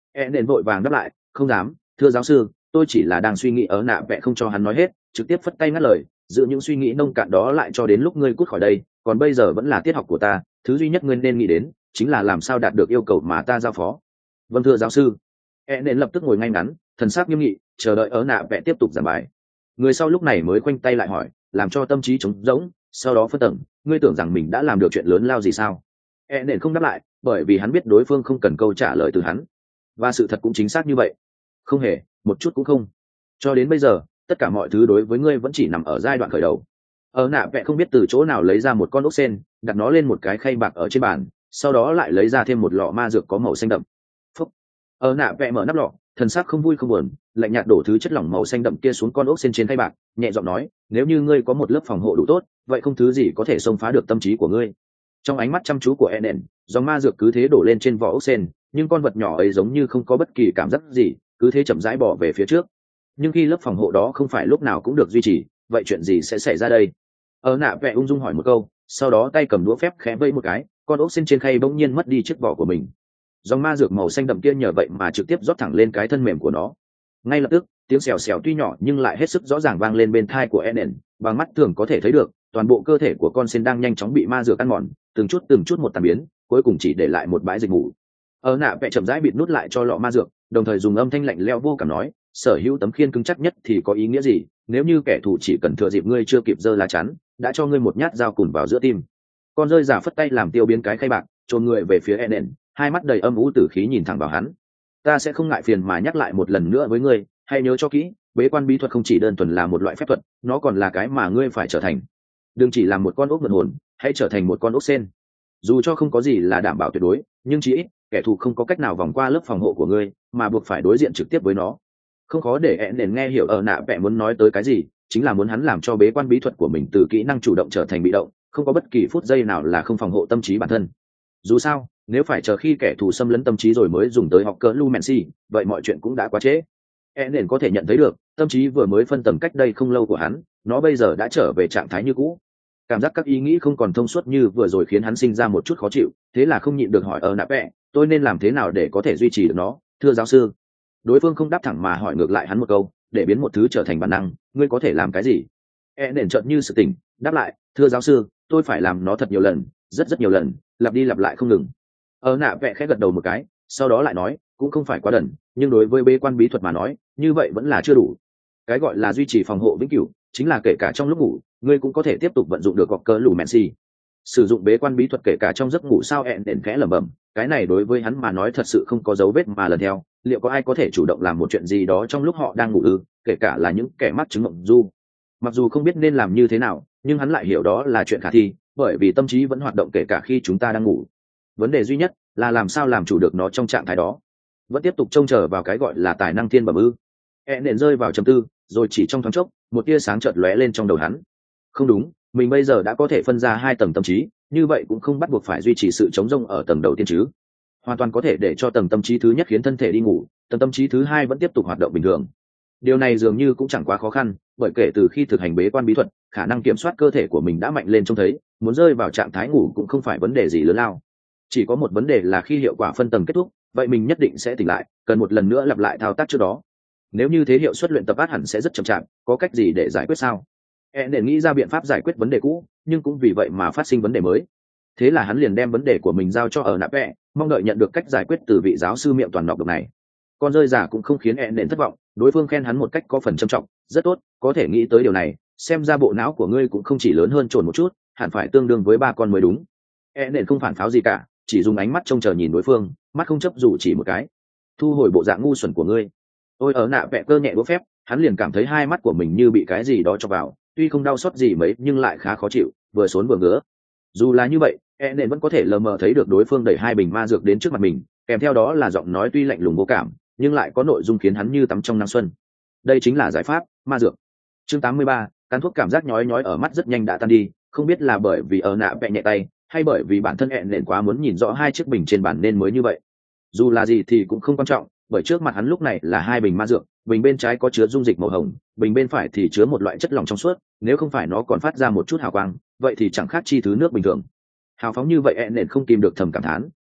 e nền vội vàng đáp lại, không dám, thưa giáo sư, tôi chỉ là đang suy nghĩ. Ở nạ vẽ không cho hắn nói hết, trực tiếp phất tay ngắt lời, giữ những suy nghĩ nông cạn đó lại cho đến lúc ngươi cút khỏi đây, còn bây giờ vẫn là tiết học của ta, thứ duy nhất ngươi nên nghĩ đến chính là làm sao đạt được yêu cầu mà ta giao phó. Vâng thưa giáo sư. E nền lập tức ngồi ngay ngắn, thần sắc nghiêm nghị, chờ đợi ở nạ vẽ tiếp tục giảng bài. Người sau lúc này mới khoanh tay lại hỏi, làm cho tâm trí trống rỗng, sau đó phân tầng, ngươi tưởng rằng mình đã làm được chuyện lớn lao gì sao? E nền không đáp lại, bởi vì hắn biết đối phương không cần câu trả lời từ hắn, và sự thật cũng chính xác như vậy, không hề, một chút cũng không. Cho đến bây giờ, tất cả mọi thứ đối với ngươi vẫn chỉ nằm ở giai đoạn khởi đầu. Ở nạ vẽ không biết từ chỗ nào lấy ra một con ốc sen, đặt nó lên một cái khay bạc ở trên bàn, sau đó lại lấy ra thêm một lọ ma dược có màu xanh đậm. Phúc. Ở nạ vẽ mở nắp lọ, thần sắc không vui không buồn, lạnh nhạt đổ thứ chất lỏng màu xanh đậm kia xuống con ốc sen trên khay bạc, nhẹ giọng nói, nếu như ngươi có một lớp phòng hộ đủ tốt, vậy không thứ gì có thể xông phá được tâm trí của ngươi. Trong ánh mắt chăm chú của Enen, dòng ma dược cứ thế đổ lên trên vỏ ốc sen, nhưng con vật nhỏ ấy giống như không có bất kỳ cảm giác gì, cứ thế chậm rãi bỏ về phía trước. Nhưng khi lớp phòng hộ đó không phải lúc nào cũng được duy trì, vậy chuyện gì sẽ xảy ra đây? Ở nạ vẽ ung dung hỏi một câu, sau đó tay cầm đũa phép khẽ vẫy một cái, con ốc sen trên khay bỗng nhiên mất đi chiếc vỏ của mình. Dòng ma dược màu xanh đậm kia nhờ vậy mà trực tiếp rót thẳng lên cái thân mềm của nó. Ngay lập tức, tiếng xèo xèo tuy nhỏ nhưng lại hết sức rõ ràng vang lên bên tai của Enen, bằng mắt thường có thể thấy được, toàn bộ cơ thể của con sen đang nhanh chóng bị ma dược ăn mòn, từng chút từng chút một tàn biến, cuối cùng chỉ để lại một bãi dịch ngủ. Ở nạ vẽ chậm rãi bịt nút lại cho lọ ma dược, đồng thời dùng âm thanh lạnh lẽo vô cảm nói, sở hữu tấm khiên cứng chắc nhất thì có ý nghĩa gì, nếu như kẻ thù chỉ cần thừa dịp ngươi chưa kịp giơ lá chắn, đã cho ngươi một nhát dao cùn vào giữa tim. Con rơi giả phất tay làm tiêu biến cái khay bạc, chôn người về phía Enen, hai mắt đầy âm u tử khí nhìn thẳng vào hắn. Ta sẽ không ngại phiền mà nhắc lại một lần nữa với ngươi, hãy nhớ cho kỹ, bế quan bí thuật không chỉ đơn thuần là một loại phép thuật, nó còn là cái mà ngươi phải trở thành. Đừng chỉ làm một con ốc mượn hồn, hãy trở thành một con ốc sen. Dù cho không có gì là đảm bảo tuyệt đối, nhưng chí ít kẻ thù không có cách nào vòng qua lớp phòng hộ của ngươi, mà buộc phải đối diện trực tiếp với nó. Không khó để Enen nghe hiểu ở nạ vẽ muốn nói tới cái gì, chính là muốn hắn làm cho bế quan bí thuật của mình từ kỹ năng chủ động trở thành bị động, không có bất kỳ phút giây nào là không phòng hộ tâm trí bản thân. Dù sao, nếu phải chờ khi kẻ thù xâm lấn tâm trí rồi mới dùng tới học cỡ Lumensi, vậy mọi chuyện cũng đã quá trễ. Enen có thể nhận thấy được, tâm trí vừa mới phân tầm cách đây không lâu của hắn, nó bây giờ đã trở về trạng thái như cũ. Cảm giác các ý nghĩ không còn thông suốt như vừa rồi khiến hắn sinh ra một chút khó chịu, thế là không nhịn được hỏi ở nạ vẽ, tôi nên làm thế nào để có thể duy trì được nó, thưa giáo sư? Đối phương không đáp thẳng mà hỏi ngược lại hắn một câu, để biến một thứ trở thành bản năng, ngươi có thể làm cái gì? Enen chợt như sự tỉnh, đáp lại, thưa giáo sư, tôi phải làm nó thật nhiều lần, rất rất nhiều lần, lặp đi lặp lại không ngừng. Ở nạ vẽ khẽ gật đầu một cái, sau đó lại nói, cũng không phải quá đần, nhưng đối với bế quan bí thuật mà nói, như vậy vẫn là chưa đủ. Cái gọi là duy trì phòng hộ vĩnh cửu, chính là kể cả trong lúc ngủ, ngươi cũng có thể tiếp tục vận dụng được gọc cơ lù Messi. Sử dụng bế quan bí thuật kể cả trong giấc ngủ sao? Ẹn đền khẽ lẩm bẩm, cái này đối với hắn mà nói thật sự không có dấu vết mà lần theo. Liệu có ai có thể chủ động làm một chuyện gì đó trong lúc họ đang ngủ ư? Kể cả là những kẻ mắc chứng mộng du. Mặc dù không biết nên làm như thế nào, nhưng hắn lại hiểu đó là chuyện khả thi, bởi vì tâm trí vẫn hoạt động kể cả khi chúng ta đang ngủ. Vấn đề duy nhất là làm sao làm chủ được nó trong trạng thái đó. Vẫn tiếp tục trông chờ vào cái gọi là tài năng thiên bẩm ư? E nện rơi vào trầm tư, rồi chỉ trong thoáng chốc, một tia sáng chợt lóe lên trong đầu hắn. Không đúng, mình bây giờ đã có thể phân ra hai tầng tâm trí, như vậy cũng không bắt buộc phải duy trì sự chống rông ở tầng đầu tiên chứ. Hoàn toàn có thể để cho tầng tâm trí thứ nhất khiến thân thể đi ngủ, tầng tâm trí thứ hai vẫn tiếp tục hoạt động bình thường. Điều này dường như cũng chẳng quá khó khăn, bởi kể từ khi thực hành bế quan bí thuật, khả năng kiểm soát cơ thể của mình đã mạnh lên trông thấy, muốn rơi vào trạng thái ngủ cũng không phải vấn đề gì lớn lao. Chỉ có một vấn đề là khi hiệu quả phân tầng kết thúc, vậy mình nhất định sẽ tỉnh lại, cần một lần nữa lặp lại thao tác trước đó. Nếu như thế hiệu suất luyện tập át hẳn sẽ rất chậm chạp, có cách gì để giải quyết sao? E để nghĩ ra biện pháp giải quyết vấn đề cũ, nhưng cũng vì vậy mà phát sinh vấn đề mới. Thế là hắn liền đem vấn đề của mình giao cho ở nạp vẽ, mong đợi nhận được cách giải quyết từ vị giáo sư miệng toàn nọc độc này. Con rơi giả cũng không khiến E nền thất vọng, đối phương khen hắn một cách có phần trầm trọng, rất tốt, có thể nghĩ tới điều này, xem ra bộ não của ngươi cũng không chỉ lớn hơn trồn một chút, hẳn phải tương đương với ba con mới đúng. E nền không phản pháo gì cả, chỉ dùng ánh mắt trông chờ nhìn đối phương, mắt không chấp dù chỉ một cái. Thu hồi bộ dạng ngu xuẩn của ngươi. Ôi ở nạ vẽ cơ nhẹ đũa phép, hắn liền cảm thấy hai mắt của mình như bị cái gì đó cho vào, tuy không đau xót gì mấy nhưng lại khá khó chịu, vừa xốn vừa ngứa. Dù là như vậy, E nền vẫn có thể lờ mờ thấy được đối phương đẩy hai bình ma dược đến trước mặt mình, kèm theo đó là giọng nói tuy lạnh lùng vô cảm, nhưng lại có nội dung khiến hắn như tắm trong nắng xuân. Đây chính là giải pháp, ma dược. Chương tám mươi ba, cắn thuốc cảm giác nhói nhói ở mắt rất nhanh đã tan đi, không biết là bởi vì ở nạ vẽ nhẹ tay, hay bởi vì bản thân E nền quá muốn nhìn rõ hai chiếc bình trên bàn nên mới như vậy. Dù là gì thì cũng không quan trọng, bởi trước mặt hắn lúc này là hai bình ma dược, bình bên trái có chứa dung dịch màu hồng, bình bên phải thì chứa một loại chất lỏng trong suốt, nếu không phải nó còn phát ra một chút hào quang, vậy thì chẳng khác chi thứ nước bình thường. Hào phóng như vậy E nền không kìm được thầm cảm thán,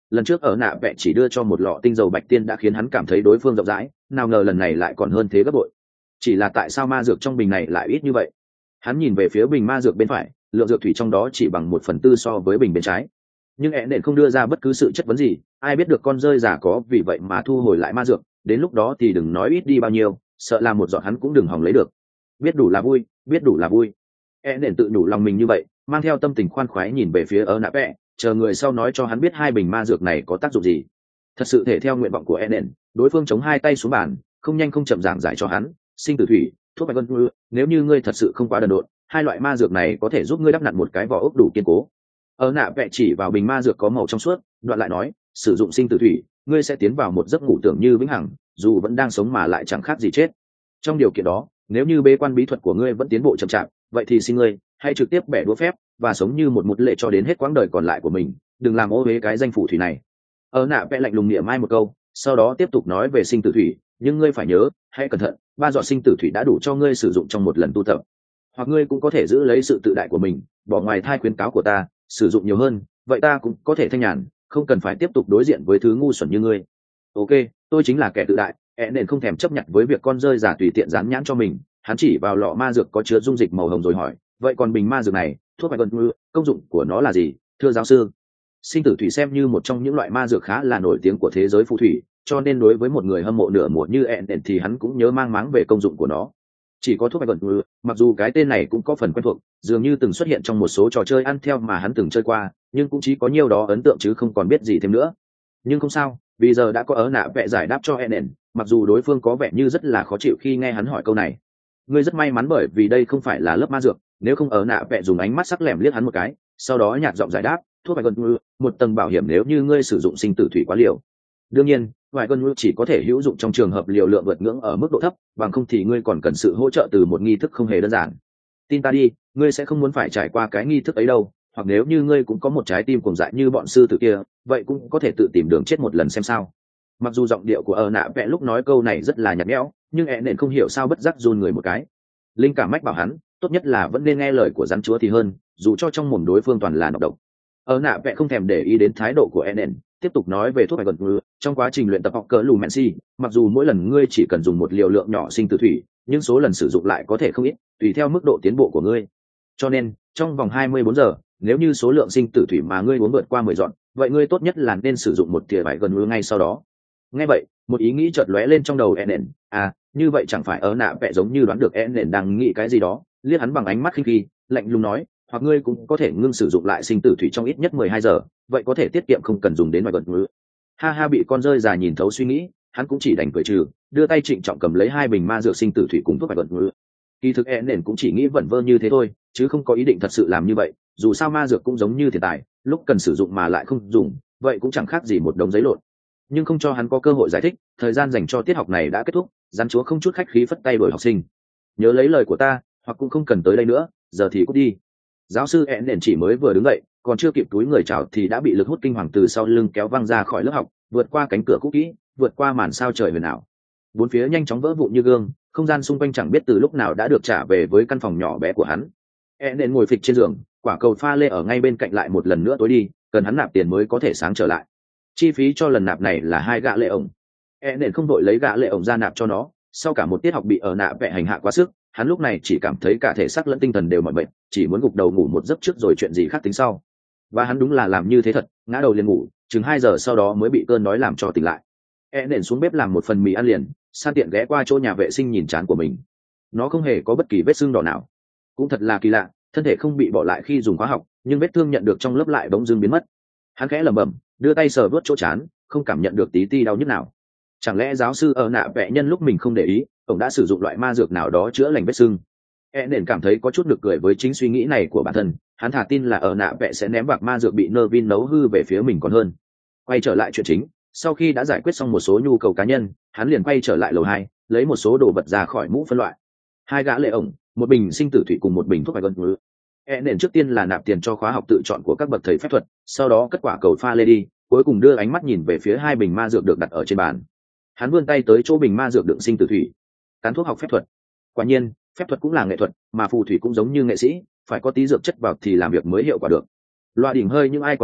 lần trước ở nạ vẽ chỉ đưa cho một lọ tinh dầu bạch tiên đã khiến hắn cảm thấy đối phương rộng rãi, nào ngờ lần này lại còn hơn thế gấp bội. Chỉ là tại sao ma dược trong bình này lại ít như vậy? Hắn nhìn về phía bình ma dược bên phải, lượng dược thủy trong đó chỉ bằng một phần tư so với bình bên trái. Nhưng ẹ nện không đưa ra bất cứ sự chất vấn gì, ai biết được con rơi giả có vì vậy mà thu hồi lại ma dược, đến lúc đó thì đừng nói ít đi bao nhiêu, sợ là một giọt hắn cũng đừng hòng lấy được. Biết đủ là vui, biết đủ là vui. ẹ nện tự đủ lòng mình như vậy, mang theo tâm tình khoan khoái nhìn về phía ở nạ vẽ, chờ người sau nói cho hắn biết hai bình ma dược này có tác dụng gì. Thật sự thể theo nguyện vọng của ẹ nện, đối phương chống hai tay xuống bàn, không nhanh không chậm giảng giải cho hắn, sinh tử thủy, thuốc bạch vân mưa, nếu như ngươi thật sự không quá đần độn, hai loại ma dược này có thể giúp ngươi đắp nặn một cái vỏ ốc đủ kiên cố. Ở nạ vẽ chỉ vào bình ma dược có màu trong suốt, đoạn lại nói, sử dụng sinh tử thủy, ngươi sẽ tiến vào một giấc ngủ tưởng như vĩnh hằng, dù vẫn đang sống mà lại chẳng khác gì chết. Trong điều kiện đó, nếu như bế quan bí thuật của ngươi vẫn tiến bộ chậm chạp, vậy thì xin ngươi hãy trực tiếp bẻ đũa phép và sống như một một lệ cho đến hết quãng đời còn lại của mình, đừng làm ô uế cái danh phủ thủy này. Ở nạ vẽ lạnh lùng niệm mai một câu, sau đó tiếp tục nói về sinh tử thủy, nhưng ngươi phải nhớ, hãy cẩn thận, ba giọt sinh tử thủy đã đủ cho ngươi sử dụng trong một lần tu tập. Hoặc ngươi cũng có thể giữ lấy sự tự đại của mình, bỏ ngoài thai khuyến cáo của ta, sử dụng nhiều hơn, vậy ta cũng có thể thanh nhàn, không cần phải tiếp tục đối diện với thứ ngu xuẩn như ngươi. Ok, tôi chính là kẻ tự đại, ẹ nện không thèm chấp nhận với việc con rơi giả tùy tiện dán nhãn cho mình. Hắn chỉ vào lọ ma dược có chứa dung dịch màu hồng rồi hỏi, vậy còn bình ma dược này, thuốc bạch vân mưa, công dụng của nó là gì, thưa giáo sư? Sinh tử thủy xem như một trong những loại ma dược khá là nổi tiếng của thế giới phù thủy, cho nên đối với một người hâm mộ nửa mùa như ẹ nện thì hắn cũng nhớ mang máng về công dụng của nó. Chỉ có thuốc bạch vân mưa, mặc dù cái tên này cũng có phần quen thuộc, dường như từng xuất hiện trong một số trò chơi ăn theo mà hắn từng chơi qua, nhưng cũng chỉ có nhiêu đó ấn tượng chứ không còn biết gì thêm nữa. Nhưng không sao, vì giờ đã có ớ nạ vẽ giải đáp cho ẹ nện, mặc dù đối phương có vẻ như rất là khó chịu khi nghe hắn hỏi câu này. Ngươi rất may mắn bởi vì đây không phải là lớp ma dược, nếu không ớ nạ vẽ dùng ánh mắt sắc lẻm liếc hắn một cái, sau đó nhạt giọng giải đáp, thuốc bạch vân mưa, một tầng bảo hiểm nếu như ngươi sử dụng sinh tử thủy quá liều. Đương nhiên, vài cơn mưa chỉ có thể hữu dụng trong trường hợp liều lượng vượt ngưỡng ở mức độ thấp, bằng không thì ngươi còn cần sự hỗ trợ từ một nghi thức không hề đơn giản. Tin ta đi, ngươi sẽ không muốn phải trải qua cái nghi thức ấy đâu, hoặc nếu như ngươi cũng có một trái tim cuồng dại như bọn sư tử kia, vậy cũng có thể tự tìm đường chết một lần xem sao. Mặc dù giọng điệu của ở nạ vẽ lúc nói câu này rất là nhạt nhẽo, nhưng ẹ nện không hiểu sao bất giác run người một cái. Linh cảm mách bảo hắn, tốt nhất là vẫn nên nghe lời của rắn chúa thì hơn, dù cho trong mồm đối phương toàn là nọc độc. Ở nạ vẽ không thèm để ý đến thái độ của ẹ nện, tiếp tục nói về thuốc bạch vân mưa. Trong quá trình luyện tập học cỡ lù mẹn si, mặc dù mỗi lần ngươi chỉ cần dùng một liều lượng nhỏ sinh tử thủy, nhưng số lần sử dụng lại có thể không ít, tùy theo mức độ tiến bộ của ngươi. Cho nên, trong vòng hai mươi bốn giờ, nếu như số lượng sinh tử thủy mà ngươi uống vượt qua mười giọt, vậy ngươi tốt nhất là nên sử dụng một thìa vải gần mưa ngay sau đó. Nghe vậy, một ý nghĩ chợt lóe lên trong đầu ẹ nện, à, như vậy chẳng phải ở nạ vẽ giống như đoán được ẹ nện đang nghĩ cái gì đó, liếc hắn bằng ánh mắt khinh khi, lạnh lùng nói, hoặc ngươi cũng có thể ngưng sử dụng lại sinh tử thủy trong ít nhất mười hai giờ, vậy có thể tiết kiệm không cần dùng đến vài gần mưa. Ha ha, bị con rơi già nhìn thấu suy nghĩ, hắn cũng chỉ đành cười trừ, đưa tay trịnh trọng cầm lấy hai bình ma dược sinh tử thủy cùng thuốc bạch vận mưa. Kỳ thực ẹ nện cũng chỉ nghĩ vẩn vơ như thế thôi, chứ không có ý định thật sự làm như vậy. Dù sao ma dược cũng giống như tiền tài, lúc cần sử dụng mà lại không dùng, vậy cũng chẳng khác gì một đống giấy lộn. Nhưng không cho hắn có cơ hội giải thích, thời gian dành cho tiết học này đã kết thúc, rắn chúa không chút khách khí phất tay đuổi học sinh. Nhớ lấy lời của ta, hoặc cũng không cần tới đây nữa, giờ thì cút đi. Giáo sư ẹ nện chỉ mới vừa đứng dậy, còn chưa kịp túi người chào thì đã bị lực hút kinh hoàng từ sau lưng kéo văng ra khỏi lớp học, vượt qua cánh cửa cũ kỹ, vượt qua màn sao trời huyền ảo. Bốn phía nhanh chóng vỡ vụn như gương, không gian xung quanh chẳng biết từ lúc nào đã được trả về với căn phòng nhỏ bé của hắn. E nện ngồi phịch trên giường, quả cầu pha lê ở ngay bên cạnh lại một lần nữa tối đi, cần hắn nạp tiền mới có thể sáng trở lại. Chi phí cho lần nạp này là hai gạ lệ ổng. E nện không đội lấy gạ lệ ổng ra nạp cho nó, sau cả một tiết học bị ở nạ vẽ hành hạ quá sức, hắn lúc này chỉ cảm thấy cả thể xác lẫn tinh thần đều mỏi mệt, chỉ muốn gục đầu ngủ một giấc trước rồi chuyện gì khác tính sau. Và hắn đúng là làm như thế thật, ngã đầu liền ngủ, chừng hai giờ sau đó mới bị cơn đói làm cho tỉnh lại. E nện xuống bếp làm một phần mì ăn liền, san tiện ghé qua chỗ nhà vệ sinh nhìn trán của mình. Nó không hề có bất kỳ vết sưng đỏ nào. Cũng thật là kỳ lạ, thân thể không bị bỏ lại khi dùng khóa học, nhưng vết thương nhận được trong lớp lại bỗng dưng biến mất. Hắn khẽ lẩm bẩm, đưa tay sờ vuốt chỗ trán, không cảm nhận được tí ti đau nhức nào. Chẳng lẽ giáo sư ở nạ vẽ nhân lúc mình không để ý, ông đã sử dụng loại ma dược nào đó chữa lành vết sưng? E nện cảm thấy có chút nực cười với chính suy nghĩ này của bản thân. Hắn thả tin là ở nạ vẽ sẽ ném bạc ma dược bị Nervin nấu hư về phía mình còn hơn. Quay trở lại chuyện chính, sau khi đã giải quyết xong một số nhu cầu cá nhân, hắn liền quay trở lại lầu hai, lấy một số đồ vật ra khỏi mũ phân loại. Hai gã lệ ổng, một bình sinh tử thủy cùng một bình thuốc vải gân mứ. E nện trước tiên là nạp tiền cho khóa học tự chọn của các bậc thầy phép thuật, sau đó cất quả cầu pha lê đi, cuối cùng đưa ánh mắt nhìn về phía hai bình ma dược được đặt ở trên bàn. Hắn vươn tay tới chỗ bình ma dược đựng sinh tử thủy. Cán thuốc học phép thuật. Quả nhiên, phép thuật cũng là nghệ thuật, mà phù thủy cũng giống như nghệ sĩ, phải có tí dược chất vào thì làm việc mới hiệu quả được. Loa đỉnh hơi nhưng ai còn đọc,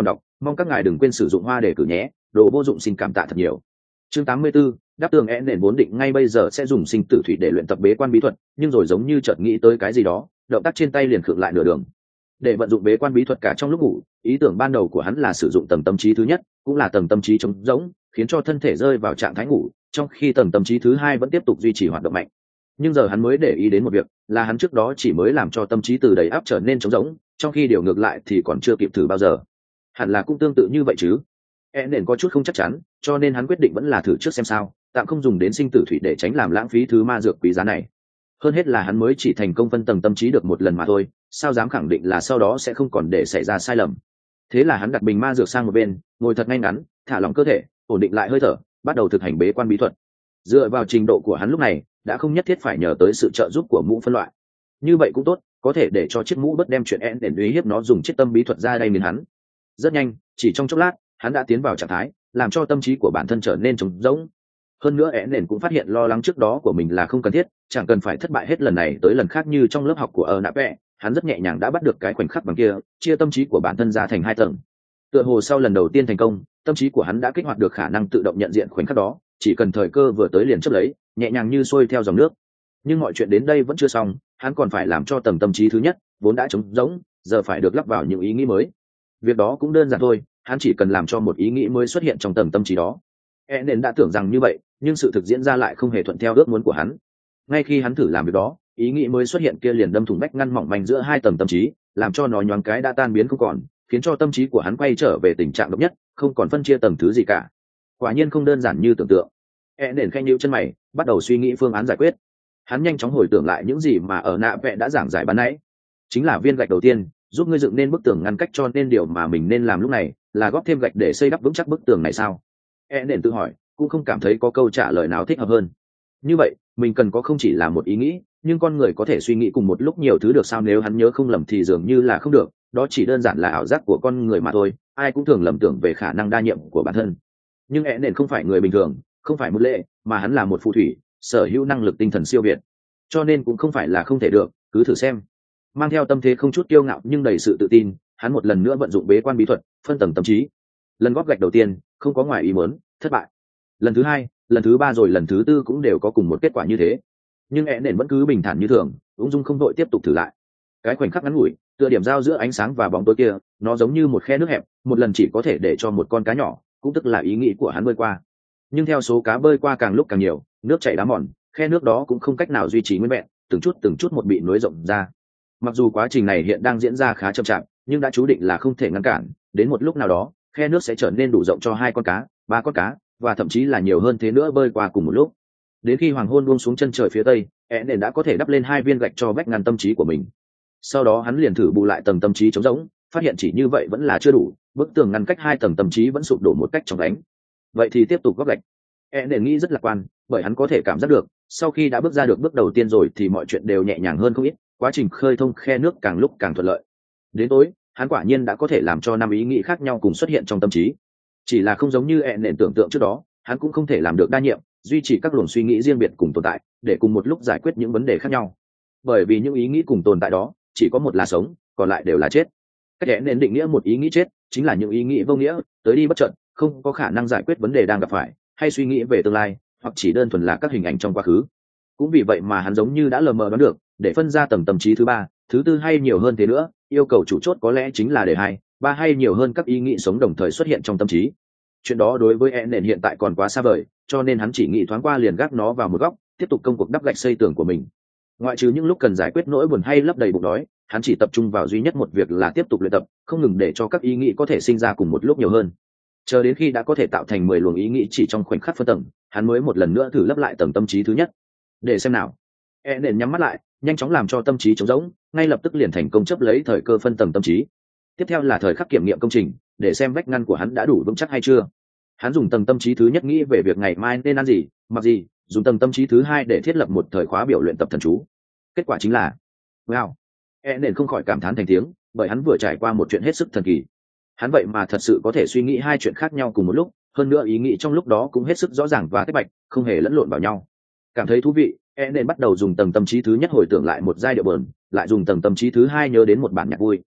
mong các ngài đừng quên sử dụng hoa để cử nhé, đồ vô dụng xin cảm tạ thật nhiều. Chương tám mươi 84, đáp tường én nền vốn định ngay bây giờ sẽ dùng sinh tử thủy để luyện tập bế quan bí thuật, nhưng rồi giống như chợt nghĩ tới cái gì đó, động tác trên tay liền khựng lại nửa đường. Để vận dụng bế quan bí thuật cả trong lúc ngủ, ý tưởng ban đầu của hắn là sử dụng tầng tâm trí thứ nhất, cũng là tầng tâm trí trống rỗng, khiến cho thân thể rơi vào trạng thái ngủ, trong khi tầng tâm trí thứ hai vẫn tiếp tục duy trì hoạt động mạnh. Nhưng giờ hắn mới để ý đến một việc, là hắn trước đó chỉ mới làm cho tâm trí từ đầy áp trở nên trống rỗng, trong khi điều ngược lại thì còn chưa kịp thử bao giờ. Hẳn là cũng tương tự như vậy chứ. E nền có chút không chắc chắn, cho nên hắn quyết định vẫn là thử trước xem sao, tạm không dùng đến sinh tử thủy để tránh làm lãng phí thứ ma dược quý giá này. Hơn hết là hắn mới chỉ thành công phân tầng tâm trí được một lần mà thôi, sao dám khẳng định là sau đó sẽ không còn để xảy ra sai lầm. Thế là hắn đặt bình ma dược sang một bên, ngồi thật ngay ngắn, thả lỏng cơ thể, ổn định lại hơi thở, bắt đầu thực hành bế quan bí thuật. Dựa vào trình độ của hắn lúc này, đã không nhất thiết phải nhờ tới sự trợ giúp của mũ phân loại. Như vậy cũng tốt, có thể để cho chiếc mũ bất đem chuyện én để uy hiếp nó dùng chiếc tâm bí thuật ra đây miền hắn. Rất nhanh, chỉ trong chốc lát, hắn đã tiến vào trạng thái, làm cho tâm trí của bản thân trở nên trống rỗng. Hơn nữa én nền cũng phát hiện lo lắng trước đó của mình là không cần thiết, chẳng cần phải thất bại hết lần này tới lần khác như trong lớp học của ở nạp vẽ, hắn rất nhẹ nhàng đã bắt được cái khoảnh khắc bằng kia, chia tâm trí của bản thân ra thành hai tầng. Tựa hồ sau lần đầu tiên thành công, tâm trí của hắn đã kích hoạt được khả năng tự động nhận diện khoảnh khắc đó, chỉ cần thời cơ vừa tới liền chấp lấy, nhẹ nhàng như xuôi theo dòng nước. Nhưng mọi chuyện đến đây vẫn chưa xong, hắn còn phải làm cho tầng tâm trí thứ nhất vốn đã trống rỗng, giờ phải được lắp vào những ý nghĩ mới. Việc đó cũng đơn giản thôi, hắn chỉ cần làm cho một ý nghĩ mới xuất hiện trong tầng tâm trí đó. E nên đã tưởng rằng như vậy, nhưng sự thực diễn ra lại không hề thuận theo ước muốn của hắn. Ngay khi hắn thử làm việc đó, ý nghĩ mới xuất hiện kia liền đâm thủng vách ngăn mỏng manh giữa hai tầng tâm trí, làm cho nó nhoáng cái đã tan biến không còn, khiến cho tâm trí của hắn quay trở về tình trạng độc nhất, không còn phân chia tầng thứ gì cả. Quả nhiên không đơn giản như tưởng tượng. E nên khẽ nhíu chân mày, bắt đầu suy nghĩ phương án giải quyết. Hắn nhanh chóng hồi tưởng lại những gì mà ở nạ vẽ đã giảng giải ban nãy. Chính là viên gạch đầu tiên, giúp ngươi dựng nên bức tường ngăn cách, cho nên điều mà mình nên làm lúc này là góp thêm gạch để xây đắp vững chắc bức tường này sao? E nên tự hỏi, cũng không cảm thấy có câu trả lời nào thích hợp hơn. Như vậy, mình cần có không chỉ là một ý nghĩ, nhưng con người có thể suy nghĩ cùng một lúc nhiều thứ được sao? Nếu hắn nhớ không lầm thì dường như là không được, đó chỉ đơn giản là ảo giác của con người mà thôi, ai cũng thường lầm tưởng về khả năng đa nhiệm của bản thân. Nhưng E nên không phải người bình thường, không phải một lệ, mà hắn là một phù thủy, sở hữu năng lực tinh thần siêu việt, cho nên cũng không phải là không thể được, cứ thử xem. Mang theo tâm thế không chút kiêu ngạo nhưng đầy sự tự tin, hắn một lần nữa vận dụng bế quan bí thuật, phân tầng tâm trí. Lần góp gạch đầu tiên không có ngoài ý muốn, thất bại. Lần thứ hai, lần thứ ba rồi lần thứ tư cũng đều có cùng một kết quả như thế. Nhưng E nền vẫn cứ bình thản như thường, ung dung không đội tiếp tục thử lại. Cái khoảnh khắc ngắn ngủi, tựa điểm giao giữa ánh sáng và bóng tối kia, nó giống như một khe nước hẹp, một lần chỉ có thể để cho một con cá nhỏ, cũng tức là ý nghĩ của hắn bơi qua. Nhưng theo số cá bơi qua càng lúc càng nhiều, nước chảy đá mòn, khe nước đó cũng không cách nào duy trì nguyên vẹn, từng chút từng chút một bị nối rộng ra. Mặc dù quá trình này hiện đang diễn ra khá chậm chạp, nhưng đã chú định là không thể ngăn cản, đến một lúc nào đó, khe nước sẽ trở nên đủ rộng cho hai con cá, ba con cá, và thậm chí là nhiều hơn thế nữa bơi qua cùng một lúc. Đến khi hoàng hôn buông xuống chân trời phía tây, É nền đã có thể đắp lên hai viên gạch cho vách ngăn tâm trí của mình. Sau đó hắn liền thử bù lại tầng tâm trí trống rỗng, phát hiện chỉ như vậy vẫn là chưa đủ, bức tường ngăn cách hai tầng tâm trí vẫn sụp đổ một cách chóng đánh. Vậy thì tiếp tục góp gạch. É nền nghĩ rất lạc quan, bởi hắn có thể cảm giác được, sau khi đã bước ra được bước đầu tiên rồi thì mọi chuyện đều nhẹ nhàng hơn không ít, quá trình khơi thông khe nước càng lúc càng thuận lợi. Đến tối, hắn quả nhiên đã có thể làm cho năm ý nghĩ khác nhau cùng xuất hiện trong tâm trí. Chỉ là không giống như É nền tưởng tượng trước đó, hắn cũng không thể làm được đa nhiệm, duy trì các luồng suy nghĩ riêng biệt cùng tồn tại, để cùng một lúc giải quyết những vấn đề khác nhau. Bởi vì những ý nghĩ cùng tồn tại đó, chỉ có một là sống, còn lại đều là chết. Cách É nền định nghĩa một ý nghĩ chết, chính là những ý nghĩ vô nghĩa, tới đi bất chợt, không có khả năng giải quyết vấn đề đang gặp phải, hay suy nghĩ về tương lai, hoặc chỉ đơn thuần là các hình ảnh trong quá khứ. Cũng vì vậy mà hắn giống như đã lờ mờ đoán được, để phân ra tầng tâm trí thứ ba, thứ tư hay nhiều hơn thế nữa, yêu cầu chủ chốt có lẽ chính là để hai, ba hay nhiều hơn các ý nghĩ sống đồng thời xuất hiện trong tâm trí. Chuyện đó đối với E nền hiện tại còn quá xa vời, cho nên hắn chỉ nghĩ thoáng qua liền gác nó vào một góc, tiếp tục công cuộc đắp gạch xây tường của mình. Ngoại trừ những lúc cần giải quyết nỗi buồn hay lấp đầy bụng đói, hắn chỉ tập trung vào duy nhất một việc là tiếp tục luyện tập, không ngừng để cho các ý nghĩ có thể sinh ra cùng một lúc nhiều hơn. Chờ đến khi đã có thể tạo thành mười luồng ý nghĩ chỉ trong khoảnh khắc phân tầng, hắn mới một lần nữa thử lấp lại tầng tâm trí thứ nhất. Để xem nào. E nền nhắm mắt lại, nhanh chóng làm cho tâm trí trống rỗng, ngay lập tức liền thành công chấp lấy thời cơ phân tầng tâm trí. Tiếp theo là thời khắc kiểm nghiệm công trình, để xem vách ngăn của hắn đã đủ vững chắc hay chưa. Hắn dùng tầng tâm trí thứ nhất nghĩ về việc ngày mai nên ăn gì, mặc gì, dùng tầng tâm trí thứ hai để thiết lập một thời khóa biểu luyện tập thần chú. Kết quả chính là, wow, E nền không khỏi cảm thán thành tiếng, bởi hắn vừa trải qua một chuyện hết sức thần kỳ. Hắn vậy mà thật sự có thể suy nghĩ hai chuyện khác nhau cùng một lúc, hơn nữa ý nghĩ trong lúc đó cũng hết sức rõ ràng và tách bạch, không hề lẫn lộn vào nhau. Cảm thấy thú vị, E nên bắt đầu dùng tầng tâm trí thứ nhất hồi tưởng lại một giai điệu buồn, lại dùng tầng tâm trí thứ hai nhớ đến một bản nhạc vui.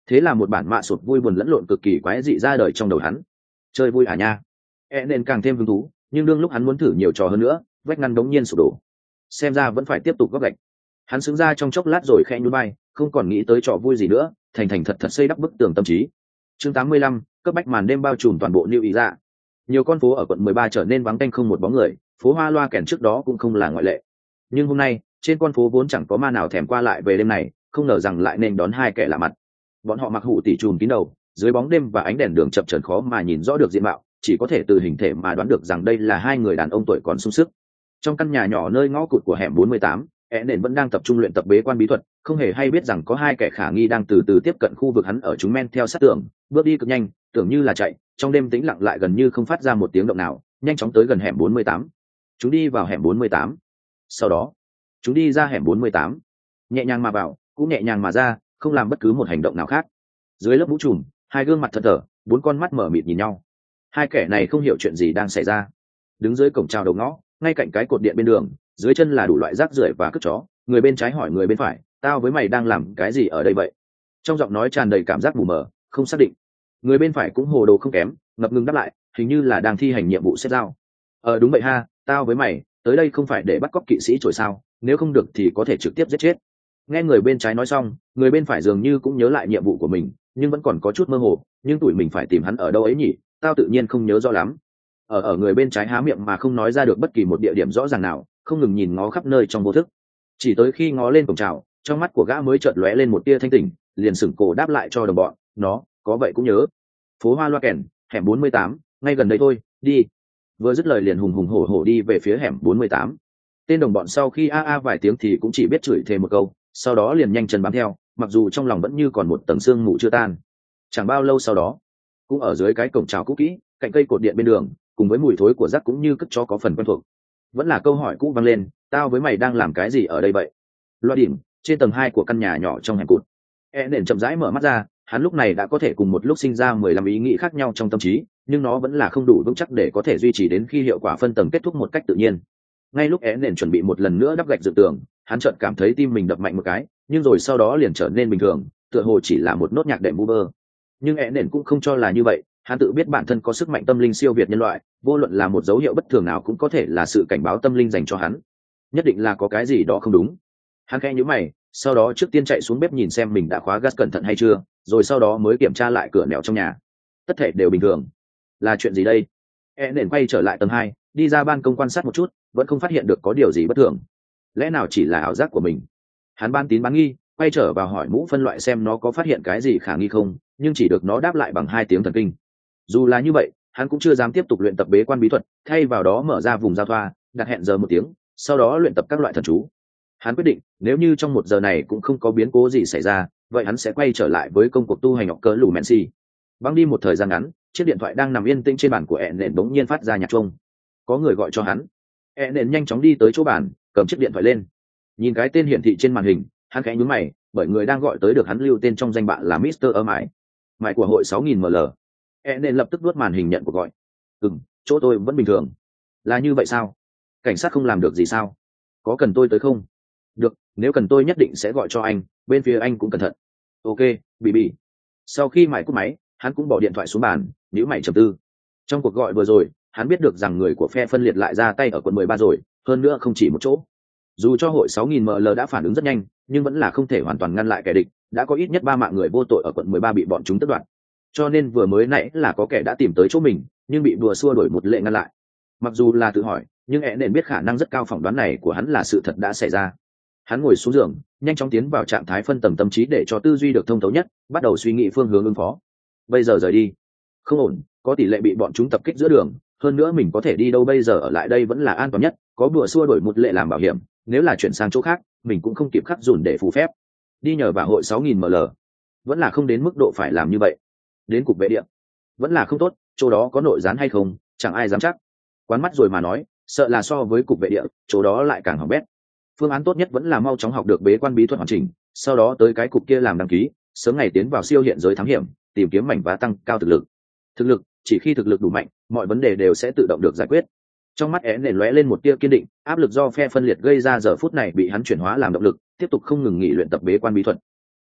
Thế là một bản mạ sụt vui buồn lẫn lộn cực kỳ quái dị ra đời trong đầu hắn. Chơi vui à nha. E nên càng thêm hứng thú, nhưng đương lúc hắn muốn thử nhiều trò hơn nữa, vách ngăn đống nhiên sụp đổ. Xem ra vẫn phải tiếp tục góp gạch. Hắn sững ra trong chốc lát rồi khẽ nhún vai, không còn nghĩ tới trò vui gì nữa, thành thành thật thật xây đắp bức tường tâm trí. Chương tám mươi lăm, cấp bách màn đêm bao trùm toàn bộ New Ý dạ. Nhiều con phố ở quận mười ba trở nên vắng tanh không một bóng người, phố hoa loa kèn trước đó cũng không là ngoại lệ. Nhưng hôm nay, trên con phố vốn chẳng có ma nào thèm qua lại về đêm này, không ngờ rằng lại nên đón hai kẻ lạ mặt. Bọn họ mặc hủ tỉ trùm kín đầu, dưới bóng đêm và ánh đèn đường chập chờn khó mà nhìn rõ được diện mạo, chỉ có thể từ hình thể mà đoán được rằng đây là hai người đàn ông tuổi còn sung sức. Trong căn nhà nhỏ nơi ngõ cụt của hẻm bốn mươi tám, é nền vẫn đang tập trung luyện tập bế quan bí thuật, không hề hay biết rằng có hai kẻ khả nghi đang từ từ tiếp cận khu vực hắn ở, chúng men theo sát tường, bước đi cực nhanh, tưởng như là chạy, trong đêm tĩnh lặng lại gần như không phát ra một tiếng động nào, nhanh chóng tới gần hẻm bốn mươi tám. Chúng đi vào hẻm bốn mươi tám. Sau đó, chúng đi ra hẻm bốn mươi tám, nhẹ nhàng mà vào, cũng nhẹ nhàng mà ra, không làm bất cứ một hành động nào khác. Dưới lớp mũ trùm, hai gương mặt thật thở, bốn con mắt mở mịt nhìn nhau. Hai kẻ này không hiểu chuyện gì đang xảy ra. Đứng dưới cổng chào đầu ngõ, ngay cạnh cái cột điện bên đường, dưới chân là đủ loại rác rưởi và cất chó. Người bên trái hỏi người bên phải, tao với mày đang làm cái gì ở đây vậy? Trong giọng nói tràn đầy cảm giác mù mờ, không xác định. Người bên phải cũng hồ đồ không kém, ngập ngừng đáp lại, hình như là đang thi hành nhiệm vụ xếp dao. Ờ đúng vậy ha, tao với mày tới đây không phải để bắt cóc kỵ sĩ trổi sao, nếu không được thì có thể trực tiếp giết chết. Nghe người bên trái nói xong, người bên phải dường như cũng nhớ lại nhiệm vụ của mình, nhưng vẫn còn có chút mơ hồ. Nhưng tụi mình phải tìm hắn ở đâu ấy nhỉ? Tao tự nhiên không nhớ rõ lắm. Ở ở người bên trái há miệng mà không nói ra được bất kỳ một địa điểm rõ ràng nào, không ngừng nhìn ngó khắp nơi trong vô thức. Chỉ tới khi ngó lên cổng chào, trong mắt của gã mới chợt lóe lên một tia thanh tỉnh, liền sửng cổ đáp lại cho đồng bọn, nó có vậy cũng nhớ. Phố hoa loa kèn, hẻm bốn mươi tám, ngay gần đây thôi, đi. Vừa dứt lời liền hùng hùng hổ hổ đi về phía hẻm bốn mươi tám. Tên đồng bọn sau khi a a vài tiếng thì cũng chỉ biết chửi thề một câu, sau đó liền nhanh chân bám theo, mặc dù trong lòng vẫn như còn một tầng sương mù chưa tan. Chẳng bao lâu sau đó, cũng ở dưới cái cổng chào cũ kỹ, cạnh cây cột điện bên đường, cùng với mùi thối của rác cũng như cất chó có phần quen thuộc, vẫn là câu hỏi cũ vang lên, tao với mày đang làm cái gì ở đây vậy? Loa điểm trên tầng hai của căn nhà nhỏ trong hẻm cụt. E nền chậm rãi mở mắt ra, hắn lúc này đã có thể cùng một lúc sinh ra mười lăm ý nghĩ khác nhau trong tâm trí, nhưng nó vẫn là không đủ vững chắc để có thể duy trì đến khi hiệu quả phân tầng kết thúc một cách tự nhiên. Ngay lúc E nền chuẩn bị một lần nữa đắp gạch dựng tường, hắn chợt cảm thấy tim mình đập mạnh một cái, nhưng rồi sau đó liền trở nên bình thường, tựa hồ chỉ là một nốt nhạc đệm vu vơ. Nhưng E nền cũng không cho là như vậy, hắn tự biết bản thân có sức mạnh tâm linh siêu việt nhân loại, vô luận là một dấu hiệu bất thường nào cũng có thể là sự cảnh báo tâm linh dành cho hắn. Nhất định là có cái gì đó không đúng. Hắn khẽ nhíu mày, sau đó trước tiên chạy xuống bếp nhìn xem mình đã khóa gas cẩn thận hay chưa, rồi sau đó mới kiểm tra lại cửa nẻo trong nhà. Tất thể đều bình thường. Là chuyện gì đây? E nền quay trở lại tầng hai, đi ra ban công quan sát một chút, vẫn không phát hiện được có điều gì bất thường. Lẽ nào chỉ là ảo giác của mình? Hắn ban tín bán nghi, quay trở vào hỏi mũ phân loại xem nó có phát hiện cái gì khả nghi không, nhưng chỉ được nó đáp lại bằng hai tiếng thần kinh. Dù là như vậy, hắn cũng chưa dám tiếp tục luyện tập bế quan bí thuật, thay vào đó mở ra vùng giao thoa, đặt hẹn giờ một tiếng, sau đó luyện tập các loại thần chú. Hắn quyết định, nếu như trong một giờ này cũng không có biến cố gì xảy ra, vậy hắn sẽ quay trở lại với công cuộc tu hành ngọc cỡ lù Mensi. Băng đi một thời gian ngắn, chiếc điện thoại đang nằm yên tĩnh trên bàn của E nền bỗng nhiên phát ra nhạc chuông. Có người gọi cho hắn. E nền nhanh chóng đi tới chỗ bàn, cầm chiếc điện thoại lên. Nhìn cái tên hiển thị trên màn hình, hắn khẽ nhướng mày, bởi người đang gọi tới được hắn lưu tên trong danh bạ là mít tơ Âm Ải, mại của hội sáu nghìn M L. E nên lập tức đuốt màn hình nhận cuộc gọi. Ừm, chỗ tôi vẫn bình thường. Là như vậy sao? Cảnh sát không làm được gì sao? Có cần tôi tới không? Được, nếu cần tôi nhất định sẽ gọi cho anh, bên phía anh cũng cẩn thận. Ok, bị bị. Sau khi mải cúp máy, hắn cũng bỏ điện thoại xuống bàn, nhíu mày trầm tư. Trong cuộc gọi vừa rồi, hắn biết được rằng người của phe phân liệt lại ra tay ở quận mười ba rồi, hơn nữa không chỉ một chỗ. Dù cho hội sáu nghìn M L đã phản ứng rất nhanh, nhưng vẫn là không thể hoàn toàn ngăn lại kẻ địch, đã có ít nhất ba mạng người vô tội ở quận mười ba bị bọn chúng tước đoạt. Cho nên vừa mới nãy là có kẻ đã tìm tới chỗ mình, nhưng bị đùa xua đổi một lệ ngăn lại. Mặc dù là tự hỏi, nhưng E nền biết khả năng rất cao phỏng đoán này của hắn là sự thật đã xảy ra. Hắn ngồi xuống giường, nhanh chóng tiến vào trạng thái phân tầng tâm trí để cho tư duy được thông thấu nhất, bắt đầu suy nghĩ phương hướng ứng phó. Bây giờ rời đi không ổn, có tỷ lệ bị bọn chúng tập kích giữa đường, hơn nữa mình có thể đi đâu bây giờ, ở lại đây vẫn là an toàn nhất, có đùa xua đổi một lệ làm bảo hiểm, nếu là chuyển sang chỗ khác mình cũng không kịp khắc dùn để phù phép. Đi nhờ vào hội sáu nghìn M L vẫn là không đến mức độ phải làm như vậy. Đến cục vệ địa vẫn là không tốt, chỗ đó có nội gián hay không chẳng ai dám chắc. Quán mắt rồi mà nói, sợ là so với cục vệ địa, chỗ đó lại càng hỏng bét. Phương án tốt nhất vẫn là mau chóng học được bế quan bí thuật hoàn chỉnh, sau đó tới cái cục kia làm đăng ký, sớm ngày tiến vào siêu hiện giới thám hiểm, tìm kiếm mảnh vá tăng cao thực lực. Thực lực, chỉ khi thực lực đủ mạnh, mọi vấn đề đều sẽ tự động được giải quyết. Trong mắt én nền lóe lên một tia kiên định, áp lực do phe phân liệt gây ra giờ phút này bị hắn chuyển hóa làm động lực, tiếp tục không ngừng nghỉ luyện tập bế quan bí thuật.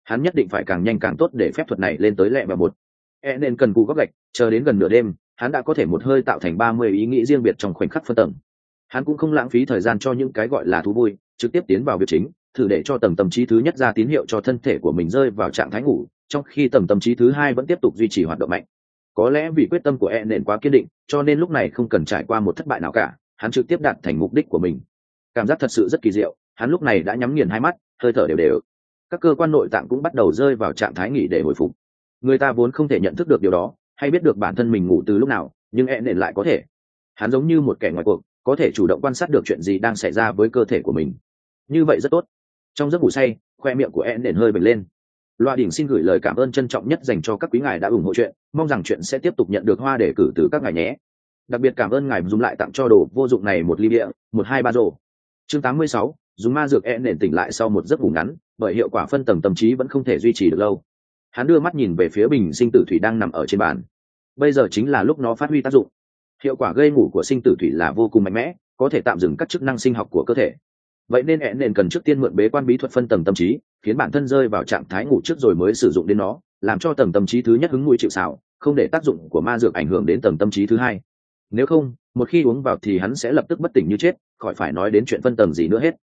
hắn nhất định phải càng nhanh càng tốt để phép thuật này lên tới lẹ và một e nên cần cù góc gạch chờ đến gần nửa đêm hắn đã có thể một hơi tạo thành ba mươi ý nghĩ riêng biệt trong khoảnh khắc phân tầng. Hắn cũng không lãng phí thời gian cho những cái gọi là thú vui, trực tiếp tiến vào việc chính, thử để cho tầng tâm trí thứ nhất ra tín hiệu cho thân thể của mình rơi vào trạng thái ngủ, trong khi tầng tâm trí thứ hai vẫn tiếp tục duy trì hoạt động mạnh. Có lẽ vì quyết tâm của e nền quá kiên định, cho nên lúc này không cần trải qua một thất bại nào cả, hắn trực tiếp đạt thành mục đích của mình. Cảm giác thật sự rất kỳ diệu, hắn lúc này đã nhắm nghiền hai mắt, hơi thở đều đều. Các cơ quan nội tạng cũng bắt đầu rơi vào trạng thái nghỉ để hồi phục. Người ta vốn không thể nhận thức được điều đó, hay biết được bản thân mình ngủ từ lúc nào, nhưng e nền lại có thể. Hắn giống như một kẻ ngoài cuộc, có thể chủ động quan sát được chuyện gì đang xảy ra với cơ thể của mình. Như vậy rất tốt. Trong giấc ngủ say, khoe miệng của e nền hơi bừng lên. Loa đỉnh xin gửi lời cảm ơn trân trọng nhất dành cho các quý ngài đã ủng hộ chuyện, mong rằng chuyện sẽ tiếp tục nhận được hoa đề cử từ các ngài nhé. Đặc biệt cảm ơn ngài dùng lại tặng cho đồ vô dụng này một ly bia, một hai ba rổ. Chương tám mươi sáu, dùng ma dược e nền tỉnh lại sau một giấc ngủ ngắn, bởi hiệu quả phân tầng tâm trí vẫn không thể duy trì được lâu. Hắn đưa mắt nhìn về phía bình sinh tử thủy đang nằm ở trên bàn. Bây giờ chính là lúc nó phát huy tác dụng. Hiệu quả gây ngủ của sinh tử thủy là vô cùng mạnh mẽ, có thể tạm dừng các chức năng sinh học của cơ thể. Vậy nên e nền cần trước tiên mượn bế quan bí thuật phân tầng tâm trí, khiến bản thân rơi vào trạng thái ngủ trước rồi mới sử dụng đến nó, làm cho tầng tâm trí thứ nhất hứng mũi chịu sào, không để tác dụng của ma dược ảnh hưởng đến tầng tâm trí thứ hai. Nếu không, một khi uống vào thì hắn sẽ lập tức bất tỉnh như chết, khỏi phải nói đến chuyện phân tầng gì nữa hết.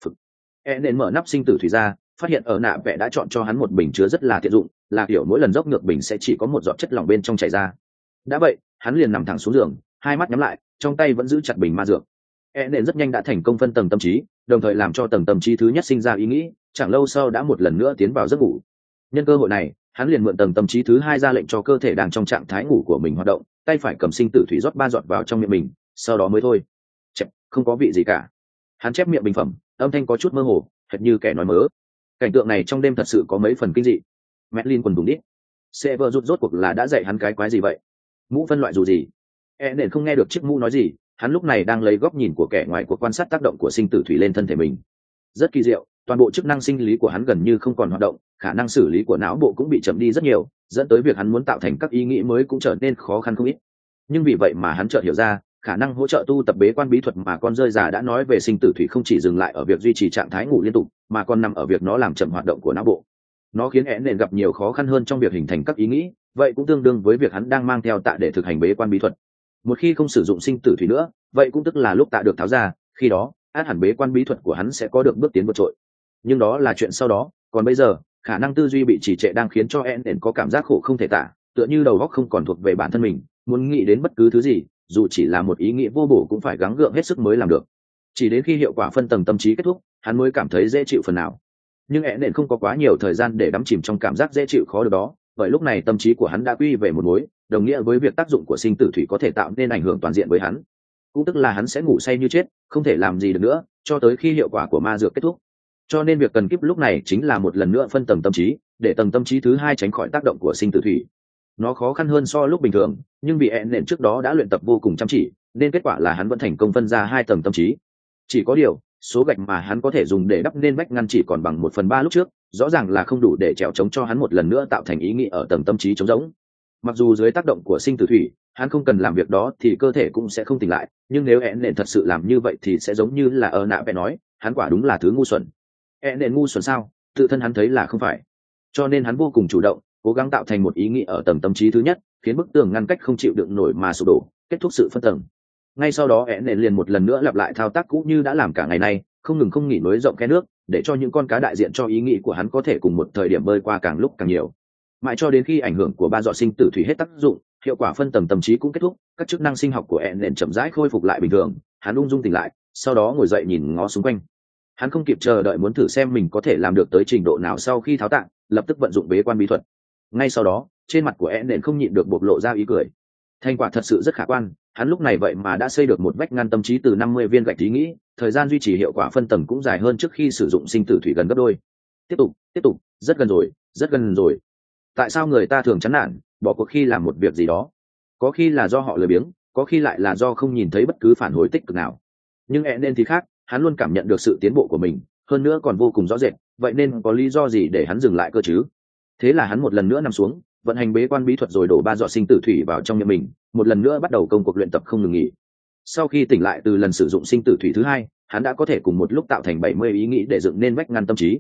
E nền mở nắp sinh tử thủy ra, phát hiện ở nạ vẽ đã chọn cho hắn một bình chứa rất là tiện dụng, là kiểu mỗi lần dốc ngược bình sẽ chỉ có một giọt chất lỏng bên trong chảy ra. Đã vậy, hắn liền nằm thẳng xuống giường, hai mắt nhắm lại, trong tay vẫn giữ chặt bình ma dược. E nền rất nhanh đã thành công phân tầng tâm trí, đồng thời làm cho tầng tâm trí thứ nhất sinh ra ý nghĩ, chẳng lâu sau đã một lần nữa tiến vào giấc ngủ. Nhân cơ hội này, hắn liền mượn tầng tâm trí thứ hai ra lệnh cho cơ thể đang trong trạng thái ngủ của mình hoạt động, tay phải cầm sinh tử thủy rót ba giọt vào trong miệng mình, sau đó mới thôi. Chẹp, không có vị gì cả. Hắn chép miệng bình phẩm, âm thanh có chút mơ hồ, hệt như kẻ nói mớ. Cảnh tượng này trong đêm thật sự có mấy phần kinh dị. Medlin quần đùng đít. Sever rút rốt cuộc là đã dạy hắn cái quái gì vậy? Mũ phân loại dù gì? E nền không nghe được chiếc mũ nói gì, hắn lúc này đang lấy góc nhìn của kẻ ngoài cuộc quan sát tác động của sinh tử thủy lên thân thể mình. Rất kỳ diệu, toàn bộ chức năng sinh lý của hắn gần như không còn hoạt động, khả năng xử lý của não bộ cũng bị chậm đi rất nhiều, dẫn tới việc hắn muốn tạo thành các ý nghĩ mới cũng trở nên khó khăn không ít. Nhưng vì vậy mà hắn chợt hiểu ra, khả năng hỗ trợ tu tập bế quan bí thuật mà con rơi già đã nói về sinh tử thủy không chỉ dừng lại ở việc duy trì trạng thái ngủ liên tục, mà còn nằm ở việc nó làm chậm hoạt động của não bộ. Nó khiến én nền gặp nhiều khó khăn hơn trong việc hình thành các ý nghĩ, vậy cũng tương đương với việc hắn đang mang theo tạ để thực hành bế quan bí thuật. Một khi không sử dụng sinh tử thủy nữa, vậy cũng tức là lúc tạ được tháo ra, khi đó át hẳn bế quan bí thuật của hắn sẽ có được bước tiến vượt trội. Nhưng đó là chuyện sau đó, còn bây giờ khả năng tư duy bị trì trệ đang khiến cho én nền có cảm giác khổ không thể tả, tựa như đầu óc không còn thuộc về bản thân mình, muốn nghĩ đến bất cứ thứ gì, dù chỉ là một ý nghĩ vô bổ cũng phải gắng gượng hết sức mới làm được. Chỉ đến khi hiệu quả phân tầng tâm trí kết thúc, hắn mới cảm thấy dễ chịu phần nào. Nhưng én nền không có quá nhiều thời gian để đắm chìm trong cảm giác dễ chịu khó được đó, bởi lúc này tâm trí của hắn đã quy về một mối, đồng nghĩa với việc tác dụng của sinh tử thủy có thể tạo nên ảnh hưởng toàn diện với hắn, cũng tức là hắn sẽ ngủ say như chết, không thể làm gì được nữa cho tới khi hiệu quả của ma dược kết thúc. Cho nên việc cần kíp lúc này chính là một lần nữa phân tầng tâm trí, để tầng tâm trí thứ hai tránh khỏi tác động của sinh tử thủy. Nó khó khăn hơn so lúc bình thường, nhưng vì én nền trước đó đã luyện tập vô cùng chăm chỉ, nên kết quả là hắn vẫn thành công phân ra hai tầng tâm trí. Chỉ có điều, số gạch mà hắn có thể dùng để đắp nên vách ngăn chỉ còn bằng một phần ba lúc trước, rõ ràng là không đủ để trèo chống cho hắn một lần nữa tạo thành ý nghĩ ở tầng tâm trí trống rỗng. Mặc dù dưới tác động của sinh tử thủy, hắn không cần làm việc đó thì cơ thể cũng sẽ không tỉnh lại, nhưng nếu én nền thật sự làm như vậy thì sẽ giống như là ở nạ vẽ nói, hắn quả đúng là thứ ngu xuẩn. én nền ngu xuẩn sao? Tự thân hắn thấy là không phải. Cho nên hắn vô cùng chủ động, cố gắng tạo thành một ý nghĩ ở tầng tâm trí thứ nhất, khiến bức tường ngăn cách không chịu đựng nổi mà sụp đổ, kết thúc sự phân tầng. Ngay sau đó én nền liền một lần nữa lặp lại thao tác cũ như đã làm cả ngày nay, không ngừng không nghỉ nối rộng khe nước, để cho những con cá đại diện cho ý nghĩ của hắn có thể cùng một thời điểm bơi qua càng lúc càng nhiều. Mãi cho đến khi ảnh hưởng của ba giọt sinh tử thủy hết tác dụng, hiệu quả phân tầng tâm trí cũng kết thúc, các chức năng sinh học của én nền chậm rãi khôi phục lại bình thường, hắn ung dung tỉnh lại, sau đó ngồi dậy nhìn ngó xung quanh. Hắn không kịp chờ đợi muốn thử xem mình có thể làm được tới trình độ nào sau khi tháo tạng, lập tức vận dụng bế quan bí thuật. Ngay sau đó, trên mặt của én nền không nhịn được bộc lộ ra ý cười. Thành quả thật sự rất khả quan, hắn lúc này vậy mà đã xây được một vách ngăn tâm trí từ năm mươi viên gạch ý nghĩ, thời gian duy trì hiệu quả phân tầng cũng dài hơn trước khi sử dụng sinh tử thủy gần gấp đôi. Tiếp tục, tiếp tục, rất gần rồi, rất gần rồi. Tại sao người ta thường chán nản, bỏ cuộc khi làm một việc gì đó? Có khi là do họ lười biếng, có khi lại là do không nhìn thấy bất cứ phản hồi tích cực nào. Nhưng én nền thì khác, hắn luôn cảm nhận được sự tiến bộ của mình, hơn nữa còn vô cùng rõ rệt, vậy nên có lý do gì để hắn dừng lại cơ chứ? Thế là hắn một lần nữa nằm xuống, vận hành bế quan bí thuật rồi đổ ba giọt sinh tử thủy vào trong miệng mình, một lần nữa bắt đầu công cuộc luyện tập không ngừng nghỉ. Sau khi tỉnh lại từ lần sử dụng sinh tử thủy thứ hai, hắn đã có thể cùng một lúc tạo thành bảy mươi ý nghĩ để dựng nên vách ngăn tâm trí.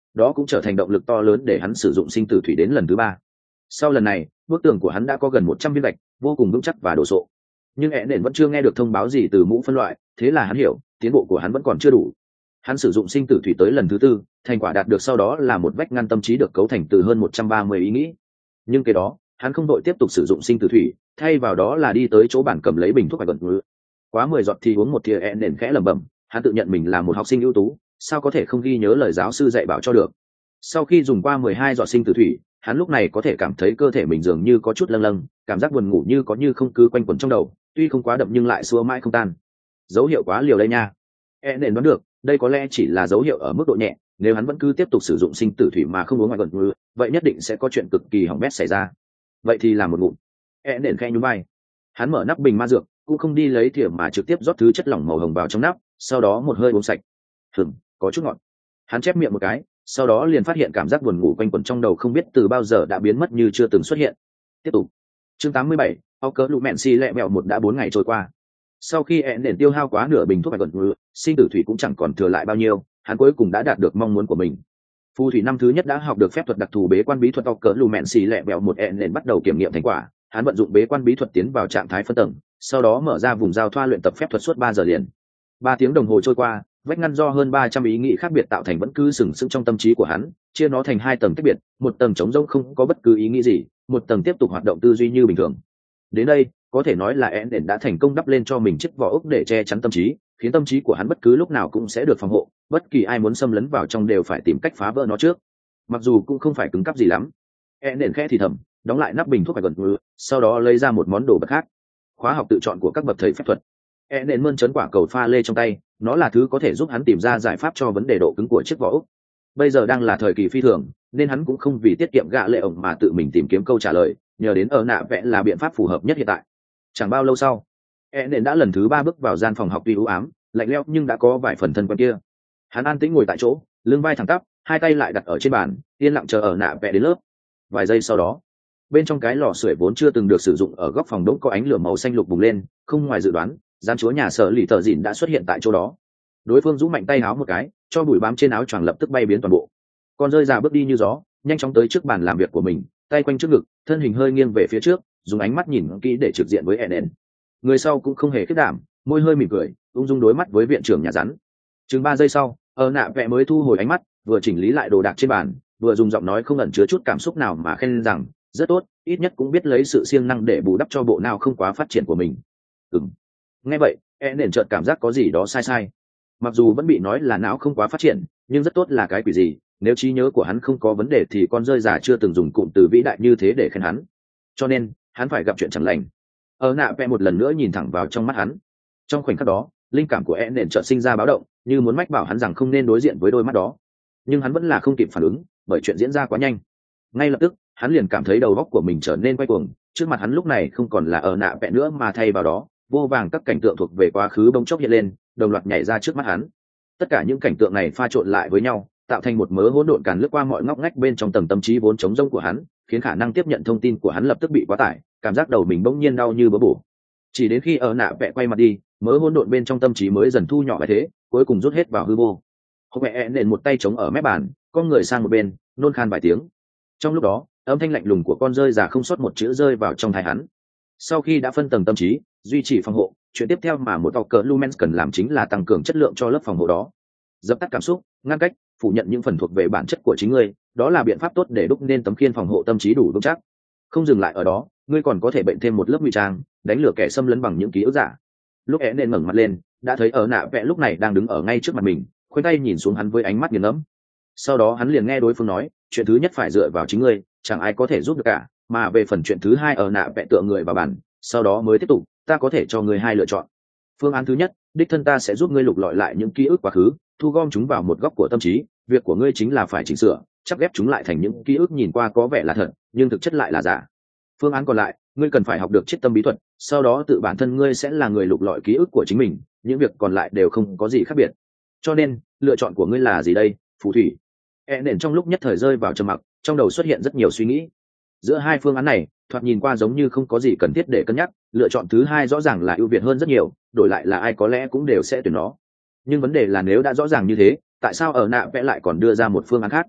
đó cũng trở thành động lực to lớn để hắn sử dụng sinh tử thủy đến lần thứ ba. Sau lần này, bức tường của hắn đã có gần một trăm viên gạch, vô cùng vững chắc và đồ sộ. Nhưng ẻ nền vẫn chưa nghe được thông báo gì từ mũ phân loại, thế là hắn hiểu tiến bộ của hắn vẫn còn chưa đủ. Hắn sử dụng sinh tử thủy tới lần thứ tư, thành quả đạt được sau đó là một vách ngăn tâm trí được cấu thành từ hơn một trăm ba mươi ý nghĩ. Nhưng cái đó, hắn không đội tiếp tục sử dụng sinh tử thủy, thay vào đó là đi tới chỗ bản cầm lấy bình thuốc và gần ngự. Quá mười giọt thì uống một thìa ẻ nền khẽ lẩm bẩm, hắn tự nhận mình là một học sinh ưu tú, sao có thể không ghi nhớ lời giáo sư dạy bảo cho được. Sau khi dùng qua mười hai giọt sinh tử thủy, hắn lúc này có thể cảm thấy cơ thể mình dường như có chút lâng lâng, cảm giác buồn ngủ như có như không cứ quanh quẩn trong đầu, tuy không quá đậm nhưng lại xua mãi không tan. Dấu hiệu quá liều đây nha. E nền đoán được, đây có lẽ chỉ là dấu hiệu ở mức độ nhẹ, nếu hắn vẫn cứ tiếp tục sử dụng sinh tử thủy mà không uống ngoài gần ngự, vậy nhất định sẽ có chuyện cực kỳ hỏng bét xảy ra. Vậy thì làm một ngụm. E nền khẽ nhún vai. Hắn mở nắp bình ma dược, cũng không đi lấy thìa mà trực tiếp rót thứ chất lỏng màu hồng vào trong nắp, sau đó một hơi uống sạch. Hừm, có chút ngọt. Hắn chép miệng một cái, sau đó liền phát hiện cảm giác buồn ngủ quanh quẩn trong đầu không biết từ bao giờ đã biến mất như chưa từng xuất hiện. Tiếp tục. Chương tám mươi bảy, Ốc cỡ lụ mẹn xì lẹ mẹo một đã bốn ngày trôi qua. Sau khi ẻn đền tiêu hao quá nửa bình thuốc gần ngự, sinh tử thủy cũng chẳng còn thừa lại bao nhiêu, hắn cuối cùng đã đạt được mong muốn của mình. Phù thủy năm thứ nhất đã học được phép thuật đặc thù bế quan bí thuật Ốc cỡ lụ mẹn xì lẹ mẹo một ẻn đền bắt đầu kiểm nghiệm thành quả, hắn vận dụng bế quan bí thuật tiến vào trạng thái phân tầng, sau đó mở ra vùng giao thoa luyện tập phép thuật suốt ba giờ liền. Ba tiếng đồng hồ trôi qua, vách ngăn do hơn ba trăm ý nghĩ khác biệt tạo thành vẫn cứ sừng sững trong tâm trí của hắn, chia nó thành hai tầng tách biệt, một tầng trống rỗng không có bất cứ ý nghĩ gì, một tầng tiếp tục hoạt động tư duy như bình thường. Đến đây, có thể nói là ẻn đền đã thành công đắp lên cho mình chiếc vỏ ốc để che chắn tâm trí, khiến tâm trí của hắn bất cứ lúc nào cũng sẽ được phòng hộ, bất kỳ ai muốn xâm lấn vào trong đều phải tìm cách phá vỡ nó trước. Mặc dù cũng không phải cứng cáp gì lắm. ẻn đền khẽ thì thầm, đóng lại nắp bình thuốc phải gần ngự, sau đó lấy ra một món đồ vật khác. Khóa học tự chọn của các bậc thầy phép thuật. ẻn đền mơn trớn quả cầu pha lê trong tay, nó là thứ có thể giúp hắn tìm ra giải pháp cho vấn đề độ cứng của chiếc vỏ ốc. Bây giờ đang là thời kỳ phi thường, nên hắn cũng không vì tiết kiệm gạ lệ ổng mà tự mình tìm kiếm câu trả lời, nhờ đến ở nạ vẽ là biện pháp phù hợp nhất hiện tại. Chẳng bao lâu sau, ẻn đền đã lần thứ ba bước vào gian phòng học tuy u ám, lạnh lẽo nhưng đã có vài phần thân quen kia. Hắn an tĩnh ngồi tại chỗ, lưng vai thẳng tắp, hai tay lại đặt ở trên bàn, yên lặng chờ ở nạ vẽ đến lớp. Vài giây sau đó, bên trong cái lò sưởi vốn chưa từng được sử dụng ở góc phòng đốt có ánh lửa màu xanh lục bùng lên, không ngoài dự đoán, gian chúa nhà sở lì tờ dịn đã xuất hiện tại chỗ đó. Đối phương rũ mạnh tay áo một cái, cho bụi bám trên áo choàng lập tức bay biến toàn bộ. Con rơi già bước đi như gió, nhanh chóng tới trước bàn làm việc của mình, tay quanh trước ngực, thân hình hơi nghiêng về phía trước, dùng ánh mắt nhìn kỹ để trực diện với ẻn. Người sau cũng không hề khiếp đảm, môi hơi mỉm cười, ung dung đối mắt với viện trưởng nhà rắn. Chừng ba giây sau, ở nạ vẽ mới thu hồi ánh mắt, vừa chỉnh lý lại đồ đạc trên bàn, vừa dùng giọng nói không ẩn chứa chút cảm xúc nào mà khen rằng rất tốt, ít nhất cũng biết lấy sự siêng năng để bù đắp cho bộ não không quá phát triển của mình. Ừm. Nghe vậy, ẻn chợt cảm giác có gì đó sai sai. Mặc dù vẫn bị nói là não không quá phát triển, nhưng rất tốt là cái quỷ gì, nếu trí nhớ của hắn không có vấn đề thì con rơi già chưa từng dùng cụm từ vĩ đại như thế để khen hắn. Cho nên, hắn phải gặp chuyện chẳng lành. Ở nạ vẽ một lần nữa nhìn thẳng vào trong mắt hắn. Trong khoảnh khắc đó, linh cảm của ẻn chợt sinh ra báo động, như muốn mách bảo hắn rằng không nên đối diện với đôi mắt đó. Nhưng hắn vẫn là không kịp phản ứng, bởi chuyện diễn ra quá nhanh. Ngay lập tức, hắn liền cảm thấy đầu óc của mình trở nên quay cuồng, trước mặt hắn lúc này không còn là ở nạ vẽ nữa mà thay vào đó, vô vàng các cảnh tượng thuộc về quá khứ bỗng chốc hiện lên, đồng loạt nhảy ra trước mắt hắn. Tất cả những cảnh tượng này pha trộn lại với nhau, tạo thành một mớ hỗn độn càn lướt qua mọi ngóc ngách bên trong tầng tâm trí vốn trống rỗng của hắn, khiến khả năng tiếp nhận thông tin của hắn lập tức bị quá tải, cảm giác đầu mình bỗng nhiên đau như bớ bổ. Chỉ đến khi ở nạ vẽ quay mặt đi, mớ hỗn độn bên trong tâm trí mới dần thu nhỏ lại thế, cuối cùng rút hết vào hư vô. Hộc mẹ nện một tay chống ở mép bàn, con người sang một bên, nôn khan vài tiếng. Trong lúc đó, âm thanh lạnh lùng của con rơi già không sót một chữ rơi vào trong tai hắn. Sau khi đã phân tầng tâm trí, duy trì phòng hộ, chuyện tiếp theo mà một Walker Lumens cần làm chính là tăng cường chất lượng cho lớp phòng hộ đó. Dập tắt cảm xúc, ngăn cách, phủ nhận những phần thuộc về bản chất của chính ngươi, đó là biện pháp tốt để đúc nên tấm khiên phòng hộ tâm trí đủ vững chắc. Không dừng lại ở đó, ngươi còn có thể bệnh thêm một lớp ngụy trang, đánh lừa kẻ xâm lấn bằng những ký ức giả. Lúc é nên ngẩng mặt lên, đã thấy ở nạ vẽ lúc này đang đứng ở ngay trước mặt mình, khoanh tay nhìn xuống hắn với ánh mắt nghiền ngẫm. Sau đó hắn liền nghe đối phương nói, chuyện thứ nhất phải dựa vào chính ngươi, chẳng ai có thể giúp được cả, mà về phần chuyện thứ hai ở nạ vẽ tựa người vào bàn, sau đó mới tiếp tục, ta có thể cho ngươi hai lựa chọn. Phương án thứ nhất, đích thân ta sẽ giúp ngươi lục lọi lại những ký ức quá khứ, thu gom chúng vào một góc của tâm trí, việc của ngươi chính là phải chỉnh sửa, chắc ghép chúng lại thành những ký ức nhìn qua có vẻ là thật, nhưng thực chất lại là giả. Phương án còn lại, ngươi cần phải học được chiết tâm bí thuật, sau đó tự bản thân ngươi sẽ là người lục lọi ký ức của chính mình, những việc còn lại đều không có gì khác biệt. Cho nên, lựa chọn của ngươi là gì đây, phù thủy? E nền trong lúc nhất thời rơi vào trầm mặc, trong đầu xuất hiện rất nhiều suy nghĩ. Giữa hai phương án này, thoạt nhìn qua giống như không có gì cần thiết để cân nhắc, lựa chọn thứ hai rõ ràng là ưu việt hơn rất nhiều, đổi lại là ai có lẽ cũng đều sẽ tuyển nó. Nhưng vấn đề là nếu đã rõ ràng như thế, tại sao ở nạ vẽ lại còn đưa ra một phương án khác,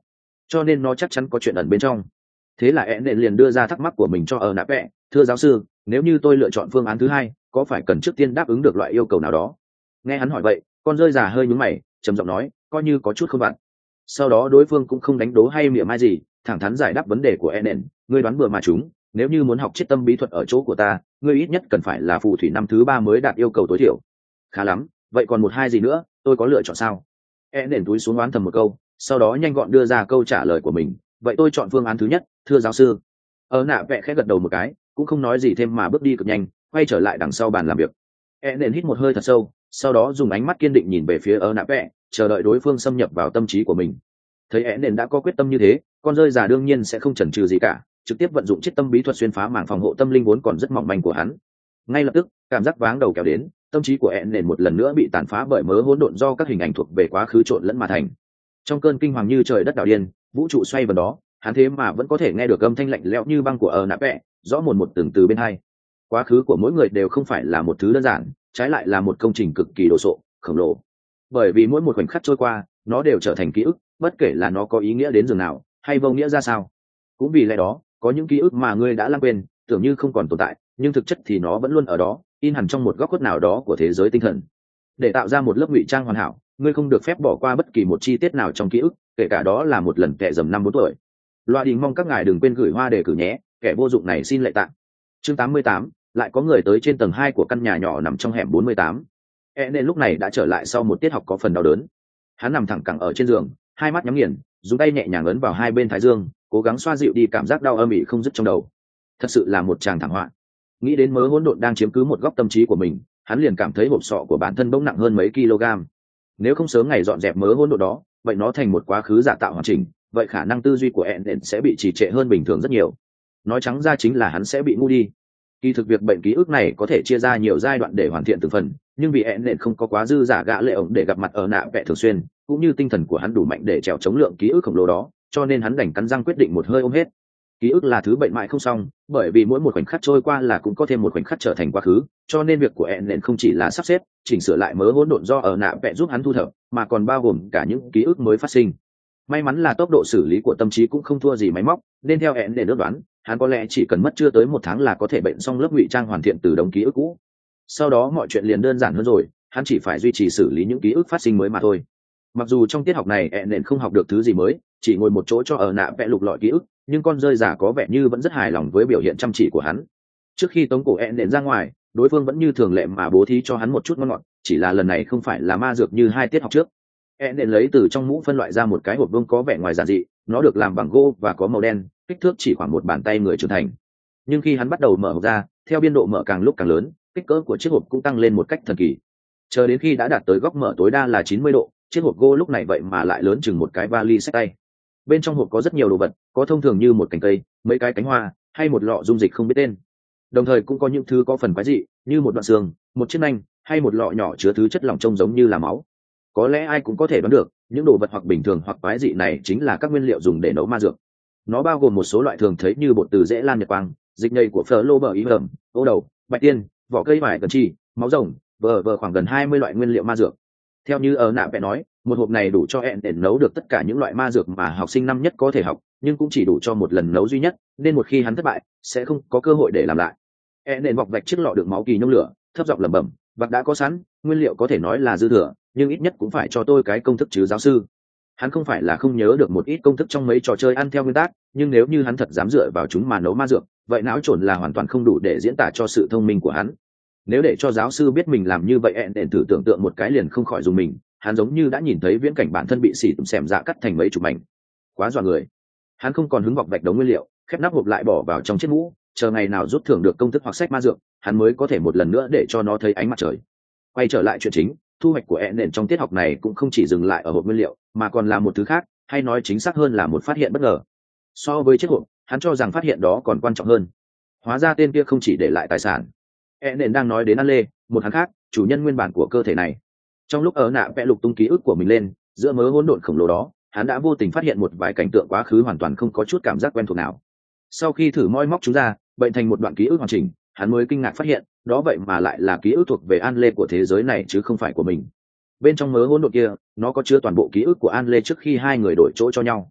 cho nên nó chắc chắn có chuyện ẩn bên trong. Thế là én liền đưa ra thắc mắc của mình cho ở nạ vẽ. Thưa giáo sư, nếu như tôi lựa chọn phương án thứ hai, có phải cần trước tiên đáp ứng được loại yêu cầu nào đó? Nghe hắn hỏi vậy, con rơi già hơi nhướng mày, trầm giọng nói, coi như có chút không vặn. Sau đó đối phương cũng không đánh đố hay mỉa mai gì, thẳng thắn giải đáp vấn đề của én. Ngươi đoán bừa mà chúng, nếu như muốn học triết tâm bí thuật ở chỗ của ta, ngươi ít nhất cần phải là phù thủy năm thứ ba mới đạt yêu cầu tối thiểu. Khá lắm, vậy còn một hai gì nữa, tôi có lựa chọn sao? én túi xuống oán thầm một câu, sau đó nhanh gọn đưa ra câu trả lời của mình. Vậy tôi chọn phương án thứ nhất, thưa giáo sư. Ở nạ vẽ khẽ gật đầu một cái, cũng không nói gì thêm mà bước đi cực nhanh, quay trở lại đằng sau bàn làm việc. én hít một hơi thật sâu, sau đó dùng ánh mắt kiên định nhìn về phía ở nạ vẽ, chờ đợi đối phương xâm nhập vào tâm trí của mình. Thấy én đã có quyết tâm như thế, con rơi già đương nhiên sẽ không chần chừ gì cả, trực tiếp vận dụng chiết tâm bí thuật xuyên phá mảng phòng hộ tâm linh vốn còn rất mỏng manh của hắn. Ngay lập tức, cảm giác váng đầu kéo đến, tâm trí của én một lần nữa bị tàn phá bởi mớ hỗn độn do các hình ảnh thuộc về quá khứ trộn lẫn mà thành. Trong cơn kinh hoàng như trời đất đảo điên, vũ trụ xoay vần đó, hắn thế mà vẫn có thể nghe được âm thanh lạnh lẽo như băng của ở nạ vẽ, rõ mồn một từng từ bên hai. Quá khứ của mỗi người đều không phải là một thứ đơn giản, trái lại là một công trình cực kỳ đồ sộ, khổng lồ. Bởi vì mỗi một khoảnh khắc trôi qua, nó đều trở thành ký ức, bất kể là nó có ý nghĩa đến dường nào, hay vô nghĩa ra sao. Cũng vì lẽ đó, có những ký ức mà ngươi đã lãng quên, tưởng như không còn tồn tại, nhưng thực chất thì nó vẫn luôn ở đó, in hẳn trong một góc khuất nào đó của thế giới tinh thần. Để tạo ra một lớp ngụy trang hoàn hảo, ngươi không được phép bỏ qua bất kỳ một chi tiết nào trong ký ức, kể cả đó là một lần kẻ dầm năm bốn tuổi. Loa Đình mong các ngài đừng quên gửi hoa đề cử nhé, kẻ vô dụng này xin lệ tạng. Chương tám mươi tám, lại có người tới trên tầng hai của căn nhà nhỏ nằm trong hẻm bốn mươi tám. E nên lúc này đã trở lại sau một tiết học có phần đau đớn. Hắn nằm thẳng cẳng ở trên giường, hai mắt nhắm nghiền, dùng tay nhẹ nhàng ấn vào hai bên thái dương, cố gắng xoa dịu đi cảm giác đau âm ỉ không dứt trong đầu. Thật sự là một tràng thảm họa. Nghĩ đến mớ hỗn độn đang chiếm cứ một góc tâm trí của mình, hắn liền cảm thấy hộp sọ của bản thân bỗng nặng hơn mấy kg. Nếu không sớm ngày dọn dẹp mớ hỗn độn đó, vậy nó thành một quá khứ giả tạo hoàn chỉnh, vậy khả năng tư duy của ẹn sẽ bị trì trệ hơn bình thường rất nhiều. Nói trắng ra chính là hắn sẽ bị ngu đi. Kỳ thực việc bệnh ký ức này có thể chia ra nhiều giai đoạn để hoàn thiện từng phần, nhưng vì ẹn không có quá dư giả gã lệ ổng để gặp mặt ở nạ vẽ thường xuyên, cũng như tinh thần của hắn đủ mạnh để trèo chống lượng ký ức khổng lồ đó, cho nên hắn đành cắn răng quyết định một hơi ôm hết. Ký ức là thứ bệnh mại không xong, bởi vì mỗi một khoảnh khắc trôi qua là cũng có thêm một khoảnh khắc trở thành quá khứ, cho nên việc của ẹn không chỉ là sắp xếp, chỉnh sửa lại mớ hỗn độn do ở nạ vẽ giúp hắn thu thập, mà còn bao gồm cả những ký ức mới phát sinh. May mắn là tốc độ xử lý của tâm trí cũng không thua gì máy móc, nên theo ẹn để ước đoán, hắn có lẽ chỉ cần mất chưa tới một tháng là có thể bệnh xong lớp ngụy trang hoàn thiện từ đống ký ức cũ. Sau đó mọi chuyện liền đơn giản hơn rồi, hắn chỉ phải duy trì xử lý những ký ức phát sinh mới mà thôi. Mặc dù trong tiết học này ẹn không học được thứ gì mới, chỉ ngồi một chỗ cho ở nạ vẽ lục lọi ký ức, nhưng con rơi giả có vẻ như vẫn rất hài lòng với biểu hiện chăm chỉ của hắn. Trước khi tống cổ ẹn ra ngoài, đối phương vẫn như thường lệ mà bố thí cho hắn một chút ngon ngọt, chỉ là lần này không phải là ma dược như hai tiết học trước. ẹn lấy từ trong mũ phân loại ra một cái hộp vương có vẻ ngoài giản dị, nó được làm bằng gỗ và có màu đen, kích thước chỉ khoảng một bàn tay người trưởng thành. Nhưng khi hắn bắt đầu mở hộp ra, theo biên độ mở càng lúc càng lớn, kích cỡ của chiếc hộp cũng tăng lên một cách thần kỳ. Chờ đến khi đã đạt tới góc mở tối đa là chín mươi độ, chiếc hộp gỗ lúc này vậy mà lại lớn chừng một cái vali xách tay. Bên trong hộp có rất nhiều đồ vật, có thông thường như một cành cây, mấy cái cánh hoa, hay một lọ dung dịch không biết tên. Đồng thời cũng có những thứ có phần quái dị, như một đoạn xương, một chiếc nanh, hay một lọ nhỏ chứa thứ chất lỏng trông giống như là máu. Có lẽ ai cũng có thể đoán được, những đồ vật hoặc bình thường hoặc quái dị này chính là các nguyên liệu dùng để nấu ma dược. Nó bao gồm một số loại thường thấy như bột từ dễ lan nhật quang, dịch nhầy của phở lô bờ ý ẩm, ô đầu, bạch tiên, vỏ cây vải cần chi, máu rồng, vờ vờ khoảng gần hai mươi loại nguyên liệu ma dược. Theo như ở nạ vẽ nói, một hộp này đủ cho ẹn để nấu được tất cả những loại ma dược mà học sinh năm nhất có thể học, nhưng cũng chỉ đủ cho một lần nấu duy nhất, nên một khi hắn thất bại, sẽ không có cơ hội để làm lại. ẹn đền bọc vạch chiếc lọ đựng máu kỳ nhông lửa, thấp giọng lẩm bẩm, vạc đã có sẵn, nguyên liệu có thể nói là dư thừa, nhưng ít nhất cũng phải cho tôi cái công thức chứ giáo sư. Hắn không phải là không nhớ được một ít công thức trong mấy trò chơi ăn theo nguyên tắc, nhưng nếu như hắn thật dám dựa vào chúng mà nấu ma dược, vậy não trộn là hoàn toàn không đủ để diễn tả cho sự thông minh của hắn. Nếu để cho giáo sư biết mình làm như vậy, ẹn đền thử tưởng tượng một cái liền không khỏi dùng mình, hắn giống như đã nhìn thấy viễn cảnh bản thân bị xỉ tụm xẻm dạ cắt thành mấy chục mảnh, quá dọa người. Hắn không còn hứng vọc vạch đống nguyên liệu, khép nắp hộp lại bỏ vào trong chiếc mũ, chờ ngày nào rút thưởng được công thức hoặc sách ma dược, hắn mới có thể một lần nữa để cho nó thấy ánh mặt trời. Quay trở lại chuyện chính, thu hoạch của ẹn đền trong tiết học này cũng không chỉ dừng lại ở hộp nguyên liệu, mà còn là một thứ khác, hay nói chính xác hơn là một phát hiện bất ngờ. So với chiếc hộp, hắn cho rằng phát hiện đó còn quan trọng hơn. Hóa ra tên kia không chỉ để lại tài sản. ẹn đền đang nói đến An Lê, một hắn khác, chủ nhân nguyên bản của cơ thể này. Trong lúc ở nạ vẽ lục tung ký ức của mình lên, giữa mớ hỗn độn khổng lồ đó, hắn đã vô tình phát hiện một vài cảnh tượng quá khứ hoàn toàn không có chút cảm giác quen thuộc nào. Sau khi thử moi móc chúng ra, bệnh thành một đoạn ký ức hoàn chỉnh, hắn mới kinh ngạc phát hiện, đó vậy mà lại là ký ức thuộc về An Lê của thế giới này chứ không phải của mình. Bên trong mớ hỗn độn kia, nó có chứa toàn bộ ký ức của An Lê trước khi hai người đổi chỗ cho nhau.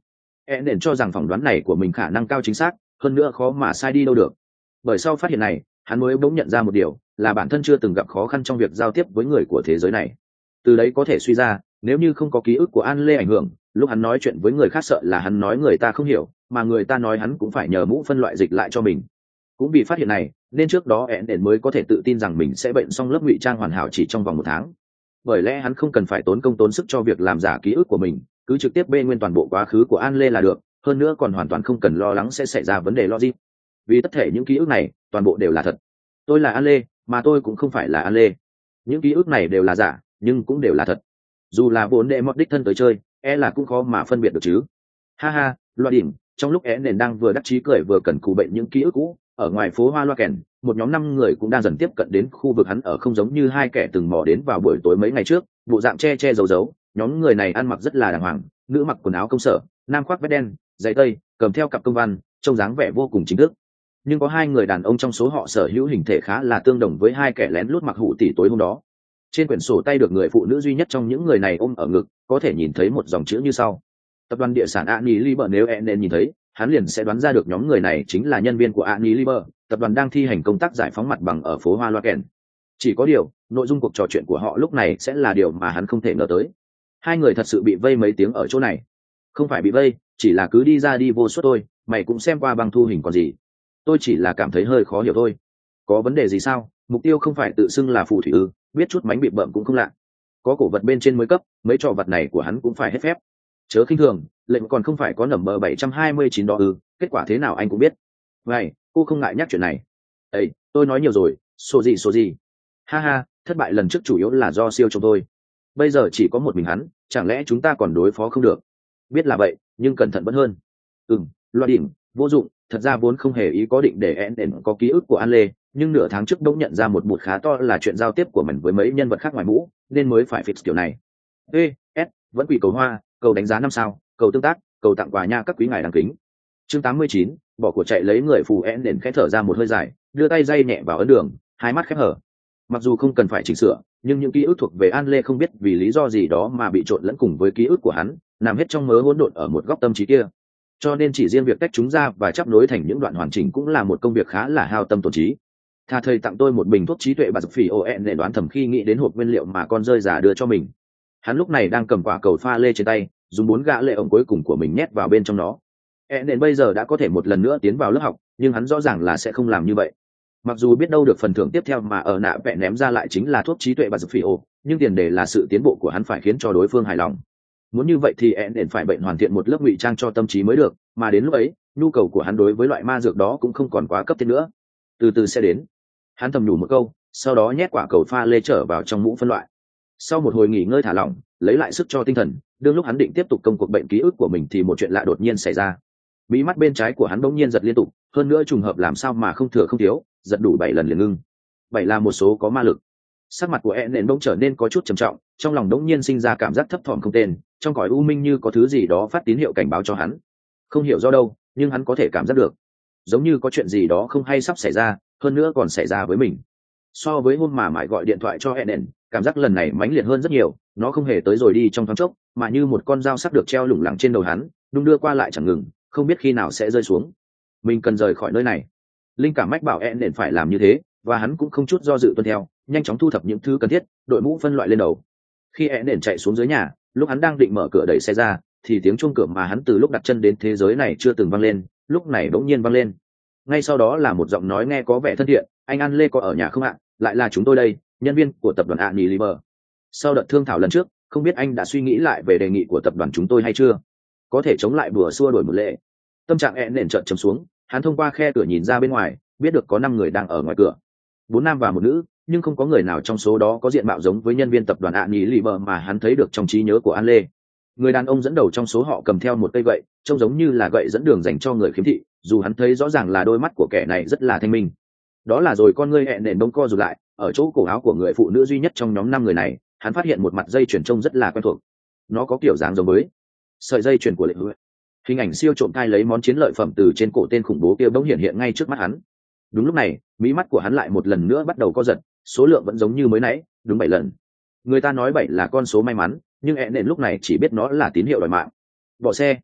e nền cho rằng phỏng đoán này của mình khả năng cao chính xác, hơn nữa khó mà sai đi đâu được. Bởi sau phát hiện này, hắn mới bỗng nhận ra một điều, là bản thân chưa từng gặp khó khăn trong việc giao tiếp với người của thế giới này. Từ đấy có thể suy ra, nếu như không có ký ức của An Lê ảnh hưởng, lúc hắn nói chuyện với người khác sợ là hắn nói người ta không hiểu, mà người ta nói hắn cũng phải nhờ mũ phân loại dịch lại cho mình. Cũng vì phát hiện này, nên trước đó ẹn đền mới có thể tự tin rằng mình sẽ bệnh xong lớp ngụy trang hoàn hảo chỉ trong vòng một tháng. Bởi lẽ hắn không cần phải tốn công tốn sức cho việc làm giả ký ức của mình, cứ trực tiếp bê nguyên toàn bộ quá khứ của An Lê là được, hơn nữa còn hoàn toàn không cần lo lắng sẽ xảy ra vấn đề logic. Vì tất thể những ký ức này, toàn bộ đều là thật. Tôi là An Lê, mà tôi cũng không phải là An Lê. Những ký ức này đều là giả, nhưng cũng đều là thật. Dù là vốn đệ mọt đích thân tới chơi, e là cũng khó mà phân biệt được chứ. Ha ha, loa đỉnh, trong lúc é nền đang vừa đắc chí cười vừa cần cù bệnh những ký ức cũ, ở ngoài phố hoa loa kèn, một nhóm năm người cũng đang dần tiếp cận đến khu vực hắn ở, không giống như hai kẻ từng mò đến vào buổi tối mấy ngày trước, bộ dạng che che giấu giấu. Nhóm người này ăn mặc rất là đàng hoàng, nữ mặc quần áo công sở, nam khoác vest đen, giày tây, cầm theo cặp công văn, trông dáng vẻ vô cùng chính thức. Nhưng có hai người đàn ông trong số họ sở hữu hình thể khá là tương đồng với hai kẻ lén lút mặc hủ tỷ tối hôm đó. Trên quyển sổ tay được người phụ nữ duy nhất trong những người này ôm ở ngực, có thể nhìn thấy một dòng chữ như sau: tập đoàn địa sản Aniliber. Nếu e nên nhìn thấy, hắn liền sẽ đoán ra được nhóm người này chính là nhân viên của Aniliber, tập đoàn đang thi hành công tác giải phóng mặt bằng ở phố Hoa Loa Kèn. Chỉ có điều, nội dung cuộc trò chuyện của họ lúc này sẽ là điều mà hắn không thể ngờ tới. Hai người thật sự bị vây mấy tiếng ở chỗ này. Không phải bị vây, chỉ là cứ đi ra đi vô suốt thôi, mày cũng xem qua băng thu hình còn gì. Tôi chỉ là cảm thấy hơi khó hiểu thôi. Có vấn đề gì sao? Mục tiêu không phải tự xưng là phù thủy ư? Biết chút mánh bị bợm cũng không lạ. Có cổ vật bên trên mới cấp, mấy trò vật này của hắn cũng phải hết phép. Chớ khinh thường, lệnh còn không phải có nẩm bờ bảy trăm hai mươi chín đó ư? Kết quả thế nào anh cũng biết. Vậy, cô không ngại nhắc chuyện này. Ê, tôi nói nhiều rồi, số gì số gì. Ha ha, thất bại lần trước chủ yếu là do siêu trông thôi. Bây giờ chỉ có một mình hắn, chẳng lẽ chúng ta còn đối phó không được? Biết là vậy, nhưng cẩn thận vẫn hơn. Ừm, loa điểm, vô dụng, thật ra vốn không hề ý có định để én đền có ký ức của An Lê, nhưng nửa tháng trước bỗng nhận ra một bụt khá to là chuyện giao tiếp của mình với mấy nhân vật khác ngoài mũ, nên mới phải fix kiểu này. E, S, vẫn quỷ cầu hoa, cầu đánh giá năm sao, cầu tương tác, cầu tặng quà nha các quý ngài đáng kính. Chương tám mươi chín, bỏ của chạy lấy người phù én đền khẽ thở ra một hơi dài, đưa tay day nhẹ vào ấn đường, hai mắt khép hở. Mặc dù không cần phải chỉnh sửa, nhưng những ký ức thuộc về An Lê không biết vì lý do gì đó mà bị trộn lẫn cùng với ký ức của hắn, nằm hết trong mớ hỗn độn ở một góc tâm trí kia. Cho nên chỉ riêng việc tách chúng ra và chắp nối thành những đoạn hoàn chỉnh cũng là một công việc khá là hao tâm tổn trí. Thà thầy tặng tôi một bình thuốc trí tuệ bà dập phỉ ô ẹn để đoán thầm khi nghĩ đến hộp nguyên liệu mà con rơi già đưa cho mình. Hắn lúc này đang cầm quả cầu pha lê trên tay, dùng bốn gã lệ ổng cuối cùng của mình nhét vào bên trong nó. ẹn đến bây giờ đã có thể một lần nữa tiến vào lớp học, nhưng hắn rõ ràng là sẽ không làm như vậy. Mặc dù biết đâu được phần thưởng tiếp theo mà ở nạ vẽ ném ra lại chính là thuốc trí tuệ bà dập phỉ ô, nhưng tiền đề là sự tiến bộ của hắn phải khiến cho đối phương hài lòng. Muốn như vậy thì ẹn đến phải bệnh hoàn thiện một lớp ngụy trang cho tâm trí mới được, mà đến lúc ấy nhu cầu của hắn đối với loại ma dược đó cũng không còn quá cấp thiết nữa. Từ từ sẽ đến. Hắn thầm nhủ một câu, sau đó nhét quả cầu pha lê trở vào trong mũ phân loại. Sau một hồi nghỉ ngơi thả lỏng, lấy lại sức cho tinh thần, đương lúc hắn định tiếp tục công cuộc bệnh ký ức của mình thì một chuyện lạ đột nhiên xảy ra. Mí mắt bên trái của hắn bỗng nhiên giật liên tục, hơn nữa trùng hợp làm sao mà không thừa không thiếu, giật đủ bảy lần liền ngưng. Bảy là một số có ma lực. Sắc mặt của e nền bỗng trở nên có chút trầm trọng, trong lòng đống nhiên sinh ra cảm giác thấp thỏm không tên, trong cõi u minh như có thứ gì đó phát tín hiệu cảnh báo cho hắn. Không hiểu do đâu, nhưng hắn có thể cảm giác được, giống như có chuyện gì đó không hay sắp xảy ra, hơn nữa còn xảy ra với mình. So với hôm mà mãi gọi điện thoại cho Eden, cảm giác lần này mãnh liệt hơn rất nhiều, nó không hề tới rồi đi trong thoáng chốc, mà như một con dao sắc được treo lủng lẳng trên đầu hắn, đung đưa qua lại chẳng ngừng, không biết khi nào sẽ rơi xuống. Mình cần rời khỏi nơi này. Linh cảm mách bảo Eden phải làm như thế, và hắn cũng không chút do dự tuân theo, nhanh chóng thu thập những thứ cần thiết, đội mũ phân loại lên đầu. Khi Eden chạy xuống dưới nhà, lúc hắn đang định mở cửa đẩy xe ra, thì tiếng chuông cửa mà hắn từ lúc đặt chân đến thế giới này chưa từng vang lên, lúc này bỗng nhiên vang lên. Ngay sau đó là một giọng nói nghe có vẻ thân thiện: anh An Lê có ở nhà không ạ? Lại là chúng tôi đây, nhân viên của tập đoàn Aniliber. Sau đợt thương thảo lần trước, không biết anh đã suy nghĩ lại về đề nghị của tập đoàn chúng tôi hay chưa? Có thể chống lại bừa xua đổi một lệ. Tâm trạng ẹn nền trợn trầm xuống, hắn thông qua khe cửa nhìn ra bên ngoài, biết được có năm người đang ở ngoài cửa, bốn nam và một nữ, nhưng không có người nào trong số đó có diện mạo giống với nhân viên tập đoàn Aniliber mà hắn thấy được trong trí nhớ của An Lê. Người đàn ông dẫn đầu trong số họ cầm theo một cây gậy, trông giống như là gậy dẫn đường dành cho người khiếm thị, dù hắn thấy rõ ràng là đôi mắt của kẻ này rất là thanh minh. Đó là rồi con ngươi hẹn nền đông co rụt lại, ở chỗ cổ áo của người phụ nữ duy nhất trong nhóm năm người này, hắn phát hiện một mặt dây chuyền trông rất là quen thuộc. Nó có kiểu dáng giống với sợi dây chuyền của Lệ Hữu. Hình ảnh siêu trộm cai lấy món chiến lợi phẩm từ trên cổ tên khủng bố kia bỗng hiện hiện ngay trước mắt hắn. Đúng lúc này, mí mắt của hắn lại một lần nữa bắt đầu co giật, số lượng vẫn giống như mới nãy, đúng bảy lần. Người ta nói bảy là con số may mắn, nhưng hẹn nền lúc này chỉ biết nó là tín hiệu đòi mạng. Bỏ xe.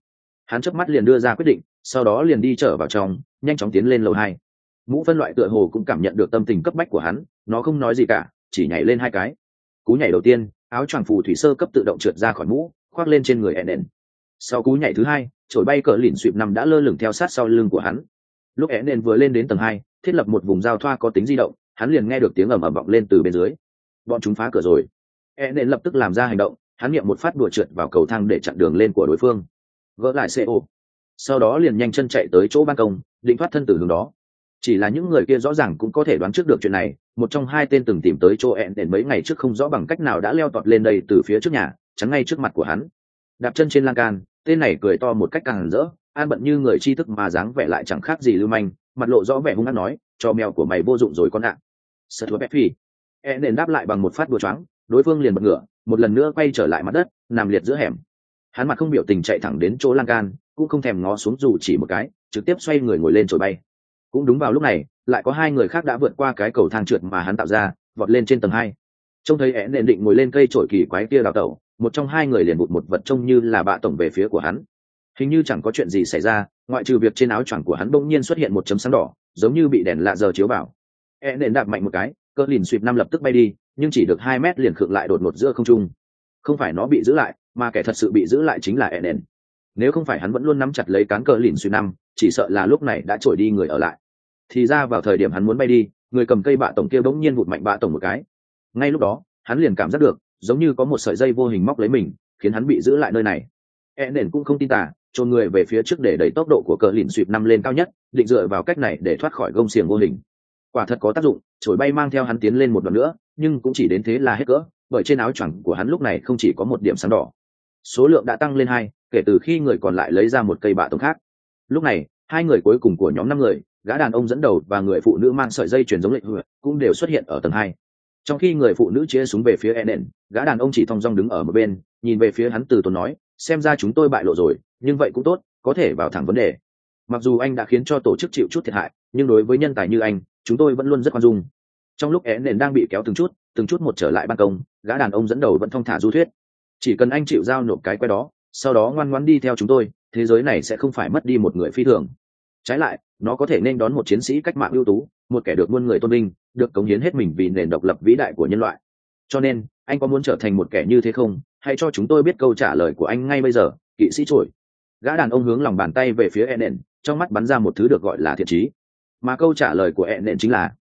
Hắn chớp mắt liền đưa ra quyết định, sau đó liền đi trở vào trong, nhanh chóng tiến lên lầu hai. Mũ phân loại tựa hồ cũng cảm nhận được tâm tình cấp bách của hắn, nó không nói gì cả, chỉ nhảy lên hai cái. Cú nhảy đầu tiên, áo choàng phù thủy sơ cấp tự động trượt ra khỏi mũ, khoác lên trên người Eden. Sau cú nhảy thứ hai, trổi bay cờ lỉnh xuyệp nằm đã lơ lửng theo sát sau lưng của hắn. Lúc Eden vừa lên đến tầng hai, thiết lập một vùng giao thoa có tính di động, hắn liền nghe được tiếng ầm ầm vọng lên từ bên dưới. Bọn chúng phá cửa rồi. Eden lập tức làm ra hành động, hắn niệm một phát đùa trượt vào cầu thang để chặn đường lên của đối phương. Gỡ lại xê ô. Sau đó liền nhanh chân chạy tới chỗ ban công, định thoát thân từ hướng đó. Chỉ là những người kia rõ ràng cũng có thể đoán trước được chuyện này, một trong hai tên từng tìm tới chỗ Eden mấy ngày trước không rõ bằng cách nào đã leo tọt lên đây từ phía trước nhà, chắn ngay trước mặt của hắn. Đạp chân trên lan can, tên này cười to một cách càng rỡ, an bận như người tri thức mà dáng vẻ lại chẳng khác gì lưu manh, mặt lộ rõ vẻ hung hăng nói, cho mèo của mày vô dụng rồi con ạ. Sợ thua Pepsi. Eden đáp lại bằng một phát đùa choáng, đối phương liền bật ngửa, một lần nữa quay trở lại mặt đất, nằm liệt giữa hẻm. Hắn mặt không biểu tình chạy thẳng đến chỗ lan can, cũng không thèm ngó xuống dù chỉ một cái, trực tiếp xoay người ngồi lên trồi bay. Cũng đúng vào lúc này, lại có hai người khác đã vượt qua cái cầu thang trượt mà hắn tạo ra, vọt lên trên tầng hai. Trông thấy én nền định ngồi lên cây trổi kỳ quái kia đào tẩu, một trong hai người liền bụt một vật trông như là bạ tổng về phía của hắn. Hình như chẳng có chuyện gì xảy ra, ngoại trừ việc trên áo choàng của hắn bỗng nhiên xuất hiện một chấm sáng đỏ, giống như bị đèn lạ giờ chiếu vào. én nền đạp mạnh một cái, cỡ lìn suýp năm lập tức bay đi, nhưng chỉ được hai mét liền khựng lại đột ngột giữa không trung. Không phải nó bị giữ lại, mà kẻ thật sự bị giữ lại chính là én nền. Nếu không phải hắn vẫn luôn nắm chặt lấy cán cờ lìn suýp năm, chỉ sợ là lúc này đã trổi đi người ở lại. Thì ra vào thời điểm hắn muốn bay đi, người cầm cây bạ tổng kia bỗng nhiên vụt mạnh bạ tổng một cái. Ngay lúc đó, hắn liền cảm giác được, giống như có một sợi dây vô hình móc lấy mình, khiến hắn bị giữ lại nơi này. E nền cũng không tin tà, chôn người về phía trước để đẩy tốc độ của cờ lìn suýp năm lên cao nhất, định dựa vào cách này để thoát khỏi gông xiềng vô hình. Quả thật có tác dụng, chổi bay mang theo hắn tiến lên một đoạn nữa, nhưng cũng chỉ đến thế là hết cỡ, bởi trên áo choàng của hắn lúc này không chỉ có một điểm sáng đỏ. Số lượng đã tăng lên hai, kể từ khi người còn lại lấy ra một cây bạ tổng khác. Lúc này, hai người cuối cùng của nhóm năm người, gã đàn ông dẫn đầu và người phụ nữ mang sợi dây chuyền giống lệnh hựa cũng đều xuất hiện ở tầng hai. Trong khi người phụ nữ chĩa súng về phía Eden, gã đàn ông chỉ thong dong đứng ở một bên, nhìn về phía hắn từ tốn nói, xem ra chúng tôi bại lộ rồi, nhưng vậy cũng tốt, có thể vào thẳng vấn đề. Mặc dù anh đã khiến cho tổ chức chịu chút thiệt hại, nhưng đối với nhân tài như anh, chúng tôi vẫn luôn rất khoan dung. Trong lúc Eden đang bị kéo từng chút, từng chút một trở lại ban công, gã đàn ông dẫn đầu vẫn thong thả du thuyết. Chỉ cần anh chịu giao nộp cái que đó, sau đó ngoan ngoãn đi theo chúng tôi, thế giới này sẽ không phải mất đi một người phi thường. Trái lại, nó có thể nên đón một chiến sĩ cách mạng ưu tú, một kẻ được muôn người tôn vinh, được cống hiến hết mình vì nền độc lập vĩ đại của nhân loại. Cho nên, anh có muốn trở thành một kẻ như thế không? Hãy cho chúng tôi biết câu trả lời của anh ngay bây giờ, kỵ sĩ trổi. Gã đàn ông hướng lòng bàn tay về phía Eden, trong mắt bắn ra một thứ được gọi là thiện chí. Mà câu trả lời của Eden chính là